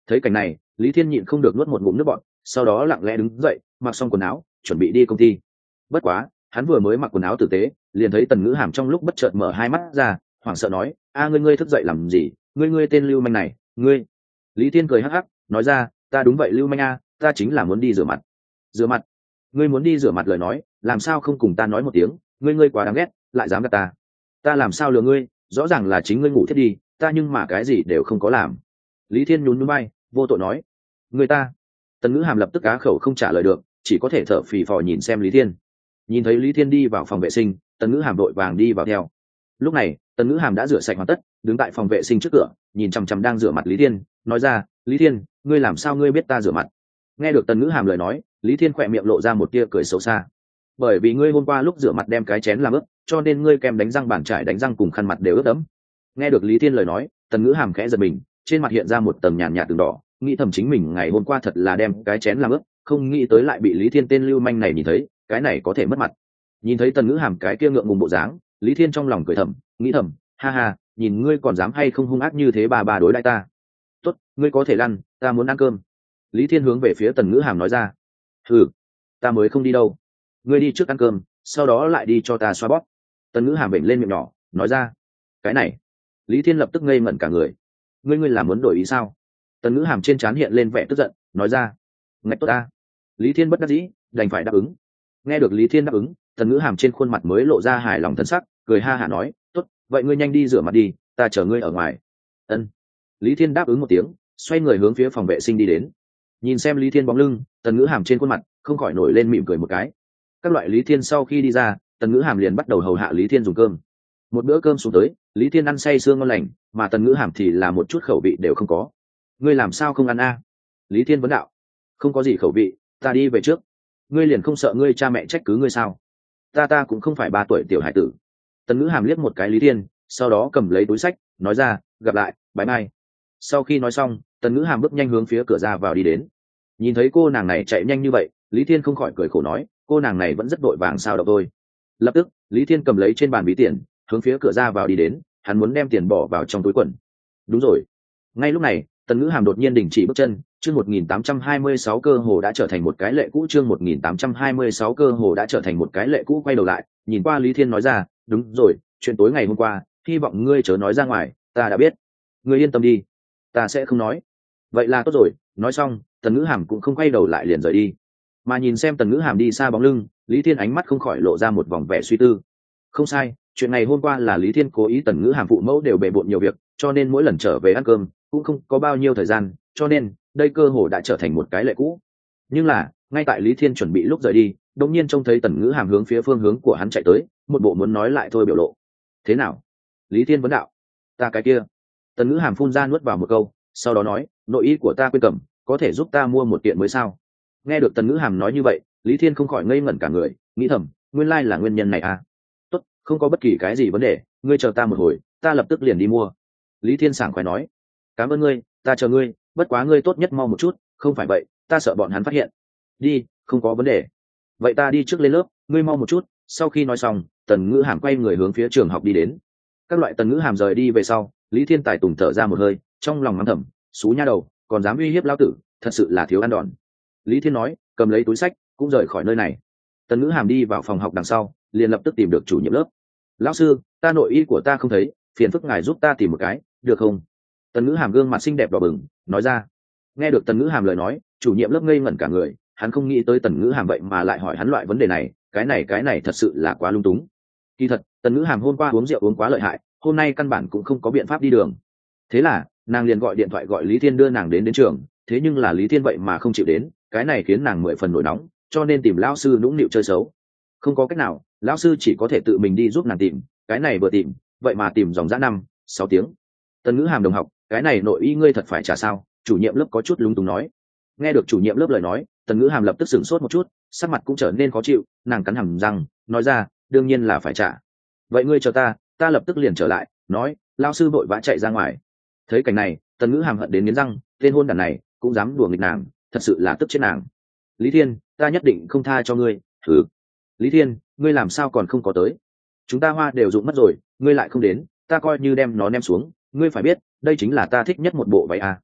Thấy cảnh này, Lý Thiên nhịn không được nuốt một ngụm nước bọt, sau đó lặng lẽ đứng dậy, mặc xong quần áo chuẩn bị đi công ty. Bất quá hắn vừa mới mặc quần áo tử tế, liền thấy Tần Ngữ Hàm trong lúc bất chợt mở hai mắt ra, hoảng sợ nói: ngươi thức dậy làm gì? Ngươi tên lưu manh này, ngươi. Lý Thiên cười hắc hắc nói ra: ta đúng vậy lưu manh a, ta chính là muốn đi rửa mặt. Rửa mặt? Ngươi muốn đi rửa mặt lời nói, làm sao không cùng ta nói một tiếng? Ngươi quá đáng ghét, lại dám gạt ta. Ta làm sao lừa ngươi? Rõ ràng là chính ngươi ngủ thiết đi, ta nhưng mà cái gì đều không có làm. Lý Thiên nhún nhún vai, vô tội nói: người ta. Tần Ngữ Hàm lập tức á khẩu không trả lời được, chỉ có thể thở phì phò nhìn xem Lý Thiên. Nhìn thấy Lý Thiên đi vào phòng vệ sinh, Tần Ngữ Hàm đội vàng đi vào theo. Lúc này Tần Ngữ Hàm đã rửa sạch hoàn tất, đứng tại phòng vệ sinh trước cửa, nhìn chằm chằm đang rửa mặt Lý Thiên, nói ra: Lý Thiên, ngươi làm sao ngươi biết ta rửa mặt? Nghe được Tần Ngữ Hàm lời nói, Lý Thiên khỏe miệng lộ ra một tia cười xấu xa. Bởi vì ngươi hôm qua lúc rửa mặt đem cái chén làm ướt, cho nên ngươi kem đánh răng bàn chải đánh răng cùng khăn mặt đều ướt đẫm. Nghe được Lý Thiên lời nói, Tần Ngữ Hàm khẽ giật mình, trên mặt hiện ra một tầng nhàn nhạt từng đỏ, nghĩ thầm chính mình ngày hôm qua thật là đem cái chén làm ướt, không nghĩ tới lại bị Lý Thiên tên lưu manh này nhìn thấy, cái này có thể mất mặt. Nhìn thấy Tần Ngữ Hàm cái kia ngượng ngùng bộ dáng, Lý Thiên trong lòng cười thầm, nghĩ thầm: ha ha, nhìn ngươi còn dám hay không hung ác như thế bà đối đãi ta. Tốt, ngươi có thể lăn, ta muốn ăn cơm. Lý Thiên hướng về phía Tần Ngữ Hàm nói ra. Ta mới không đi đâu, ngươi đi trước ăn cơm, sau đó lại đi cho ta xoa bóp. Tần Ngữ Hàm bệnh lên miệng nhỏ nói ra. Cái này. Lý Thiên lập tức ngây ngẩn cả người. Ngươi là muốn đổi ý sao? Tần Ngữ Hàm trên trán hiện lên vẻ tức giận, nói ra. Ngạch tốt ta. Lý Thiên bất đắc dĩ, đành phải đáp ứng. Nghe được Lý Thiên đáp ứng, Tần Ngữ Hàm trên khuôn mặt mới lộ ra hài lòng thân sắc, cười ha hả nói: tốt, vậy ngươi nhanh đi rửa mặt đi, ta chờ ngươi ở ngoài. Ân. Lý Thiên đáp ứng một tiếng, xoay người hướng phía phòng vệ sinh đi đến. Nhìn xem Lý Thiên bóng lưng, Tần Ngữ Hàm trên khuôn mặt không khỏi nổi lên mỉm cười một cái. Các loại Lý Thiên sau khi đi ra, Tần Ngữ Hàm liền bắt đầu hầu hạ Lý Thiên dùng cơm. Một bữa cơm xuống tới, Lý Thiên ăn say sưa ngon lành, mà Tần Ngữ Hàm thì là một chút khẩu vị đều không có. Ngươi làm sao không ăn a? Lý Thiên vấn đạo. Không có gì khẩu vị, ta đi về trước. Ngươi liền không sợ ngươi cha mẹ trách cứ ngươi sao? Ta cũng không phải 3 tuổi tiểu hải tử. Tần Ngữ Hàm liếc một cái Lý Thiên, sau đó cầm lấy túi xách, nói ra: gặp lại, bye bye. Sau khi nói xong, Tần Ngữ Hàm bước nhanh hướng phía cửa ra vào đi đến. Nhìn thấy cô nàng này chạy nhanh như vậy, Lý Thiên không khỏi cười khổ nói: cô nàng này vẫn rất vội vàng sao đâu thôi. Lập tức Lý Thiên cầm lấy trên bàn ví tiền, hướng phía cửa ra vào đi đến, hắn muốn đem tiền bỏ vào trong túi quần. Đúng rồi. Ngay lúc này, Tần Ngữ Hàm đột nhiên đình chỉ bước chân, chương 1826 cơ hồ đã trở thành một cái lệ cũ, chương 1826 cơ hồ đã trở thành một cái lệ cũ, quay đầu lại, nhìn qua Lý Thiên nói ra: đúng rồi, chuyện tối ngày hôm qua, hy vọng ngươi chớ nói ra ngoài, ta đã biết. Ngươi yên tâm đi, ta sẽ không nói. Vậy là tốt rồi. Nói xong, Tần Ngữ Hàm cũng không quay đầu lại liền rời đi. Mà nhìn xem Tần Ngữ Hàm đi xa bóng lưng, Lý Thiên ánh mắt không khỏi lộ ra một vòng vẻ suy tư. Không sai, chuyện này hôm qua là Lý Thiên cố ý, Tần Ngữ Hàm phụ mẫu đều bề bộn nhiều việc, cho nên mỗi lần trở về ăn cơm cũng không có bao nhiêu thời gian, cho nên đây cơ hồ đã trở thành một cái lệ cũ. Nhưng là, ngay tại Lý Thiên chuẩn bị lúc rời đi, đột nhiên trông thấy Tần Ngữ Hàm hướng phía phương hướng của hắn chạy tới, một bộ muốn nói lại thôi biểu lộ. Thế nào? Lý Thiên vấn đạo. Ta cái kia. Tần Ngữ Hàm phun ra nuốt vào một câu, sau đó nói: nội ý của ta quên cầm, có thể giúp ta mua một kiện mới sao? Nghe được Tần Ngữ Hàm nói như vậy, Lý Thiên không khỏi ngây ngẩn cả người, nghĩ thầm: nguyên lai là nguyên nhân này à? Tốt, không có bất kỳ cái gì vấn đề, ngươi chờ ta một hồi, ta lập tức liền đi mua. Lý Thiên sảng khoái nói. Cảm ơn ngươi, ta chờ ngươi, bất quá ngươi tốt nhất mau một chút, không phải vậy ta sợ bọn hắn phát hiện. Đi, không có vấn đề. Vậy ta đi trước lên lớp, ngươi mau một chút. Sau khi nói xong, Tần Ngữ Hàm quay người hướng phía trường học đi đến. Các loại Tần Ngữ Hàm rời đi về sau, Lý Thiên tài tùng thở ra một hơi, trong lòng mắng thầm: xú nha đầu, còn dám uy hiếp lão tử, thật sự là thiếu ăn đòn. Lý Thiên nói, cầm lấy túi xách cũng rời khỏi nơi này. Tần Ngữ Hàm đi vào phòng học đằng sau, liền lập tức tìm được chủ nhiệm lớp. Lão sư, ta nội y của ta không thấy, phiền phức ngài giúp ta tìm một cái, được không? Tần Ngữ Hàm gương mặt xinh đẹp đỏ bừng, nói ra. Nghe được Tần Ngữ Hàm lời nói, chủ nhiệm lớp ngây ngẩn cả người, hắn không nghĩ tới Tần Ngữ Hàm vậy mà lại hỏi hắn loại vấn đề này, cái này thật sự là quá lung túng. Kỳ thật, Tần Ngữ Hàm hôm qua uống rượu uống quá lợi hại, hôm nay căn bản cũng không có biện pháp đi đường. Thế là, nàng liền gọi điện thoại gọi Lý Thiên đưa nàng đến trường, thế nhưng là Lý Thiên vậy mà không chịu đến, cái này khiến nàng 10 phần nổi nóng, cho nên tìm lão sư nũng nịu chơi xấu. Không có cách nào, lão sư chỉ có thể tự mình đi giúp nàng tìm, cái này vừa tìm, vậy mà tìm dòng dã 5-6 tiếng. Tần Ngữ Hàm đồng học, cái này nội y ngươi thật phải trả sao? Chủ nhiệm lớp có chút lúng túng nói. Nghe được chủ nhiệm lớp lời nói, Tần Ngữ Hàm lập tức sửng sốt một chút, sắc mặt cũng trở nên khó chịu, nàng cắn hàm răng, nói ra, đương nhiên là phải trả. Vậy ngươi chờ ta lập tức liền trở lại. Nói, lão sư vội vã chạy ra ngoài. Thấy cảnh này, Tần Ngữ Hàm hận đến nghiến răng, tên hôn đản này cũng dám đùa nghịch nàng, thật sự là tức chết nàng. Lý Thiên, ta nhất định không tha cho ngươi. Thử. Lý Thiên, ngươi làm sao còn không có tới? Chúng ta hoa đều dụng mất rồi, ngươi lại không đến, ta coi như đem nó ném xuống. Ngươi phải biết, đây chính là ta thích nhất một bộ váy à.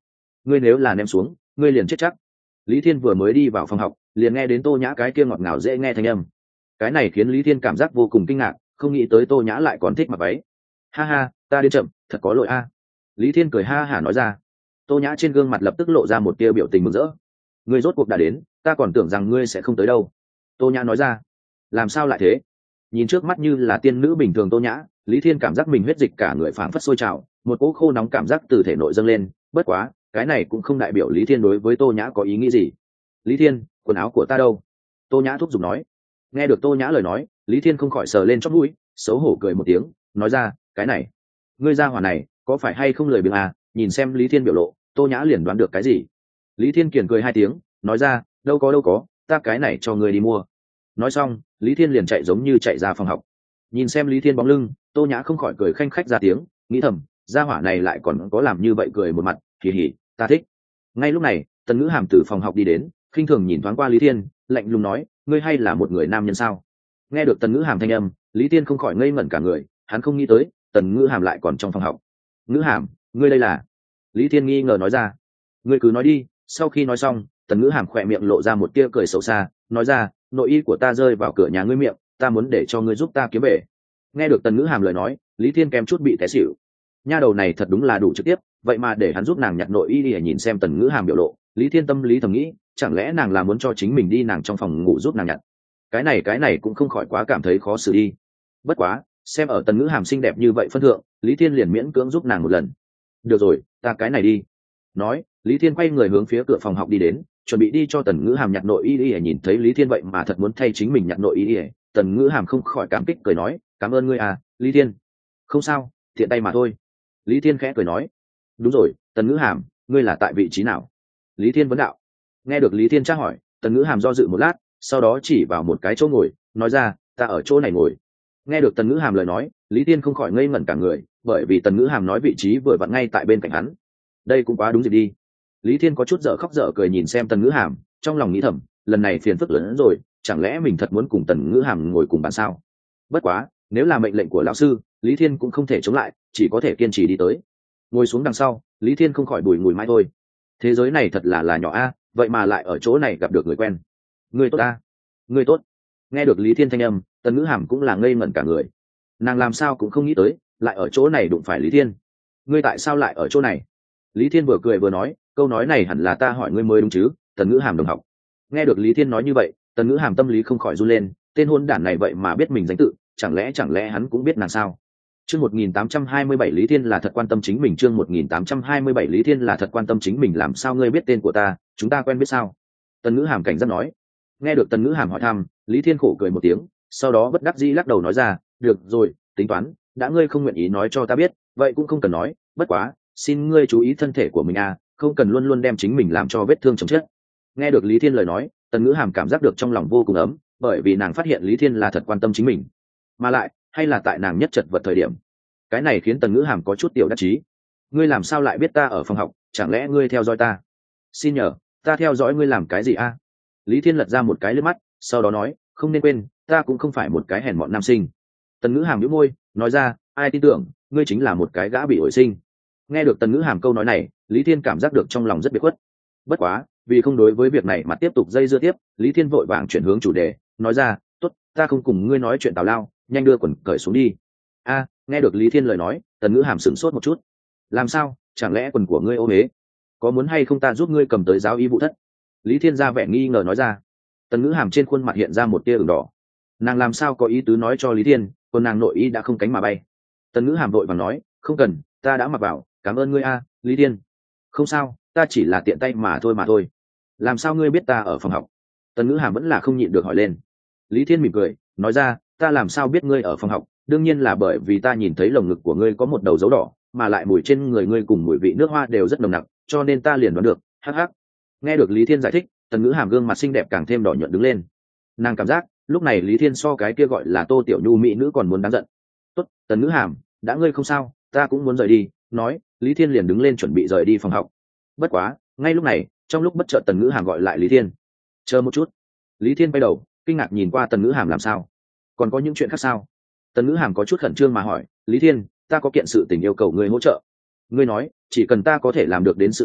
ngươi nếu là ném xuống ngươi liền chết chắc. Lý Thiên vừa mới đi vào phòng học liền nghe đến Tô Nhã cái kia ngọt ngào dễ nghe thanh âm. Cái này khiến Lý Thiên cảm giác vô cùng kinh ngạc, không nghĩ tới Tô Nhã lại còn thích mặc váy. Ha ha, ta đến chậm, thật có lỗi a. Lý Thiên cười ha hả nói ra. Tô Nhã trên gương mặt lập tức lộ ra một tia biểu tình mừng rỡ. Ngươi rốt cuộc đã đến, ta còn tưởng rằng ngươi sẽ không tới đâu. Tô Nhã nói ra. Làm sao lại thế? Nhìn trước mắt như là tiên nữ bình thường Tô Nhã, Lý Thiên cảm giác mình huyết dịch cả người phảng phất sôi trào, một cỗ khô nóng cảm giác từ thể nội dâng lên. Bất quá, cái này cũng không đại biểu Lý Thiên đối với Tô Nhã có ý nghĩ gì. Lý Thiên, quần áo của ta đâu? Tô Nhã thúc giục nói. Nghe được Tô Nhã lời nói, Lý Thiên không khỏi sờ lên chóp mũi, xấu hổ cười một tiếng, nói ra, cái này, ngươi ra hỏa này, có phải hay không lười biếng à? Nhìn xem Lý Thiên biểu lộ, Tô Nhã liền đoán được cái gì. Lý Thiên kiềm cười hai tiếng, nói ra, đâu có, ta cái này cho ngươi đi mua. Nói xong, Lý Thiên liền chạy giống như chạy ra phòng học. Nhìn xem Lý Thiên bóng lưng, Tô Nhã không khỏi cười khanh khách ra tiếng, nghĩ thầm, gia hỏa này lại còn có làm như vậy cười một mặt, kỳ hỉ, ta thích. Ngay lúc này, Tần Ngữ Hàm từ phòng học đi đến, khinh thường nhìn thoáng qua Lý Thiên, lạnh lùng nói, ngươi hay là một người nam nhân sao? Nghe được Tần Ngữ Hàm thanh âm, Lý Thiên không khỏi ngây ngẩn cả người, hắn không nghĩ tới, Tần Ngữ Hàm lại còn trong phòng học. Ngữ Hàm, ngươi đây là? Lý Thiên nghi ngờ nói ra. Ngươi cứ nói đi. Sau khi nói xong, Tần Ngữ Hàm khỏe miệng lộ ra một tia cười xấu xa, nói ra, nội y của ta rơi vào cửa nhà ngươi miệng, ta muốn để cho ngươi giúp ta kiếm về. Nghe được Tần Ngữ Hàm lời nói, Lý Thiên kém chút bị té xỉu. Nha đầu này thật đúng là đủ trực tiếp, vậy mà để hắn giúp nàng nhặt nội y để nhìn xem Tần Ngữ Hàm biểu lộ, Lý Thiên tâm lý thầm nghĩ, chẳng lẽ nàng là muốn cho chính mình đi nàng trong phòng ngủ giúp nàng nhặt. Cái này cũng không khỏi quá cảm thấy khó xử đi. Bất quá, xem ở Tần Ngữ Hàm xinh đẹp như vậy phân thượng, Lý Thiên liền miễn cưỡng giúp nàng một lần. Được rồi, ta cái này đi. Nói, Lý Thiên quay người hướng phía cửa phòng học đi đến, chuẩn bị đi cho Tần Ngữ Hàm nhặt nội y để nhìn thấy Lý Thiên vậy mà thật muốn thay chính mình nhặt nội y để, Tần Ngữ Hàm không khỏi cảm kích cười nói, cảm ơn ngươi à, Lý Thiên. Không sao, tiện tay mà thôi. Lý Thiên khẽ cười nói. Đúng rồi, Tần Ngữ Hàm, ngươi là tại vị trí nào? Lý Thiên vấn đạo. Nghe được Lý Thiên tra hỏi, Tần Ngữ Hàm do dự một lát, sau đó chỉ vào một cái chỗ ngồi, nói ra, ta ở chỗ này ngồi. Nghe được Tần Ngữ Hàm lời nói, Lý Thiên không khỏi ngây ngẩn cả người, bởi vì Tần Ngữ Hàm nói vị trí vừa vặn ngay tại bên cạnh hắn. Đây cũng quá đúng dịp đi. Lý Thiên có chút dở khóc dở cười nhìn xem Tần Ngữ Hàm, trong lòng nghĩ thầm, lần này phiền phức lớn hơn rồi, chẳng lẽ mình thật muốn cùng Tần Ngữ Hàm ngồi cùng bàn sao? Bất quá, nếu là mệnh lệnh của lão sư, Lý Thiên cũng không thể chống lại, chỉ có thể kiên trì đi tới. Ngồi xuống đằng sau, Lý Thiên không khỏi bùi ngùi mãi thôi. Thế giới này thật là nhỏ a, vậy mà lại ở chỗ này gặp được người quen. Người tốt a, người tốt. Nghe được Lý Thiên thanh âm, Tần Ngữ Hàm cũng là ngây ngẩn cả người. Nàng làm sao cũng không nghĩ tới, lại ở chỗ này đụng phải Lý Thiên. Ngươi tại sao lại ở chỗ này? Lý Thiên vừa cười vừa nói, câu nói này hẳn là ta hỏi ngươi mới đúng chứ, Tần Ngữ Hàm đồng học. Nghe được Lý Thiên nói như vậy, Tần Ngữ Hàm tâm lý không khỏi run lên, tên hôn đản này vậy mà biết mình danh tự, chẳng lẽ hắn cũng biết nàng sao? Chương 1827 Lý Thiên là thật quan tâm chính mình, chương 1827 Lý Thiên là thật quan tâm chính mình, làm sao ngươi biết tên của ta, chúng ta quen biết sao? Tần Ngữ Hàm cảnh giác nói. Nghe được Tần Ngữ Hàm hỏi thăm, Lý Thiên khổ cười một tiếng, sau đó bất đắc dĩ lắc đầu nói ra, được rồi, tính toán, đã ngươi không nguyện ý nói cho ta biết, vậy cũng không cần nói, bất quá, xin ngươi chú ý thân thể của mình à, không cần luôn luôn đem chính mình làm cho vết thương chồng chết. Nghe được Lý Thiên lời nói, Tần Ngữ Hàm cảm giác được trong lòng vô cùng ấm, bởi vì nàng phát hiện Lý Thiên là thật quan tâm chính mình, mà lại hay là tại nàng nhất chật vật thời điểm. Cái này khiến Tần Ngữ Hàm có chút tiểu đắc chí. Ngươi làm sao lại biết ta ở phòng học, chẳng lẽ ngươi theo dõi ta? Xin nhờ, ta theo dõi ngươi làm cái gì a? Lý Thiên lật ra một cái liếc mắt, sau đó nói, không nên quên, ta cũng không phải một cái hèn mọn nam sinh. Tần Ngữ Hàm nhíu môi, nói ra, ai tin tưởng, ngươi chính là một cái gã bị ổi sinh. Nghe được Tần Ngữ Hàm câu nói này, Lý Thiên cảm giác được trong lòng rất biệt khuất. Bất quá, vì không đối với việc này mà tiếp tục dây dưa tiếp, Lý Thiên vội vàng chuyển hướng chủ đề, nói ra, tốt, ta không cùng ngươi nói chuyện tào lao, nhanh đưa quần cởi xuống đi. A, nghe được Lý Thiên lời nói, Tần Ngữ Hàm sửng sốt một chút. Làm sao, chẳng lẽ quần của ngươi ôm ế? Có muốn hay không ta giúp ngươi cầm tới giáo y vụ thất? Lý Thiên ra vẻ nghi ngờ nói ra. Tần Ngữ Hàm trên khuôn mặt hiện ra một tia ửng đỏ. Nàng làm sao có ý tứ nói cho Lý Thiên, còn nàng nội y đã không cánh mà bay. Tần Ngữ Hàm vội vàng nói, không cần, ta đã mặc vào, cảm ơn ngươi a, Lý Thiên. Không sao, ta chỉ là tiện tay mà thôi. Làm sao ngươi biết ta ở phòng học? Tần Ngữ Hàm vẫn là không nhịn được hỏi lên. Lý Thiên mỉm cười, nói ra, ta làm sao biết ngươi ở phòng học, đương nhiên là bởi vì ta nhìn thấy lồng ngực của ngươi có một đầu dấu đỏ, mà lại mùi trên người ngươi cùng mùi vị nước hoa đều rất nồng nặc, cho nên ta liền đoán được. Hắc hắc. Nghe được Lý Thiên giải thích, Tần Ngữ Hàm gương mặt xinh đẹp càng thêm đỏ nhuận đứng lên. Nàng cảm giác lúc này Lý Thiên so cái kia gọi là Tô Tiểu Nhu mỹ nữ còn muốn đáng giận. Tốt, Tần Ngữ Hàm, đã ngươi không sao, ta cũng muốn rời đi. Nói, Lý Thiên liền đứng lên chuẩn bị rời đi phòng học. Bất quá, ngay lúc này, trong lúc bất chợt Tần Ngữ Hàm gọi lại Lý Thiên. Chờ một chút. Lý Thiên quay đầu, kinh ngạc nhìn qua Tần Ngữ Hàm, làm sao? Còn có những chuyện khác sao? Tần Ngữ Hàm có chút khẩn trương mà hỏi, Lý Thiên, ta có kiện sự tình yêu cầu ngươi hỗ trợ. Ngươi nói, chỉ cần ta có thể làm được đến sự tình,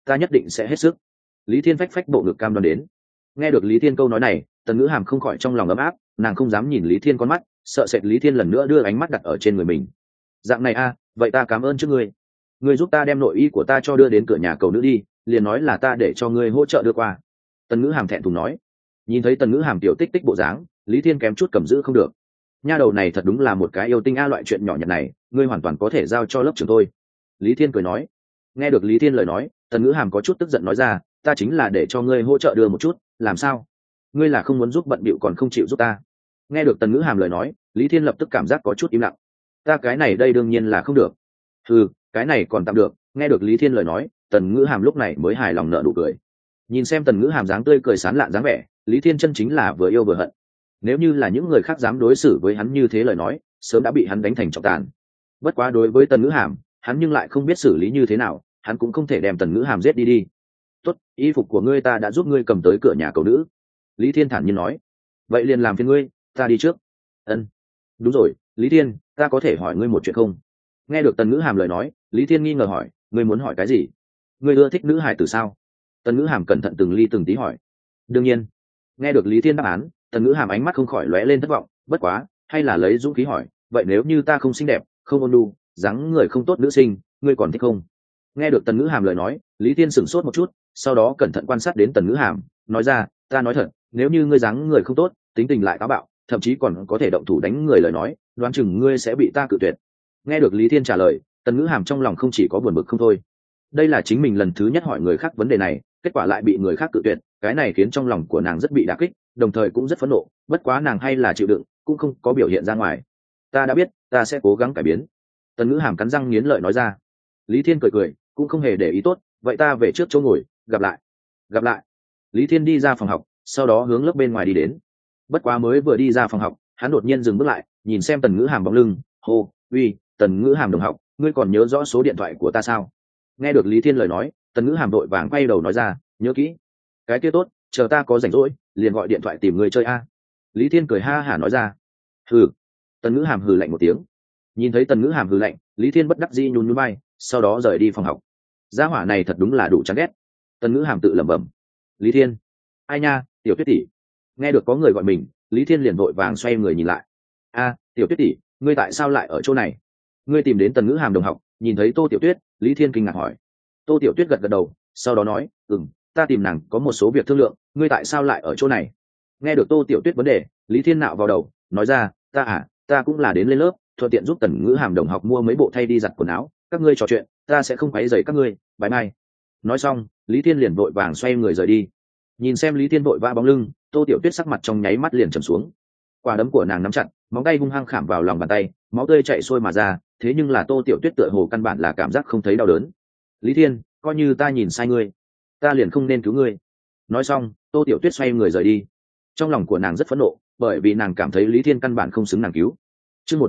ta nhất định sẽ hết sức. Lý Thiên phách phách bộ ngực cam đoan đến. Nghe được Lý Thiên câu nói này, Tần Ngữ Hàm không khỏi trong lòng ấm áp, nàng không dám nhìn Lý Thiên con mắt, sợ sệt Lý Thiên lần nữa đưa ánh mắt đặt ở trên người mình. Dạng này a, vậy ta cảm ơn trước ngươi. Ngươi giúp ta đem nội y của ta cho đưa đến cửa nhà cầu nữ đi, liền nói là ta để cho ngươi hỗ trợ đưa qua. Tần Ngữ Hàm thẹn thùng nói. Nhìn thấy Tần Ngữ Hàm tiểu tích tích bộ dáng, Lý Thiên kém chút cầm giữ không được. Nha đầu này thật đúng là một cái yêu tinh a, loại chuyện nhỏ nhặt này ngươi hoàn toàn có thể giao cho lớp trưởng tôi. Lý Thiên cười nói. Nghe được Lý Thiên lời nói, Tần Ngữ Hàm có chút tức giận nói ra, ta chính là để cho ngươi hỗ trợ đưa một chút, làm sao ngươi là không muốn giúp bận bịu còn không chịu giúp ta? Nghe được Tần Ngữ Hàm lời nói, Lý Thiên lập tức cảm giác có chút im lặng. Ta cái này đây đương nhiên là không được. Cái này còn tạm được. Nghe được Lý Thiên lời nói, Tần Ngữ Hàm lúc này mới hài lòng nở nụ cười. Nhìn xem Tần Ngữ Hàm dáng tươi cười sán lạn dáng vẻ, Lý Thiên chân chính là vừa yêu vừa hận. Nếu như là những người khác dám đối xử với hắn như thế lời nói, sớm đã bị hắn đánh thành trọng tàn. Bất quá đối với Tần Ngữ Hàm, hắn nhưng lại không biết xử lý như thế nào, hắn cũng không thể đem Tần Ngữ Hàm giết đi. Tốt, y phục của ngươi ta đã giúp ngươi cầm tới cửa nhà cầu nữ. Lý Thiên thản nhiên nói. Vậy liền làm phiền ngươi, ta đi trước. Ân. Đúng rồi, Lý Thiên, ta có thể hỏi ngươi một chuyện không? Nghe được Tần Ngữ Hàm lời nói, Lý Thiên nghi ngờ hỏi, ngươi muốn hỏi cái gì? Ngươi ưa thích nữ hài tử sao? Tần Ngữ Hàm cẩn thận từng ly từng tí hỏi. Đương nhiên. Nghe được Lý Thiên đáp án, Tần Ngữ Hàm ánh mắt không khỏi lóe lên thất vọng, bất quá, hay là lấy dũng khí hỏi, vậy nếu như ta không xinh đẹp, không ôn nhu, dáng người không tốt nữ sinh, ngươi còn thích không? Nghe được Tần Ngữ Hàm lời nói, Lý Thiên sửng sốt một chút, sau đó cẩn thận quan sát đến Tần Ngữ Hàm, nói ra, ta nói thật, nếu như ngươi dáng người không tốt, tính tình lại táo bạo, thậm chí còn có thể động thủ đánh người lời nói, đoán chừng ngươi sẽ bị ta cự tuyệt. Nghe được Lý Thiên trả lời, Tần Ngữ Hàm trong lòng không chỉ có buồn bực không thôi. Đây là chính mình lần thứ nhất hỏi người khác vấn đề này, kết quả lại bị người khác cự tuyệt, cái này khiến trong lòng của nàng rất bị đả kích, đồng thời cũng rất phẫn nộ, bất quá nàng hay là chịu đựng, cũng không có biểu hiện ra ngoài. Ta đã biết, ta sẽ cố gắng cải biến. Tần Ngữ Hàm cắn răng nghiến lợi nói ra. Lý Thiên cười cười, cũng không hề để ý tốt, vậy ta về trước chỗ ngồi, gặp lại. Gặp lại. Lý Thiên đi ra phòng học, sau đó hướng lớp bên ngoài đi đến. Bất quá mới vừa đi ra phòng học, hắn đột nhiên dừng bước lại, nhìn xem Tần Ngữ Hàm bóng lưng, hô, uy, Tần Ngữ Hàm đồng học, ngươi còn nhớ rõ số điện thoại của ta sao? Nghe được Lý Thiên lời nói, Tần Ngữ Hàm vội vàng quay đầu nói ra, nhớ kỹ. Cái kia tốt, chờ ta có rảnh rỗi, liền gọi điện thoại tìm ngươi chơi a. Lý Thiên cười ha hả nói ra. Hừ. Tần Ngữ Hàm hừ lạnh một tiếng. Nhìn thấy Tần Ngữ Hàm hừ lạnh, Lý Thiên bất đắc dĩ nhún nhún vai, sau đó rời đi phòng học. Gia hỏa này thật đúng là đủ chán ghét. Tần Ngữ Hàm tự lẩm bẩm. Lý Thiên. Ai nha, Tiểu Tuyết tỷ. Nghe được có người gọi mình, Lý Thiên liền vội vàng xoay người nhìn lại. A, Tiểu Tuyết tỷ, ngươi tại sao lại ở chỗ này? Ngươi tìm đến Tần Ngữ Hàm đồng học? Nhìn thấy Tô Tiểu Tuyết, Lý Thiên kinh ngạc hỏi. Tô Tiểu Tuyết gật gật đầu, sau đó nói, ta tìm nàng có một số việc thương lượng, ngươi tại sao lại ở chỗ này? Nghe được Tô Tiểu Tuyết vấn đề, Lý Thiên nạo vào đầu, nói ra, ta cũng là đến lên lớp, thuận tiện giúp Tần Ngữ Hàm đồng học mua mấy bộ thay đi giặt quần áo, các ngươi trò chuyện, ta sẽ không quấy rầy các ngươi, bye bye. Nói xong, Lý Thiên liền vội vàng xoay người rời đi. Nhìn xem Lý Thiên vội vã bóng lưng, Tô Tiểu Tuyết sắc mặt trong nháy mắt liền trầm xuống. Quả đấm của nàng nắm chặt, móng tay hung hăng khảm vào lòng bàn tay, máu tươi chảy xuôi mà ra, thế nhưng là Tô Tiểu Tuyết tựa hồ căn bản là cảm giác không thấy đau đớn. Lý Thiên, coi như ta nhìn sai ngươi, ta liền không nên cứu ngươi. Nói xong, Tô Tiểu Tuyết xoay người rời đi. Trong lòng của nàng rất phẫn nộ, bởi vì nàng cảm thấy Lý Thiên căn bản không xứng nàng cứu. Chương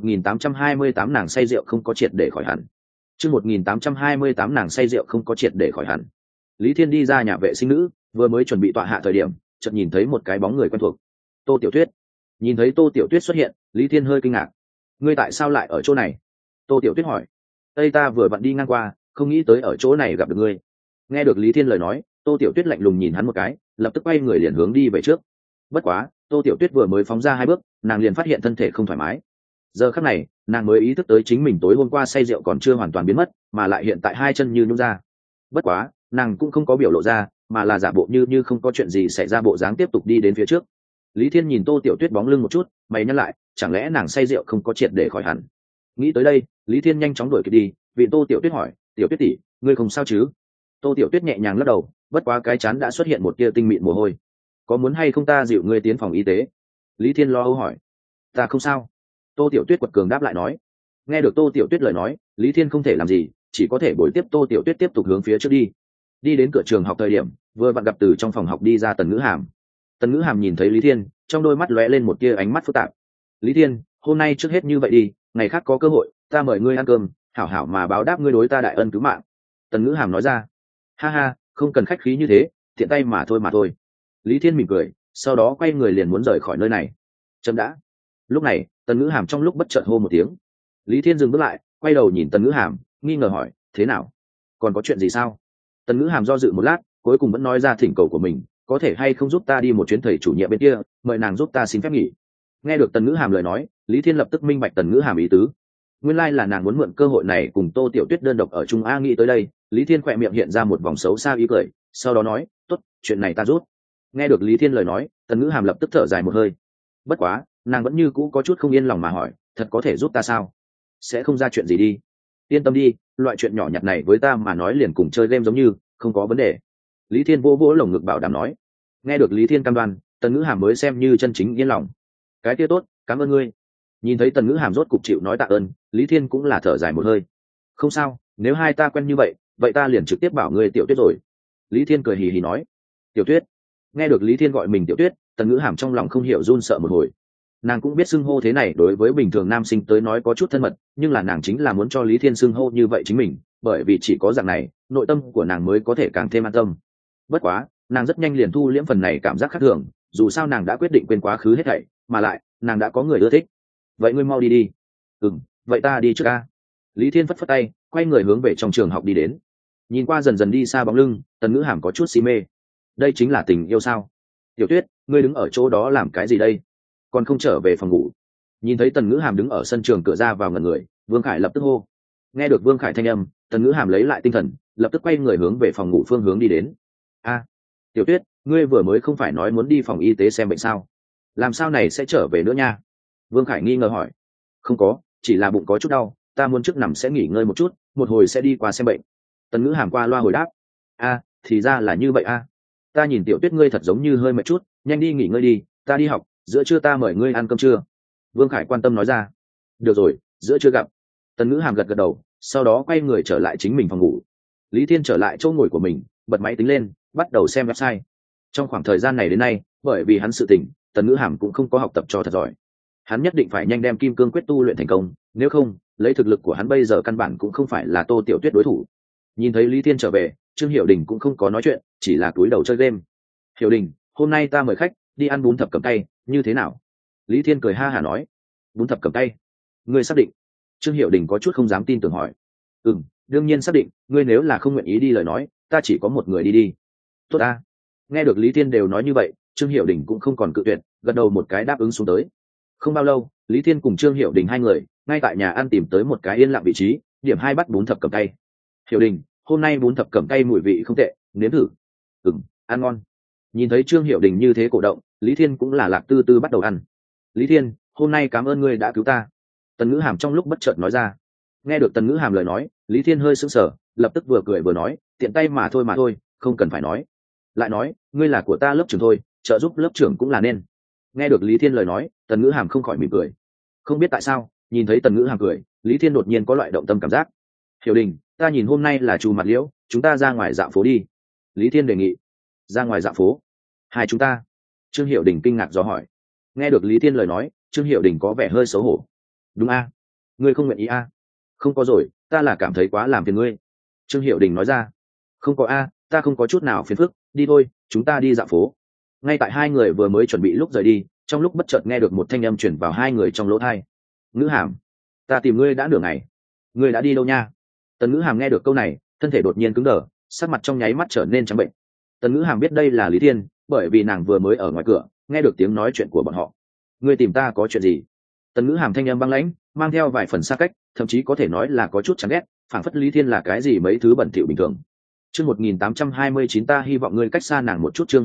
1828 nàng say rượu không có triệt để khỏi hẳn. Chương 1828 nàng say rượu không có triệt để khỏi hẳn. Lý Thiên đi ra nhà vệ sinh nữ, vừa mới chuẩn bị tọa hạ thời điểm, chợt nhìn thấy một cái bóng người quen thuộc. Tô Tiểu Tuyết. Nhìn thấy Tô Tiểu Tuyết xuất hiện, Lý Thiên hơi kinh ngạc. Ngươi tại sao lại ở chỗ này? Tô Tiểu Tuyết hỏi. Tây ta vừa vặn đi ngang qua, không nghĩ tới ở chỗ này gặp được ngươi. Nghe được Lý Thiên lời nói, Tô Tiểu Tuyết lạnh lùng nhìn hắn một cái, lập tức quay người liền hướng đi về trước. Bất quá, Tô Tiểu Tuyết vừa mới phóng ra 2 bước, nàng liền phát hiện thân thể không thoải mái. Giờ khắc này, nàng mới ý thức tới chính mình tối hôm qua say rượu còn chưa hoàn toàn biến mất, mà lại hiện tại 2 chân như nhũn ra. Bất quá, nàng cũng không có biểu lộ ra, mà là giả bộ như không có chuyện gì xảy ra bộ dáng tiếp tục đi đến phía trước. Lý Thiên nhìn Tô Tiểu Tuyết bóng lưng một chút, mày nhăn lại, chẳng lẽ nàng say rượu không có triệt để khỏi hẳn? Nghĩ tới đây, Lý Thiên nhanh chóng đuổi kịp đi, vì Tô Tiểu Tuyết hỏi, Tiểu Tuyết tỷ, ngươi không sao chứ? Tô Tiểu Tuyết nhẹ nhàng lắc đầu, bất quá cái chán đã xuất hiện một tia tinh mịn mồ hôi. Có muốn hay không ta dịu ngươi tiến phòng y tế? Lý Thiên lo âu hỏi. Ta không sao. Tô Tiểu Tuyết quật cường đáp lại nói. Nghe được Tô Tiểu Tuyết lời nói, Lý Thiên không thể làm gì, chỉ có thể bồi tiếp Tô Tiểu Tuyết tiếp tục hướng phía trước đi. Đi đến cửa trường học thời điểm, vừa vặn gặp từ trong phòng học đi ra Tần Ngữ Hàm. Tần Ngữ Hàm nhìn thấy Lý Thiên, trong đôi mắt lóe lên một tia ánh mắt phức tạp. Lý Thiên, hôm nay trước hết như vậy đi, ngày khác có cơ hội, ta mời ngươi ăn cơm, hảo hảo mà báo đáp ngươi đối ta đại ân cứu mạng. Tần Ngữ Hàm nói ra. Ha ha, không cần khách khí như thế, tiện tay mà thôi. Lý Thiên mỉm cười, sau đó quay người liền muốn rời khỏi nơi này. Chấm đã. Lúc này, Tần Ngữ Hàm trong lúc bất chợt hô một tiếng. Lý Thiên dừng bước lại, quay đầu nhìn Tần Ngữ Hàm, nghi ngờ hỏi, thế nào? Còn có chuyện gì sao? Tần Ngữ Hàm do dự một lát, cuối cùng vẫn nói ra thỉnh cầu của mình, có thể hay không giúp ta đi một chuyến thầy chủ nhiệm bên kia, mời nàng giúp ta xin phép nghỉ. Nghe được Tần Ngữ Hàm lời nói, Lý Thiên lập tức minh bạch Tần Ngữ Hàm ý tứ. Nguyên lai là nàng muốn mượn cơ hội này cùng Tô Tiểu Tuyết đơn độc ở chung. A nghĩ tới đây, Lý Thiên khỏe miệng hiện ra một vòng xấu xa ý cười, sau đó nói, tốt, chuyện này ta rút. Nghe được Lý Thiên lời nói, Tần Ngữ Hàm lập tức thở dài một hơi. Bất quá, nàng vẫn như cũ có chút không yên lòng mà hỏi, thật có thể giúp ta sao? Sẽ không ra chuyện gì đi. Yên tâm đi, loại chuyện nhỏ nhặt này với ta mà nói liền cùng chơi game giống như, không có vấn đề. Lý Thiên vỗ vỗ lồng ngực bảo đảm nói. Nghe được Lý Thiên cam đoan, Tần Ngữ Hàm mới xem như chân chính yên lòng. Cái kia tốt, cảm ơn ngươi. Nhìn thấy Tần Ngữ Hàm rốt cục chịu nói tạ ơn, Lý Thiên cũng là thở dài một hơi. Không sao, nếu hai ta quen như vậy, vậy ta liền trực tiếp bảo ngươi Tiểu Tuyết rồi. Lý Thiên cười hì hì nói. Tiểu Tuyết. Nghe được Lý Thiên gọi mình Tiểu Tuyết, Tần Ngữ Hàm trong lòng không hiểu run sợ một hồi. Nàng cũng biết xưng hô thế này đối với bình thường nam sinh tới nói có chút thân mật, nhưng là nàng chính là muốn cho Lý Thiên xưng hô như vậy chính mình, bởi vì chỉ có dạng này, nội tâm của nàng mới có thể càng thêm an tâm. Bất quá, nàng rất nhanh liền thu liễm phần này cảm giác khác thường, dù sao nàng đã quyết định quên quá khứ hết thảy, mà lại, nàng đã có người ưa thích. Vậy ngươi mau đi đi. Vậy ta đi trước a. Lý Thiên phất phất tay, quay người hướng về trong trường học đi đến. Nhìn qua dần dần đi xa bóng lưng, Tần Ngữ Hàm có chút si mê. Đây chính là tình yêu sao? Tiểu Tuyết, ngươi đứng ở chỗ đó làm cái gì đây? Còn không trở về phòng ngủ? Nhìn thấy Tần Ngữ Hàm đứng ở sân trường cửa ra vào ngẩn người, Vương Khải lập tức hô. Nghe được Vương Khải thanh âm, Tần Ngữ Hàm lấy lại tinh thần, lập tức quay người hướng về phòng ngủ phương hướng đi đến. A, Tiểu Tuyết, ngươi vừa mới không phải nói muốn đi phòng y tế xem bệnh sao? Làm sao này sẽ trở về nữa nha? Vương Khải nghi ngờ hỏi. Không có, chỉ là bụng có chút đau, ta muốn trước nằm sẽ nghỉ ngơi một chút, một hồi sẽ đi qua xem bệnh. Tần Ngữ Hàm qua loa hồi đáp. A, thì ra là như vậy a. Ta nhìn Tiểu Tuyết ngươi thật giống như hơi mệt chút, nhanh đi nghỉ ngơi đi, ta đi học, giữa trưa ta mời ngươi ăn cơm trưa. Vương Khải quan tâm nói ra. Được rồi, giữa trưa gặp. Tần Ngữ Hàm gật gật đầu, sau đó quay người trở lại chính mình phòng ngủ. Lý Thiên trở lại chỗ ngồi của mình, bật máy tính lên, bắt đầu xem website. Trong khoảng thời gian này đến nay, bởi vì hắn sự tình, Tần Ngữ Hàm cũng không có học tập cho thật giỏi. Hắn nhất định phải nhanh đem Kim Cương Quyết tu luyện thành công, nếu không, lấy thực lực của hắn bây giờ căn bản cũng không phải là Tô Tiểu Tuyết đối thủ. Nhìn thấy Lý Thiên trở về, Trương Hiểu Đình cũng không có nói chuyện, chỉ là cúi đầu chơi game. Hiểu Đình, hôm nay ta mời khách đi ăn bún thập cẩm cay, như thế nào? Lý Thiên cười ha hả nói. Bún thập cẩm cay? Ngươi xác định? Trương Hiểu Đình có chút không dám tin tưởng hỏi. Đương nhiên xác định, ngươi nếu là không nguyện ý đi lời nói, ta chỉ có một người đi đi. Tốt a. Nghe được Lý Thiên đều nói như vậy, Trương Hiểu Đình cũng không còn cự tuyệt, gật đầu một cái đáp ứng xuống tới. Không bao lâu, Lý Thiên cùng Trương Hiểu Đình hai người ngay tại nhà ăn tìm tới một cái yên lặng vị trí, điểm hai bát bún thập cẩm cay. Hiểu Đình, hôm nay bún thập cẩm cay mùi vị không tệ, nếm thử. Ăn ngon. Nhìn thấy Trương Hiểu Đình như thế cổ động, Lý Thiên cũng là lạc tư tư bắt đầu ăn. Lý Thiên, hôm nay cảm ơn ngươi đã cứu ta. Tần Ngữ Hàm trong lúc bất chợt nói ra. Nghe được Tần Ngữ Hàm lời nói, Lý Thiên hơi sững sờ, lập tức vừa cười vừa nói, tiện tay mà thôi, không cần phải nói. Lại nói, ngươi là của ta lớp trưởng thôi, trợ giúp lớp trưởng cũng là nên. Nghe được Lý Thiên lời nói, Tần Ngữ Hàm không khỏi mỉm cười. Không biết tại sao, nhìn thấy Tần Ngữ Hàm cười, Lý Thiên đột nhiên có loại động tâm cảm giác. Hiểu Đình, ta nhìn hôm nay là Chu Mặt Liễu, chúng ta ra ngoài dạo phố đi. Lý Thiên đề nghị. Ra ngoài dạo phố? Hai chúng ta? Trương Hiểu Đình kinh ngạc dò hỏi. Nghe được Lý Thiên lời nói, Trương Hiểu Đình có vẻ hơi xấu hổ. Đúng a? Ngươi không nguyện ý a? Không có rồi, ta là cảm thấy quá làm phiền ngươi. Trương Hiểu Đình nói ra. Không có a, ta không có chút nào phiền phức, đi thôi, chúng ta đi dạo phố. Ngay tại hai người vừa mới chuẩn bị lúc rời đi, trong lúc bất chợt nghe được một thanh âm chuyển vào hai người trong lỗ tai. Ngữ Hàm, ta tìm ngươi đã nửa ngày, ngươi đã đi đâu nha? Tần Ngữ Hàm nghe được câu này, thân thể đột nhiên cứng đờ, sắc mặt trong nháy mắt trở nên trắng bệnh. Tần Ngữ Hàm biết đây là Lý Thiên, bởi vì nàng vừa mới ở ngoài cửa nghe được tiếng nói chuyện của bọn họ. Ngươi tìm ta có chuyện gì? Tần Ngữ Hàm thanh âm băng lãnh, mang theo vài phần xa cách, thậm chí có thể nói là có chút chán ghét, phảng phất Lý Thiên là cái gì mấy thứ bẩn thỉu bình thường. Chương 1829 ta hy vọng ngươi cách xa nàng một chút. Chương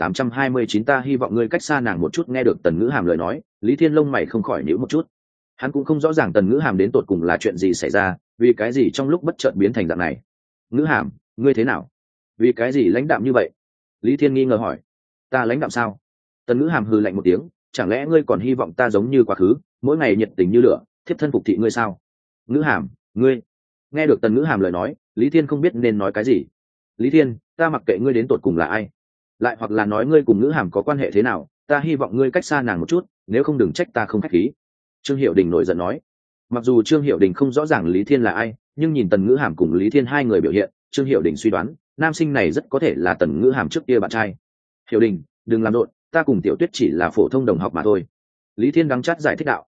1829 ta hy vọng ngươi cách xa nàng một chút. Nghe được Tần Ngữ Hàm lời nói, Lý Thiên lông mày không khỏi nhíu một chút. Hắn cũng không rõ ràng Tần Ngữ Hàm đến tột cùng là chuyện gì xảy ra, vì cái gì trong lúc bất chợt biến thành dạng này. Ngữ Hàm, ngươi thế nào? Vì cái gì lãnh đạm như vậy? Lý Thiên nghi ngờ hỏi. Ta lãnh đạm sao? Tần Ngữ Hàm hừ lạnh một tiếng, chẳng lẽ ngươi còn hy vọng ta giống như quá khứ, mỗi ngày nhiệt tình như lửa, thiếp thân phục thị ngươi sao? Ngữ Hàm, ngươi. Nghe được Tần Ngữ Hàm lời nói, Lý Thiên không biết nên nói cái gì. Lý Thiên, ta mặc kệ ngươi đến tột cùng là ai, lại hoặc là nói ngươi cùng Ngữ Hàm có quan hệ thế nào, ta hy vọng ngươi cách xa nàng một chút, nếu không đừng trách ta không khách khí. Trương Hiểu Đình nổi giận nói. Mặc dù Trương Hiểu Đình không rõ ràng Lý Thiên là ai, nhưng nhìn Tần Ngữ Hàm cùng Lý Thiên hai người biểu hiện, Trương Hiểu Đình suy đoán nam sinh này rất có thể là Tần Ngữ Hàm trước kia bạn trai. Hiểu Đình, đừng làm rộn, ta cùng Tiểu Tuyết chỉ là phổ thông đồng học mà thôi. Lý Thiên đắng chát giải thích đạo.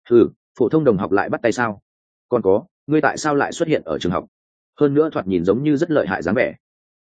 Phổ thông đồng học lại bắt tay sao? Còn có, ngươi tại sao lại xuất hiện ở trường học? Hơn nữa thoạt nhìn giống như rất lợi hại dáng vẻ.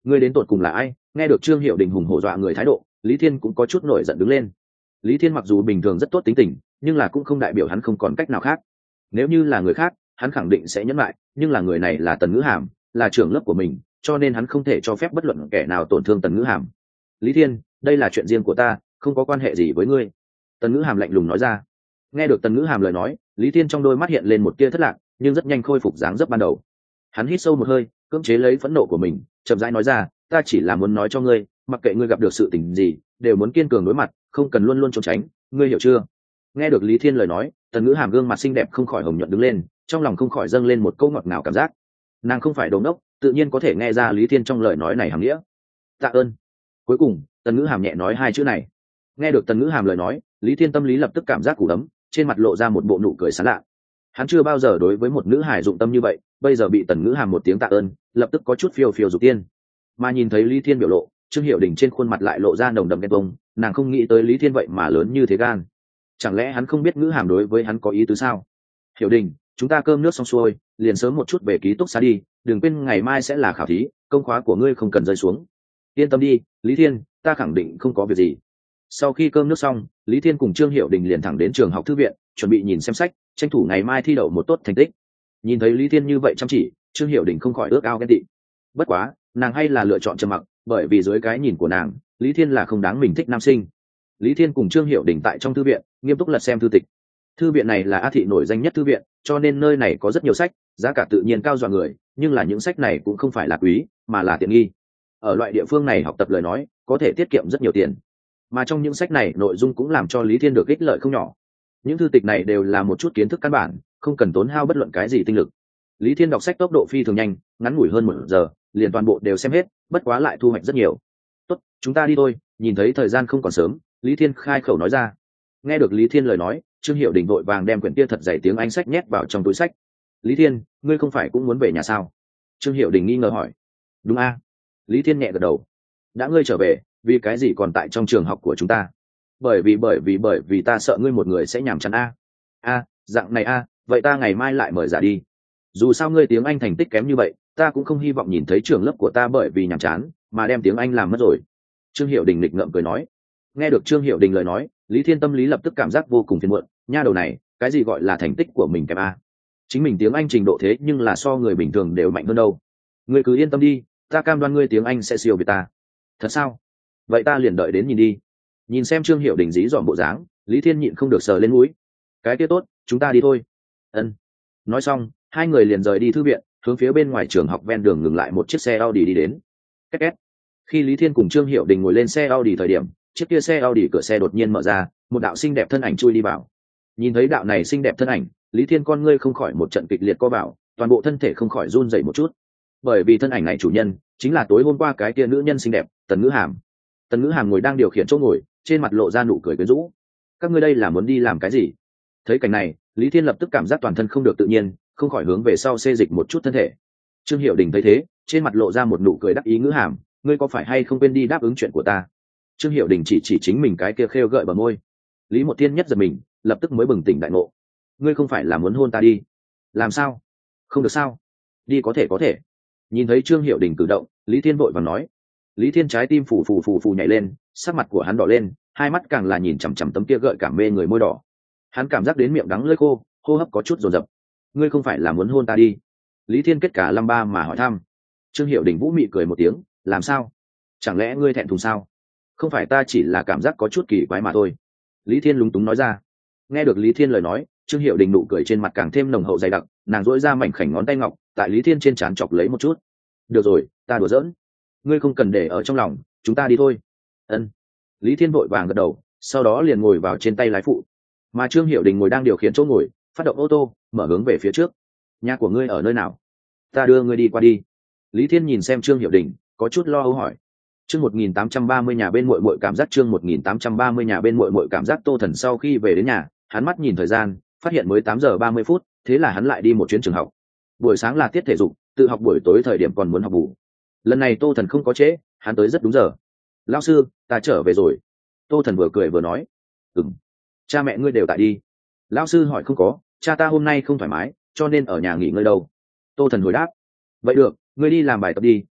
ngươi đến tột cùng là ai? Nghe được Trương Hiểu Đình hùng hổ dọa người thái độ, Lý Thiên cũng có chút nổi giận đứng lên. Lý Thiên mặc dù bình thường rất tốt tính tình, nhưng là cũng không đại biểu hắn không còn cách nào khác. Nếu như là người khác, hắn khẳng định sẽ nhẫn lại, nhưng là người này là Tần Ngữ Hàm, là trưởng lớp của mình, cho nên hắn không thể cho phép bất luận kẻ nào tổn thương Tần Ngữ Hàm. Lý Thiên, đây là chuyện riêng của ta, không có quan hệ gì với ngươi. Tần Ngữ Hàm lạnh lùng nói ra. Nghe được Tần Ngữ Hàm lời nói, Lý Thiên trong đôi mắt hiện lên một tia thất lạc, nhưng rất nhanh khôi phục dáng dấp ban đầu. Hắn hít sâu một hơi, cưỡng chế lấy phẫn nộ của mình, chậm rãi nói ra, ta chỉ là muốn nói cho ngươi, mặc kệ ngươi gặp được sự tình gì, đều muốn kiên cường đối mặt, không cần luôn luôn trốn tránh, ngươi hiểu chưa? Nghe được Lý Thiên lời nói, Tần Ngữ Hàm gương mặt xinh đẹp không khỏi hồng nhuận đứng lên, trong lòng không khỏi dâng lên một câu ngọt ngào cảm giác. Nàng không phải đồ ngốc, tự nhiên có thể nghe ra Lý Thiên trong lời nói này hàm nghĩa. Tạ ơn. Cuối cùng, Tần Ngữ Hàm nhẹ nói hai chữ này. Nghe được Tần Ngữ Hàm lời nói, Lý Thiên tâm lý lập tức cảm giác củ đấm, trên mặt lộ ra một bộ nụ cười sảng lạ. Hắn chưa bao giờ đối với một nữ hài dụng tâm như vậy, bây giờ bị Tần Ngữ Hàm một tiếng tạ ơn, lập tức có chút phiêu phiêu dục tiên. Mà nhìn thấy Lý Thiên biểu lộ, Trương Hiểu Đình trên khuôn mặt lại lộ ra nồng đậm ghen tuông, nàng không nghĩ tới Lý Thiên vậy mà lớn như thế gan. Chẳng lẽ hắn không biết Ngữ Hàm đối với hắn có ý tứ sao? Hiểu Đình, chúng ta cơm nước xong xuôi, liền sớm một chút về ký túc xá đi, đừng quên ngày mai sẽ là khảo thí, công khóa của ngươi không cần rơi xuống. Yên tâm đi, Lý Thiên, ta khẳng định không có việc gì. Sau khi cơm nước xong, Lý Thiên cùng Trương Hiểu Đình liền thẳng đến trường học thư viện, chuẩn bị nhìn xem sách, tranh thủ ngày mai thi đậu một tốt thành tích. Nhìn thấy Lý Thiên như vậy chăm chỉ, Trương Hiểu Đình không khỏi ước ao ghen tị. Bất quá, nàng hay là lựa chọn trầm mặc, bởi vì dưới cái nhìn của nàng, Lý Thiên là không đáng mình thích nam sinh. Lý Thiên cùng Trương Hiểu Đình tại trong thư viện, nghiêm túc lật xem thư tịch. Thư viện này là A thị nổi danh nhất thư viện, cho nên nơi này có rất nhiều sách, giá cả tự nhiên cao dọa người, nhưng là những sách này cũng không phải là quý, mà là tiện nghi. Ở loại địa phương này học tập lời nói, có thể tiết kiệm rất nhiều tiền. Mà trong những sách này nội dung cũng làm cho Lý Thiên được ích lợi không nhỏ. Những thư tịch này đều là một chút kiến thức căn bản, không cần tốn hao bất luận cái gì tinh lực. Lý Thiên đọc sách tốc độ phi thường nhanh, ngắn ngủi hơn 1 giờ, liền toàn bộ đều xem hết, bất quá lại thu hoạch rất nhiều. Tốt, chúng ta đi thôi. Nhìn thấy thời gian không còn sớm, Lý Thiên khai khẩu nói ra. Nghe được Lý Thiên lời nói, Trương Hiểu Đình vội vàng đem quyển kia thật dày tiếng Anh sách nhét vào trong túi sách. Lý Thiên, ngươi không phải cũng muốn về nhà sao? Trương Hiểu Đình nghi ngờ hỏi. Đúng a. Lý Thiên nhẹ gật đầu. Đã ngươi trở về, vì cái gì còn tại trong trường học của chúng ta? Bởi vì ta sợ ngươi một người sẽ nhàm chán a. Dạng này a, vậy ta ngày mai lại mời giả đi. Dù sao ngươi tiếng Anh thành tích kém như vậy, ta cũng không hy vọng nhìn thấy trường lớp của ta bởi vì nhàm chán mà đem tiếng Anh làm mất rồi. Trương Hiểu Đình nghịch ngợm cười nói. Nghe được Trương Hiểu Đình lời nói, Lý Thiên tâm lý lập tức cảm giác vô cùng phiền muộn, nha đầu này, cái gì gọi là thành tích của mình kém a? Chính mình tiếng Anh trình độ thế nhưng là so người bình thường đều mạnh hơn đâu. Ngươi cứ yên tâm đi, ta cam đoan ngươi tiếng Anh sẽ siêu việt ta. Thật sao? Vậy ta liền đợi đến nhìn đi. Nhìn xem Trương Hiểu Đình dí dỏm bộ dáng, Lý Thiên nhịn không được sờ lên mũi. Cái kia tốt, chúng ta đi thôi. Ân. Nói xong, hai người liền rời đi thư viện, hướng phía bên ngoài trường học ven đường ngừng lại một chiếc xe Audi đi đến. Két két. Khi Lý Thiên cùng Trương Hiểu Đình ngồi lên xe Audi thời điểm, chiếc kia xe Audi cửa xe đột nhiên mở ra, một đạo xinh đẹp thân ảnh chui đi vào. Nhìn thấy đạo này xinh đẹp thân ảnh, Lý Thiên con ngươi không khỏi một trận kịch liệt co vào, toàn bộ thân thể không khỏi run rẩy một chút. Bởi vì thân ảnh này chủ nhân chính là tối hôm qua cái kia nữ nhân xinh đẹp, Tần Ngữ Hàm. Tần Ngữ Hàm ngồi đang điều khiển chỗ ngồi, trên mặt lộ ra nụ cười quyến rũ. Các ngươi đây là muốn đi làm cái gì? Thấy cảnh này, Lý Thiên lập tức cảm giác toàn thân không được tự nhiên, không khỏi hướng về sau xê dịch một chút thân thể. Trương Hiểu Đình thấy thế, trên mặt lộ ra một nụ cười đắc ý. Ngữ Hàm, ngươi có phải hay không quên đi đáp ứng chuyện của ta? Trương Hiểu Đình chỉ chính mình cái kia khêu gợi bờ môi. Lý Mộ Thiên nhất giật mình, lập tức mới bừng tỉnh đại ngộ. Ngươi không phải là muốn hôn ta đi? Làm sao? Không được sao? Đi có thể. Nhìn thấy Trương Hiểu Đình cử động, Lý Thiên vội vàng nói. Lý Thiên trái tim phù nhảy lên, sắc mặt của hắn đỏ lên, hai mắt càng là nhìn chằm chằm tấm kia gợi cảm mê người môi đỏ. Hắn cảm giác đến miệng đắng lưỡi khô, hô hấp có chút dồn dập. Ngươi không phải là muốn hôn ta đi? Lý Thiên kết cả lăm ba mà hỏi thăm. Trương Hiểu Đình vũ mị cười một tiếng, làm sao? Chẳng lẽ ngươi thẹn thùng sao? Không phải, ta chỉ là cảm giác có chút kỳ quái mà thôi. Lý Thiên lúng túng nói ra. Nghe được Lý Thiên lời nói, Trương Hiểu Đình nụ cười trên mặt càng thêm nồng hậu dày đặc, nàng duỗi ra mảnh khảnh ngón tay ngọc, tại Lý Thiên trên trán chọc lấy một chút. Được rồi, ta đùa giỡn. Ngươi không cần để ở trong lòng, chúng ta đi thôi. Ân. Lý Thiên vội vàng gật đầu, sau đó liền ngồi vào trên tay lái phụ. Mà Trương Hiểu Đình ngồi đang điều khiển chỗ ngồi, phát động ô tô, mở hướng về phía trước. Nhà của ngươi ở nơi nào? Ta đưa ngươi đi qua đi. Lý Thiên nhìn xem Trương Hiểu Đình, có chút lo âu hỏi. Chương 1830 nhà bên muội muội cảm giác, chương 1830 nhà bên muội muội cảm giác. Tô Thần sau khi về đến nhà, hắn mắt nhìn thời gian, phát hiện mới 8 giờ 30 phút, thế là hắn lại đi một chuyến trường học. Buổi sáng là tiết thể dục, tự học buổi tối thời điểm còn muốn học bù. Lần này Tô Thần không có trễ, hắn tới rất đúng giờ. Lão sư, ta trở về rồi. Tô Thần vừa cười vừa nói. Cha mẹ ngươi đều tại đi? Lão sư hỏi. Không có, cha ta hôm nay không thoải mái, cho nên ở nhà nghỉ ngơi đâu. Tô Thần hồi đáp. Vậy được, ngươi đi làm bài tập đi,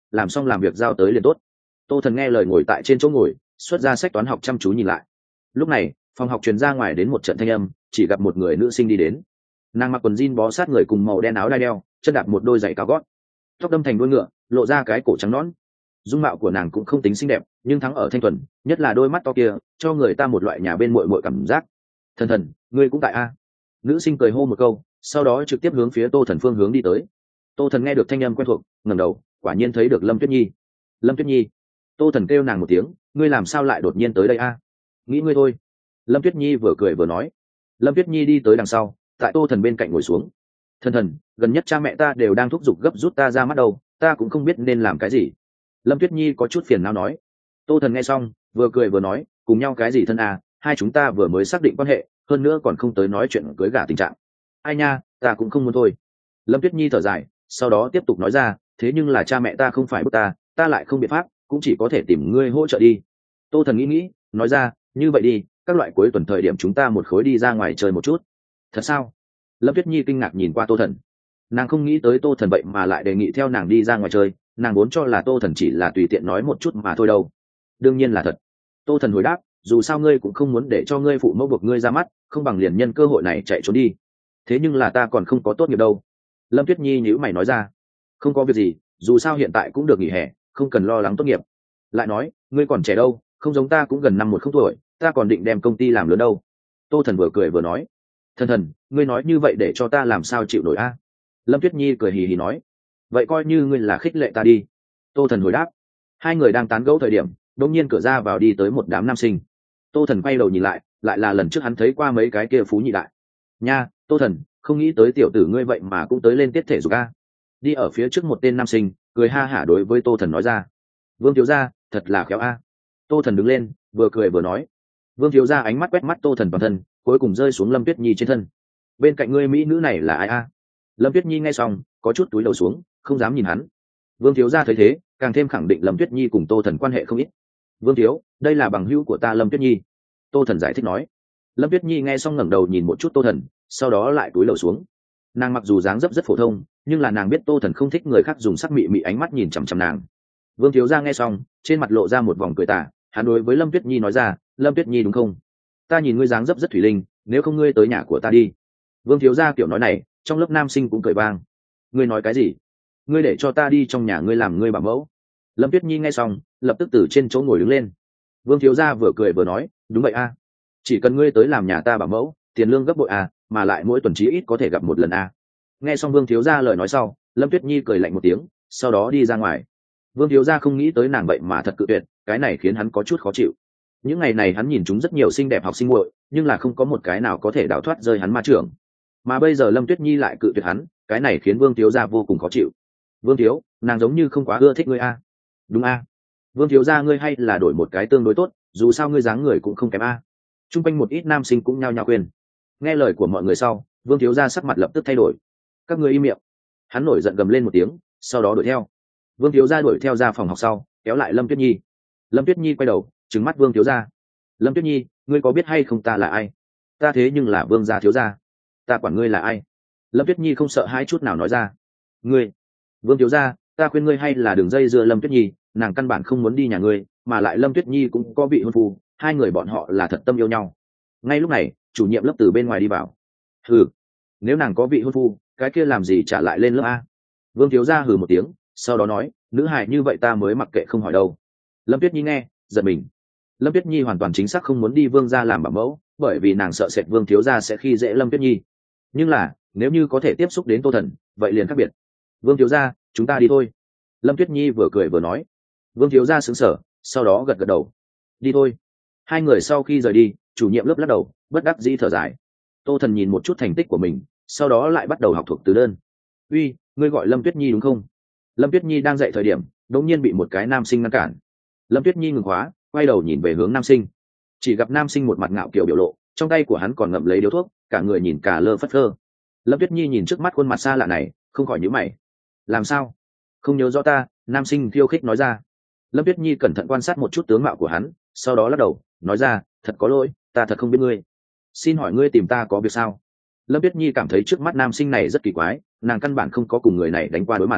làm xong làm việc giao tới liền tốt. Tô Thần nghe lời ngồi tại trên chỗ ngồi, xuất ra sách toán học chăm chú nhìn lại. Lúc này phòng học truyền ra ngoài đến một trận thanh âm, chỉ gặp một người nữ sinh đi đến. Nàng mặc quần jean bó sát người cùng màu đen áo đai đeo, chân đạp một đôi giày cao gót, tóc đâm thành đuôi ngựa, lộ ra cái cổ trắng nõn. Dung mạo của nàng cũng không tính xinh đẹp, nhưng thắng ở thanh thuần, nhất là đôi mắt to kia cho người ta một loại nhà bên muội muội cảm giác. Thần Thần, ngươi cũng tại a? Nữ sinh cười hô một câu, sau đó trực tiếp hướng phía Tô Thần phương hướng đi tới. Tô Thần nghe được thanh âm quen thuộc, ngẩng đầu, quả nhiên thấy được Lâm Tuyết Nhi. Lâm Tuyết Nhi. Tô Thần kêu nàng một tiếng, ngươi làm sao lại đột nhiên tới đây a? Nghĩ ngươi thôi. Lâm Tuyết Nhi vừa cười vừa nói. Lâm Tuyết Nhi đi tới đằng sau, tại Tô Thần bên cạnh ngồi xuống. Thần Thần, gần nhất cha mẹ ta đều đang thúc giục gấp rút ta ra mắt đầu, ta cũng không biết nên làm cái gì. Lâm Tuyết Nhi có chút phiền não nói. Tô Thần nghe xong, vừa cười vừa nói, cùng nhau cái gì thân à, hai chúng ta vừa mới xác định quan hệ, hơn nữa còn không tới nói chuyện cưới gả tình trạng. Ai nha, ta cũng không muốn thôi. Lâm Tuyết Nhi thở dài, sau đó tiếp tục nói ra, thế nhưng là cha mẹ ta không phải bức ta lại không biện pháp, cũng chỉ có thể tìm ngươi hỗ trợ đi. Tô Thần nghĩ, nói ra, như vậy đi, các loại cuối tuần thời điểm chúng ta một khối đi ra ngoài chơi một chút. Thật sao? Lâm Tuyết Nhi kinh ngạc nhìn qua Tô Thần. Nàng không nghĩ tới Tô Thần vậy mà lại đề nghị theo nàng đi ra ngoài chơi, nàng vốn cho là Tô Thần chỉ là tùy tiện nói một chút mà thôi đâu. Đương nhiên là thật. Tô Thần hồi đáp, dù sao ngươi cũng không muốn để cho ngươi phụ mẫu buộc ngươi ra mắt, không bằng liền nhân cơ hội này chạy trốn đi. Thế nhưng là ta còn không có tốt nghiệp đâu. Lâm Tuyết Nhi nhíu mày nói ra. Không có việc gì, dù sao hiện tại cũng được nghỉ hè, không cần lo lắng tốt nghiệp. Lại nói, ngươi còn trẻ đâu, không giống ta cũng gần 50 tuổi, ta còn định đem công ty làm lớn đâu. Tô Thần vừa cười vừa nói. Thần, ngươi nói như vậy để cho ta làm sao chịu nổi a? Lâm Tuyết Nhi cười hì hì nói. Vậy coi như ngươi là khích lệ ta đi. Tô Thần hồi đáp. Hai người đang tán gẫu thời điểm, đột nhiên cửa ra vào đi tới một đám nam sinh. Tô Thần quay đầu nhìn lại là lần trước hắn thấy qua mấy cái kia phú nhị đại. Nha, Tô Thần, không nghĩ tới tiểu tử ngươi vậy mà cũng tới lên tiết thể dục a. Đi ở phía trước một tên nam sinh, cười ha hả đối với Tô Thần nói ra. Vương thiếu gia, thật là khéo a. Tô Thần đứng lên, vừa cười vừa nói. Vương thiếu gia ánh mắt quét mắt Tô Thần toàn thân, cuối cùng rơi xuống Lâm Tuyết Nhi trên thân. Bên cạnh ngươi mỹ nữ này là ai a? Lâm Tuyết Nhi nghe xong, có chút túi đầu xuống, không dám nhìn hắn. Vương thiếu gia thấy thế, càng thêm khẳng định Lâm Tuyết Nhi cùng Tô Thần quan hệ không ít. Vương thiếu, đây là bằng hữu của ta Lâm Tuyết Nhi. Tô Thần giải thích nói. Lâm Tuyết Nhi nghe xong ngẩng đầu nhìn một chút Tô Thần, sau đó lại túi đầu xuống. Nàng mặc dù dáng dấp rất phổ thông, nhưng là nàng biết Tô Thần không thích người khác dùng sắc mị mị ánh mắt nhìn chằm chằm nàng. Vương thiếu gia nghe xong, trên mặt lộ ra một vòng cười tà, hắn đối với Lâm Tuyết Nhi nói ra, Lâm Tuyết Nhi đúng không? Ta nhìn ngươi dáng dấp rất thủy linh, nếu không ngươi tới nhà của ta đi. Vương thiếu gia kiểu nói này, trong lớp nam sinh cũng cười vang. Ngươi nói cái gì? Ngươi để cho ta đi trong nhà ngươi làm ngươi bảo mẫu? Lâm Tuyết Nhi nghe xong, lập tức từ trên chỗ ngồi đứng lên. Vương thiếu gia vừa cười vừa nói, đúng vậy a, chỉ cần ngươi tới làm nhà ta bảo mẫu, tiền lương gấp bội a, mà lại mỗi tuần chí ít có thể gặp một lần a. Nghe xong Vương thiếu gia lời nói sau, Lâm Tuyết Nhi cười lạnh một tiếng, sau đó đi ra ngoài. Vương thiếu gia không nghĩ tới nàng vậy mà thật cự tuyệt, cái này khiến hắn có chút khó chịu. Những ngày này hắn nhìn chúng rất nhiều xinh đẹp học sinh muội, nhưng là không có một cái nào có thể đào thoát rơi hắn ma trưởng. Mà bây giờ Lâm Tuyết Nhi lại cự tuyệt hắn, cái này khiến Vương thiếu gia vô cùng khó chịu. Vương thiếu, nàng giống như không quá ưa thích ngươi a. Đúng a. Vương thiếu gia ngươi hay là đổi một cái tương đối tốt, dù sao ngươi dáng người cũng không kém a. Trung quanh một ít nam sinh cũng nhao nhao khuyên. Nghe lời của mọi người sau, Vương thiếu gia sắc mặt lập tức thay đổi. Các ngươi im miệng. Hắn nổi giận gầm lên một tiếng, sau đó đuổi theo. Vương thiếu gia đuổi theo ra phòng học sau, kéo lại Lâm Tuyết Nhi. Lâm Tuyết Nhi quay đầu, trừng mắt Vương thiếu gia. Lâm Tuyết Nhi, ngươi có biết hay không ta là ai? Ta thế nhưng là Vương gia thiếu gia. Ta quản ngươi là ai? Lâm Tuyết Nhi không sợ hai chút nào nói ra. Ngươi, Vương thiếu gia, ta khuyên ngươi hay là đường dây dưa Lâm Tuyết Nhi, nàng căn bản không muốn đi nhà ngươi, mà lại Lâm Tuyết Nhi cũng có vị hôn phu, hai người bọn họ là thật tâm yêu nhau. Ngay lúc này, chủ nhiệm lớp từ bên ngoài đi vào. Hừ, nếu nàng có vị hôn phu, cái kia làm gì trả lại lên lớp a? Vương thiếu gia hừ một tiếng, sau đó nói, nữ hài như vậy ta mới mặc kệ không hỏi đâu. Lâm Tuyết Nhi nghe, giật mình. Lâm Tuyết Nhi hoàn toàn chính xác không muốn đi Vương gia làm bảo mẫu, bởi vì nàng sợ sệt Vương thiếu gia sẽ khi dễ Lâm Tuyết Nhi. Nhưng là, nếu như có thể tiếp xúc đến Tô Thần, vậy liền khác biệt. Vương thiếu gia, chúng ta đi thôi. Lâm Tuyết Nhi vừa cười vừa nói. Vương thiếu gia sững sờ, sau đó gật gật đầu. Đi thôi. Hai người sau khi rời đi, chủ nhiệm lớp lắc đầu, bất đắc dĩ thở dài. Tô Thần nhìn một chút thành tích của mình, sau đó lại bắt đầu học thuộc từ đơn. Uy, ngươi gọi Lâm Tuyết Nhi đúng không? Lâm Tuyết Nhi đang dạy thời điểm, đột nhiên bị một cái nam sinh ngăn cản. Lâm Tuyết Nhi ngừng khóa, quay đầu nhìn về hướng nam sinh. Chỉ gặp nam sinh một mặt ngạo kiều biểu lộ, trong tay của hắn còn ngậm lấy điếu thuốc, cả người nhìn cả lơ phất phơ. Lâm Tuyết Nhi nhìn trước mắt khuôn mặt xa lạ này, không khỏi nhíu mày. Làm sao? Không nhớ rõ ta? Nam sinh khiêu khích nói ra. Lâm Tuyết Nhi cẩn thận quan sát một chút tướng mạo của hắn, sau đó lắc đầu, nói ra, thật có lỗi, ta thật không biết ngươi. Xin hỏi ngươi tìm ta có việc sao? Lâm Tuyết Nhi cảm thấy trước mắt nam sinh này rất kỳ quái, nàng căn bản không có cùng người này đánh qua đối mặt.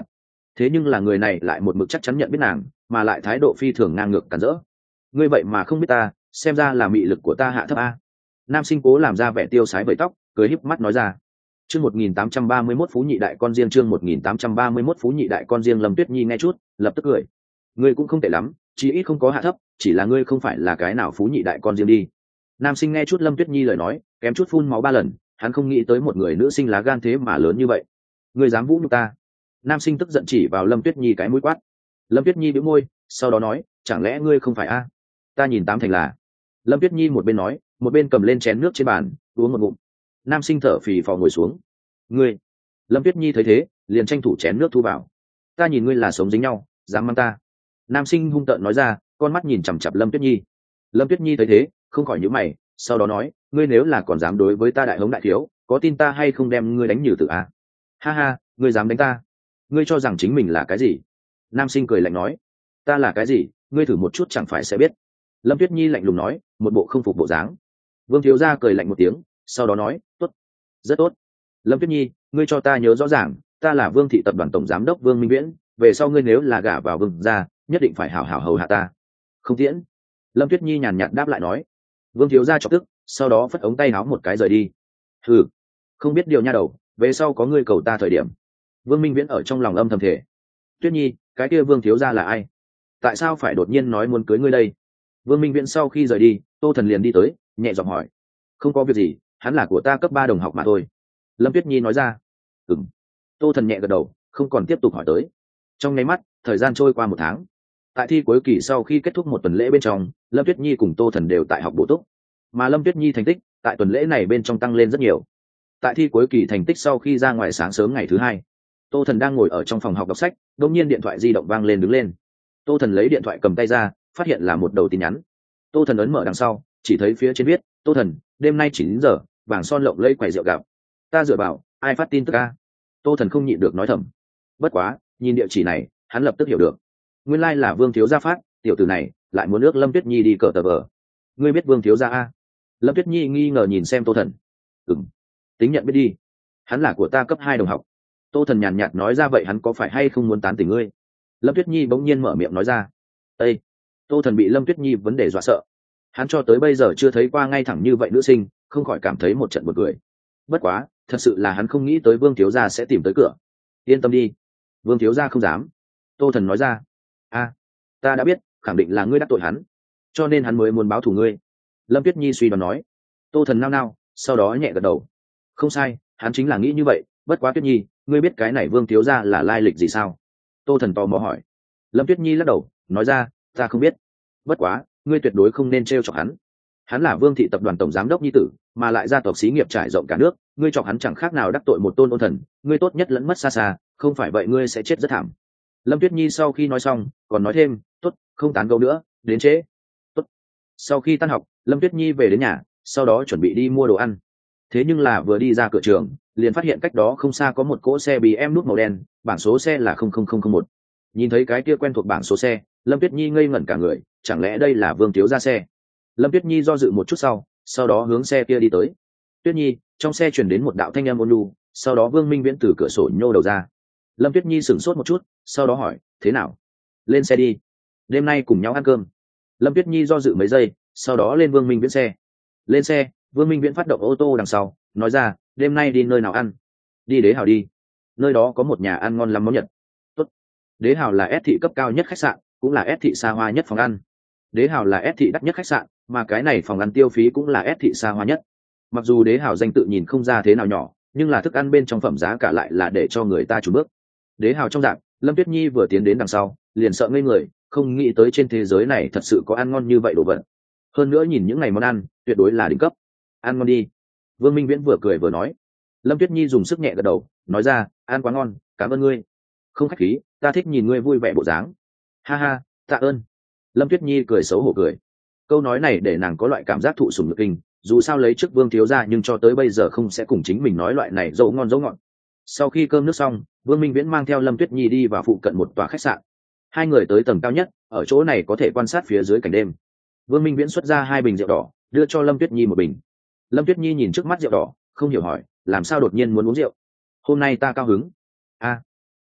thế nhưng là người này lại một mực chắc chắn nhận biết nàng, mà lại thái độ phi thường ngang ngược cản rỡ. Ngươi vậy mà không biết ta, xem ra là mị lực của ta hạ thấp a. Nam sinh cố làm ra vẻ tiêu sái vẩy tóc, cười híp mắt nói ra. Chương 1831 Phú Nhị Đại Con Riêng, chương 1831 Phú Nhị Đại Con Riêng. Lâm Tuyết Nhi nghe chút, lập tức cười. Ngươi cũng không tệ lắm, chí ít không có hạ thấp, chỉ là ngươi không phải là cái nào Phú Nhị Đại Con Riêng đi. Nam sinh nghe chút Lâm Tuyết Nhi lời nói, kém chút phun máu 3 lần, hắn không nghĩ tới một người nữ sinh lá gan thế mà lớn như vậy. Ngươi dám vũ nhục ta? Nam sinh tức giận chỉ vào Lâm Tuyết Nhi cái mũi quát. Lâm Tuyết Nhi bĩu môi, sau đó nói, chẳng lẽ ngươi không phải a? Ta nhìn tám thành là. Lâm Tuyết Nhi một bên nói, một bên cầm lên chén nước trên bàn, uống một ngụm. Nam sinh thở phì phò ngồi xuống. Ngươi? Lâm Tuyết Nhi thấy thế, liền tranh thủ chén nước thu vào. Ta nhìn ngươi là sống dính nhau, dám mang ta? Nam sinh hung tợn nói ra, con mắt nhìn chằm chằm Lâm Tuyết Nhi. Lâm Tuyết Nhi thấy thế, không khỏi nhíu mày, sau đó nói, ngươi nếu là còn dám đối với ta đại hống đại thiếu, có tin ta hay không đem ngươi đánh nhừ tử a? Ha ha, ngươi dám đánh ta? Ngươi cho rằng chính mình là cái gì? Nam sinh cười lạnh nói, ta là cái gì, ngươi thử một chút chẳng phải sẽ biết. Lâm Tuyết Nhi lạnh lùng nói, một bộ không phục bộ dáng. Vương thiếu gia cười lạnh một tiếng, sau đó nói, tốt, rất tốt. Lâm Tuyết Nhi, ngươi cho ta nhớ rõ ràng, ta là Vương thị tập đoàn tổng giám đốc Vương Minh Viễn, về sau ngươi nếu là gả vào Vương gia, nhất định phải hảo hảo hầu hạ ta. Không tiễn. Lâm Tuyết Nhi nhàn nhạt đáp lại nói. Vương thiếu gia chọc tức, sau đó phất ống tay áo một cái rời đi. Hừ, không biết điều nha đầu, về sau có ngươi cầu ta thời điểm. Vương Minh Viễn ở trong lòng âm thầm thể. Tuyết Nhi, cái kia Vương thiếu gia là ai? Tại sao phải đột nhiên nói muốn cưới ngươi đây? Vương Minh Viễn sau khi rời đi, Tô Thần liền đi tới, nhẹ giọng hỏi. Không có việc gì, hắn là của ta cấp 3 đồng học mà thôi. Lâm Tuyết Nhi nói ra. Ừm. Tô Thần nhẹ gật đầu, không còn tiếp tục hỏi tới. Trong nháy mắt, thời gian trôi qua 1 tháng. Tại thi cuối kỳ sau khi kết thúc một tuần lễ bên trong, Lâm Tuyết Nhi cùng Tô Thần đều tại học bổ túc, mà Lâm Tuyết Nhi thành tích tại tuần lễ này bên trong tăng lên rất nhiều. Tại thi cuối kỳ thành tích sau khi ra ngoài sáng sớm ngày thứ 2, Tô Thần đang ngồi ở trong phòng học đọc sách, đột nhiên điện thoại di động vang lên đứng lên. Tô Thần lấy điện thoại cầm tay ra, phát hiện là một đầu tin nhắn. Tô Thần ấn mở đằng sau, chỉ thấy phía trên viết, Tô Thần, đêm nay 9 giờ, vàng son lộng lẫy quầy rượu gặp. Ta dựa vào, ai phát tin tức a? Tô Thần không nhịn được nói thầm. Bất quá, nhìn địa chỉ này, hắn lập tức hiểu được. Nguyên lai là Vương thiếu gia phát, tiểu tử này lại muốn ước Lâm Tuyết Nhi đi cờ tờ vờ. Ngươi biết Vương thiếu gia a? Lâm Tuyết Nhi nghi ngờ nhìn xem Tô Thần. Ừm, tính nhận biết đi. Hắn là của ta cấp 2 đồng học. Tô Thần nhàn nhạt nói ra, vậy hắn có phải hay không muốn tán tỉnh ngươi? Lâm Tuyết Nhi bỗng nhiên mở miệng nói ra. Ê! Tô Thần bị Lâm Tuyết Nhi vấn đề dọa sợ. Hắn cho tới bây giờ chưa thấy qua ngay thẳng như vậy nữ sinh, không khỏi cảm thấy một trận buồn cười. Bất quá, thật sự là hắn không nghĩ tới Vương thiếu gia sẽ tìm tới cửa. Yên tâm đi, Vương thiếu gia không dám. Tô Thần nói ra. A, ta đã biết, khẳng định là ngươi đắc tội hắn, cho nên hắn mới muốn báo thù ngươi. Lâm Tuyết Nhi suy đoán nói. Tô Thần nao nao, sau đó nhẹ gật đầu. Không sai, hắn chính là nghĩ như vậy. Bất quá Tuyết Nhi, ngươi biết cái này Vương thiếu gia là lai lịch gì sao? Tô Thần tò mò hỏi. Lâm Tuyết Nhi lắc đầu, nói ra, ta không biết. Bất quá, ngươi tuyệt đối không nên trêu chọc hắn. Hắn là Vương thị tập đoàn tổng giám đốc nhi tử, mà lại gia tộc xí nghiệp trải rộng cả nước, ngươi chọc hắn chẳng khác nào đắc tội một tôn ôn thần, ngươi tốt nhất lẫn mất xa xa, không phải vậy ngươi sẽ chết rất thảm. Lâm Tuyết Nhi sau khi nói xong, còn nói thêm, tốt, không tán gẫu nữa, đến trễ. Tốt. Sau khi tan học, Lâm Tuyết Nhi về đến nhà, sau đó chuẩn bị đi mua đồ ăn. Thế nhưng là vừa đi ra cửa trường, liền phát hiện cách đó không xa có một cỗ xe BMW nút màu đen, bảng số xe là 00001. Nhìn thấy cái kia quen thuộc bảng số xe, Lâm Tuyết Nhi ngây ngẩn cả người, chẳng lẽ đây là Vương thiếu gia xe? Lâm Tuyết Nhi do dự một chút sau đó hướng xe kia đi tới. Tuyết Nhi, trong xe truyền đến một đạo thanh âm ôn nhu, sau đó Vương Minh Viễn từ cửa sổ nhô đầu ra. Lâm Tuyết Nhi sửng sốt một chút, sau đó hỏi, thế nào? Lên xe đi, đêm nay cùng nhau ăn cơm. Lâm Tuyết Nhi do dự mấy giây, sau đó lên Vương Minh Viễn xe. Lên xe, Vương Minh Viễn phát động ô tô đằng sau, nói ra, đêm nay đi nơi nào ăn? Đi Đế Hào đi, nơi đó có một nhà ăn ngon lắm món Nhật. Tốt. Đế Hào là S thị cấp cao nhất khách sạn, cũng là S thị xa hoa nhất phòng ăn. Đế Hào là S thị đắt nhất khách sạn, mà cái này phòng ăn tiêu phí cũng là S thị xa hoa nhất. Mặc dù Đế Hào danh tự nhìn không ra thế nào nhỏ, nhưng là thức ăn bên trong phẩm giá cả lại là để cho người ta chủ bước. Đế Hào trong dạng, Lâm Tuyết Nhi vừa tiến đến đằng sau, liền sợ ngây người, không nghĩ tới trên thế giới này thật sự có ăn ngon như vậy đồ vật. Hơn nữa nhìn những ngày món ăn, tuyệt đối là đỉnh cấp. Ăn ngon đi. Vương Minh Viễn vừa cười vừa nói. Lâm Tuyết Nhi dùng sức nhẹ gật đầu, nói ra, ăn quá ngon, cảm ơn ngươi. Không khách khí, ta thích nhìn ngươi vui vẻ bộ dáng. Ha ha, tạ ơn. Lâm Tuyết Nhi cười xấu hổ cười. Câu nói này để nàng có loại cảm giác thụ sủng nhược kinh, dù sao lấy chức Vương thiếu gia nhưng cho tới bây giờ không sẽ cùng chính mình nói loại này dấu ngon dấu ngọt. Sau khi cơm nước xong, Vương Minh Viễn mang theo Lâm Tuyết Nhi đi vào phụ cận một tòa khách sạn. Hai người tới tầng cao nhất, ở chỗ này có thể quan sát phía dưới cảnh đêm. Vương Minh Viễn xuất ra 2 bình rượu đỏ, đưa cho Lâm Tuyết Nhi 1 bình. Lâm Tuyết Nhi nhìn trước mắt rượu đỏ, không hiểu hỏi, làm sao đột nhiên muốn uống rượu? Hôm nay ta cao hứng. A,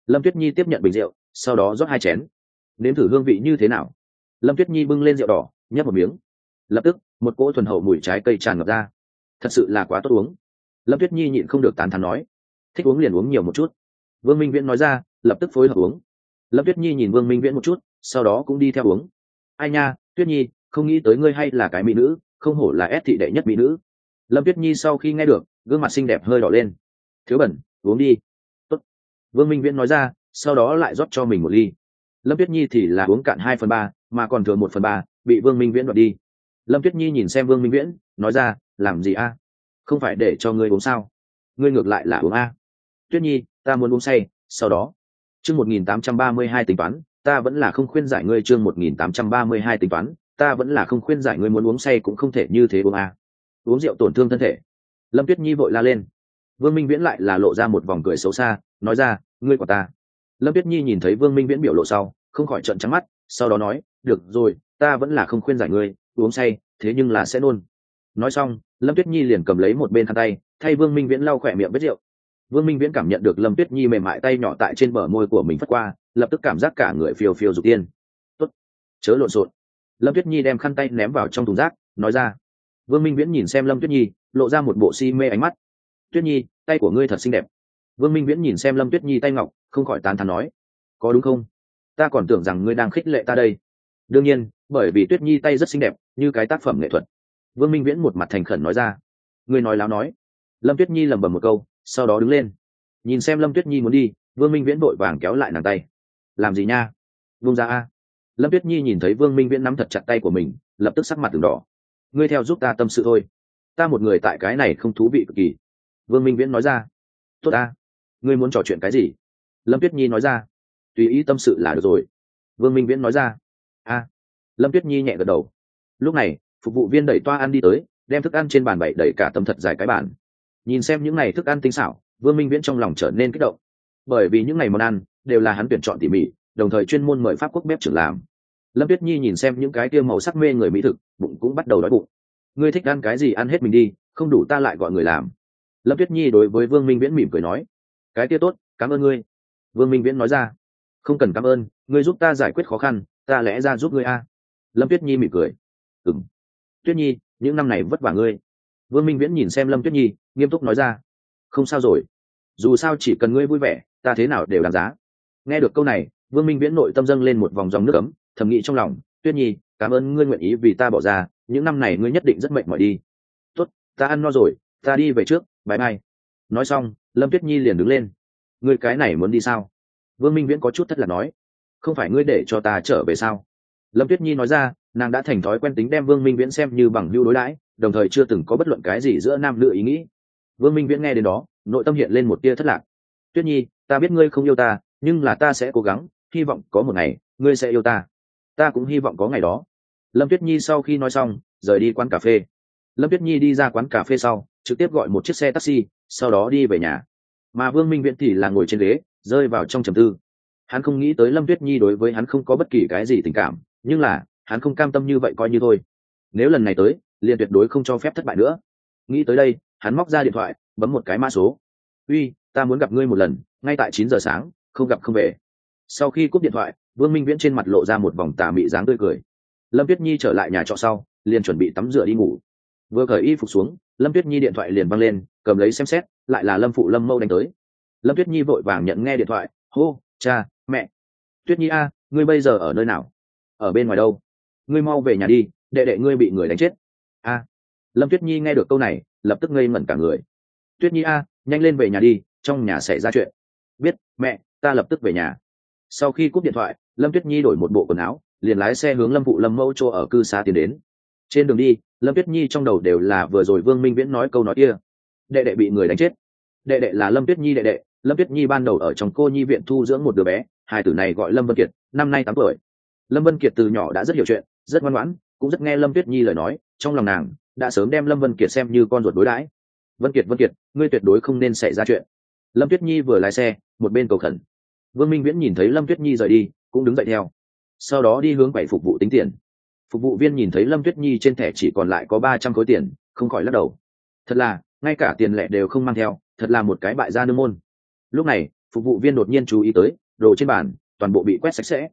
Lâm Tuyết Nhi tiếp nhận bình rượu, sau đó rót 2 chén, nếm thử hương vị như thế nào. Lâm Tuyết Nhi bưng lên rượu đỏ, nhấp một miếng, lập tức một cỗ thuần hậu mùi trái cây tràn ngập ra, thật sự là quá tốt uống. Lâm Tuyết Nhi nhịn không được tán thán nói, thích uống liền uống nhiều một chút. Vương Minh Viễn nói ra, lập tức phối hợp uống. Lâm Tuyết Nhi nhìn Vương Minh Viễn một chút, sau đó cũng đi theo uống. Ai nha, Tuyết Nhi, không nghĩ tới ngươi hay là cái mỹ nữ, không hổ là ép thị đệ nhất mỹ nữ. Lâm Tuyết Nhi sau khi nghe được, gương mặt xinh đẹp hơi đỏ lên. Thiếu bẩn, uống đi. Tốt. Vương Minh Viễn nói ra, sau đó lại rót cho mình một ly. Lâm Tuyết Nhi thì là uống cạn 2/3, mà còn thừa 1/3, bị Vương Minh Viễn đoạt đi. Lâm Tuyết Nhi nhìn xem Vương Minh Viễn, nói ra, làm gì a? Không phải để cho ngươi uống sao? Ngươi ngược lại là uống a. Tuyết Nhi, ta muốn uống say, sau đó. Chương 1832 tính toán, ta vẫn là không khuyên giải ngươi. Chương 1832 tính toán, ta vẫn là không khuyên giải ngươi, muốn uống say cũng không thể như thế uống a. Uống rượu tổn thương thân thể. Lâm Tuyết Nhi vội la lên. Vương Minh Viễn lại là lộ ra một vòng cười xấu xa, nói ra, ngươi của ta. Lâm Tuyết Nhi nhìn thấy Vương Minh Viễn biểu lộ sau, không khỏi trợn trắng mắt, sau đó nói, được rồi, ta vẫn là không khuyên giải ngươi, uống say, thế nhưng là sẽ nôn. Nói xong, Lâm Tuyết Nhi liền cầm lấy một bên khăn tay, thay Vương Minh Viễn lau khỏe miệng vết rượu. Vương Minh Viễn cảm nhận được Lâm Tuyết Nhi mềm mại tay nhỏ tại trên bờ môi của mình phất qua, lập tức cảm giác cả người phiêu phiêu dục tiên. Tốt, chớ lộn xộn. Lâm Tuyết Nhi đem khăn tay ném vào trong thùng rác, nói ra. Vương Minh Viễn nhìn xem Lâm Tuyết Nhi, lộ ra một bộ si mê ánh mắt. Tuyết Nhi, tay của ngươi thật xinh đẹp. Vương Minh Viễn nhìn xem Lâm Tuyết Nhi tay ngọc, không khỏi tán thán nói, có đúng không? Ta còn tưởng rằng ngươi đang khích lệ ta đây. Đương nhiên, bởi vì Tuyết Nhi tay rất xinh đẹp, như cái tác phẩm nghệ thuật. Vương Minh Viễn một mặt thành khẩn nói ra. Ngươi nói láo nói. Lâm Tuyết Nhi lẩm bẩm một câu, sau đó đứng lên. Nhìn xem Lâm Tuyết Nhi muốn đi, Vương Minh Viễn vội vàng kéo lại nàng tay. Làm gì nha? Vung ra a. Lâm Tuyết Nhi nhìn thấy Vương Minh Viễn nắm thật chặt tay của mình, lập tức sắc mặt từng đỏ. Ngươi theo giúp ta tâm sự thôi. Ta một người tại cái này không thú vị cực kỳ. Vương Minh Viễn nói ra. Tốt ta. Ngươi muốn trò chuyện cái gì? Lâm Tuyết Nhi nói ra. Tùy ý tâm sự là được rồi. Vương Minh Viễn nói ra. A. Lâm Tuyết Nhi nhẹ gật đầu. Lúc này, phục vụ viên đẩy toa ăn đi tới, đem thức ăn trên bàn bày đẩy cả tấm thật dài cái bàn. Nhìn xem những ngày thức ăn tinh xảo, Vương Minh Viễn trong lòng trở nên kích động, bởi vì những ngày món ăn đều là hắn tuyển chọn tỉ mỉ, đồng thời chuyên môn mời pháp quốc bếp trưởng làm. Lâm Tuyết Nhi nhìn xem những cái kia màu sắc mê người mỹ thực, bụng cũng bắt đầu đói bụng. Ngươi thích ăn cái gì ăn hết mình đi, không đủ ta lại gọi người làm. Lâm Tuyết Nhi đối với Vương Minh Viễn mỉm cười nói. Cái kia tốt, cảm ơn ngươi. Vương Minh Viễn nói ra. Không cần cảm ơn, ngươi giúp ta giải quyết khó khăn, ta lẽ ra giúp ngươi a. Lâm Tuyết Nhi mỉm cười. Ừm. Tuyết Nhi, những năm này vất vả ngươi. Vương Minh Viễn nhìn xem Lâm Tuyết Nhi, nghiêm túc nói ra. Không sao rồi, dù sao chỉ cần ngươi vui vẻ, ta thế nào đều đáng giá. Nghe được câu này, Vương Minh Viễn nội tâm dâng lên một vòng dòng nước ấm, thầm nghĩ trong lòng, Tuyết Nhi, cảm ơn ngươi nguyện ý vì ta bỏ ra, những năm này ngươi nhất định rất mệt mỏi đi. Tốt, ta ăn no rồi, ta đi về trước, bye bye. Nói xong, Lâm Tuyết Nhi liền đứng lên. Ngươi cái này muốn đi sao? Vương Minh Viễn có chút thất lạc nói. Không phải ngươi để cho ta trở về sao? Lâm Tuyết Nhi nói ra, nàng đã thành thói quen tính đem Vương Minh Viễn xem như bằng hữu đối đãi, đồng thời chưa từng có bất luận cái gì giữa nam nữ ý nghĩ. Vương Minh Viễn nghe đến đó, nội tâm hiện lên một tia thất lạc. Tuyết Nhi, ta biết ngươi không yêu ta, nhưng là ta sẽ cố gắng, hy vọng có một ngày ngươi sẽ yêu ta. Ta cũng hy vọng có ngày đó. Lâm Tuyết Nhi sau khi nói xong, rời đi quán cà phê. Lâm Tuyết Nhi đi ra quán cà phê sau, trực tiếp gọi một chiếc xe taxi, sau đó đi về nhà. Mà Vương Minh Viễn thì là ngồi trên ghế, rơi vào trong trầm tư. Hắn không nghĩ tới Lâm Tuyết Nhi đối với hắn không có bất kỳ cái gì tình cảm, nhưng là hắn không cam tâm như vậy coi như thôi. Nếu lần này tới, liền tuyệt đối không cho phép thất bại nữa. Nghĩ tới đây, hắn móc ra điện thoại, bấm một cái mã số. Uy, ta muốn gặp ngươi một lần, ngay tại 9 giờ sáng, không gặp không về. Sau khi cúp điện thoại, Vương Minh Viễn trên mặt lộ ra một vòng tà mị dáng tươi cười. Lâm Tuyết Nhi trở lại nhà trọ sau, liền chuẩn bị tắm rửa đi ngủ. Vừa cởi y phục xuống, Lâm Tuyết Nhi điện thoại liền văng lên, cầm lấy xem xét, lại là Lâm phụ Lâm Mâu đánh tới. Lâm Tuyết Nhi vội vàng nhận nghe điện thoại, hô, cha, mẹ. Tuyết Nhi a, ngươi bây giờ ở nơi nào? Ở bên ngoài đâu? Ngươi mau về nhà đi, đệ đệ ngươi bị người đánh chết. A. Lâm Tuyết Nhi nghe được câu này, lập tức ngây ngẩn cả người. Tuyết Nhi a, nhanh lên về nhà đi, trong nhà xảy ra chuyện. Biết, mẹ, ta lập tức về nhà. Sau khi cúp điện thoại, Lâm Tuyết Nhi đổi một bộ quần áo, liền lái xe hướng Lâm phụ Lâm Mẫu chỗ ở cư xá tiến đến. Trên đường đi, Lâm Tuyết Nhi trong đầu đều là vừa rồi Vương Minh Viễn nói câu nói kia. Đệ đệ bị người đánh chết. Đệ đệ là Lâm Tuyết Nhi đệ đệ. Lâm Tuyết Nhi ban đầu ở trong cô nhi viện thu dưỡng một đứa bé, hài tử này gọi Lâm Vân Kiệt, năm nay 8 tuổi. Lâm Vân Kiệt từ nhỏ đã rất hiểu chuyện, rất ngoan ngoãn, cũng rất nghe Lâm Tuyết Nhi lời nói, trong lòng nàng đã sớm đem Lâm Vân Kiệt xem như con ruột đối đãi. Vân Kiệt, ngươi tuyệt đối không nên xảy ra chuyện. Lâm Tuyết Nhi vừa lái xe, một bên cầu khẩn. Vương Minh Viễn nhìn thấy Lâm Tuyết Nhi rời đi, cũng đứng dậy theo. Sau đó đi hướng quầy phục vụ tính tiền. Phục vụ viên nhìn thấy Lâm Tuyết Nhi trên thẻ chỉ còn lại có 300 khối tiền, không khỏi lắc đầu. Thật là, ngay cả tiền lẻ đều không mang theo, thật là một cái bại gia nương môn. Lúc này, phục vụ viên đột nhiên chú ý tới đồ trên bàn toàn bộ bị quét sạch sẽ.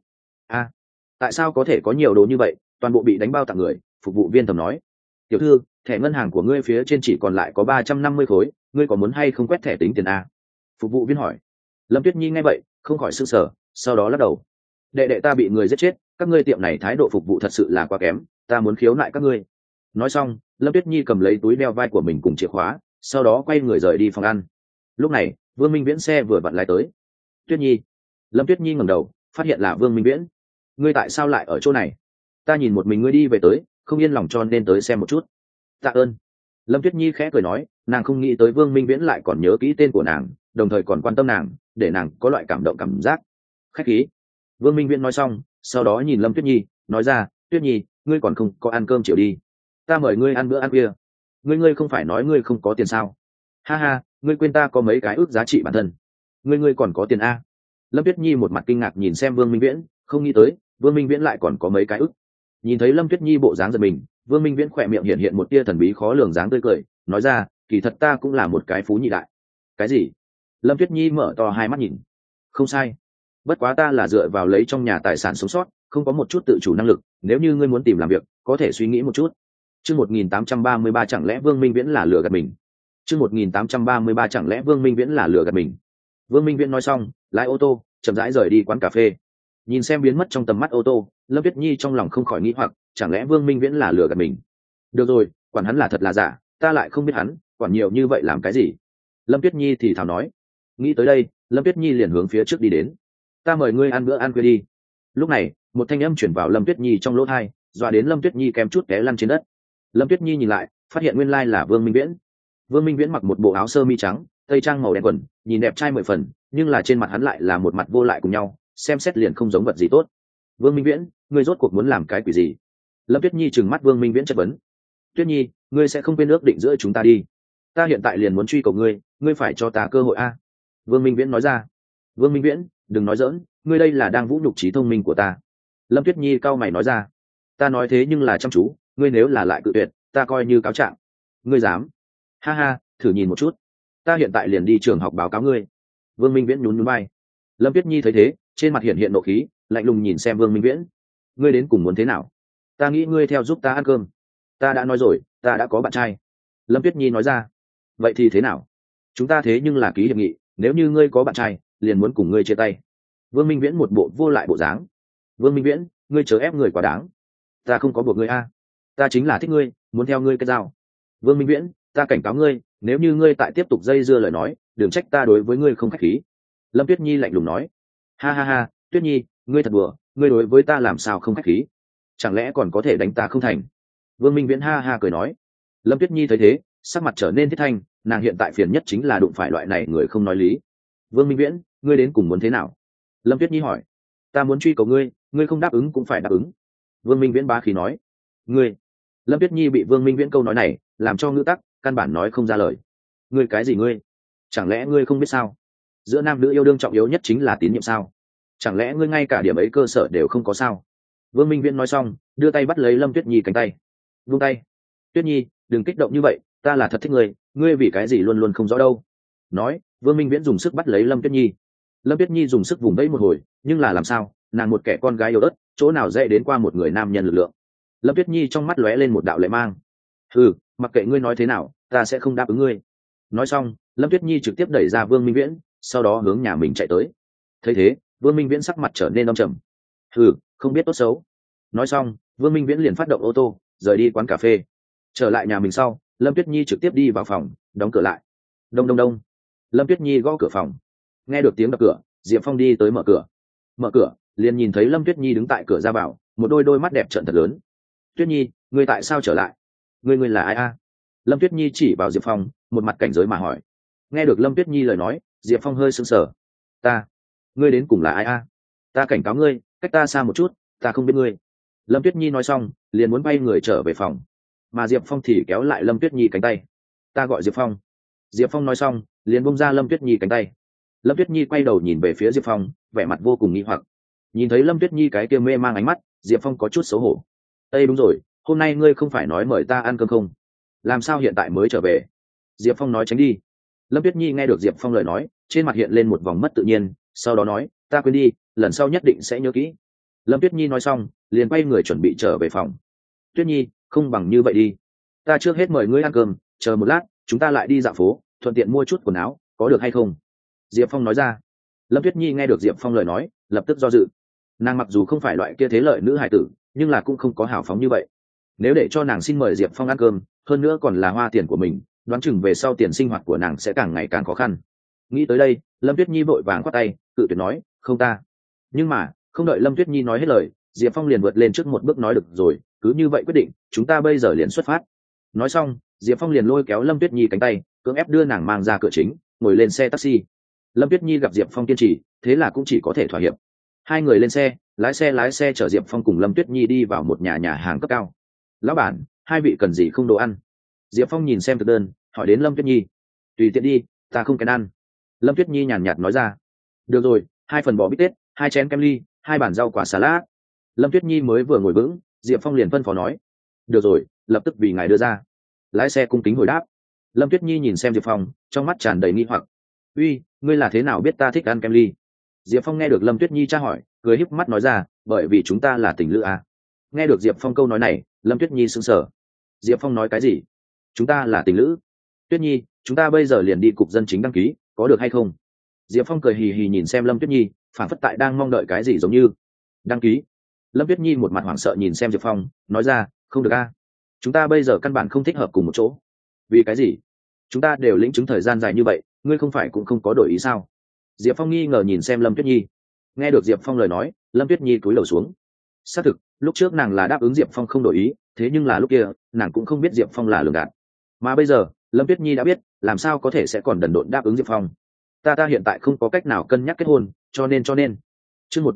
Tại sao có thể có nhiều đồ như vậy, toàn bộ bị đánh bao tặng người? Phục vụ viên thầm nói. Tiểu thư, thẻ ngân hàng của ngươi phía trên chỉ còn lại có 350 khối, ngươi có muốn hay không quét thẻ tính tiền a? Phục vụ viên hỏi. Lâm Tuyết Nhi nghe vậy không khỏi sửng sở, sau đó lắc đầu. Đệ đệ ta bị người giết chết, các ngươi tiệm này thái độ phục vụ thật sự là quá kém, ta muốn khiếu nại các ngươi. Nói xong, Lâm Tuyết Nhi cầm lấy túi đeo vai của mình cùng chìa khóa, sau đó quay người rời đi phòng ăn. Lúc này Vương Minh Viễn xe vừa vặn lái tới. Tuyết Nhi. Lâm Tuyết Nhi ngẩng đầu phát hiện là Vương Minh Viễn. Ngươi tại sao lại ở chỗ này? Ta nhìn một mình ngươi đi về tới, không yên lòng cho nên tới xem một chút. Tạ ơn. Lâm Tuyết Nhi khẽ cười nói, nàng không nghĩ tới Vương Minh Viễn lại còn nhớ kỹ tên của nàng, đồng thời còn quan tâm nàng, để nàng có loại cảm động cảm giác. Khách khí. Vương Minh Viễn nói xong, sau đó nhìn Lâm Tuyết Nhi, nói ra, Tuyết Nhi, ngươi còn không có ăn cơm chiều đi, ta mời ngươi ăn bữa ăn khuya. Ngươi không phải nói ngươi không có tiền sao? Ha ha, ngươi quên ta có mấy cái ước giá trị bản thân. Ngươi còn có tiền a? Lâm Tuyết Nhi một mặt kinh ngạc nhìn xem Vương Minh Viễn, không nghĩ tới Vương Minh Viễn lại còn có mấy cái ước. Nhìn thấy Lâm Tuyết Nhi bộ dáng giật mình, Vương Minh Viễn khỏe miệng hiện hiện một tia thần bí khó lường dáng tươi cười, nói ra, kỳ thật ta cũng là một cái phú nhị đại. Cái gì? Lâm Tuyết Nhi mở to hai mắt nhìn. Không sai, bất quá ta là dựa vào lấy trong nhà tài sản sống sót, không có một chút tự chủ năng lực, nếu như ngươi muốn tìm làm việc có thể suy nghĩ một chút. Chương 1833 chẳng lẽ Vương Minh Viễn là lừa gạt mình? Chương 1833 chẳng lẽ Vương Minh Viễn là lừa gạt mình? Vương Minh Viễn nói xong, lái ô tô chậm rãi rời đi quán cà phê. Nhìn xem biến mất trong tầm mắt ô tô, Lâm Tuyết Nhi trong lòng không khỏi nghĩ hoặc, chẳng lẽ Vương Minh Viễn là lừa gạt mình? Được rồi, quản hắn là thật là giả, ta lại không biết hắn, quản nhiều như vậy làm cái gì? Lâm Tuyết Nhi thì thào nói. Nghĩ tới đây, Lâm Tuyết Nhi liền hướng phía trước đi đến. Ta mời ngươi ăn bữa ăn khuya đi. Lúc này, một thanh âm chuyển vào Lâm Tuyết Nhi trong lỗ tai, dọa đến Lâm Tuyết Nhi kém chút té lăn trên đất. Lâm Tuyết Nhi nhìn lại, phát hiện nguyên lai là Vương Minh Viễn. Vương Minh Viễn mặc một bộ áo sơ mi trắng, tây trang màu đen quần, nhìn đẹp trai mười phần, nhưng là trên mặt hắn lại là một mặt vô lại cùng nhau, xem xét liền không giống vật gì tốt. Vương Minh Viễn, ngươi rốt cuộc muốn làm cái quỷ gì? Lâm Tuyết Nhi trừng mắt Vương Minh Viễn chất vấn. Tuyết Nhi, ngươi sẽ không quên ước định giữa chúng ta đi. Ta hiện tại liền muốn truy cầu ngươi, ngươi phải cho ta cơ hội a. Vương Minh Viễn nói ra. Vương Minh Viễn, đừng nói giỡn, ngươi đây là đang vũ nhục trí thông minh của ta. Lâm Tuyết Nhi cau mày nói ra. Ta nói thế nhưng là chăm chú, ngươi nếu là lại cự tuyệt, ta coi như cáo trạng. Ngươi dám? Ha ha, thử nhìn một chút, ta hiện tại liền đi trường học báo cáo ngươi. Vương Minh Viễn nhún nhún vai. Lâm Tuyết Nhi thấy thế, trên mặt hiện hiện nộ khí, lạnh lùng nhìn xem Vương Minh Viễn. Ngươi đến cùng muốn thế nào? Ta nghĩ ngươi theo giúp ta ăn cơm. Ta đã nói rồi, ta đã có bạn trai. Lâm Tuyết Nhi nói ra. Vậy thì thế nào? Chúng ta thế nhưng là ký hiệp nghị, nếu như ngươi có bạn trai liền muốn cùng ngươi chia tay. Vương Minh Viễn một bộ vô lại bộ dáng. Vương Minh Viễn, ngươi chớ ép người quá đáng. Ta không có buộc ngươi a, ta chính là thích ngươi, muốn theo ngươi cái dao. Vương Minh Viễn, ta cảnh cáo ngươi, nếu như ngươi tại tiếp tục dây dưa lời nói, đừng trách ta đối với ngươi không khách khí. Lâm Tuyết Nhi lạnh lùng nói. Ha ha ha, Tuyết Nhi, ngươi thật đùa, ngươi đối với ta làm sao không khách khí? Chẳng lẽ còn có thể đánh ta không thành? Vương Minh Viễn ha ha cười nói. Lâm Tuyết Nhi thấy thế, sắc mặt trở nên thiết thanh, nàng hiện tại phiền nhất chính là đụng phải loại này người không nói lý. Vương Minh Viễn, ngươi đến cùng muốn thế nào? Lâm Tuyết Nhi hỏi. Ta muốn truy cầu ngươi, ngươi không đáp ứng cũng phải đáp ứng. Vương Minh Viễn bá khí nói. Ngươi. Lâm Tuyết Nhi bị Vương Minh Viễn câu nói này làm cho ngữ tắc, căn bản nói không ra lời. Ngươi cái gì ngươi? Chẳng lẽ ngươi không biết sao? Giữa nam nữ yêu đương trọng yếu nhất chính là tín nhiệm sao? Chẳng lẽ ngươi ngay cả điểm ấy cơ sở đều không có sao? Vương Minh Viễn nói xong, đưa tay bắt lấy Lâm Tuyết Nhi cánh tay. Vung tay. Tuyết Nhi, đừng kích động như vậy, ta là thật thích ngươi, ngươi vì cái gì luôn luôn không rõ đâu. Nói, Vương Minh Viễn dùng sức bắt lấy Lâm Tuyết Nhi. Lâm Tuyết Nhi dùng sức vùng vẫy một hồi, nhưng là làm sao, nàng một kẻ con gái yếu ớt, chỗ nào dễ đến qua một người nam nhân lực lượng. Lâm Tuyết Nhi trong mắt lóe lên một đạo lệ mang. Mặc kệ ngươi nói thế nào, ta sẽ không đáp ứng ngươi. Nói xong, Lâm Tuyết Nhi trực tiếp đẩy ra Vương Minh Viễn, sau đó hướng nhà mình chạy tới. Thấy thế, Vương Minh Viễn sắc mặt trở nên âm trầm. Không biết tốt xấu. Nói xong, Vương Minh Viễn liền phát động ô tô rời đi quán cà phê. Trở lại nhà mình sau, Lâm Tuyết Nhi trực tiếp đi vào phòng, đóng cửa lại. Đông đông đông. Lâm Tuyết Nhi gõ cửa phòng. Nghe được tiếng đập cửa, Diệp Phong đi tới mở cửa. Mở cửa, liền nhìn thấy Lâm Tuyết Nhi đứng tại cửa ra vào, một đôi mắt đẹp trợn thật lớn. Tuyết Nhi, ngươi tại sao trở lại? Ngươi là ai a? Lâm Tuyết Nhi chỉ vào Diệp Phong, một mặt cảnh giới mà hỏi. Nghe được Lâm Tuyết Nhi lời nói, Diệp Phong hơi sững sờ. Ngươi đến cùng là ai a? Ta cảnh cáo ngươi, cách ta xa một chút, ta không biết ngươi. Lâm Tuyết Nhi nói xong, liền muốn bay người trở về phòng, mà Diệp Phong thì kéo lại Lâm Tuyết Nhi cánh tay. Ta gọi Diệp Phong. Diệp Phong nói xong, liền bung ra Lâm Tuyết Nhi cánh tay. Lâm Tuyết Nhi quay đầu nhìn về phía Diệp Phong, vẻ mặt vô cùng nghi hoặc. Nhìn thấy Lâm Tuyết Nhi cái kia mê mang ánh mắt, Diệp Phong có chút xấu hổ. Ê đúng rồi, hôm nay ngươi không phải nói mời ta ăn cơm không? Làm sao hiện tại mới trở về? Diệp Phong nói tránh đi. Lâm Tuyết Nhi nghe được Diệp Phong lời nói, trên mặt hiện lên một vòng mất tự nhiên, sau đó nói, ta quên đi, lần sau nhất định sẽ nhớ kỹ. Lâm Tuyết Nhi nói xong liền quay người chuẩn bị trở về phòng. Tuyết Nhi, không bằng như vậy đi, ta trước hết mời ngươi ăn cơm, chờ một lát chúng ta lại đi dạo phố, thuận tiện mua chút quần áo, có được hay không? Diệp Phong nói ra. Lâm Tuyết Nhi nghe được Diệp Phong lời nói lập tức do dự. Nàng mặc dù không phải loại kia thế lợi nữ hải tử, nhưng là cũng không có hào phóng như vậy. Nếu để cho nàng xin mời Diệp Phong ăn cơm, hơn nữa còn là hoa tiền của mình, đoán chừng về sau tiền sinh hoạt của nàng sẽ càng ngày càng khó khăn. Nghĩ tới đây, Lâm Tuyết Nhi vội vàng khoát tay cự tuyệt nói, không ta. Nhưng mà không đợi Lâm Tuyết Nhi nói hết lời, Diệp Phong liền vượt lên trước một bước nói, được rồi, cứ như vậy quyết định, chúng ta bây giờ liền xuất phát. Nói xong Diệp Phong liền lôi kéo Lâm Tuyết Nhi cánh tay, cưỡng ép đưa nàng mang ra cửa chính, ngồi lên xe taxi. Lâm Tuyết Nhi gặp Diệp Phong kiên trì, thế là cũng chỉ có thể thỏa hiệp. Hai người lên xe, lái xe chở Diệp Phong cùng Lâm Tuyết Nhi đi vào một nhà hàng cấp cao. Lão bản, hai vị cần gì không đồ ăn? Diệp Phong nhìn xem thực đơn, hỏi đến Lâm Tuyết Nhi. Tùy tiện đi, ta không kén ăn. Lâm Tuyết Nhi nhàn nhạt nói ra. Được rồi, 2 phần bò bít tết, 2 chén kem ly, 2 bản rau quả salad. Lâm Tuyết Nhi mới vừa ngồi vững, Diệp Phong liền phân phó nói. Được rồi, lập tức vì ngài đưa ra. Lái xe cung kính hồi đáp. Lâm Tuyết Nhi nhìn xem Diệp Phong, trong mắt tràn đầy nghi hoặc. Uy, ngươi là thế nào biết ta thích ăn kem ly? Diệp Phong nghe được Lâm Tuyết Nhi tra hỏi, cười híp mắt nói ra, bởi vì chúng ta là tình lữ à. Nghe được Diệp Phong câu nói này, Lâm Tuyết Nhi sững sờ. Diệp Phong nói cái gì? Chúng ta là tình lữ? Tuyết Nhi, chúng ta bây giờ liền đi cục dân chính đăng ký, có được hay không? Diệp Phong cười hì hì nhìn xem Lâm Tuyết Nhi, phản phất tại đang mong đợi cái gì giống như. Đăng ký? Lâm Tuyết Nhi một mặt hoảng sợ nhìn xem Diệp Phong, nói ra, không được a, chúng ta bây giờ căn bản không thích hợp cùng một chỗ. Vì cái gì? Chúng ta đều lĩnh chứng thời gian dài như vậy, ngươi không phải cũng không có đổi ý sao? Diệp Phong nghi ngờ nhìn xem Lâm Tuyết Nhi. Nghe được Diệp Phong lời nói, Lâm Tuyết Nhi cúi đầu xuống. Xác thực, lúc trước nàng là đáp ứng Diệp Phong không đổi ý, thế nhưng là lúc kia nàng cũng không biết Diệp Phong là lường gạt. Mà bây giờ Lâm Tuyết Nhi đã biết, làm sao có thể sẽ còn đần độn đáp ứng Diệp Phong. Ta hiện tại không có cách nào cân nhắc kết hôn, cho nên chương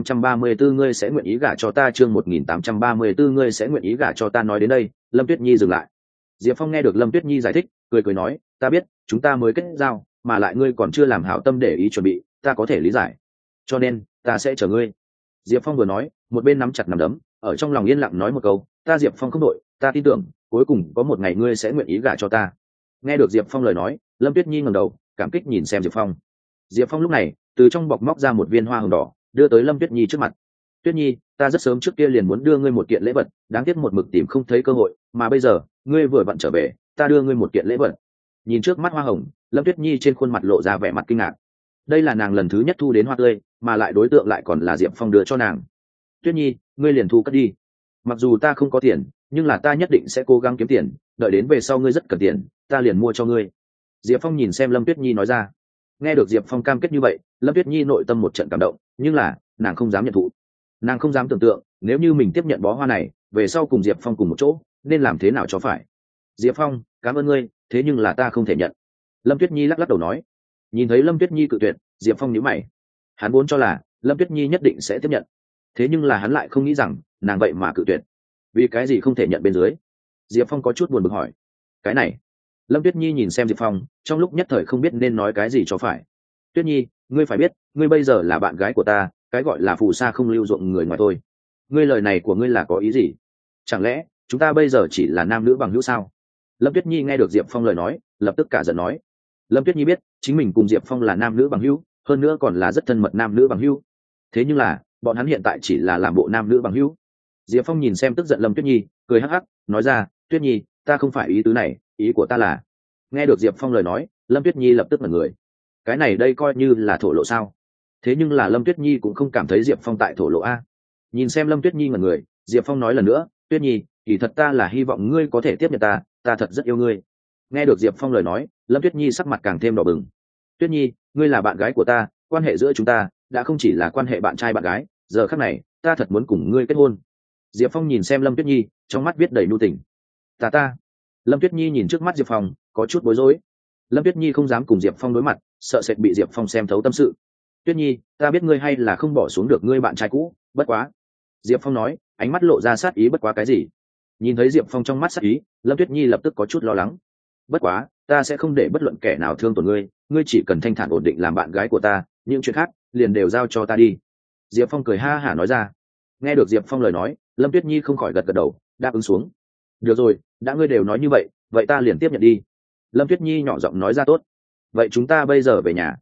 1834 ngươi sẽ nguyện ý gả cho ta, chương 1834 ngươi sẽ nguyện ý gả cho ta. Nói đến đây, Lâm Tuyết Nhi dừng lại. Diệp Phong nghe được Lâm Tuyết Nhi giải thích, cười nói, ta biết, chúng ta mới kết giao, mà lại ngươi còn chưa làm hảo tâm để ý chuẩn bị, ta có thể lý giải. Cho nên, ta sẽ chờ ngươi. Diệp Phong vừa nói, một bên nắm chặt nắm đấm, ở trong lòng yên lặng nói một câu, ta Diệp Phong không đội, ta tin tưởng, cuối cùng có một ngày ngươi sẽ nguyện ý gả cho ta. Nghe được Diệp Phong lời nói, Lâm Tuyết Nhi ngẩng đầu, cảm kích nhìn xem Diệp Phong. Diệp Phong lúc này, từ trong bọc móc ra một viên hoa hồng đỏ, đưa tới Lâm Tuyết Nhi trước mặt. Tuyết Nhi, ta rất sớm trước kia liền muốn đưa ngươi một kiện lễ vật, đáng tiếc một mực tìm không thấy cơ hội, mà bây giờ, ngươi vừa vặn trở về, ta đưa ngươi một kiện lễ vật. Nhìn trước mắt hoa hồng, Lâm Tuyết Nhi trên khuôn mặt lộ ra vẻ mặt kinh ngạc. Đây là nàng lần thứ nhất thu đến hoa tươi, mà lại đối tượng lại còn là Diệp Phong đưa cho nàng. Tuyết Nhi, ngươi liền thu cất đi. Mặc dù ta không có tiền, nhưng là ta nhất định sẽ cố gắng kiếm tiền, đợi đến về sau ngươi rất cần tiền, ta liền mua cho ngươi. Diệp Phong nhìn xem Lâm Tuyết Nhi nói ra. Nghe được Diệp Phong cam kết như vậy, Lâm Tuyết Nhi nội tâm một trận cảm động, nhưng là nàng không dám nhận thụ. Nàng không dám tưởng tượng, nếu như mình tiếp nhận bó hoa này, về sau cùng Diệp Phong cùng một chỗ, nên làm thế nào cho phải. Diệp Phong, cảm ơn ngươi, thế nhưng là ta không thể nhận. Lâm Tuyết Nhi lắc lắc đầu nói. Nhìn thấy Lâm Tuyết Nhi cự tuyệt, Diệp Phong nhíu mày. Hắn vốn cho là Lâm Tuyết Nhi nhất định sẽ tiếp nhận, thế nhưng là hắn lại không nghĩ rằng nàng vậy mà cự tuyệt. Vì cái gì không thể nhận bên dưới? Diệp Phong có chút buồn bực hỏi. Cái này, Lâm Tuyết Nhi nhìn xem Diệp Phong, trong lúc nhất thời không biết nên nói cái gì cho phải. Tuyết Nhi, ngươi phải biết, ngươi bây giờ là bạn gái của ta, cái gọi là phù sa không lưu ruộng người ngoài thôi. Ngươi lời này của ngươi là có ý gì? Chẳng lẽ chúng ta bây giờ chỉ là nam nữ bằng hữu sao? Lâm Tuyết Nhi nghe được Diệp Phong lời nói, lập tức cả giận nói. Lâm Tuyết Nhi biết chính mình cùng Diệp Phong là nam nữ bằng hữu, hơn nữa còn là rất thân mật nam nữ bằng hữu. Thế nhưng là bọn hắn hiện tại chỉ là làm bộ nam nữ bằng hữu. Diệp Phong nhìn xem tức giận Lâm Tuyết Nhi, cười hắc hắc, nói ra, Tuyết Nhi, ta không phải ý tứ này, ý của ta là. Nghe được Diệp Phong lời nói, Lâm Tuyết Nhi lập tức ngẩn người. Cái này đây coi như là thổ lộ sao? Thế nhưng là Lâm Tuyết Nhi cũng không cảm thấy Diệp Phong tại thổ lộ a. Nhìn xem Lâm Tuyết Nhi ngẩn người, Diệp Phong nói lần nữa, Tuyết Nhi, kỳ thật ta là hy vọng ngươi có thể tiếp nhận ta, ta thật rất yêu ngươi. Nghe được Diệp Phong lời nói, Lâm Tuyết Nhi sắc mặt càng thêm đỏ bừng. Tuyết Nhi, ngươi là bạn gái của ta, quan hệ giữa chúng ta đã không chỉ là quan hệ bạn trai bạn gái, giờ khắc này ta thật muốn cùng ngươi kết hôn. Diệp Phong nhìn xem Lâm Tuyết Nhi, trong mắt viết đầy nhu tình. Ta. Lâm Tuyết Nhi nhìn trước mắt Diệp Phong, có chút bối rối. Lâm Tuyết Nhi không dám cùng Diệp Phong đối mặt, sợ sệt bị Diệp Phong xem thấu tâm sự. Tuyết Nhi, ta biết ngươi hay là không bỏ xuống được ngươi bạn trai cũ, bất quá. Diệp Phong nói, ánh mắt lộ ra sát ý, bất quá cái gì? Nhìn thấy Diệp Phong trong mắt sát ý, Lâm Tuyết Nhi lập tức có chút lo lắng. Bất quá, ta sẽ không để bất luận kẻ nào thương tổn ngươi, ngươi chỉ cần thanh thản ổn định làm bạn gái của ta, những chuyện khác liền đều giao cho ta đi. Diệp Phong cười ha hả nói ra. Nghe được Diệp Phong lời nói, Lâm Tuyết Nhi không khỏi gật gật đầu, đáp ứng xuống. Được rồi, đã ngươi đều nói như vậy, vậy ta liền tiếp nhận đi. Lâm Tuyết Nhi nhỏ giọng nói ra. Tốt, vậy chúng ta bây giờ về nhà.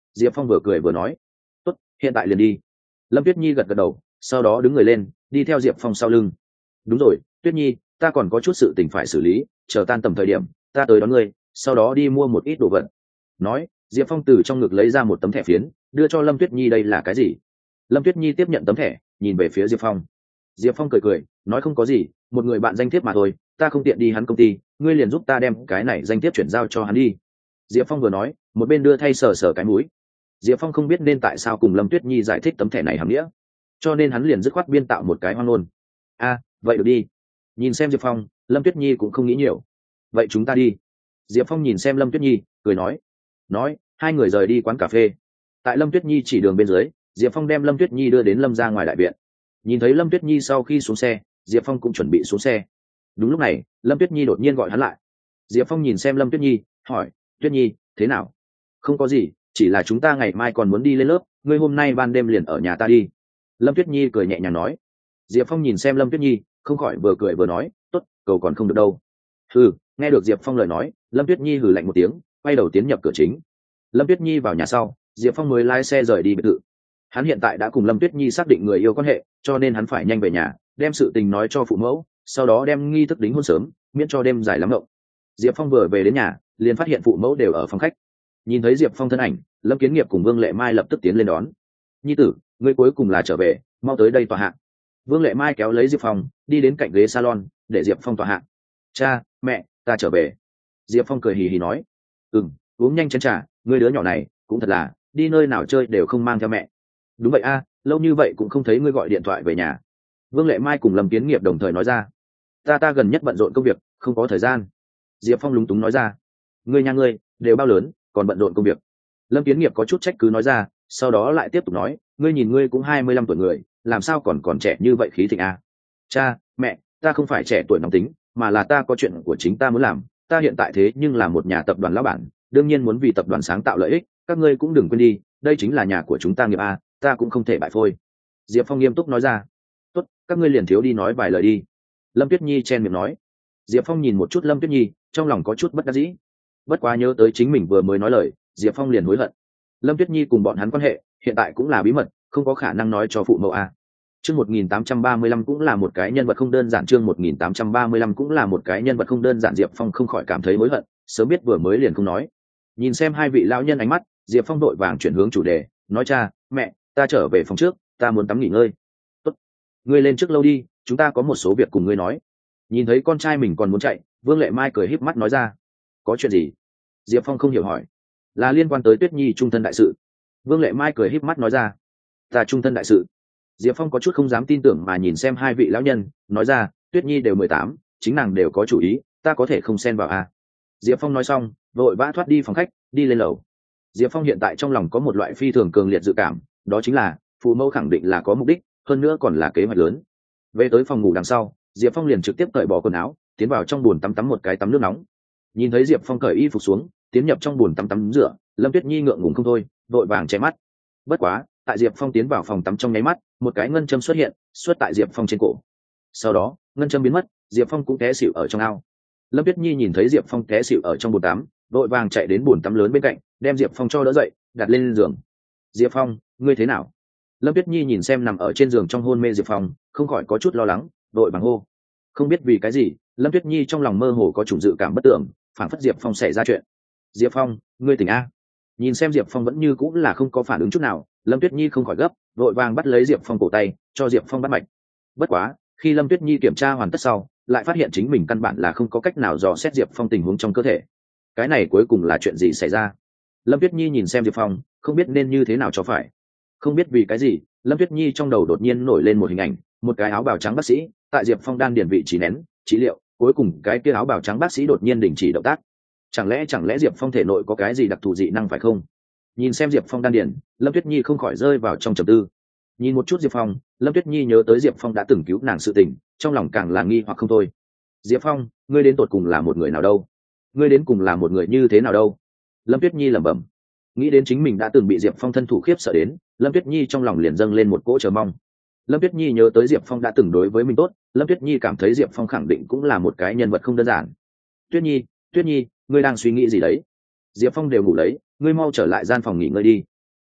Diệp Phong vừa cười vừa nói, tốt, hiện tại liền đi. Lâm Tuyết Nhi gật gật đầu, sau đó đứng người lên đi theo Diệp Phong sau lưng. Đúng rồi, Tuyết Nhi, ta còn có chút sự tình phải xử lý, chờ tan tầm thời điểm ta tới đón ngươi, sau đó đi mua một ít đồ vật. Nói, Diệp Phong từ trong ngực lấy ra một tấm thẻ phiến đưa cho Lâm Tuyết Nhi. Đây là cái gì? Lâm Tuyết Nhi tiếp nhận tấm thẻ, nhìn về phía Diệp Phong. Diệp Phong cười cười nói, không có gì, một người bạn danh thiếp mà thôi, ta không tiện đi hắn công ty, ngươi liền giúp ta đem cái này danh thiếp chuyển giao cho hắn đi. Diệp Phong vừa nói một bên đưa thay sờ sờ cái mũi. Diệp Phong không biết nên tại sao cùng Lâm Tuyết Nhi giải thích tấm thẻ này hàm nghĩa, cho nên hắn liền dứt khoát biên tạo một cái hoang ngôn. Vậy được đi. Nhìn xem Diệp Phong, Lâm Tuyết Nhi cũng không nghĩ nhiều. Vậy chúng ta đi. Diệp Phong nhìn xem Lâm Tuyết Nhi cười nói, hai người rời đi quán cà phê. Tại Lâm Tuyết Nhi chỉ đường bên dưới, Diệp Phong đem Lâm Tuyết Nhi đưa đến Lâm ra ngoài đại viện. Nhìn thấy Lâm Tuyết Nhi sau khi xuống xe, Diệp Phong cũng chuẩn bị xuống xe. Đúng lúc này, Lâm Tuyết Nhi đột nhiên gọi hắn lại. Diệp Phong nhìn xem Lâm Tuyết Nhi hỏi, Tuyết Nhi thế nào? Không có gì, chỉ là chúng ta ngày mai còn muốn đi lên lớp, ngươi hôm nay ban đêm liền ở nhà ta đi. Lâm Tuyết Nhi cười nhẹ nhàng nói. Diệp Phong nhìn xem Lâm Tuyết Nhi không khỏi vừa cười vừa nói, tốt, cầu còn không được đâu. Nghe được Diệp Phong lời nói, Lâm Tuyết Nhi hừ lạnh một tiếng, quay đầu tiến nhập cửa chính. Lâm Tuyết Nhi vào nhà sau, Diệp Phong mới lái xe rời đi biệt thự. Hắn hiện tại đã cùng Lâm Tuyết Nhi xác định người yêu quan hệ, cho nên hắn phải nhanh về nhà đem sự tình nói cho phụ mẫu, sau đó đem nghi thức đính hôn sớm, miễn cho đêm dài lắm ngộng. Diệp Phong vừa về đến nhà liền phát hiện phụ mẫu đều ở phòng khách. Nhìn thấy Diệp Phong thân ảnh, Lâm Kiến Nghiệp cùng Vương Lệ Mai lập tức tiến lên đón. Nhi tử, ngươi cuối cùng là trở về, mau tới đây tòa hạ. Vương Lệ Mai kéo lấy Diệp Phong đi đến cạnh ghế salon để Diệp Phong tòa hạ. Cha, mẹ, ta trở về. Diệp Phong cười hì hì nói, uống nhanh chén trà, ngươi đứa nhỏ này cũng thật là đi nơi nào chơi đều không mang theo mẹ. Đúng vậy a, lâu như vậy cũng không thấy ngươi gọi điện thoại về nhà. Vương Lệ Mai cùng Lâm Kiến Nghiệp đồng thời nói ra. Ta gần nhất bận rộn công việc, không có thời gian. Diệp Phong lúng túng nói ra. Ngươi nhà ngươi đều bao lớn còn bận rộn công việc. Lâm Kiến Nghiệp có chút trách cứ nói ra, sau đó lại tiếp tục nói, ngươi nhìn ngươi cũng 25 tuổi người, làm sao còn trẻ như vậy khí thịnh a? Cha, mẹ, ta không phải trẻ tuổi nóng tính, mà là ta có chuyện của chính ta muốn làm. Ta hiện tại thế nhưng là một nhà tập đoàn lão bản, đương nhiên muốn vì tập đoàn sáng tạo lợi ích, các ngươi cũng đừng quên đi, đây chính là nhà của chúng ta Nghiệp a, ta cũng không thể bại phôi. Diệp Phong nghiêm túc nói ra. Tốt, các ngươi liền thiếu đi nói vài lời đi. Lâm Tuyết Nhi chen miệng nói. Diệp Phong nhìn một chút Lâm Tuyết Nhi, trong lòng có chút bất đắc dĩ. Bất quá nhớ tới chính mình vừa mới nói lời, Diệp Phong liền hối hận. Lâm Tuyết Nhi cùng bọn hắn quan hệ hiện tại cũng là bí mật, không có khả năng nói cho phụ mẫu a. Chương 1835 cũng là một cái nhân vật không đơn giản, chương 1835 cũng là một cái nhân vật không đơn giản. Diệp Phong không khỏi cảm thấy hối hận, sớm biết vừa mới liền không nói. Nhìn xem hai vị lão nhân ánh mắt, Diệp Phong đội vàng chuyển hướng chủ đề, nói, cha, mẹ, ta trở về phòng trước, ta muốn tắm nghỉ ngơi. Tốt, ngươi lên trước lâu đi, chúng ta có một số việc cùng ngươi nói. Nhìn thấy con trai mình còn muốn chạy, Vương Lệ Mai cười híp mắt nói ra. Có chuyện gì? Diệp Phong không hiểu hỏi. Là liên quan tới Tuyết Nhi trung thân đại sự. Vương Lệ Mai cười híp mắt nói ra. Ta trung thân đại sự? Diệp Phong có chút không dám tin tưởng mà nhìn xem hai vị lão nhân, nói ra, Tuyết Nhi đều 18, chính nàng đều có chủ ý, ta có thể không xen vào à? Diệp Phong nói xong, vội vã thoát đi phòng khách, đi lên lầu. Diệp Phong hiện tại trong lòng có một loại phi thường cường liệt dự cảm, đó chính là phụ mẫu khẳng định là có mục đích, hơn nữa còn là kế hoạch lớn. Về tới phòng ngủ đằng sau, Diệp Phong liền trực tiếp cởi bỏ quần áo, tiến vào trong bồn tắm một cái tắm nước nóng. Nhìn thấy Diệp Phong cởi y phục xuống, tiến nhập trong bồn tắm rửa, Lâm Tuyết Nhi ngượng ngùng không thôi, vội vàng che mắt. Bất quá, tại Diệp Phong tiến vào phòng tắm trong nháy mắt, một cái ngân châm xuất hiện, xuất tại Diệp Phong trên cổ. Sau đó, ngân châm biến mất, Diệp Phong cũng té xỉu ở trong ao. Lâm Tuyết Nhi nhìn thấy Diệp Phong té xỉu ở trong bồn tắm, vội vàng chạy đến bồn tắm lớn bên cạnh, đem Diệp Phong cho đỡ dậy, đặt lên giường. Diệp Phong, ngươi thế nào? Lâm Tuyết Nhi nhìn xem nằm ở trên giường trong hôn mê Diệp Phong, không khỏi có chút lo lắng, vội vàng hô. Không biết vì cái gì, Lâm Tuyết Nhi trong lòng mơ hồ có chủng dự cảm bất tưởng, phảng phất Diệp Phong xảy ra chuyện. Diệp Phong, ngươi tỉnh a? Nhìn xem Diệp Phong vẫn như cũng là không có phản ứng chút nào, Lâm Tuyết Nhi không khỏi gấp, vội vàng bắt lấy Diệp Phong cổ tay, cho Diệp Phong bắt mạch. Bất quá, khi Lâm Tuyết Nhi kiểm tra hoàn tất sau, lại phát hiện chính mình căn bản là không có cách nào dò xét Diệp Phong tình huống trong cơ thể. Cái này cuối cùng là chuyện gì xảy ra? Lâm Tuyết Nhi nhìn xem Diệp Phong, không biết nên như thế nào cho phải. Không biết vì cái gì, Lâm Tuyết Nhi trong đầu đột nhiên nổi lên một hình ảnh, một cái áo bào trắng bác sĩ tại Diệp Phong đan điền vị trí nén trị liệu, cuối cùng cái kia áo bào trắng bác sĩ đột nhiên đình chỉ động tác. Chẳng lẽ Diệp Phong thể nội có cái gì đặc thù dị năng phải không? Nhìn xem Diệp Phong đan điền, Lâm Tuyết Nhi không khỏi rơi vào trong trầm tư. Nhìn một chút Diệp Phong, Lâm Tuyết Nhi nhớ tới Diệp Phong đã từng cứu nàng sự tình, trong lòng càng là nghi hoặc không thôi. Diệp Phong, ngươi đến tột cùng là một người nào đâu? Ngươi đến cùng là một người như thế nào đâu? Lâm Tuyết Nhi lẩm bẩm. Nghĩ đến chính mình đã từng bị Diệp Phong thân thủ khiếp sợ đến, Lâm Tuyết Nhi trong lòng liền dâng lên một cỗ chờ mong. Lâm Tuyết Nhi nhớ tới Diệp Phong đã từng đối với mình tốt, Lâm Tuyết Nhi cảm thấy Diệp Phong khẳng định cũng là một cái nhân vật không đơn giản. Tuyết Nhi, ngươi đang suy nghĩ gì đấy? Diệp Phong đều ngủ lấy, ngươi mau trở lại gian phòng nghỉ ngơi đi.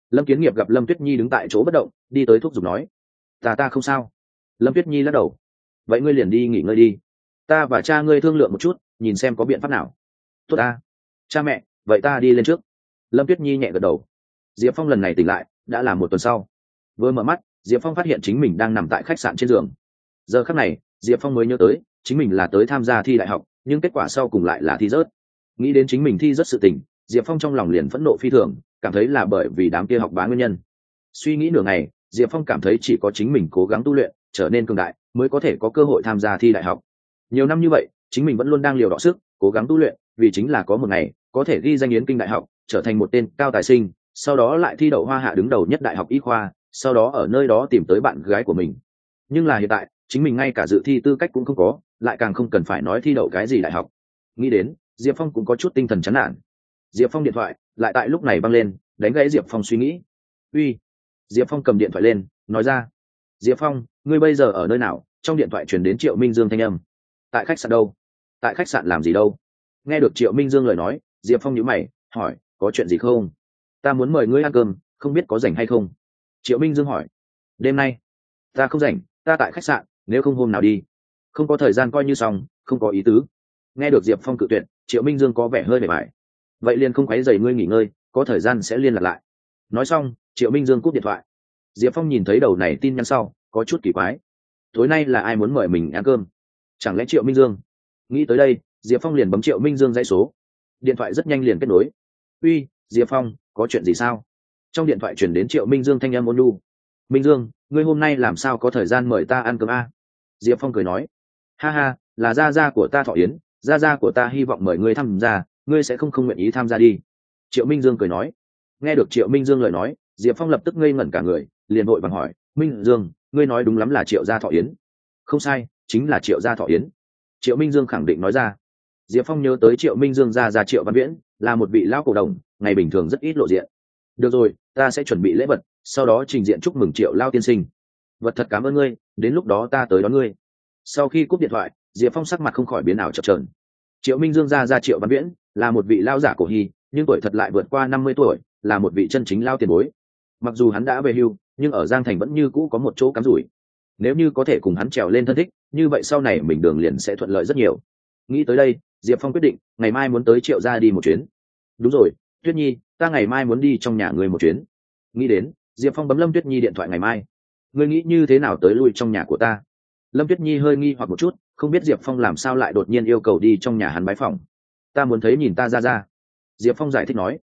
Lâm Kiến Nghiệp gặp Lâm Tuyết Nhi đứng tại chỗ bất động, đi tới thúc giục nói: Ta không sao. Lâm Tuyết Nhi lắc đầu: vậy ngươi liền đi nghỉ ngơi đi, ta và cha ngươi thương lượng một chút, nhìn xem có biện pháp nào. Tốt ta. Cha mẹ, vậy ta đi lên trước. Lâm Tuyết Nhi nhẹ gật đầu. Diệp Phong lần này tỉnh lại đã là một tuần sau. Vừa mở mắt, Diệp Phong phát hiện chính mình đang nằm tại khách sạn trên giường. Giờ khắc này Diệp Phong mới nhớ tới chính mình là tới tham gia thi đại học, nhưng kết quả sau cùng lại là thi rớt. Nghĩ đến chính mình thi rớt sự tình, Diệp Phong trong lòng liền phẫn nộ phi thường, cảm thấy là bởi vì đám kia học bá nguyên nhân. Suy nghĩ nửa ngày, Diệp Phong cảm thấy chỉ có chính mình cố gắng tu luyện, trở nên cường đại, mới có thể có cơ hội tham gia thi đại học. Nhiều năm như vậy, chính mình vẫn luôn đang liều đọ sức, cố gắng tu luyện, vì chính là có một ngày có thể ghi danh Yến Kinh đại học, trở thành một tên cao tài sinh, sau đó lại thi đậu Hoa Hạ đứng đầu nhất đại học y khoa, sau đó ở nơi đó tìm tới bạn gái của mình. Nhưng là hiện tại, chính mình ngay cả dự thi tư cách cũng không có, lại càng không cần phải nói thi đậu cái gì đại học. Nghĩ đến, Diệp Phong cũng có chút tinh thần chán nản. Diệp Phong điện thoại lại tại lúc này văng lên, đánh gãy Diệp Phong suy nghĩ. Uy. Diệp Phong cầm điện thoại lên, nói ra: Diệp Phong, ngươi bây giờ ở nơi nào? Trong điện thoại truyền đến Triệu Minh Dương thanh âm. Tại khách sạn đâu? Tại khách sạn làm gì đâu? Nghe được Triệu Minh Dương lời nói, Diệp Phong nhíu mày, hỏi: có chuyện gì không? Ta muốn mời ngươi ăn cơm, không biết có rảnh hay không? Triệu Minh Dương hỏi: đêm nay ta không rảnh, ta tại khách sạn, nếu không hôm nào đi. Không có thời gian coi như xong, không có ý tứ. Nghe được Diệp Phong cự tuyệt, Triệu Minh Dương có vẻ hơi bề bại. Vậy liền không quấy rầy ngươi nghỉ ngơi, có thời gian sẽ liên lạc lại. Nói xong, Triệu Minh Dương cúp điện thoại. Diệp Phong nhìn thấy đầu này tin nhắn sau, có chút kỳ quái. Tối nay là ai muốn mời mình ăn cơm? Chẳng lẽ Triệu Minh Dương? Nghĩ tới đây, Diệp Phong liền bấm Triệu Minh Dương dãy số. Điện thoại rất nhanh liền kết nối. Uy, Diệp Phong, có chuyện gì sao? Trong điện thoại truyền đến Triệu Minh Dương thanh âm ôn nhu. Minh Dương, ngươi hôm nay làm sao có thời gian mời ta ăn cơm a? Diệp Phong cười nói: ha ha, là gia gia của ta thọ yến, gia gia của ta hy vọng mời ngươi tham gia, ngươi sẽ không nguyện ý tham gia đi. Triệu Minh Dương cười nói. Nghe được Triệu Minh Dương lời nói, Diệp Phong lập tức ngây ngẩn cả người, liền vội vàng hỏi: Minh Dương, ngươi nói đúng lắm là Triệu gia thọ yến? Không sai, chính là Triệu gia thọ yến. Triệu Minh Dương khẳng định nói ra. Diệp Phong nhớ tới Triệu Minh Dương gia Triệu Văn Viễn, là một vị lão cổ đồng, ngày bình thường rất ít lộ diện. Được rồi, ta sẽ chuẩn bị lễ vật, sau đó trình diện chúc mừng Triệu lão tiên sinh. Vật thật cảm ơn ngươi, đến lúc đó ta tới đón ngươi. Sau khi cúp điện thoại, Diệp Phong sắc mặt không khỏi biến ảo chập chờn. Triệu Minh Dương gia Triệu Văn Viễn là một vị lão giả cổ hy, nhưng tuổi thật lại vượt qua 50 tuổi, là một vị chân chính lão tiền bối. Mặc dù hắn đã về hưu, nhưng ở Giang Thành vẫn như cũ có một chỗ cắm rủi. Nếu như có thể cùng hắn trèo lên thân thích, như vậy sau này mình đường liền sẽ thuận lợi rất nhiều. Nghĩ tới đây, Diệp Phong quyết định ngày mai muốn tới Triệu gia đi một chuyến. Đúng rồi, Tuyết Nhi, ta ngày mai muốn đi trong nhà ngươi một chuyến. Nghĩ đến, Diệp Phong bấm Lâm Tuyết Nhi điện thoại ngày mai. Ngươi nghĩ như thế nào tới lui trong nhà của ta? Lâm Tuyết Nhi hơi nghi hoặc một chút, không biết Diệp Phong làm sao lại đột nhiên yêu cầu đi trong nhà hắn bái phỏng. Ta muốn thấy nhìn ta ra. Diệp Phong giải thích nói.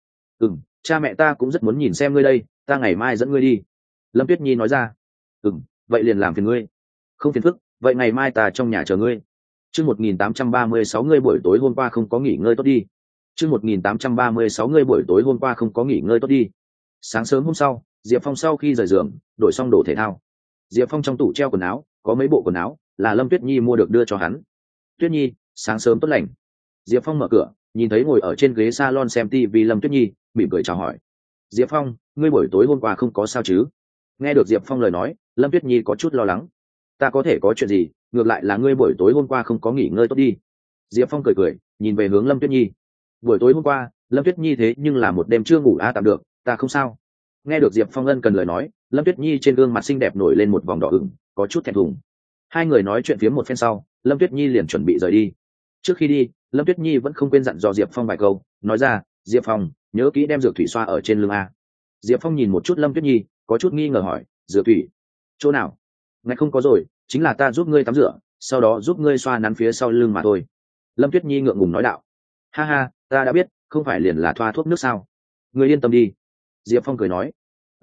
Cha mẹ ta cũng rất muốn nhìn xem ngươi đây, ta ngày mai dẫn ngươi đi. Lâm Tuyết Nhi nói ra. Vậy liền làm phiền ngươi. Không phiền phức, vậy ngày mai ta trong nhà chờ ngươi. Chương 1836 ngươi buổi tối hôm qua không có nghỉ ngơi tốt đi. Chương 1836 ngươi buổi tối hôm qua không có nghỉ ngơi tốt đi. Sáng sớm hôm sau, Diệp Phong sau khi rời giường, đổi xong đồ thể thao. Diệp Phong trong tủ treo quần áo, có mấy bộ quần áo là Lâm Tuyết Nhi mua được đưa cho hắn. Tuyết Nhi, sáng sớm tốt lành. Diệp Phong mở cửa, nhìn thấy ngồi ở trên ghế salon xem TV Lâm Tuyết Nhi, mỉm cười chào hỏi. Diệp Phong, ngươi buổi tối hôm qua không có sao chứ? Nghe được Diệp Phong lời nói, Lâm Tuyết Nhi có chút lo lắng. Ta có thể có chuyện gì, ngược lại là ngươi buổi tối hôm qua không có nghỉ ngơi tốt đi. Diệp Phong cười, nhìn về hướng Lâm Tuyết Nhi. Buổi tối hôm qua, Lâm Tuyết Nhi thế nhưng là một đêm chưa ngủ tạm được, ta không sao. Nghe được Diệp Phong ân cần lời nói, Lâm Tuyết Nhi trên gương mặt xinh đẹp nổi lên một vòng đỏ ửng, có chút thẹn thùng. Hai người nói chuyện phiếm một phen sau, Lâm Tuyết Nhi liền chuẩn bị rời đi. Trước khi đi, Lâm Tuyết Nhi vẫn không quên dặn dò Diệp Phong vài câu, nói ra: Diệp Phong, nhớ kỹ đem dược thủy xoa ở trên lưng a. Diệp Phong nhìn một chút Lâm Tuyết Nhi, có chút nghi ngờ hỏi: dược thủy? Chỗ nào? Ngay không có rồi, chính là ta giúp ngươi tắm rửa, sau đó giúp ngươi xoa nắn phía sau lưng mà thôi. Lâm Tuyết Nhi ngượng ngùng nói đạo. Ha ha, ta đã biết, không phải liền là thoa thuốc nước sao? Ngươi yên tâm đi. Diệp Phong cười nói.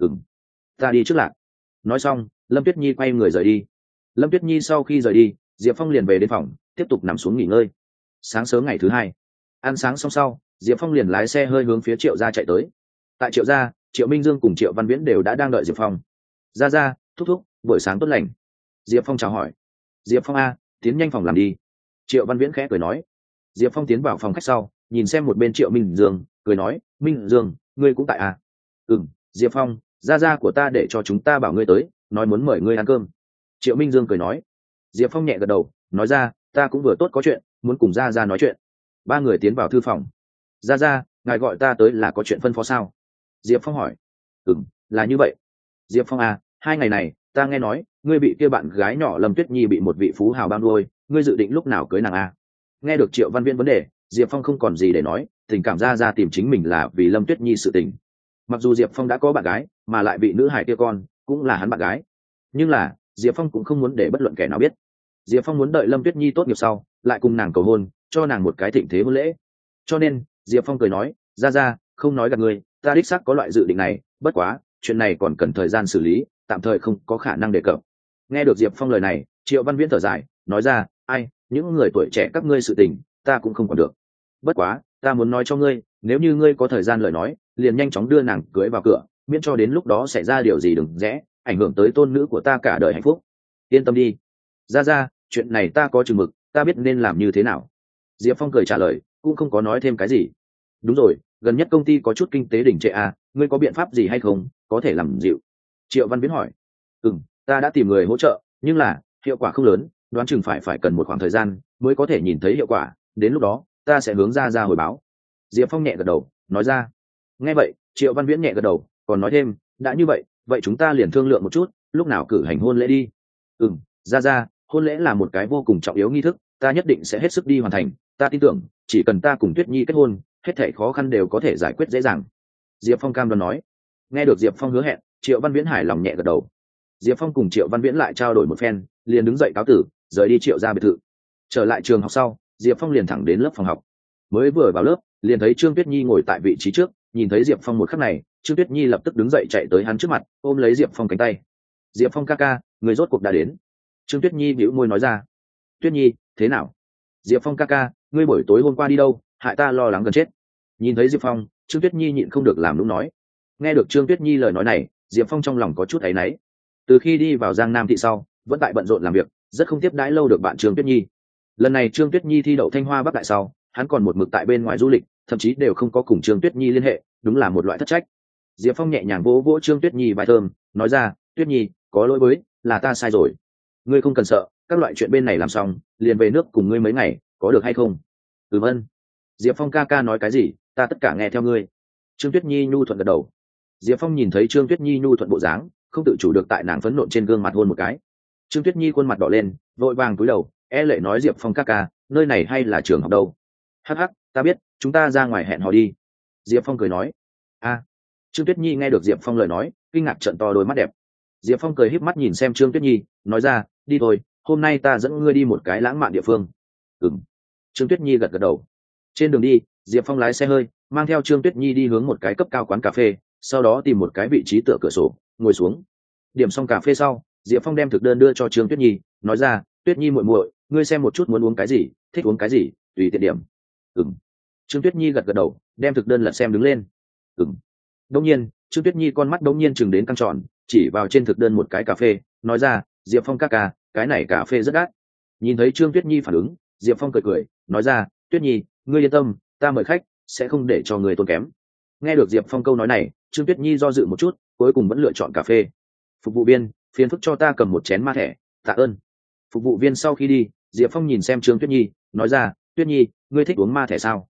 Ta đi trước lạc. Nói xong, Lâm Tuyết Nhi quay người rời đi. Lâm Tuyết Nhi sau khi rời đi, Diệp Phong liền về đến phòng, tiếp tục nằm xuống nghỉ ngơi. Sáng sớm ngày thứ hai, ăn sáng xong sau, Diệp Phong liền lái xe hơi hướng phía Triệu gia chạy tới. Tại Triệu gia, Triệu Minh Dương cùng Triệu Văn Viễn đều đã đang đợi Diệp Phong. Ra, thúc thúc, buổi sáng tốt lành. Diệp Phong chào hỏi. Diệp Phong a, tiến nhanh phòng làm đi. Triệu Văn Viễn khẽ cười nói. Diệp Phong tiến vào phòng khách sau, nhìn xem một bên Triệu Minh Dương, cười nói: Minh Dương, ngươi cũng tại à? Diệp Phong, gia của ta để cho chúng ta bảo ngươi tới, nói muốn mời ngươi ăn cơm. Triệu Minh Dương cười nói. Diệp Phong nhẹ gật đầu, nói ra: ta cũng vừa tốt có chuyện, muốn cùng gia nói chuyện. Ba người tiến vào thư phòng. Gia, ngài gọi ta tới là có chuyện phân phó sao? Diệp Phong hỏi. Là như vậy. Diệp Phong à, 2 ngày này ta nghe nói ngươi bị kia bạn gái nhỏ Lâm Tuyết Nhi bị một vị phú hào bao nuôi, ngươi dự định lúc nào cưới nàng à? Nghe được Triệu Văn Viễn vấn đề, Diệp Phong không còn gì để nói, tình cảm ra tìm chính mình là vì Lâm Tuyết Nhi sự tình. Mặc dù Diệp Phong đã có bạn gái, mà lại bị nữ hài kia con cũng là hắn bạn gái, nhưng là Diệp Phong cũng không muốn để bất luận kẻ nào biết. Diệp Phong muốn đợi Lâm Tuyết Nhi tốt nghiệp sau, lại cùng nàng cầu hôn, cho nàng một cái thịnh thế hôn lễ. Cho nên Diệp Phong cười nói, ra không nói gặp ngươi, ta đích xác có loại dự định này, bất quá chuyện này còn cần thời gian xử lý, tạm thời không có khả năng đề cập. Nghe được Diệp Phong lời này, Triệu Văn Viễn thở dài nói ra, ai, những người tuổi trẻ các ngươi sự tình ta cũng không còn được, bất quá ta muốn nói cho ngươi, nếu như ngươi có thời gian lời nói, liền nhanh chóng đưa nàng cưới vào cửa, miễn cho đến lúc đó xảy ra điều gì đừng rẽ ảnh hưởng tới tôn nữ của ta cả đời hạnh phúc. Yên tâm đi, ra chuyện này ta có chừng mực, ta biết nên làm như thế nào. Diệp Phong cười trả lời, cũng không có nói thêm cái gì. Đúng rồi, gần nhất công ty có chút kinh tế đỉnh trệ à, ngươi có biện pháp gì hay không, có thể làm dịu? Triệu Văn Viễn hỏi. Ta đã tìm người hỗ trợ, nhưng là hiệu quả không lớn, đoán chừng phải cần một khoảng thời gian mới có thể nhìn thấy hiệu quả, đến lúc đó ta sẽ hướng ra hồi báo. Diệp Phong nhẹ gật đầu nói ra. Nghe vậy Triệu Văn Viễn nhẹ gật đầu, còn nói thêm, đã như vậy chúng ta liền thương lượng một chút, lúc nào cử hành hôn lễ đi. Ra hôn lễ là một cái vô cùng trọng yếu nghi thức, ta nhất định sẽ hết sức đi hoàn thành, ta tin tưởng chỉ cần ta cùng Tuyết Nhi kết hôn, hết thảy khó khăn đều có thể giải quyết dễ dàng. Diệp Phong cam đoan nói. Nghe được Diệp Phong hứa hẹn, Triệu Văn Viễn hài lòng nhẹ gật đầu. Diệp Phong cùng Triệu Văn Viễn lại trao đổi một phen, liền đứng dậy cáo tử, rời đi Triệu gia biệt thự. Trở lại trường học sau, Diệp Phong liền thẳng đến lớp phòng học. Mới vừa vào lớp, liền thấy Trương Tuyết Nhi ngồi tại vị trí trước, nhìn thấy Diệp Phong một khắc này, Trương Tuyết Nhi lập tức đứng dậy chạy tới hắn trước mặt, ôm lấy Diệp Phong cánh tay. Diệp Phong ca, người rốt cuộc đã đến. Trương Tuyết Nhi bĩu môi nói ra. Tuyết Nhi, thế nào? Diệp Phong ca, ngươi buổi tối hôm qua đi đâu, hại ta lo lắng gần chết. Nhìn thấy Diệp Phong, Trương Tuyết Nhi nhịn không được làm nũng nói. Nghe được Trương Tuyết Nhi lời nói này, Diệp Phong trong lòng có chút áy náy. Từ khi đi vào Giang Nam thị sau, vẫn tại bận rộn làm việc, rất không tiếp đãi lâu được bạn Trương Tuyết Nhi. Lần này Trương Tuyết Nhi thi đậu Thanh Hoa Bắc Đại sau, hắn còn một mực tại bên ngoài du lịch, thậm chí đều không có cùng Trương Tuyết Nhi liên hệ, đúng là một loại thất trách. Diệp Phong nhẹ nhàng vỗ vỗ Trương Tuyết Nhi vai thơm, nói ra, Tuyết Nhi, có lỗi với, là ta sai rồi. Ngươi không cần sợ, các loại chuyện bên này làm xong, liền về nước cùng ngươi mấy ngày, có được hay không? Ơn. Diệp Phong ca nói cái gì, ta tất cả nghe theo ngươi. Trương Tuyết Nhi nhu thuận gật đầu. Diệp Phong nhìn thấy Trương Tuyết Nhi nhu thuận bộ dáng, không tự chủ được tại nàng phấn nộn trên gương mặt hôn một cái. Trương Tuyết Nhi khuôn mặt đỏ lên, vội vàng cúi đầu, lệ nói Diệp Phong ca, nơi này hay là trường học đâu? Hắc, ta biết, chúng ta ra ngoài hẹn hò đi. Diệp Phong cười nói. Trương Tuyết Nhi nghe được Diệp Phong lời nói, kinh ngạc trợn to đôi mắt đẹp. Diệp Phong cười híp mắt nhìn xem Trương Tuyết Nhi, nói ra, đi thôi, hôm nay ta dẫn ngươi đi một cái lãng mạn địa phương. Trương Tuyết Nhi gật gật đầu. Trên đường đi, Diệp Phong lái xe hơi, mang theo Trương Tuyết Nhi đi hướng một cái cấp cao quán cà phê, sau đó tìm một cái vị trí tựa cửa sổ, ngồi xuống. Điểm xong cà phê sau, Diệp Phong đem thực đơn đưa cho Trương Tuyết Nhi, nói ra, Tuyết Nhi muội muội, ngươi xem một chút muốn uống cái gì, thích uống cái gì, tùy tiện điểm. Trương Tuyết Nhi gật gật đầu, đem thực đơn lật xem đứng lên. Đông nhiên, Trương Tuyết Nhi con mắt đống nhiên chừng đến căng tròn, chỉ vào trên thực đơn một cái cà phê, nói ra, Diệp Phong ca, cái này cà phê rất đắt. Nhìn thấy Trương Tuyết Nhi phản ứng, Diệp Phong cười, nói ra, Tuyết Nhi, ngươi yên tâm, ta mời khách, sẽ không để cho người tốn kém. Nghe được Diệp Phong câu nói này, Trương Tuyết Nhi do dự một chút, cuối cùng vẫn lựa chọn cà phê. Phục vụ viên, phiền phức cho ta cầm một chén ma thẻ, tạ ơn. Phục vụ viên sau khi đi, Diệp Phong nhìn xem Trương Tuyết Nhi, nói ra, Tuyết Nhi, ngươi thích uống ma thẻ sao?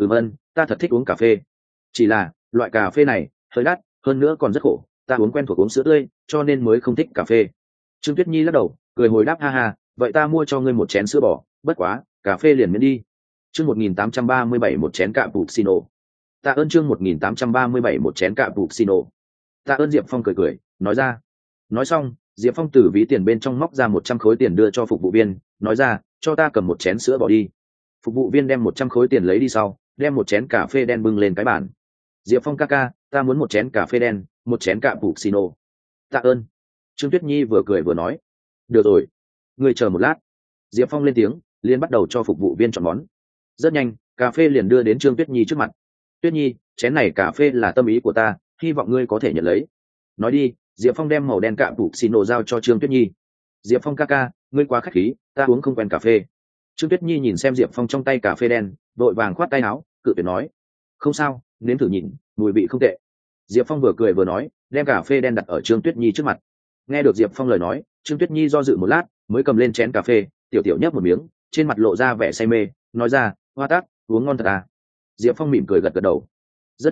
Ta thật thích uống cà phê. Chỉ là, loại cà phê này, hơi đắt, hơn nữa còn rất khổ, ta uống quen thuộc uống sữa tươi, cho nên mới không thích cà phê. Trương Tuyết Nhi lắc đầu, cười hồi đáp, ha, vậy ta mua cho ngươi một chén sữa bò, bất quá, cà phê liền miễn đi. Chương 1837 một chén cappuccino. Tạ ơn chương 1837 một chén cappuccino. Tạ ơn Diệp Phong cười, nói ra. Nói xong, Diệp Phong từ ví tiền bên trong móc ra 100 khối tiền đưa cho phục vụ viên, nói ra, cho ta cầm một chén sữa bò đi. Phục vụ viên đem 100 khối tiền lấy đi sau, đem một chén cà phê đen bưng lên cái bàn. Diệp Phong ca, ta muốn một chén cà phê đen, một chén cappuccino. Tạ ơn. Trương Tuyết Nhi vừa cười vừa nói. Được rồi, ngươi chờ một lát. Diệp Phong lên tiếng, liền bắt đầu cho phục vụ viên chọn món. Rất nhanh, cà phê liền đưa đến Trương Tuyết Nhi trước mặt. Tuyết Nhi, chén này cà phê là tâm ý của ta, hy vọng ngươi có thể nhận lấy. Nói đi, Diệp Phong đem màu đen cappuccino giao cho Trương Tuyết Nhi. Diệp Phong ca, ngươi quá khách khí, ta uống không quen cà phê. Trương Tuyết Nhi nhìn xem Diệp Phong trong tay cà phê đen, vội vàng khoát tay áo, cự tuyệt nói. Không sao, nếm thử nhìn, mùi vị không tệ. Diệp Phong vừa cười vừa nói, đem cà phê đen đặt ở Trương Tuyết Nhi trước mặt. Nghe được Diệp Phong lời nói, Trương Tuyết Nhi do dự một lát, mới cầm lên chén cà phê, tiểu nhấp một miếng, trên mặt lộ ra vẻ say mê, nói ra, hoa tác, uống ngon thật à. Diệp Phong mỉm cười gật gật đầu. Rất nhanh,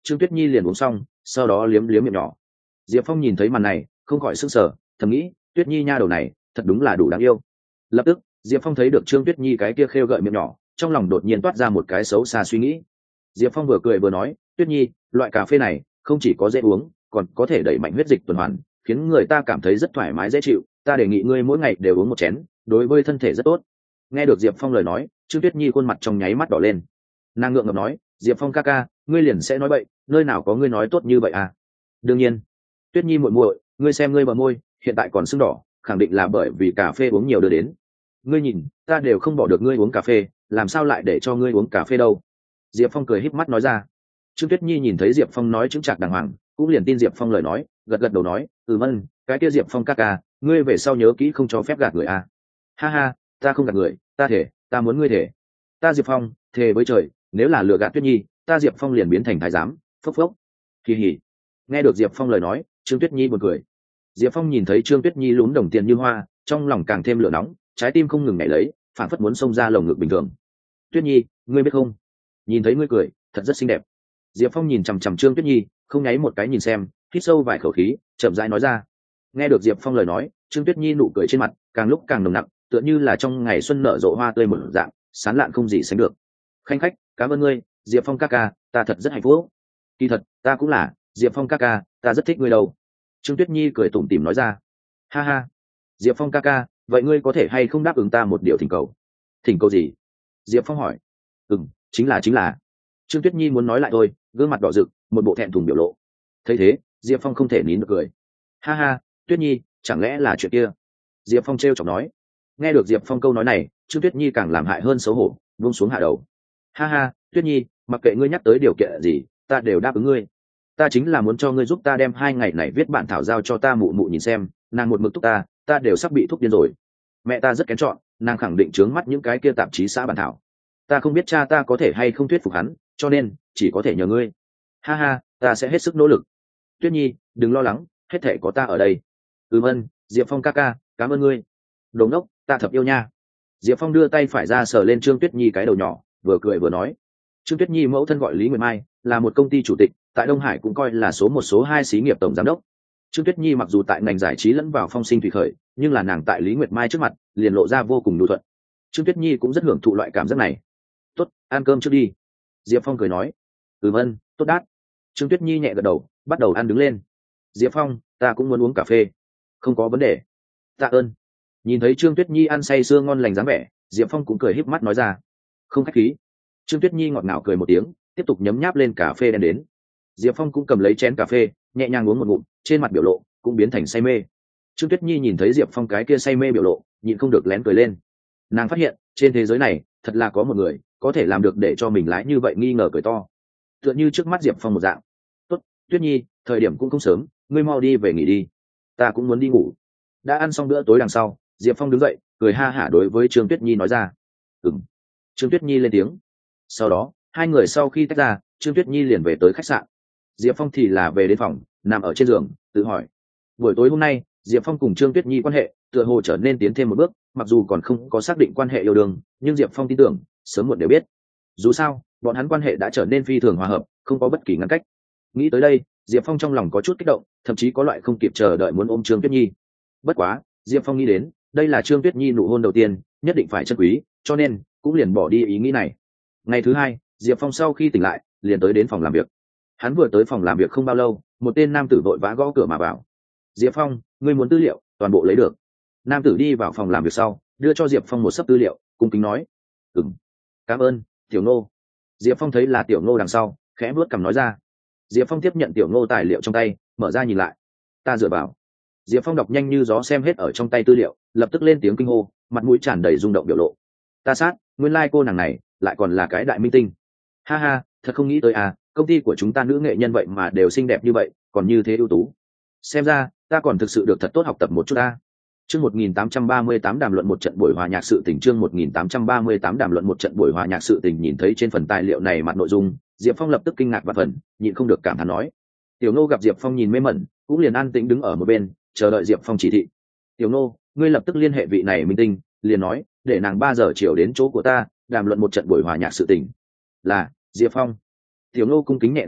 Trương Tuyết Nhi liền uống xong, sau đó liếm liếm miệng nhỏ. Diệp Phong nhìn thấy màn này không khỏi sững sờ, thầm nghĩ Tuyết Nhi nha đầu này thật đúng là đủ đáng yêu. Lập tức Diệp Phong thấy được Trương Tuyết Nhi cái kia khêu gợi miệng nhỏ, trong lòng đột nhiên toát ra một cái xấu xa suy nghĩ. Diệp Phong vừa cười vừa nói, Tuyết Nhi, loại cà phê này không chỉ có dễ uống, còn có thể đẩy mạnh huyết dịch tuần hoàn, khiến người ta cảm thấy rất thoải mái dễ chịu. Ta đề nghị ngươi mỗi ngày đều uống một chén, đối với thân thể rất tốt. Nghe được Diệp Phong lời nói, Trương Tuyết Nhi khuôn mặt trong nháy mắt đỏ lên. Nàng ngượng ngập nói, Diệp Phong ca ca, ngươi liền sẽ nói bậy, nơi nào có ngươi nói tốt như vậy à? Đương nhiên. Tuyết Nhi muội muội, ngươi xem ngươi bờ môi hiện tại còn sưng đỏ, khẳng định là bởi vì cà phê uống nhiều đưa đến. Ngươi nhìn, ta đều không bỏ được ngươi uống cà phê, làm sao lại để cho ngươi uống cà phê đâu? Diệp Phong cười híp mắt nói ra. Trương Tuyết Nhi nhìn thấy Diệp Phong nói chứng trạc đàng hoàng, cũng liền tin Diệp Phong lời nói, gật gật đầu nói, vâng, cái kia Diệp Phong ca ca, ngươi về sau nhớ kỹ không cho phép gạt người à? Ha ha, ta không gạt người, ta thể, ta muốn ngươi thể. Ta Diệp Phong, thề với trời, nếu là lừa gạt Tuyết Nhi, ta Diệp Phong liền biến thành thái giám. Phốc phốc. Kỳ hỉ. Nghe được Diệp Phong lời nói, Trương Tuyết Nhi buồn cười. Diệp Phong nhìn thấy Trương Tuyết Nhi lún đồng tiền như hoa, trong lòng càng thêm lửa nóng, trái tim không ngừng nhảy lấy, phản phất muốn xông ra lồng ngực bình thường. Tuyết Nhi, ngươi biết không? Nhìn thấy ngươi cười, thật rất xinh đẹp. Diệp Phong nhìn chằm chằm Trương Tuyết Nhi, không nháy một cái nhìn xem, hít sâu vài khẩu khí, chậm rãi nói ra. Nghe được Diệp Phong lời nói, Trương Tuyết Nhi nụ cười trên mặt càng lúc càng nồng nặc, tựa như là trong ngày xuân nở rộ hoa tươi một dạng, sán lạn không gì sánh được. Khanh khách, cảm ơn ngươi, Diệp Phong ca ca, ta thật rất hạnh phúc. Kỳ thật, ta cũng là, Diệp Phong ca ca, ta rất thích ngươi đâu. Trương Tuyết Nhi cười tủm tỉm nói ra. Ha ha, Diệp Phong ca ca, vậy ngươi có thể hay không đáp ứng ta một điều thỉnh cầu? Thỉnh cầu gì? Diệp Phong hỏi. Chính là. Trương Tuyết Nhi muốn nói lại thôi, gương mặt đỏ rực, một bộ thẹn thùng biểu lộ. Thấy thế, Diệp Phong không thể nín được cười. Ha ha, Tuyết Nhi, chẳng lẽ là chuyện kia? Diệp Phong trêu chọc nói. Nghe được Diệp Phong câu nói này, Trương Tuyết Nhi càng làm hại hơn xấu hổ, buông xuống hạ đầu. Ha ha, Tuyết Nhi, mặc kệ ngươi nhắc tới điều kiện gì, ta đều đáp ứng ngươi. Ta chính là muốn cho ngươi giúp ta đem 2 ngày này viết bản thảo giao cho ta mụ mụ nhìn xem, nàng một mực thúc ta đều sắp bị thúc điên rồi. Mẹ ta rất kén chọn, nàng khẳng định trướng mắt những cái kia tạp chí xã bản thảo. Ta không biết cha ta có thể hay không thuyết phục hắn, cho nên chỉ có thể nhờ ngươi. Ha ha, ta sẽ hết sức nỗ lực. Tuyết Nhi, đừng lo lắng, hết thể có ta ở đây. Ơn, Diệp Phong ca ca, cảm ơn ngươi. Đồ ngốc, ta thật yêu nha. Diệp Phong đưa tay phải ra sờ lên Trương Tuyết Nhi cái đầu nhỏ, vừa cười vừa nói. Trương Tuyết Nhi mẫu thân gọi Lý Nguyệt Mai, là một công ty chủ tịch, tại Đông Hải cũng coi là số 1 số 2 xí nghiệp tổng giám đốc. Trương Tuyết Nhi mặc dù tại ngành giải trí lẫn vào phong sinh thủy khởi, nhưng là nàng tại Lý Nguyệt Mai trước mặt, liền lộ ra vô cùng nhu thuận. Trương Tuyết Nhi cũng rất hưởng thụ loại cảm giác này. Tốt, ăn cơm trước đi. Diệp Phong cười nói. Vâng, tốt đát. Trương Tuyết Nhi nhẹ gật đầu, bắt đầu ăn đứng lên. Diệp Phong, ta cũng muốn uống cà phê. Không có vấn đề. Tạ ơn. Nhìn thấy Trương Tuyết Nhi ăn say sưa ngon lành dáng vẻ, Diệp Phong cũng cười híp mắt nói ra. Không khách khí. Trương Tuyết Nhi ngọt ngào cười một tiếng, tiếp tục nhấm nháp lên cà phê đen đến. Diệp Phong cũng cầm lấy chén cà phê, nhẹ nhàng uống một ngụm, trên mặt biểu lộ cũng biến thành say mê. Trương Tuyết Nhi nhìn thấy Diệp Phong cái kia say mê biểu lộ, nhịn không được lén cười lên. Nàng phát hiện, trên thế giới này, thật là có một người có thể làm được để cho mình lái như vậy nghi ngờ cười to. Tựa như trước mắt Diệp Phong một dạng. Tốt, Tuyết Nhi, thời điểm cũng không sớm, ngươi mau đi về nghỉ đi. Ta cũng muốn đi ngủ. Đã ăn xong bữa tối đằng sau, Diệp Phong đứng dậy, cười ha hả đối với Trương Tuyết Nhi nói ra. Ừm. Trương Tuyết Nhi lên tiếng. Sau đó, hai người sau khi tách ra, Trương Tuyết Nhi liền về tới khách sạn. Diệp Phong thì là về đến phòng, nằm ở trên giường, tự hỏi. Buổi tối hôm nay, Diệp Phong cùng Trương Tuyết Nhi quan hệ tựa hồ trở nên tiến thêm một bước, mặc dù còn không có xác định quan hệ yêu đương, nhưng Diệp Phong tin tưởng, sớm muộn đều biết. Dù sao, bọn hắn quan hệ đã trở nên phi thường hòa hợp, không có bất kỳ ngăn cách. Nghĩ tới đây, Diệp Phong trong lòng có chút kích động, thậm chí có loại không kịp chờ đợi muốn ôm Trương Tuyết Nhi. Bất quá, Diệp Phong nghĩ đến, đây là Trương Tuyết Nhi nụ hôn đầu tiên, nhất định phải trân quý, cho nên cũng liền bỏ đi ý nghĩ này. Ngày thứ hai, Diệp Phong sau khi tỉnh lại, liền tới đến phòng làm việc. Hắn vừa tới phòng làm việc không bao lâu, một tên nam tử vội vã gõ cửa mà vào. Diệp Phong, ngươi muốn tư liệu, toàn bộ lấy được. Nam tử đi vào phòng làm việc sau, đưa cho Diệp Phong một xấp tư liệu, cung kính nói. Cảm ơn, Tiểu Ngô. Diệp Phong thấy là Tiểu Ngô đằng sau, khẽ vuốt cằm nói ra. Diệp Phong tiếp nhận Tiểu Ngô tài liệu trong tay, mở ra nhìn lại. Ta dựa vào. Diệp Phong đọc nhanh như gió xem hết ở trong tay tư liệu, lập tức lên tiếng kinh hô, mặt mũi tràn đầy rung động biểu lộ. Ta sát, nguyên lai cô nàng này lại còn là cái đại minh tinh. Ha ha, thật không nghĩ tới à, công ty của chúng ta nữ nghệ nhân vậy mà đều xinh đẹp như vậy, còn như thế ưu tú. Xem ra, ta còn thực sự được thật tốt học tập một chút ta. Chương 1838 đàm luận một trận buổi hòa nhạc sự tình, chương 1838 đàm luận một trận buổi hòa nhạc sự tình. Nhìn thấy trên phần tài liệu này mặt nội dung, Diệp Phong lập tức kinh ngạc và phần, nhịn không được cảm thán nói. Tiểu Ngô gặp Diệp Phong nhìn mê mẩn, cũng liền an tĩnh đứng ở một bên, chờ đợi Diệp Phong chỉ thị. Tiểu Ngô, ngươi lập tức liên hệ vị này minh tinh, liền nói, để nàng 3 giờ chiều đến chỗ của ta, đàm luận một trận buổi hòa nhạc sự tình. Là, Diệp Phong. Tiểu Ngô cung kính nhẹ gật đầu,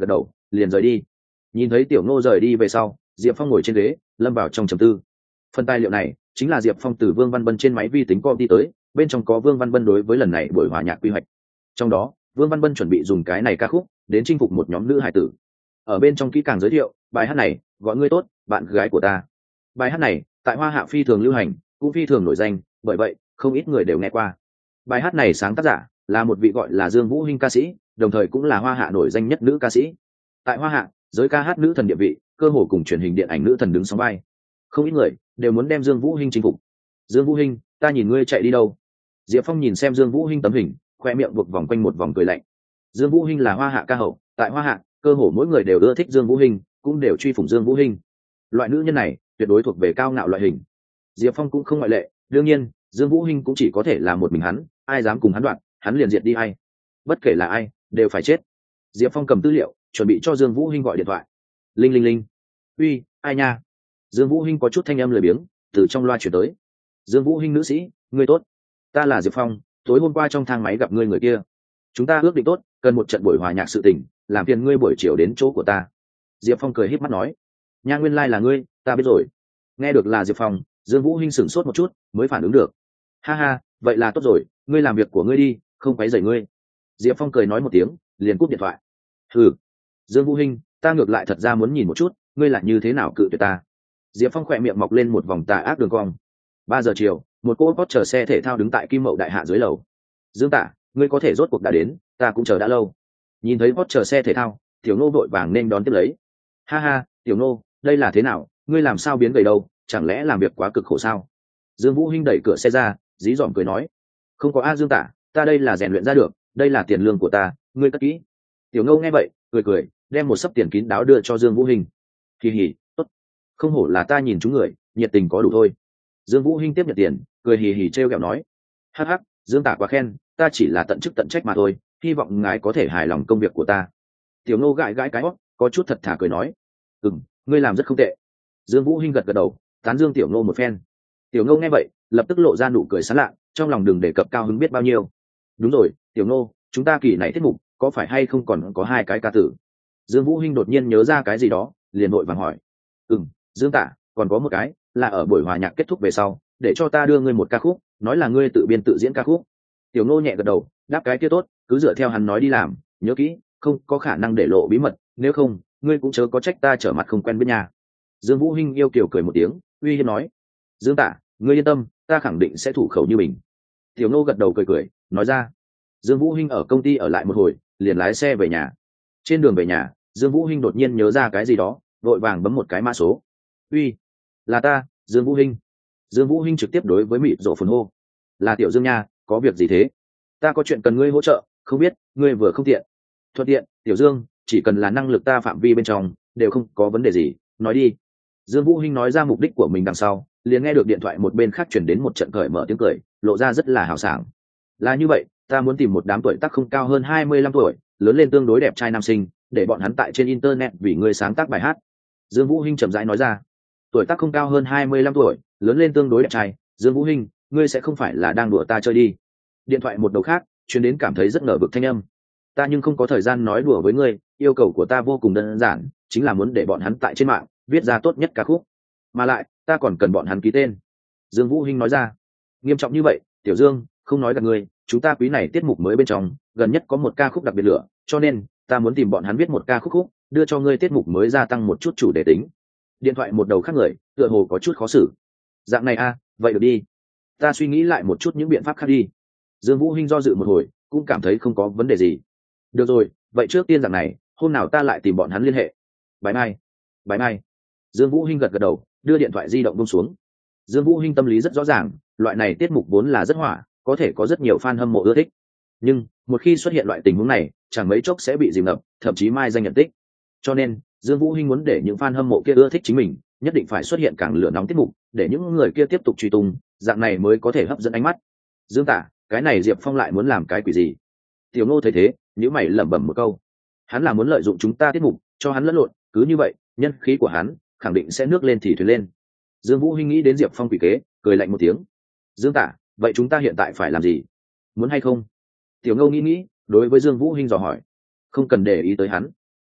liền rời đi. Nhìn thấy tiểu ngô rời đi về sau, diệp phong ngồi trên ghế lâm vào trong trầm tư. Phần tài liệu này chính là diệp phong từ Vương Văn Bân trên máy vi tính com đi tới, bên trong có Vương Văn Bân đối với lần này buổi hòa nhạc quy hoạch. Trong đó Vương Văn Bân chuẩn bị dùng cái này ca khúc đến chinh phục một nhóm nữ hải tử. Ở bên trong kỹ càng giới thiệu bài hát này gọi ngươi tốt bạn gái của ta. Bài hát này tại Hoa Hạ phi thường lưu hành, cũng phi thường nổi danh, bởi vậy không ít người đều nghe qua. Bài hát này sáng tác giả là một vị gọi là Dương Vũ Hinh ca sĩ, đồng thời cũng là Hoa Hạ nổi danh nhất nữ ca sĩ. Tại Hoa Hạ, giới ca hát nữ thần địa vị cơ hồ cùng truyền hình điện ảnh nữ thần đứng sóng vai. Không ít người đều muốn đem Dương Vũ Hinh chinh phục. Dương Vũ Hinh, ta nhìn ngươi chạy đi đâu? Diệp Phong nhìn xem Dương Vũ Hinh tấm hình, khoe miệng buộc vòng quanh một vòng cười lạnh. Dương Vũ Hinh là Hoa Hạ ca hậu, tại Hoa Hạ, cơ hồ mỗi người đều ưa thích Dương Vũ Hinh, cũng đều truy phủng Dương Vũ Hinh. Loại nữ nhân này tuyệt đối thuộc về cao ngạo loại hình. Diệp Phong cũng không ngoại lệ, đương nhiên, Dương Vũ Hinh cũng chỉ có thể là một mình hắn, ai dám cùng hắn đoạn, hắn liền diệt đi ai. Bất kể là ai, đều phải chết. Diệp Phong cầm tư liệu, chuẩn bị cho Dương Vũ Hinh gọi điện thoại. Linh linh linh. Uy, ai nha? Dương Vũ Hinh có chút thanh âm lười biếng từ trong loa truyền tới. Dương Vũ Hinh nữ sĩ, ngươi tốt, ta là Diệp Phong, tối hôm qua trong thang máy gặp ngươi người kia, chúng ta ước định tốt cần một trận buổi hòa nhạc sự tình, làm phiền ngươi buổi chiều đến chỗ của ta. Diệp Phong cười híp mắt nói. Nha, nguyên lai là ngươi, ta biết rồi. Nghe được là Diệp Phong, Dương Vũ Hinh sửng sốt một chút mới phản ứng được. Ha ha, vậy là tốt rồi, ngươi làm việc của ngươi đi, không quấy rầy ngươi. Diệp Phong cười nói một tiếng liền cúp điện thoại. Ừ, Dương Vũ Hinh, ta ngược lại thật ra muốn nhìn một chút ngươi là như thế nào cự tuyệt ta. Diệp Phong khỏe miệng mọc lên một vòng tà ác đường cong. 3 giờ chiều, một cô Porsche xe thể thao đứng tại Kim Mậu Đại Hạ dưới lầu. Dương Tả, ngươi có thể rốt cuộc đã đến, ta cũng chờ đã lâu. Nhìn thấy Porsche xe thể thao, Tiểu Nô vội vàng nên đón tiếp lấy. Ha ha, Tiểu Nô, đây là thế nào, ngươi làm sao biến gầy đâu, chẳng lẽ làm việc quá cực khổ sao? Dương Vũ Hinh đẩy cửa xe ra, dí dỏm cười nói. Không có a Dương Tả, ta đây là rèn luyện ra được, đây là tiền lương của ta, ngươi cất kỹ. Tiểu Nô nghe vậy, cười cười, đem một sấp tiền kín đáo đưa cho Dương Vũ Hinh. Kỳ hỉ, tốt, không hổ là ta nhìn chúng người, nhiệt tình có đủ thôi. Dương Vũ Hinh tiếp nhận tiền, cười hì hì trêu ghẹo nói. Hắc hắc, Dương Tả quá khen, ta chỉ là tận chức tận trách mà thôi, hy vọng ngài có thể hài lòng công việc của ta. Tiểu Nô gãi gãi cái hót, có chút thật thà cười nói. Ngươi làm rất không tệ. Dương Vũ Hinh gật gật đầu, tán dương Tiểu Nô một phen. Tiểu Nô nghe vậy, lập tức lộ ra nụ cười sảng lạ, trong lòng đừng đề cập cao hứng biết bao nhiêu. Đúng rồi, Tiểu Nô, chúng ta kỳ này tiết mục có phải hay không còn có 2 cái ca tử? Dương Vũ Hinh đột nhiên nhớ ra cái gì đó, liền vội vàng hỏi. Dương Tả, còn có một cái, là ở buổi hòa nhạc kết thúc về sau, để cho ta đưa ngươi một ca khúc, nói là ngươi tự biên tự diễn ca khúc. Tiểu Nô nhẹ gật đầu, đáp cái kia tốt, cứ dựa theo hắn nói đi làm, nhớ kỹ, không có khả năng để lộ bí mật, nếu không, ngươi cũng chớ có trách ta trở mặt không quen biết nhà. Dương Vũ Hinh yêu kiều cười một tiếng, uy hiếp nói. Dương Tả, ngươi yên tâm, ta khẳng định sẽ thủ khẩu như mình. Tiểu Nô gật đầu cười cười, nói ra. Dương Vũ Hinh ở công ty ở lại một hồi, liền lái xe về nhà. Trên đường về nhà, Dương Vũ Hinh đột nhiên nhớ ra cái gì đó, vội vàng bấm một cái mã số. Uy, là ta, Dương Vũ Hinh. Dương Vũ Hinh trực tiếp đối với mịt rộ phồn hô. Là Tiểu Dương nha, có việc gì thế? Ta có chuyện cần ngươi hỗ trợ, không biết ngươi vừa không tiện. Thuận tiện, Tiểu Dương, chỉ cần là năng lực ta phạm vi bên trong, đều không có vấn đề gì, nói đi. Dương Vũ Hinh nói ra mục đích của mình đằng sau, liền nghe được điện thoại một bên khác truyền đến một trận cởi mở tiếng cười, lộ ra rất là hào sảng. Là như vậy, ta muốn tìm một đám tuổi tác không cao hơn 25 tuổi, lớn lên tương đối đẹp trai nam sinh, để bọn hắn tại trên internet vì ngươi sáng tác bài hát. Dương Vũ Hinh chậm rãi nói ra. Tuổi tác không cao hơn 25 tuổi, lớn lên tương đối đẹp trai, Dương Vũ Hinh, ngươi sẽ không phải là đang đùa ta chơi đi? Điện thoại một đầu khác truyền đến cảm thấy rất ngờ vực thanh âm. Ta nhưng không có thời gian nói đùa với ngươi, yêu cầu của ta vô cùng đơn giản, chính là muốn để bọn hắn tại trên mạng viết ra tốt nhất ca khúc, mà lại ta còn cần bọn hắn ký tên. Dương Vũ Hinh nói ra. Nghiêm trọng như vậy, Tiểu Dương, không nói gạt ngươi, chúng ta quý này tiết mục mới bên trong gần nhất có một ca khúc đặc biệt lửa, cho nên ta muốn tìm bọn hắn viết một ca khúc đưa cho ngươi tiết mục mới gia tăng một chút chủ đề tính. Điện thoại một đầu khác người tựa hồ có chút khó xử. Dạng này a, vậy được đi, ta suy nghĩ lại một chút những biện pháp khác đi. Dương Vũ Hinh do dự một hồi, cũng cảm thấy không có vấn đề gì. Được rồi, vậy trước tiên dạng này, hôm nào ta lại tìm bọn hắn liên hệ. Bye bye. Bye bye. Dương Vũ Hinh gật gật đầu, đưa điện thoại di động buông xuống. Dương Vũ Hinh tâm lý rất rõ ràng, loại này tiết mục vốn là rất hỏa, có thể có rất nhiều fan hâm mộ ưa thích. Nhưng một khi xuất hiện loại tình huống này, chẳng mấy chốc sẽ bị dìm ngập, thậm chí mai danh nhận tích. Cho nên, Dương Vũ Hinh muốn để những fan hâm mộ kia ưa thích chính mình, nhất định phải xuất hiện càng lửa nóng tiết mục, để những người kia tiếp tục truy tung, dạng này mới có thể hấp dẫn ánh mắt. Dương Tả, cái này Diệp Phong lại muốn làm cái quỷ gì? Tiểu Ngô thấy thế, nhíu mày lẩm bẩm một câu. Hắn là muốn lợi dụng chúng ta tiết mục, cho hắn lẫn lộn, cứ như vậy, nhân khí của hắn khẳng định sẽ nước lên thì thuyền lên. Dương Vũ Hinh nghĩ đến Diệp Phong quỷ kế, cười lạnh một tiếng. Dương Tả, vậy chúng ta hiện tại phải làm gì? Muốn hay không? Tiểu Ngô nghĩ nghĩ, đối với Dương Vũ Hinh dò hỏi. Không cần để ý tới hắn.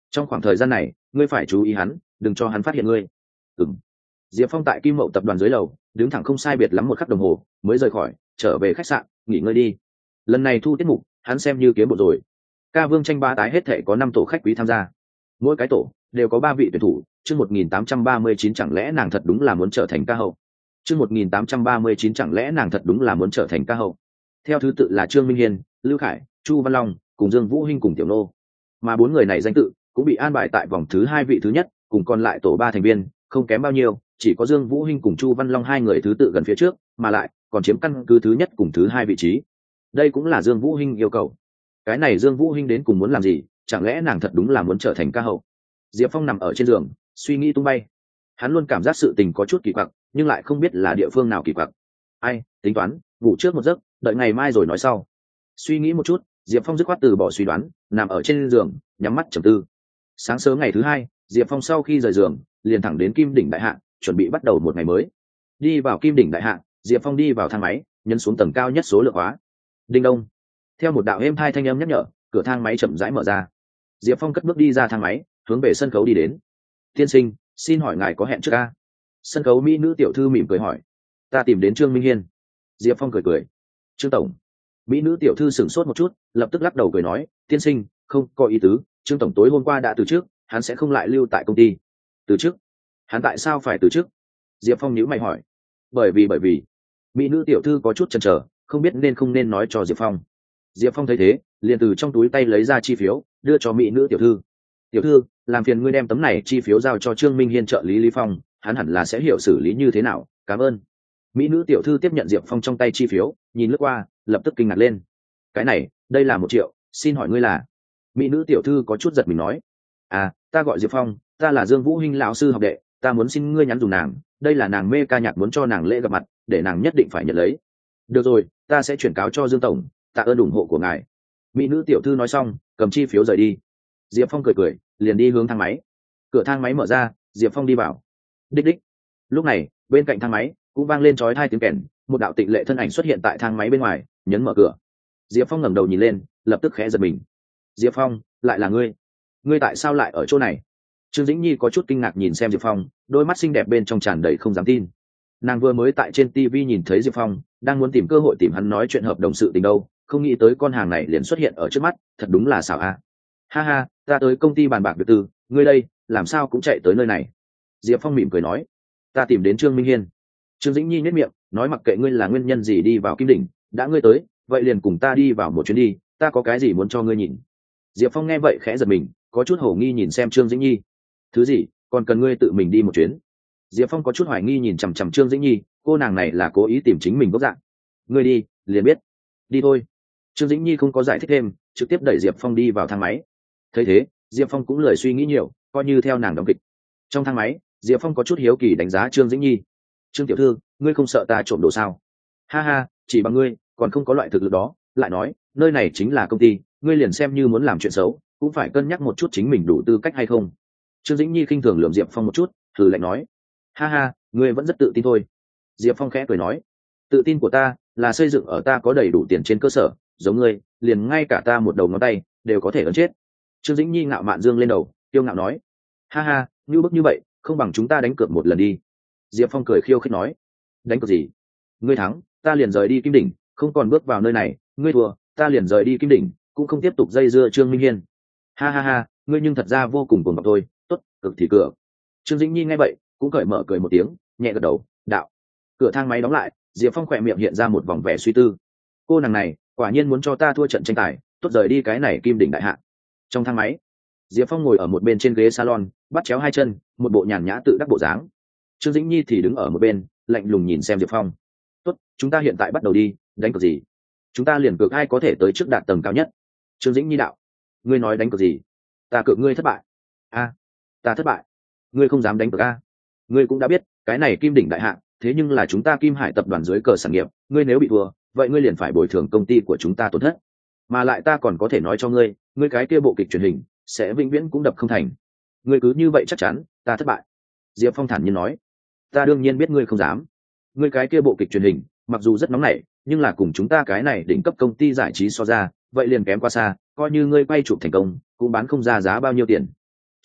trong khoảng thời gian này ngươi phải chú ý hắn, đừng cho hắn phát hiện ngươi. Ừm. Diệp Phong tại Kim Mậu tập đoàn dưới lầu đứng thẳng không sai biệt lắm một khắc đồng hồ mới rời khỏi, trở về khách sạn nghỉ ngơi đi. Lần này thu tiết mục hắn xem như kiếm bộ rồi. Ca Vương tranh ba tái hết thể có 5 tổ khách quý tham gia, mỗi cái tổ đều có 3 vị tuyển thủ. Chương 1839 chẳng lẽ nàng thật đúng là muốn trở thành ca hậu. Chương 1839 chẳng lẽ nàng thật đúng là muốn trở thành ca hậu. Theo thứ tự là Trương Minh Hiên, Lưu Khải, Chu Văn Long cùng Dương Vũ Hinh cùng Tiểu Nô. Mà 4 người này danh tự cũng bị an bài tại vòng thứ 2 vị thứ nhất, cùng còn lại tổ 3 thành viên không kém bao nhiêu, chỉ có Dương Vũ Hinh cùng Chu Văn Long 2 người thứ tự gần phía trước, mà lại còn chiếm căn cứ thứ nhất cùng thứ 2 vị trí. Đây cũng là Dương Vũ Hinh yêu cầu. Cái này Dương Vũ Hinh đến cùng muốn làm gì, chẳng lẽ nàng thật đúng là muốn trở thành ca hậu. Diệp Phong nằm ở trên giường suy nghĩ tung bay. Hắn luôn cảm giác sự tình có chút kỳ quặc, nhưng lại không biết là địa phương nào kỳ quặc. Ai, tính toán ngủ trước một giấc, đợi ngày mai rồi nói sau. Suy nghĩ một chút, Diệp Phong dứt khoát từ bỏ suy đoán, nằm ở trên giường nhắm mắt trầm tư. Sáng sớm ngày thứ 2, Diệp Phong sau khi rời giường liền thẳng đến Kim Đỉnh Đại Hạ, chuẩn bị bắt đầu một ngày mới. Đi vào Kim Đỉnh Đại Hạ, Diệp Phong đi vào thang máy, nhấn xuống tầng cao nhất số lượng khóa. Đinh đông. Theo một đạo êm thai thanh âm nhắc nhở, cửa thang máy chậm rãi mở ra. Diệp Phong cất bước đi ra thang máy, hướng về sân khấu đi đến. Tiên sinh, xin hỏi ngài có hẹn trước ca? Sân khấu mỹ nữ tiểu thư mỉm cười hỏi. Ta tìm đến Trương Minh Hiên. Diệp Phong cười cười. Trương tổng. Mỹ nữ tiểu thư sửng sốt một chút, lập tức lắc đầu cười nói, tiên sinh, không có ý tứ, Trương tổng tối hôm qua đã từ chức, hắn sẽ không lại lưu tại công ty. Từ chức? Hắn tại sao phải từ chức? Diệp Phong nhíu mày hỏi. Bởi vì mỹ nữ tiểu thư có chút chần chờ, không biết nên không nên nói cho Diệp Phong. Diệp Phong thấy thế, liền từ trong túi tay lấy ra chi phiếu, đưa cho mỹ nữ tiểu thư. Tiểu thư, làm phiền ngươi đem tấm này chi phiếu giao cho Trương Minh Hiên trợ lý Lý Phong, hắn hẳn là sẽ hiểu xử lý như thế nào, cảm ơn. Mỹ nữ tiểu thư tiếp nhận Diệp Phong trong tay chi phiếu, nhìn lướt qua, lập tức kinh ngạc lên. Cái này, đây là 1 triệu, xin hỏi ngươi là? Mỹ nữ tiểu thư có chút giật mình nói. À, ta gọi Diệp Phong, ta là Dương Vũ Hinh lão sư học đệ, ta muốn xin ngươi nhắn dùng nàng, đây là nàng mê ca nhạc muốn cho nàng lễ gặp mặt, để nàng nhất định phải nhận lấy. Được rồi, ta sẽ chuyển cáo cho Dương tổng, tạ ơn ủng hộ của ngài. Mỹ nữ tiểu thư nói xong, cầm chi phiếu rời đi. Diệp Phong cười, liền đi hướng thang máy. Cửa thang máy mở ra, Diệp Phong đi vào. Đích đích. Lúc này, bên cạnh thang máy cũng vang lên chói tai tiếng kèn, một đạo tịnh lệ thân ảnh xuất hiện tại thang máy bên ngoài, nhấn mở cửa. Diệp Phong ngẩng đầu nhìn lên, lập tức khẽ giật mình. Diệp Phong, lại là ngươi? Ngươi tại sao lại ở chỗ này? Trương Dĩnh Nhi có chút kinh ngạc nhìn xem Diệp Phong, đôi mắt xinh đẹp bên trong tràn đầy không dám tin. Nàng vừa mới tại trên TV nhìn thấy Diệp Phong, đang muốn tìm cơ hội tìm hắn nói chuyện hợp đồng sự tình đâu, không nghĩ tới con hàng này liền xuất hiện ở trước mắt, thật đúng là xảo a. Ha ha, ta tới công ty bàn bạc việc tư, ngươi đây, làm sao cũng chạy tới nơi này? Diệp Phong mỉm cười nói. Ta tìm đến Trương Minh Hiên. Trương Dĩnh Nhi nhếch miệng, nói mặc kệ ngươi là nguyên nhân gì đi vào Kim Đỉnh, đã ngươi tới, vậy liền cùng ta đi vào một chuyến đi, ta có cái gì muốn cho ngươi nhìn. Diệp Phong nghe vậy khẽ giật mình, có chút hổ nghi nhìn xem Trương Dĩnh Nhi. Thứ gì, còn cần ngươi tự mình đi một chuyến? Diệp Phong có chút hoài nghi nhìn chằm chằm Trương Dĩnh Nhi, cô nàng này là cố ý tìm chính mình gốc dạng. Ngươi đi, liền biết. Đi thôi. Trương Dĩnh Nhi không có giải thích thêm, trực tiếp đẩy Diệp Phong đi vào thang máy. Thấy thế, Diệp Phong cũng lười suy nghĩ nhiều, coi như theo nàng đóng kịch. Trong thang máy, Diệp Phong có chút hiếu kỳ đánh giá Trương Dĩnh Nhi. Trương tiểu thư, ngươi không sợ ta trộm đồ sao? Ha ha, chỉ bằng ngươi còn không có loại thực lực đó, lại nói nơi này chính là công ty, ngươi liền xem như muốn làm chuyện xấu cũng phải cân nhắc một chút chính mình đủ tư cách hay không. Trương Dĩnh Nhi khinh thường lườm Diệp Phong một chút, thử lạnh nói. Ha ha, ngươi vẫn rất tự tin thôi. Diệp Phong khẽ cười nói. Tự tin của ta là xây dựng ở ta có đầy đủ tiền trên cơ sở, giống ngươi liền ngay cả ta một đầu ngón tay đều có thể ấn chết. Trương Dĩnh Nhi ngạo mạn dương lên đầu, tiêu ngạo nói. Ha ha, như bức như vậy không bằng chúng ta đánh cược một lần đi. Diệp Phong cười khiêu khích nói. Đánh cược gì? Ngươi thắng ta liền rời đi Kim Đỉnh, không còn bước vào nơi này, ngươi thua ta liền rời đi Kim Đỉnh, cũng không tiếp tục dây dưa Trương Minh Hiên. Ha ha ha, ngươi nhưng thật ra vô cùng cuồng vọng thôi, tốt, cực thì cửa. Trương Dĩnh Nhi nghe vậy cũng cởi mở cười một tiếng, nhẹ gật đầu, đạo. Cửa thang máy đóng lại, Diệp Phong khỏe miệng hiện ra một vòng vẻ suy tư. Cô nàng này quả nhiên muốn cho ta thua trận tranh tài, tốt rời đi cái này Kim Đỉnh đại hạ. Trong thang máy, Diệp Phong ngồi ở một bên trên ghế salon, bắt chéo hai chân, một bộ nhàn nhã tự đắc bộ dáng. Trương Dĩnh Nhi thì đứng ở một bên, lạnh lùng nhìn xem Diệp Phong. Tốt, chúng ta hiện tại bắt đầu đi, đánh cược gì? Chúng ta liền cược ai có thể tới trước đạt tầng cao nhất. Trương Dĩnh Nhi đạo. Ngươi nói đánh cược gì? Ta cược ngươi thất bại. A, ta thất bại. Ngươi không dám đánh cược a? Ngươi cũng đã biết, cái này Kim Đỉnh đại hạ, thế nhưng là chúng ta Kim Hải tập đoàn dưới cờ sản nghiệp, ngươi nếu bị thua, vậy ngươi liền phải bồi thường công ty của chúng ta tổn thất. Mà lại ta còn có thể nói cho ngươi, ngươi cái kia bộ kịch truyền hình sẽ vĩnh viễn cũng đập không thành. Ngươi cứ như vậy chắc chắn ta thất bại? Diệp Phong thản nhiên nói. Ta đương nhiên biết ngươi không dám. Ngươi cái kia bộ kịch truyền hình mặc dù rất nóng nảy, nhưng là cùng chúng ta cái này đỉnh cấp công ty giải trí so ra, vậy liền kém quá xa, coi như ngươi quay chụp thành công cũng bán không ra giá bao nhiêu tiền.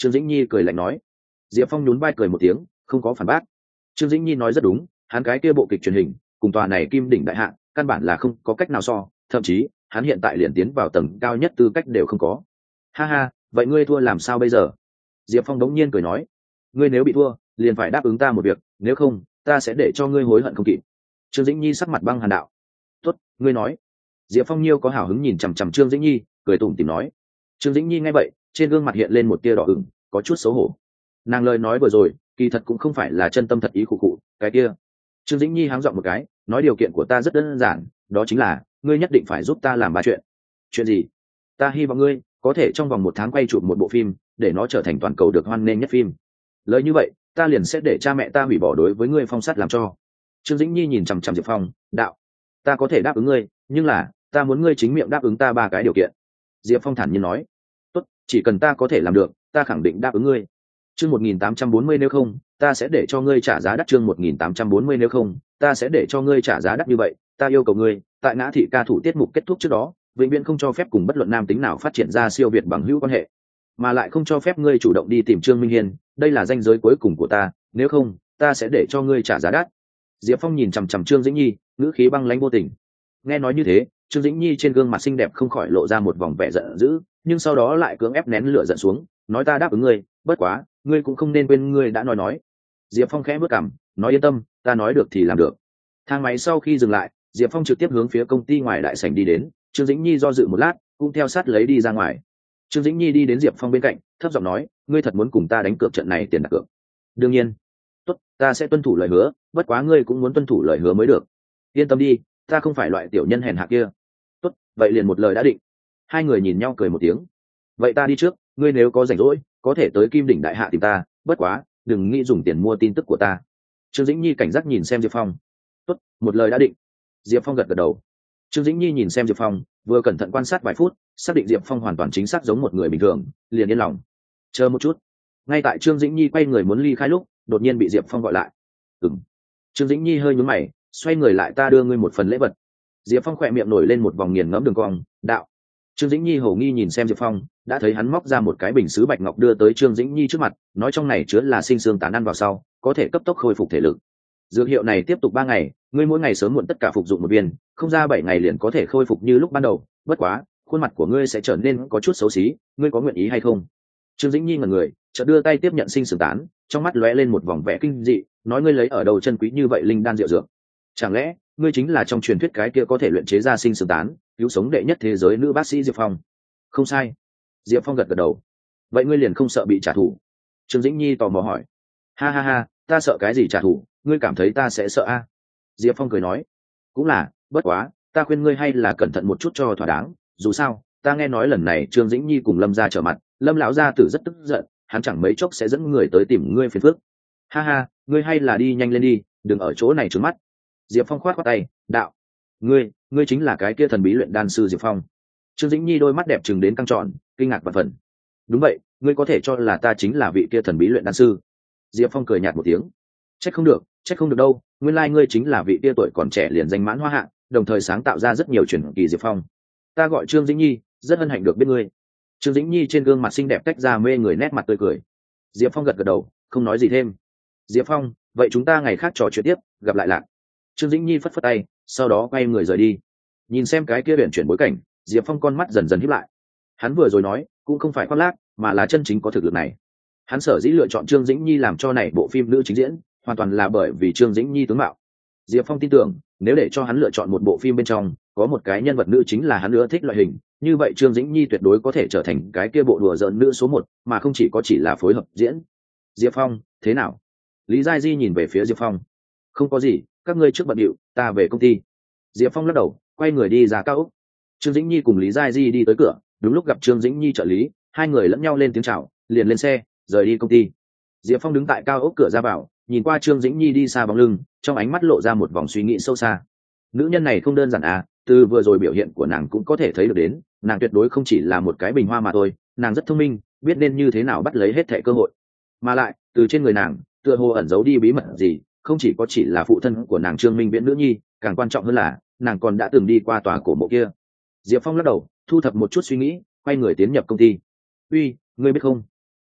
Trương Dĩnh Nhi cười lạnh nói. Diệp Phong nhún vai cười một tiếng, không có phản bác. Trương Dĩnh Nhi nói rất đúng, hắn cái kia bộ kịch truyền hình cùng tòa này Kim Đỉnh đại hạ căn bản là không có cách nào so, thậm chí hắn hiện tại liền tiến vào tầng cao nhất tư cách đều không có. Ha ha, vậy ngươi thua làm sao bây giờ? Diệp Phong đống nhiên cười nói, ngươi nếu bị thua liền phải đáp ứng ta một việc, nếu không ta sẽ để cho ngươi hối hận không kịp. Trương Dĩnh Nhi sắc mặt băng hàn đạo. Tốt, ngươi nói. Diệp Phong nhiêu có hào hứng nhìn chằm chằm Trương Dĩnh Nhi, cười tủm tỉm nói. Trương Dĩnh Nhi nghe vậy, trên gương mặt hiện lên một tia đỏ ửng, có chút xấu hổ. Nàng lời nói vừa rồi kỳ thật cũng không phải là chân tâm thật ý khụ khụ cái kia. Trương Dĩnh Nhi háng giọng một cái, nói điều kiện của ta rất đơn giản, đó chính là ngươi nhất định phải giúp ta làm 3 chuyện. Chuyện gì? Ta hy vọng ngươi có thể trong vòng 1 tháng quay chụp một bộ phim, để nó trở thành toàn cầu được hoan nghênh nhất phim. Lời như vậy ta liền sẽ để cha mẹ ta hủy bỏ đối với ngươi phong sát làm cho. Trương Dĩnh Nhi nhìn chằm chằm Diệp Phong, đạo, ta có thể đáp ứng ngươi, nhưng là ta muốn ngươi chính miệng đáp ứng ta 3 cái điều kiện. Diệp Phong thản nhiên nói, tốt, chỉ cần ta có thể làm được ta khẳng định đáp ứng ngươi. Chương 1840 nếu không ta sẽ để cho ngươi trả giá đắt. Chương 1840 nếu không ta sẽ để cho ngươi trả giá đắt. Như vậy ta yêu cầu ngươi tại ngã thị ca thủ tiết mục kết thúc trước đó vĩnh viễn không cho phép cùng bất luận nam tính nào phát triển ra siêu việt bằng hữu quan hệ, mà lại không cho phép ngươi chủ động đi tìm Trương Minh Hiên, đây là ranh giới cuối cùng của ta, nếu không ta sẽ để cho ngươi trả giá đắt. Diệp Phong nhìn chằm chằm Trương Dĩnh Nhi, ngữ khí băng lãnh vô tình. Nghe nói như thế, Trương Dĩnh Nhi trên gương mặt xinh đẹp không khỏi lộ ra một vòng vẻ giận dữ, nhưng sau đó lại cưỡng ép nén lửa giận xuống, nói ta đáp ứng ngươi, bất quá ngươi cũng không nên quên ngươi đã nói. Diệp Phong khẽ bước cằm, nói yên tâm, ta nói được thì làm được. Thang máy sau khi dừng lại, Diệp Phong trực tiếp hướng phía công ty ngoài đại sảnh đi đến. Trương Dĩnh Nhi do dự một lát, cũng theo sát lấy đi ra ngoài. Trương Dĩnh Nhi đi đến Diệp Phong bên cạnh, thấp giọng nói, ngươi thật muốn cùng ta đánh cược trận này tiền đặt cược? Đương nhiên. Tốt, ta sẽ tuân thủ lời hứa, bất quá ngươi cũng muốn tuân thủ lời hứa mới được. Yên tâm đi, ta không phải loại tiểu nhân hèn hạ kia. Tốt, vậy liền một lời đã định. Hai người nhìn nhau cười một tiếng. Vậy ta đi trước, ngươi nếu có rảnh rỗi có thể tới Kim Đỉnh đại hạ tìm ta, bất quá đừng nghĩ dùng tiền mua tin tức của ta. Trương Dĩnh Nhi cảnh giác nhìn xem Diệp Phong. Tốt, một lời đã định. Diệp Phong gật gật đầu. Trương Dĩnh Nhi nhìn xem Diệp Phong, vừa cẩn thận quan sát vài phút, xác định Diệp Phong hoàn toàn chính xác giống một người bình thường, liền yên lòng. Chờ một chút. Ngay tại Trương Dĩnh Nhi quay người muốn ly khai lúc, đột nhiên bị Diệp Phong gọi lại. Trương Dĩnh Nhi hơi nhướng mày, xoay người lại, ta đưa ngươi một phần lễ vật. Diệp Phong khỏe miệng nổi lên một vòng nghiền ngẫm đường cong, đạo. Trương Dĩnh Nhi hổ nghi nhìn xem Diệp Phong, đã thấy hắn móc ra một cái bình sứ bạch ngọc đưa tới Trương Dĩnh Nhi trước mặt, nói trong này chứa là sinh xương tán ăn vào sau có thể cấp tốc khôi phục thể lực. Dược hiệu này tiếp tục 3 ngày, ngươi mỗi ngày sớm muộn tất cả phục dụng 1 viên, không ra 7 ngày liền có thể khôi phục như lúc ban đầu, bất quá khuôn mặt của ngươi sẽ trở nên có chút xấu xí, ngươi có nguyện ý hay không? Trương Dĩnh Nhi ngẩn người, chợt đưa tay tiếp nhận sinh xương tán, trong mắt lóe lên một vòng vẻ kinh dị, nói ngươi lấy ở đâu chân quý như vậy linh đan diệu dược? Chẳng lẽ ngươi chính là trong truyền thuyết cái kia có thể luyện chế ra sinh xương tán, cứu sống đệ nhất thế giới nữ bác sĩ Diệp Phong? Không sai. Diệp Phong gật gật đầu. Vậy ngươi liền không sợ bị trả thù? Trương Dĩnh Nhi tò mò hỏi. Ha ha ha, ta sợ cái gì trả thù, ngươi cảm thấy ta sẽ sợ a? Diệp Phong cười nói. Cũng là, bất quá ta khuyên ngươi hay là cẩn thận một chút cho thỏa đáng, dù sao ta nghe nói lần này Trương Dĩnh Nhi cùng Lâm gia trở mặt, Lâm lão gia tử rất tức giận, hắn chẳng mấy chốc sẽ dẫn người tới tìm ngươi phiền phức. Ha ha, ngươi hay là đi nhanh lên đi, đừng ở chỗ này trướng mắt. Diệp Phong khoát khoát tay, đạo. Ngươi chính là cái kia thần bí luyện đan sư Diệp Phong? Trương Dĩnh Nhi đôi mắt đẹp trừng đến căng tròn, kinh ngạc và phần. Đúng vậy, ngươi có thể cho là ta chính là vị kia thần bí luyện đan sư? Diệp Phong cười nhạt một tiếng. Trách không được đâu, nguyên lai ngươi chính là vị kia tuổi còn trẻ liền danh mãn hoa hạng, đồng thời sáng tạo ra rất nhiều truyền kỳ Diệp Phong. Ta gọi Trương Dĩnh Nhi, rất hân hạnh được biết ngươi. Trương Dĩnh Nhi trên gương mặt xinh đẹp tách ra mê người nét mặt tươi cười. Diệp Phong gật gật đầu, không nói gì thêm. Diệp Phong, vậy chúng ta ngày khác trò chuyện tiếp, gặp lại lạc. Trương Dĩnh Nhi phất phất tay, sau đó quay người rời đi. Nhìn xem cái kia biển chuyển bối cảnh, Diệp Phong con mắt dần dần híp lại. Hắn vừa rồi nói cũng không phải khoác lác, mà là chân chính có thực lực này. Hắn sở dĩ lựa chọn Trương Dĩnh Nhi làm cho này bộ phim nữ chính diễn, hoàn toàn là bởi vì Trương Dĩnh Nhi tướng mạo. Diệp Phong tin tưởng, nếu để cho hắn lựa chọn một bộ phim bên trong có một cái nhân vật nữ chính là hắn ưa thích loại hình, như vậy Trương Dĩnh Nhi tuyệt đối có thể trở thành cái kia bộ đùa giỡn nữ số 1, mà không chỉ là phối hợp diễn. Diệp Phong, thế nào? Lý Gia Di nhìn về phía Diệp Phong. Không có gì, các ngươi trước bận điệu, ta về công ty. Diệp Phong lắc đầu, quay người đi ra cao ốc. Trương Dĩnh Nhi cùng Lý Gia Di đi tới cửa, đúng lúc gặp Trương Dĩnh Nhi trợ lý, hai người lẫn nhau lên tiếng chào, liền lên xe rời đi công ty. Diệp Phong đứng tại cao ốc cửa ra vào, nhìn qua Trương Dĩnh Nhi đi xa bóng lưng, trong ánh mắt lộ ra một vòng suy nghĩ sâu xa. Nữ nhân này không đơn giản à, từ vừa rồi biểu hiện của nàng cũng có thể thấy được đến, nàng tuyệt đối không chỉ là một cái bình hoa mà thôi, nàng rất thông minh, biết nên như thế nào bắt lấy hết thảy cơ hội. Mà lại, từ trên người nàng, tựa hồ ẩn giấu đi bí mật gì, không chỉ là phụ thân của nàng Trương Minh Viễn nữ nhi, càng quan trọng hơn là nàng còn đã từng đi qua tòa cổ mộ kia. Diệp Phong lắc đầu, thu thập một chút suy nghĩ, quay người tiến nhập công ty. Uy, ngươi biết không,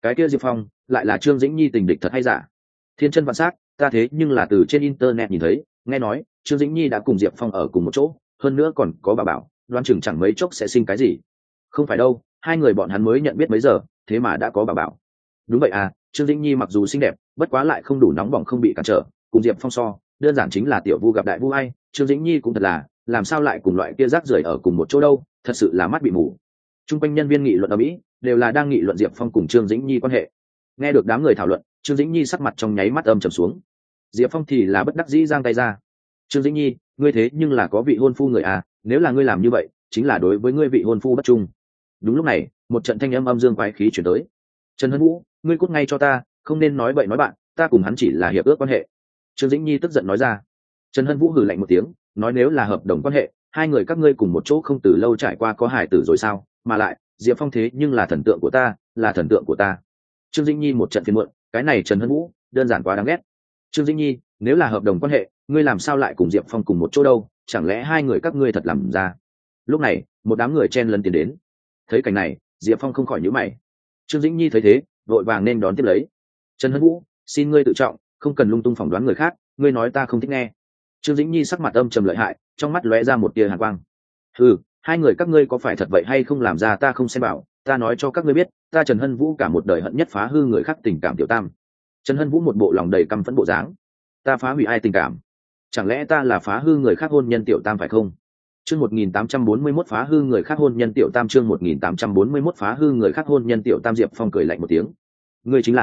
cái kia Diệp Phong lại là Trương Dĩnh Nhi tình địch thật hay giả? Thiên chân vạn s á c, ta thế nhưng là từ trên internet nhìn thấy, nghe nói Trương Dĩnh Nhi đã cùng Diệp Phong ở cùng một chỗ, hơn nữa còn có bà bảo, đoán chừng chẳng mấy chốc sẽ sinh cái gì. Không phải đâu, hai người bọn hắn mới nhận biết mấy giờ, thế mà đã có bà bảo. Đúng vậy à, Trương Dĩnh Nhi mặc dù xinh đẹp, bất quá lại không đủ nóng bỏng không bị cản trở, cùng Diệp Phong so, đơn giản chính là tiểu vu gặp đại vu hay. Trương Dĩnh Nhi cũng thật là, làm sao lại cùng loại kia rác rưởi ở cùng một chỗ đâu, thật sự là mắt bị mù. Trung quanh nhân viên nghị luận ở Mỹ đều là đang nghị luận Diệp Phong cùng Trương Dĩnh Nhi quan hệ. Nghe được đám người thảo luận, Trương Dĩnh Nhi sắc mặt trong nháy mắt âm trầm xuống. Diệp Phong thì là bất đắc dĩ giang tay ra. Trương Dĩnh Nhi, ngươi thế nhưng là có vị hôn phu người à, nếu là ngươi làm như vậy chính là đối với ngươi vị hôn phu bất trung. Đúng lúc này, một trận thanh âm âm dương quái khí chuyển tới. Trần Hân Vũ, ngươi cút ngay cho ta, không nên nói bậy nói bạn, ta cùng hắn chỉ là hiệp ước quan hệ. Trương Dĩnh Nhi tức giận nói ra. Trần Hân Vũ hừ lạnh một tiếng, nói nếu là hợp đồng quan hệ, hai người các ngươi cùng một chỗ không từ lâu trải qua có hài tử rồi sao, mà lại Diệp Phong thế nhưng là thần tượng của ta, là thần tượng của ta. Trương Dĩnh Nhi một trận phiền muộn, cái này Trần Hân Vũ đơn giản quá đáng ghét. Trương Dĩnh Nhi, nếu là hợp đồng quan hệ, ngươi làm sao lại cùng Diệp Phong cùng một chỗ đâu, chẳng lẽ hai người các ngươi thật làm ra? Lúc này, một đám người chen lấn tiến đến. Thấy cảnh này, Diệp Phong không khỏi nhíu mày. Trương Dĩnh Nhi thấy thế, vội vàng nên đón tiếp lấy. Trần Hân Vũ, xin ngươi tự trọng, không cần lung tung phỏng đoán người khác, ngươi nói ta không thích nghe. Trương Dĩnh Nhi sắc mặt âm trầm lợi hại, trong mắt lóe ra một tia hàn quang. Ừ, hai người các ngươi có phải thật vậy hay không làm ra ta không xem bảo, ta nói cho các ngươi biết, ta Trần Hân Vũ cả một đời hận nhất phá hư người khác tình cảm tiểu tam. Trần Hân Vũ một bộ lòng đầy căm phẫn bộ dáng. Ta phá hủy ai tình cảm? Chẳng lẽ ta là phá hư người khác hôn nhân tiểu tam phải không? Chương 1841 phá hư người khác hôn nhân tiểu tam, chương 1841 phá hư người khác hôn nhân tiểu tam. Diệp Phong cười lạnh một tiếng. Ngươi chính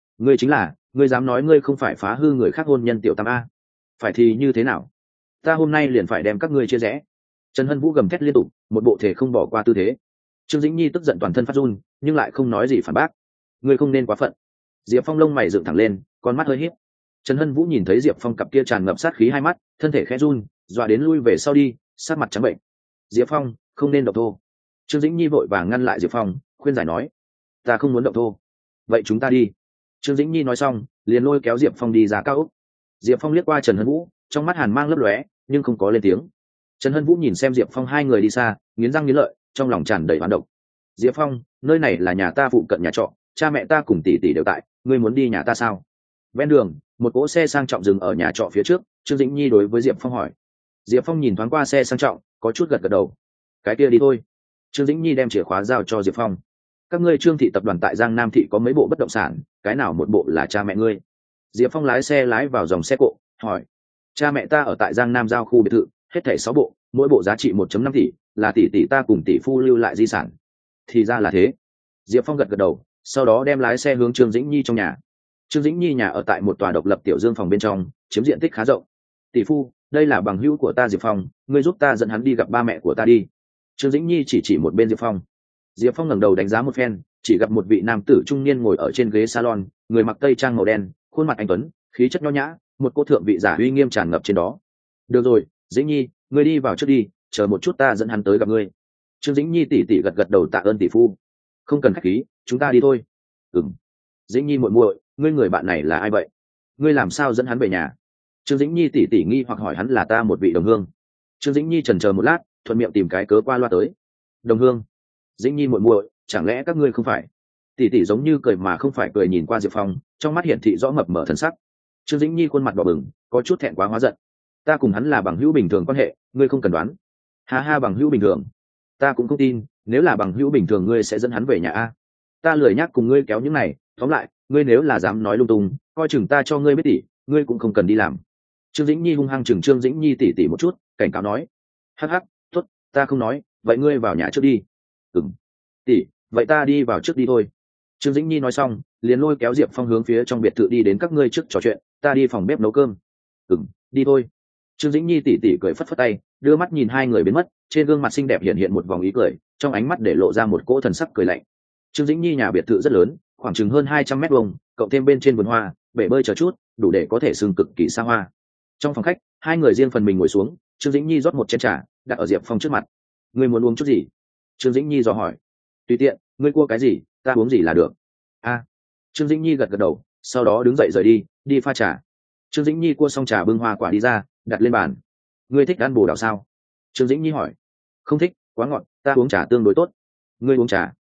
là, ngươi dám nói ngươi không phải phá hư người khác hôn nhân tiểu tam a? Phải thì như thế nào? Ta hôm nay liền phải đem các ngươi chia rẽ. Trần Hân Vũ gầm thét liên tục, một bộ thể không bỏ qua tư thế. Trương Dĩnh Nhi tức giận toàn thân phát run, nhưng lại không nói gì phản bác. Ngươi không nên quá phận. Diệp Phong lông mày dựng thẳng lên, con mắt hơi híp. Trần Hân Vũ nhìn thấy Diệp Phong cặp kia tràn ngập sát khí hai mắt, thân thể khẽ run, dọa đến lui về sau đi, sát mặt trắng bệnh. Diệp Phong, không nên động thô. Trương Dĩnh Nhi vội vàng ngăn lại Diệp Phong, khuyên giải nói. Ta không muốn động thô. Vậy chúng ta đi. Trương Dĩnh Nhi nói xong, liền lôi kéo Diệp Phong đi ra cao ốc. Diệp Phong liếc qua Trần Hân Vũ, trong mắt hàn mang lấp lóe, nhưng không có lên tiếng. Trần Hân Vũ nhìn xem Diệp Phong hai người đi xa, nghiến răng nghiến lợi, trong lòng tràn đầy oán độc. Diệp Phong, nơi này là nhà ta phụ cận nhà trọ, cha mẹ ta cùng tỷ tỷ đều tại, ngươi muốn đi nhà ta sao? Ven đường, một cỗ xe sang trọng dừng ở nhà trọ phía trước, Trương Dĩnh Nhi đối với Diệp Phong hỏi. Diệp Phong nhìn thoáng qua xe sang trọng, có chút gật gật đầu. Cái kia đi thôi. Trương Dĩnh Nhi đem chìa khóa giao cho Diệp Phong. Các ngươi Trương thị tập đoàn tại Giang Nam thị có mấy bộ bất động sản, cái nào một bộ là cha mẹ ngươi? Diệp Phong lái xe lái vào dòng xe cộ, hỏi. Cha mẹ ta ở tại Giang Nam giao khu biệt thự, hết thảy 6 bộ, mỗi bộ giá trị 1.5 tỷ, là tỷ tỷ ta cùng tỷ phu lưu lại di sản. Thì ra là thế. Diệp Phong gật gật đầu, sau đó đem lái xe hướng Trương Dĩnh Nhi trong nhà. Trương Dĩnh Nhi nhà ở tại một tòa độc lập tiểu dương phòng bên trong, chiếm diện tích khá rộng. Tỷ phu, đây là bằng hữu của ta Diệp Phong, ngươi giúp ta dẫn hắn đi gặp ba mẹ của ta đi. Trương Dĩnh Nhi chỉ một bên Diệp Phong. Diệp Phong ngẩng đầu đánh giá một phen, chỉ gặp một vị nam tử trung niên ngồi ở trên ghế salon, người mặc tây trang màu đen, khuôn mặt anh tuấn, khí chất nho nhã, một cô thượng vị giả uy nghiêm tràn ngập trên đó. Được rồi, Dĩnh Nhi, ngươi đi vào trước đi, chờ một chút ta dẫn hắn tới gặp ngươi. Trương Dĩnh Nhi tỉ gật gật đầu tạ ơn tỷ phu. Không cần khách khí, chúng ta đi thôi. Ừm. Dĩnh Nhi muội muội, ngươi người bạn này là ai vậy? Ngươi làm sao dẫn hắn về nhà? Trương Dĩnh Nhi tỉ nghi hoặc hỏi. Hắn là ta một vị đồng hương. Trương Dĩnh Nhi chần chờ một lát, thuận miệng tìm cái cớ qua loa tới. Đồng hương? Dĩnh Nhi muội muội, chẳng lẽ các ngươi không phải? Tỷ giống như cười mà không phải cười nhìn qua Diệp Phong, trong mắt hiển thị rõ mập mờ thần sắc. Trương Dĩnh Nhi khuôn mặt đỏ bừng, có chút thẹn quá hóa giận. Ta cùng hắn là bằng hữu bình thường quan hệ, ngươi không cần đoán. Ha ha, bằng hữu bình thường? Ta cũng không tin, nếu là bằng hữu bình thường ngươi sẽ dẫn hắn về nhà a? Ta lười nhắc cùng ngươi kéo những này, tóm lại, ngươi nếu là dám nói lung tung, coi chừng ta cho ngươi biết tỷ, ngươi cũng không cần đi làm. Trương Dĩnh Nhi hung hăng chừng Trương Dĩnh Nhi tỉ một chút, cảnh cáo nói. Hắc hắc, tốt, ta không nói, vậy ngươi vào nhà trước đi. Ừm. Tỷ, vậy ta đi vào trước đi thôi. Trương Dĩnh Nhi nói xong, liền lôi kéo Diệp Phong hướng phía trong biệt thự đi đến. Các ngươi trước trò chuyện, ta đi phòng bếp nấu cơm. Đi thôi. Trương Dĩnh Nhi tỉ cười phất phất tay, đưa mắt nhìn hai người biến mất, trên gương mặt xinh đẹp hiện một vòng ý cười, trong ánh mắt để lộ ra một cỗ thần sắc cười lạnh. Trương Dĩnh Nhi nhà biệt thự rất lớn, khoảng chừng hơn 200 mét vuông, cộng thêm bên trên vườn hoa, bể bơi chờ chút, đủ để có thể xưng cực kỳ xa hoa. Trong phòng khách, hai người riêng phần mình ngồi xuống, Trương Dĩnh Nhi rót một chén trà, đặt ở Diệp Phong trước mặt. Ngươi muốn uống chút gì? Trương Dĩnh Nhi dò hỏi. Tùy tiện, ngươi cua cái gì, ta uống gì là được. Trương Dĩnh Nhi gật gật đầu, sau đó đứng dậy rời đi pha trà. Trương Dĩnh Nhi cua xong trà bưng hoa quả đi ra, đặt lên bàn. Ngươi thích ăn bồ đào sao? Trương Dĩnh Nhi hỏi. Không thích, quá ngọt, ta uống trà tương đối tốt. Ngươi uống trà?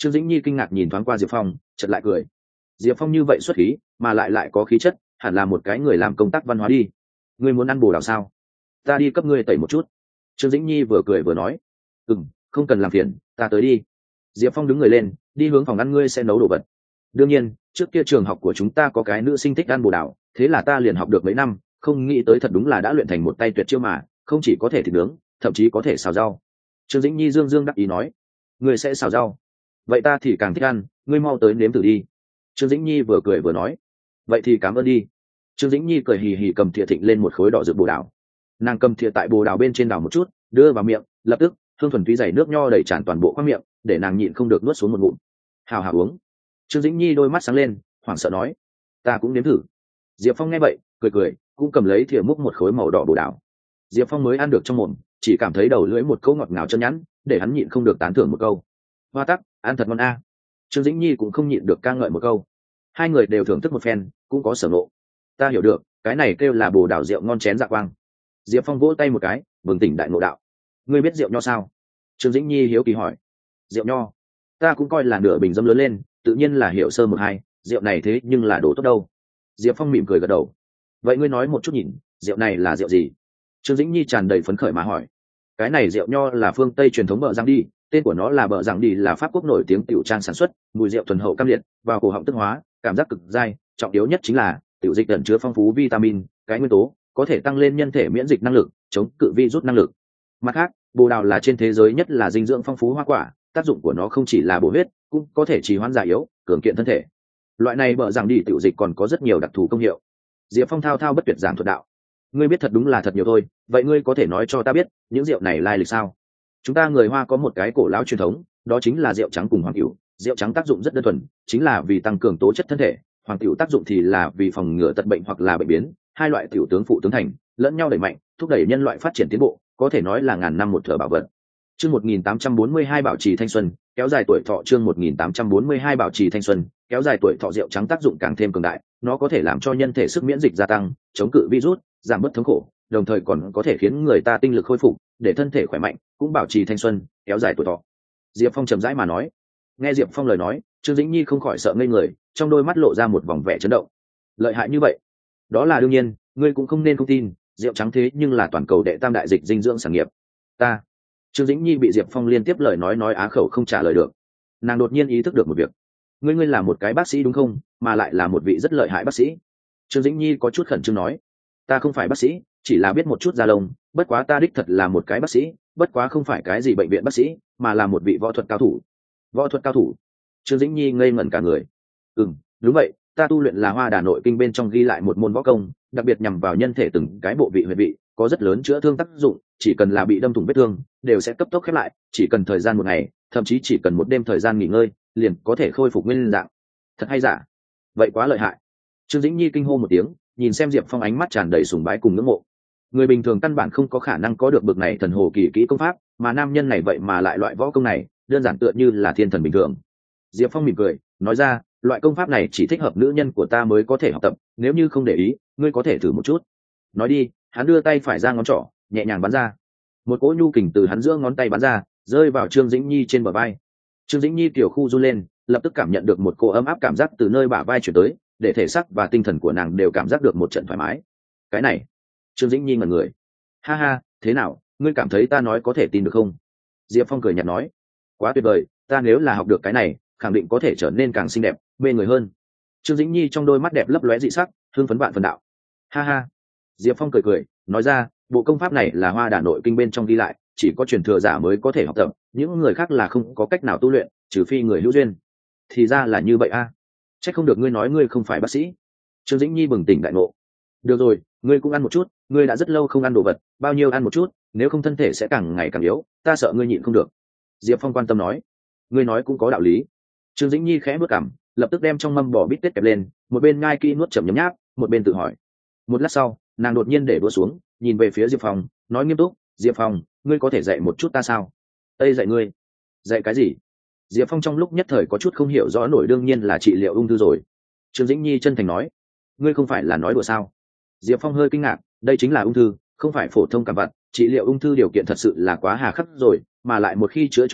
Trương Dĩnh Nhi kinh ngạc nhìn thoáng qua Diệp Phong, chợt lại cười. Diệp Phong như vậy xuất khí, mà lại có khí chất, hẳn là một cái người làm công tác văn hóa đi. Ngươi muốn ăn bồ đào sao? Ta đi cấp ngươi tẩy một chút. Trương Dĩnh Nhi vừa cười vừa nói. Không cần làm phiền, ta tới đi. Diệp Phong đứng người lên, đi hướng phòng ăn, ngươi sẽ nấu đồ vật. Đương nhiên, trước kia trường học của chúng ta có cái nữ sinh thích ăn bồ đào, thế là ta liền học được mấy năm, không nghĩ tới thật đúng là đã luyện thành một tay tuyệt chiêu mà, không chỉ có thể thịt nướng, thậm chí có thể xào rau. Trương Dĩnh Nhi dương dương đắc ý nói. Ngươi sẽ xào rau? Vậy ta thì càng thích ăn, ngươi mau tới nếm thử đi. Trương Dĩnh Nhi vừa cười vừa nói. Vậy thì cảm ơn đi. Trương Dĩnh Nhi cười hì hì cầm thìa thịnh lên một khối đỏ rực bồ đào. Nàng cầm thìa tại bồ đào bên trên đào một chút, đưa vào miệng, lập tức hương thuần túy dày nước nho đầy tràn toàn bộ khoang miệng, để nàng nhịn không được nuốt xuống một ngụm. Hào hào uống. Trương Dĩnh Nhi đôi mắt sáng lên, hoảng sợ nói. Ta cũng nếm thử. Diệp Phong nghe vậy, cười cười, cũng cầm lấy thìa múc một khối màu đỏ bồ đào. Diệp Phong mới ăn được trong mồm, chỉ cảm thấy đầu lưỡi một câu ngọt ngào chân nhẵn, để hắn nhịn không được tán thưởng một câu. Hoa tắc, ăn thật ngon a. Trương Dĩnh Nhi cũng không nhịn được ca ngợi một câu. Hai người đều thưởng thức một phen, cũng có sở ngộ. Ta hiểu được, cái này kêu là bồ đào rượu ngon chén dạ quang. Diệp Phong vỗ tay một cái, bừng tỉnh đại ngộ đạo. Ngươi biết rượu nho sao? Trương Dĩnh Nhi hiếu kỳ hỏi. Rượu nho? Ta cũng coi là nửa bình dâm lớn lên, tự nhiên là hiểu sơ một hai, rượu này thế nhưng là đồ tốt đâu. Diệp Phong mỉm cười gật đầu. Vậy ngươi nói một chút nhìn, rượu này là rượu gì? Trương Dĩnh Nhi tràn đầy phấn khởi mà hỏi. Cái này rượu nho là phương Tây truyền thống bợ giang đi, tên của nó là bợ giang đi, là Pháp quốc nổi tiếng tiểu trang sản xuất, mùi rượu thuần hậu cam liệt, vào cổ họng tức hóa, cảm giác cực dai, trọng yếu nhất chính là tiểu dịch ẩn chứa phong phú vitamin, cái nguyên tố có thể tăng lên nhân thể miễn dịch năng lực, chống cự virus năng lực. Mặt khác, bồ đào là trên thế giới nhất là dinh dưỡng phong phú hoa quả, tác dụng của nó không chỉ là bổ huyết, cũng có thể trì hoãn già yếu, cường kiện thân thể. Loại này bợ giang đi tiểu dịch còn có rất nhiều đặc thù công hiệu. Diệp Phong thao thao bất tuyệt giảng thuật đạo. Ngươi biết thật đúng là thật nhiều thôi, vậy ngươi có thể nói cho ta biết những rượu này lai lịch sao? Chúng ta người Hoa có một cái cổ lão truyền thống, đó chính là rượu trắng cùng hoàng cửu. Rượu trắng tác dụng rất đơn thuần, chính là vì tăng cường tố chất thân thể, hoàng cửu tác dụng thì là vì phòng ngừa tật bệnh hoặc là bệnh biến. Hai loại tiểu tướng phụ tướng thành, lẫn nhau đẩy mạnh, thúc đẩy nhân loại phát triển tiến bộ, có thể nói là ngàn năm một thở bảo vật. Chương 1842 bảo trì thanh xuân, kéo dài tuổi thọ. Chương 1842 bảo trì thanh xuân, kéo dài tuổi thọ. Rượu trắng tác dụng càng thêm cường đại, nó có thể làm cho nhân thể sức miễn dịch gia tăng, chống cự virus, giảm bớt thống khổ, đồng thời còn có thể khiến người ta tinh lực khôi phục, để thân thể khỏe mạnh, cũng bảo trì thanh xuân, kéo dài tuổi thọ. Diệp Phong trầm rãi mà nói. Nghe Diệp Phong lời nói, Trương Dĩnh Nhi không khỏi sợ ngây người, trong đôi mắt lộ ra một vòng vẻ chấn động. Lợi hại như vậy? Đó là đương nhiên, ngươi cũng không nên không tin, rượu trắng thế nhưng là toàn cầu đệ tam đại dịch dinh dưỡng sản nghiệp. Trương Dĩnh Nhi bị Diệp Phong liên tiếp lời nói á khẩu không trả lời được. Nàng đột nhiên ý thức được một việc. Ngươi là một cái bác sĩ đúng không, mà lại là một vị rất lợi hại bác sĩ. Trương Dĩnh Nhi có chút khẩn trương nói. Ta không phải bác sĩ, chỉ là biết một chút da lông, bất quá ta đích thật là một cái bác sĩ, bất quá không phải cái gì bệnh viện bác sĩ, mà là một vị võ thuật cao thủ. Võ thuật cao thủ? Trương Dĩnh Nhi ngây ngẩn cả người. Đúng vậy, ta tu luyện là Hoa Đà nội kinh bên trong ghi lại một môn võ công, đặc biệt nhằm vào nhân thể từng cái bộ vị huyệt vị, có rất lớn chữa thương tác dụng, chỉ cần là bị đâm thủng vết thương, đều sẽ cấp tốc khép lại, chỉ cần thời gian một ngày, thậm chí chỉ cần một đêm thời gian nghỉ ngơi, liền có thể khôi phục nguyên dạng. Thật hay giả? Vậy quá lợi hại. Trương Dĩnh Nhi kinh hô một tiếng, nhìn xem Diệp Phong ánh mắt tràn đầy sùng bái cùng ngưỡng mộ. Người bình thường căn bản không có khả năng có được bậc này thần hồ kỳ kỹ công pháp, mà nam nhân này vậy mà lại loại võ công này, đơn giản tựa như là thiên thần bình thường. Diệp Phong mỉm cười, nói ra, loại công pháp này chỉ thích hợp nữ nhân của ta mới có thể học tập, nếu như không để ý, ngươi có thể thử một chút. Nói đi, hắn đưa tay phải ra ngón trỏ, nhẹ nhàng bắn ra. Một cỗ nhu kình từ hắn giữa ngón tay bắn ra, rơi vào Trương Dĩnh Nhi trên bờ vai. Trương Dĩnh Nhi tiểu khu run lên, lập tức cảm nhận được một cỗ ấm áp cảm giác từ nơi bả vai chuyển tới, để thể xác và tinh thần của nàng đều cảm giác được một trận thoải mái. Cái này, Trương Dĩnh Nhi ngẩn người. Ha ha, thế nào, ngươi cảm thấy ta nói có thể tin được không? Diệp Phong cười nhạt nói. Quá tuyệt vời, ta nếu là học được cái này, khẳng định có thể trở nên càng xinh đẹp, mê người hơn. Trương Dĩnh Nhi trong đôi mắt đẹp lấp lóe dị sắc, hưng phấn vạn phần đạo. Ha ha. Diệp Phong cười cười, nói ra, bộ công pháp này là Hoa Đà nội kinh bên trong ghi lại, chỉ có truyền thừa giả mới có thể học tập, những người khác là không có cách nào tu luyện, trừ phi người hữu duyên. Thì ra là như vậy a. Chắc không được ngươi nói ngươi không phải bác sĩ. Trương Dĩnh Nhi bừng tỉnh đại ngộ. Được rồi, ngươi cũng ăn một chút, ngươi đã rất lâu không ăn đồ vật, bao nhiêu ăn một chút, nếu không thân thể sẽ càng ngày càng yếu, ta sợ ngươi nhịn không được. Diệp Phong quan tâm nói. Ngươi nói cũng có đạo lý. Trương Dĩnh Nhi khẽ bước cằm, lập tức đem trong mâm bò bít tết kẹp lên, một bên ngai kỹ nuốt chậm nhấm nháp, một bên tự hỏi. Một lát sau, nàng đột nhiên để đũa xuống, nhìn về phía Diệp Phong, nói nghiêm túc, Diệp Phong, ngươi có thể dạy một chút ta sao? Ê, dạy ngươi? Dạy cái gì? Diệp Phong trong lúc nhất thời có chút không hiểu rõ nổi, đương nhiên là trị liệu ung thư rồi. Trương Dĩnh Nhi chân thành nói. Ngươi không phải là nói đùa sao? Diệp Phong hơi kinh ngạc, đây chính là ung thư, không phải phổ thông cảm vặt, trị liệu ung thư điều kiện thật sự là quá hà khắc rồi, mà lại một khi chữa cho tốt,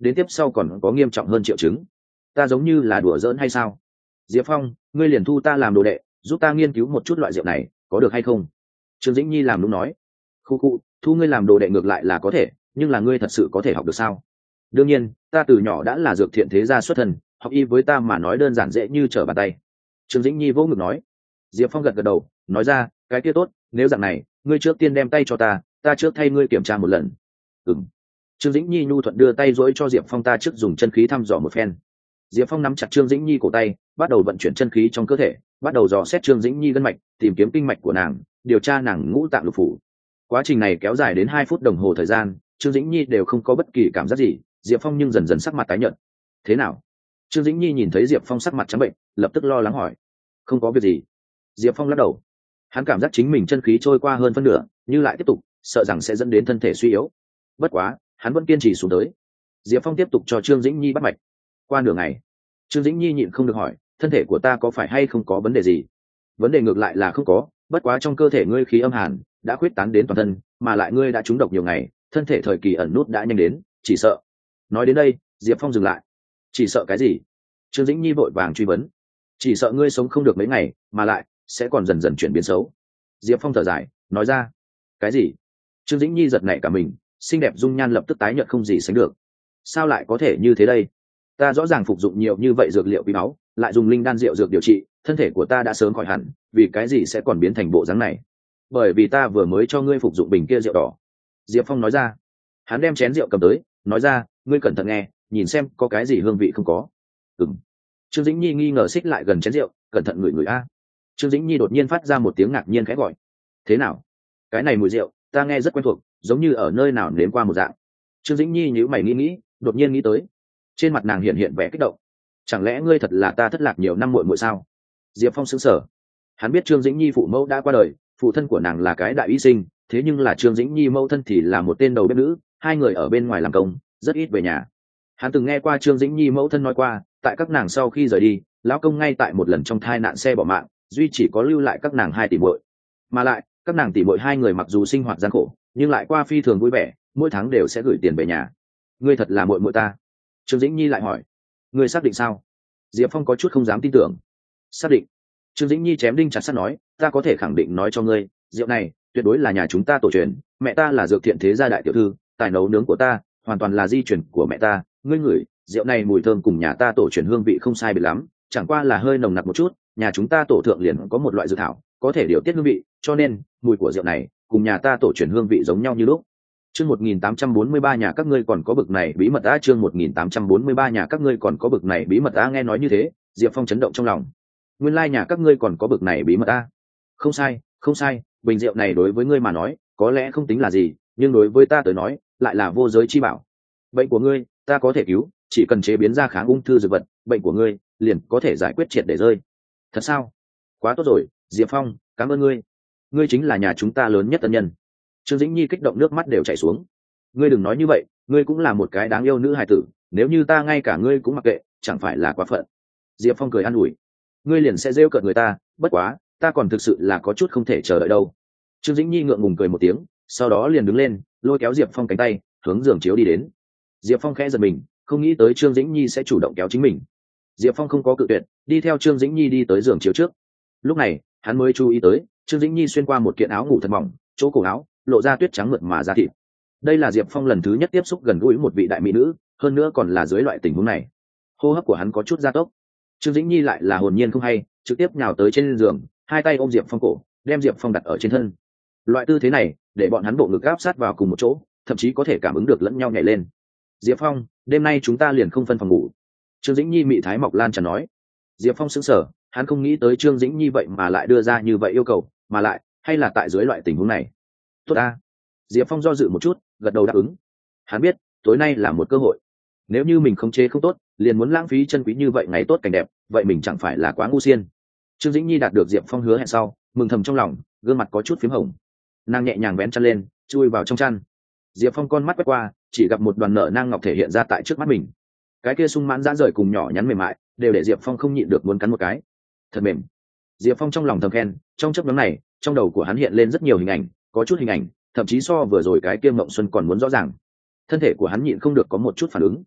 đến tiếp sau còn có nghiêm trọng hơn triệu chứng. Ta giống như là đùa giỡn hay sao? Diệp Phong, ngươi liền thu ta làm đồ đệ, giúp ta nghiên cứu một chút loại rượu này, có được hay không? Trương Dĩnh Nhi làm đúng nói. Khu khu, thu ngươi làm đồ đệ ngược lại là có thể, nhưng là ngươi thật sự có thể học được sao? Đương nhiên, ta từ nhỏ đã là dược thiện thế gia xuất thân, học y với ta mà nói đơn giản dễ như trở bàn tay. Trương Dĩnh Nhi vỗ ngực nói. Diệp Phong gật gật đầu, nói ra, cái kia tốt, nếu dạng này, ngươi trước tiên đem tay cho ta trước thay ngươi kiểm tra một lần. Ừm. Trương Dĩnh Nhi nhu thuận đưa tay dỗi cho Diệp Phong, ta trước dùng chân khí thăm dò một phen. Diệp Phong nắm chặt Trương Dĩnh Nhi cổ tay, bắt đầu vận chuyển chân khí trong cơ thể, bắt đầu dò xét Trương Dĩnh Nhi gân mạch, tìm kiếm kinh mạch của nàng, điều tra nàng ngũ tạng lục phủ. Quá trình này kéo dài đến 2 phút đồng hồ thời gian, Trương Dĩnh Nhi đều không có bất kỳ cảm giác gì, Diệp Phong nhưng dần dần sắc mặt tái nhợt. Thế nào? Trương Dĩnh Nhi nhìn thấy Diệp Phong sắc mặt trắng bệnh, lập tức lo lắng hỏi. Không có việc gì. Diệp Phong lắc đầu. Hắn cảm giác chính mình chân khí trôi qua hơn phân nửa, như lại tiếp tục, sợ rằng sẽ dẫn đến thân thể suy yếu. Bất quá, hắn vẫn kiên trì xuống tới. Diệp Phong tiếp tục cho Trương Dĩnh Nhi bắt mạch. Qua nửa ngày, Trương Dĩnh Nhi nhịn không được hỏi, thân thể của ta có phải hay không có vấn đề gì? Vấn đề ngược lại là không có, bất quá trong cơ thể ngươi khí âm hàn đã khuyết tán đến toàn thân, mà lại ngươi đã trúng độc nhiều ngày, thân thể thời kỳ ẩn nút đã nhanh đến, chỉ sợ. Nói đến đây, Diệp Phong dừng lại. Chỉ sợ cái gì? Trương Dĩnh Nhi vội vàng truy vấn. Chỉ sợ ngươi sống không được mấy ngày, mà lại sẽ còn dần dần chuyển biến xấu. Diệp Phong thở dài, nói ra. Cái gì? Trương Dĩnh Nhi giật nảy cả mình, xinh đẹp dung nhan lập tức tái nhợt không gì sánh được. Sao lại có thể như thế đây? Ta rõ ràng phục dụng nhiều như vậy dược liệu quý báu, lại dùng linh đan rượu dược điều trị, thân thể của ta đã sớm khỏi hẳn, vì cái gì sẽ còn biến thành bộ dáng này? Bởi vì ta vừa mới cho ngươi phục dụng bình kia rượu đỏ. Diệp Phong nói ra. Hắn đem chén rượu cầm tới, nói ra, ngươi cẩn thận nghe, nhìn xem có cái gì hương vị không có. Ừm. Trương Dĩnh Nhi nghi ngờ xích lại gần chén rượu, cẩn thận ngửi ngửi a. Trương Dĩnh Nhi đột nhiên phát ra một tiếng ngạc nhiên khẽ gọi. Thế nào? Cái này mùi rượu, ta nghe rất quen thuộc, giống như ở nơi nào nếm qua một dạng. Trương Dĩnh Nhi nhíu mày nghĩ, đột nhiên nghĩ tới. Trên mặt nàng hiện hiện vẻ kích động. Chẳng lẽ ngươi thật là ta thất lạc nhiều năm muội muội sao? Diệp Phong sững sờ. Hắn biết Trương Dĩnh Nhi phụ mẫu đã qua đời, phụ thân của nàng là cái đại y sinh, thế nhưng là Trương Dĩnh Nhi mẫu thân thì là một tên đầu bếp nữ, hai người ở bên ngoài làm công, rất ít về nhà. Hắn từng nghe qua Trương Dĩnh Nhi mẫu thân nói qua, tại các nàng sau khi rời đi, lão công ngay tại một lần trong thai nạn xe bỏ mạng, duy chỉ có lưu lại các nàng 2 tỷ muội. Mà lại, các nàng tỷ muội 2 người mặc dù sinh hoạt gian khổ, nhưng lại qua phi thường vui vẻ, mỗi tháng đều sẽ gửi tiền về nhà. Ngươi thật là muội muội ta? Trương Dĩnh Nhi lại hỏi. Ngươi xác định sao? Diệp Phong có chút không dám tin tưởng. Xác định. Trương Dĩnh Nhi chém đinh chặt sắt nói, ta có thể khẳng định nói cho ngươi, rượu này tuyệt đối là nhà chúng ta tổ truyền, mẹ ta là dược thiện thế gia đại tiểu thư, tài nấu nướng của ta hoàn toàn là di truyền của mẹ ta, ngươi ngửi, rượu này mùi thơm cùng nhà ta tổ truyền hương vị không sai biệt lắm, chẳng qua là hơi nồng nặc một chút, nhà chúng ta tổ thượng liền có một loại dược thảo, có thể điều tiết hương vị, cho nên mùi của rượu này cùng nhà ta tổ truyền hương vị giống nhau như lúc. Chương 1843 nhà các ngươi còn có bực này bí mật á, chương 1843 nhà các ngươi còn có bực này bí mật á, nghe nói như thế, Diệp Phong chấn động trong lòng. Nguyên lai nhà các ngươi còn có bực này bí mật á. Không sai, không sai, bình rượu này đối với ngươi mà nói, có lẽ không tính là gì, nhưng đối với ta tới nói, lại là vô giới chi bảo. Bệnh của ngươi, ta có thể cứu, chỉ cần chế biến ra kháng ung thư dược vật, bệnh của ngươi liền có thể giải quyết triệt để rơi. Thật sao? Quá tốt rồi, Diệp Phong, cảm ơn ngươi. Ngươi chính là nhà chúng ta lớn nhất ân nhân. Trương Dĩnh Nhi kích động nước mắt đều chảy xuống. Ngươi đừng nói như vậy, ngươi cũng là một cái đáng yêu nữ hài tử, nếu như ta ngay cả ngươi cũng mặc kệ, chẳng phải là quá phận. Diệp Phong cười an ủi. Ngươi liền sẽ rêu cợt người ta, bất quá, ta còn thực sự là có chút không thể chờ đợi đâu. Trương Dĩnh Nhi ngượng ngùng cười một tiếng, sau đó liền đứng lên, lôi kéo Diệp Phong cánh tay, hướng giường chiếu đi đến. Diệp Phong khẽ giật mình, không nghĩ tới Trương Dĩnh Nhi sẽ chủ động kéo chính mình. Diệp Phong không có cự tuyệt, đi theo Trương Dĩnh Nhi đi tới giường chiếu trước. Lúc này, hắn mới chú ý tới, Trương Dĩnh Nhi xuyên qua một kiện áo ngủ thật mỏng, chỗ cổ áo lộ ra tuyết trắng mượt mà da thịt. Đây là Diệp Phong lần thứ nhất tiếp xúc gần gũi một vị đại mỹ nữ, hơn nữa còn là dưới loại tình huống này. Hô hấp của hắn có chút gia tốc. Trương Dĩnh Nhi lại là hồn nhiên không hay, trực tiếp nhào tới trên giường, hai tay ôm Diệp Phong cổ, đem Diệp Phong đặt ở trên thân. Loại tư thế này, để bọn hắn bộ ngực áp sát vào cùng một chỗ, thậm chí có thể cảm ứng được lẫn nhau nhảy lên. Diệp Phong, đêm nay chúng ta liền không phân phòng ngủ. Trương Dĩnh Nhi mị thái mọc lan tràn nói. Diệp Phong sững sờ, hắn không nghĩ tới Trương Dĩnh Nhi vậy mà lại đưa ra như vậy yêu cầu, mà lại hay là tại dưới loại tình huống này. Tốt a. Diệp Phong do dự một chút, gật đầu đáp ứng. Hắn biết, tối nay là một cơ hội. Nếu như mình khống chế không tốt, liền muốn lãng phí chân quý như vậy ngày tốt cảnh đẹp, vậy mình chẳng phải là quá ngu xiên. Trương Dĩnh Nhi đạt được Diệp Phong hứa hẹn sau, mừng thầm trong lòng, gương mặt có chút phím hồng. Nàng nhẹ nhàng vén chăn lên, chui vào trong chăn. Diệp Phong con mắt quét qua, chỉ gặp một đoàn nở nang ngọc thể hiện ra tại trước mắt mình. Cái kia sung mãn giãn rời cùng nhỏ nhắn mềm mại, đều để Diệp Phong không nhịn được muốn cắn một cái. Thật mềm. Diệp Phong trong lòng thầm khen, trong chớp nhoáng này, trong đầu của hắn hiện lên rất nhiều hình ảnh, có chút hình ảnh, thậm chí so vừa rồi cái kia mộng xuân còn muốn rõ ràng. Thân thể của hắn nhịn không được có một chút phản ứng.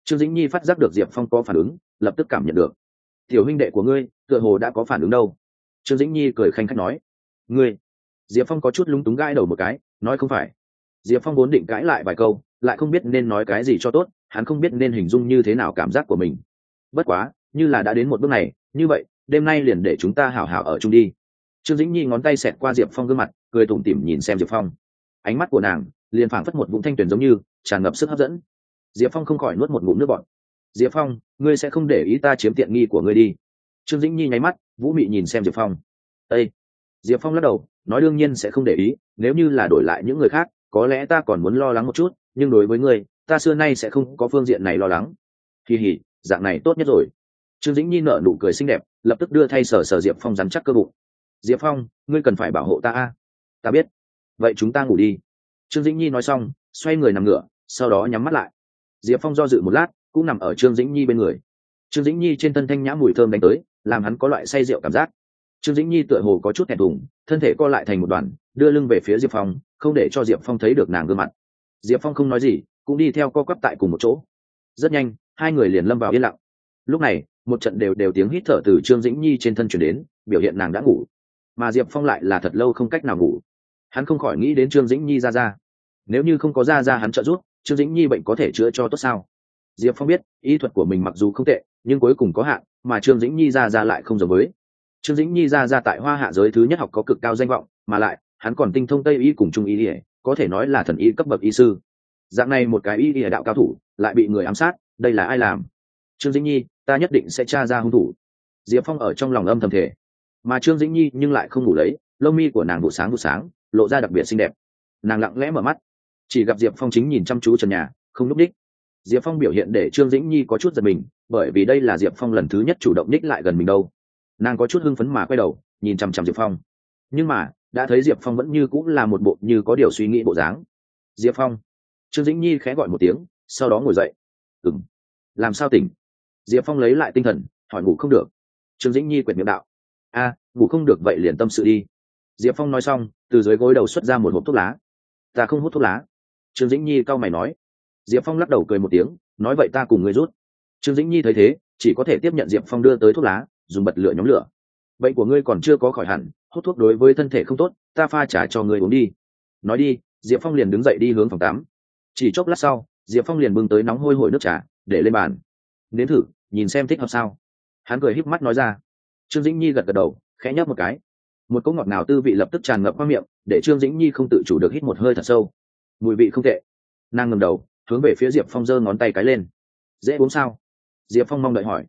Trương Dĩnh Nhi phát giác được Diệp Phong có phản ứng, lập tức cảm nhận được. Tiểu huynh đệ của ngươi tựa hồ đã có phản ứng đâu. Trương Dĩnh Nhi cười khanh khách nói. Ngươi. Diệp Phong có chút lúng túng gãi đầu một cái, nói không phải. Diệp Phong vốn định cãi lại vài câu, lại không biết nên nói cái gì cho tốt, hắn không biết nên hình dung như thế nào cảm giác của mình. Bất quá, như là đã đến một bước này, như vậy, đêm nay liền để chúng ta hảo hảo ở chung đi. Trương Dĩnh Nhi ngón tay xẹt qua Diệp Phong gương mặt, cười tủm tỉm nhìn xem Diệp Phong. Ánh mắt của nàng liền phảng phất một vũng thanh tuyền giống như tràn ngập sức hấp dẫn. Diệp Phong không khỏi nuốt một ngụm nước bọt. Diệp Phong, ngươi sẽ không để ý ta chiếm tiện nghi của ngươi đi. Trương Dĩnh Nhi nháy mắt, vũ mị nhìn xem Diệp Phong. Ê! Diệp Phong lắc đầu, nói đương nhiên sẽ không để ý, nếu như là đổi lại những người khác, có lẽ ta còn muốn lo lắng một chút, nhưng đối với ngươi, ta xưa nay sẽ không có phương diện này lo lắng. Kỳ hỉ, dạng này tốt nhất rồi. Trương Dĩnh Nhi nở nụ cười xinh đẹp, lập tức đưa thay sờ Diệp Phong rắn chắc cơ bụng. Diệp Phong, ngươi cần phải bảo hộ ta a. Ta biết. Vậy chúng ta ngủ đi. Trương Dĩnh Nhi nói xong, xoay người nằm ngửa, sau đó nhắm mắt lại. Diệp Phong do dự một lát, cũng nằm ở Trương Dĩnh Nhi bên người. Trương Dĩnh Nhi trên thân thanh nhã mùi thơm đánh tới, làm hắn có loại say rượu cảm giác. Trương Dĩnh Nhi tựa hồ có chút thẹn thùng, thân thể co lại thành một đoàn, đưa lưng về phía Diệp Phong, không để cho Diệp Phong thấy được nàng gương mặt. Diệp Phong không nói gì, cũng đi theo co quắp tại cùng một chỗ. Rất nhanh, hai người liền lâm vào yên lặng. Lúc này, một trận đều đều tiếng hít thở từ Trương Dĩnh Nhi trên thân truyền đến, biểu hiện nàng đã ngủ. Mà Diệp Phong lại là thật lâu không cách nào ngủ. Hắn không khỏi nghĩ đến Trương Dĩnh Nhi ra. Nếu như không có ra hắn trợ giúp, Trương Dĩnh Nhi bệnh có thể chữa cho tốt sao? Diệp Phong biết, y thuật của mình mặc dù không tệ, nhưng cuối cùng có hạn, mà Trương Dĩnh Nhi ra lại không giống với. Trương Dĩnh Nhi ra tại Hoa Hạ giới thứ nhất học có cực cao danh vọng, mà lại, hắn còn tinh thông Tây y cùng Trung y, có thể nói là thần y cấp bậc y sư. Dạng này một cái y đạo cao thủ, lại bị người ám sát, đây là ai làm? Trương Dĩnh Nhi, ta nhất định sẽ tra ra hung thủ. Diệp Phong ở trong lòng âm thầm thể. Mà Trương Dĩnh Nhi nhưng lại không ngủ lấy, lông mi của nàng vụ sáng, lộ ra đặc biệt xinh đẹp. Nàng lặng lẽ mở mắt, chỉ gặp Diệp Phong chính nhìn chăm chú trần nhà, không nhúc đích. Diệp Phong biểu hiện để Trương Dĩnh Nhi có chút giật mình, bởi vì đây là Diệp Phong lần thứ nhất chủ động ních lại gần mình đâu. Nàng có chút hưng phấn mà quay đầu, nhìn chằm chằm Diệp Phong. Nhưng mà, đã thấy Diệp Phong vẫn như cũng là một bộ như có điều suy nghĩ bộ dáng. Diệp Phong. Trương Dĩnh Nhi khẽ gọi một tiếng, sau đó ngồi dậy. Ừm. Làm sao tỉnh? Diệp Phong lấy lại tinh thần, hỏi ngủ không được. Trương Dĩnh Nhi quyệt miệng đạo. Ngủ không được vậy liền tâm sự đi. Diệp Phong nói xong, từ dưới gối đầu xuất ra một hộp thuốc lá. Ta không hút thuốc lá. Trương Dĩnh Nhi cau mày nói. Diệp Phong lắc đầu cười một tiếng, nói vậy ta cùng ngươi rút. Trương Dĩnh Nhi thấy thế, chỉ có thể tiếp nhận Diệp Phong đưa tới thuốc lá, dùng bật lửa nhóm lửa. Bệnh của ngươi còn chưa có khỏi hẳn, hút thuốc đối với thân thể không tốt, ta pha trà cho ngươi uống đi. Nói đi, Diệp Phong liền đứng dậy đi hướng phòng tắm. Chỉ chốc lát sau, Diệp Phong liền bưng tới nóng hôi hổi nước trà, để lên bàn. Nếm thử, nhìn xem thích hợp sao. Hắn cười híp mắt nói ra. Trương Dĩnh Nhi gật gật đầu, khẽ nhấp một cái. Một cỗ ngọt ngào tư vị lập tức tràn ngập qua miệng, để Trương Dĩnh Nhi không tự chủ được hít một hơi thật sâu. Mùi vị không tệ. Nàng ngẩng đầu, hướng về phía Diệp Phong giơ ngón tay cái lên. Dễ uống sao? Diệp Phong mong đợi hỏi.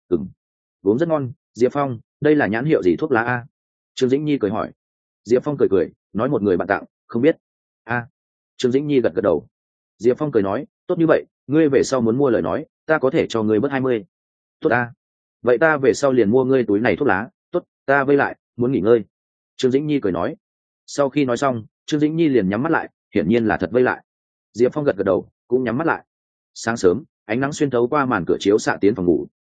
Uống rất ngon. Diệp Phong, đây là nhãn hiệu gì thuốc lá a? Trương Dĩnh Nhi cười hỏi. Diệp Phong cười, nói một người bạn tặng, không biết. Trương Dĩnh Nhi gật gật đầu. Diệp Phong cười nói, tốt như vậy, ngươi về sau muốn mua lời nói, ta có thể cho ngươi bớt 20. Tốt a. Vậy ta về sau liền mua ngươi túi này thuốc lá, tốt, ta vây lại, muốn nghỉ ngơi. Trương Dĩnh Nhi cười nói. Sau khi nói xong, Trương Dĩnh Nhi liền nhắm mắt lại, hiển nhiên là thật vây lại. Diệp Phong gật gật đầu, cũng nhắm mắt lại. Sáng sớm, ánh nắng xuyên thấu qua màn cửa chiếu xạ tiến phòng ngủ.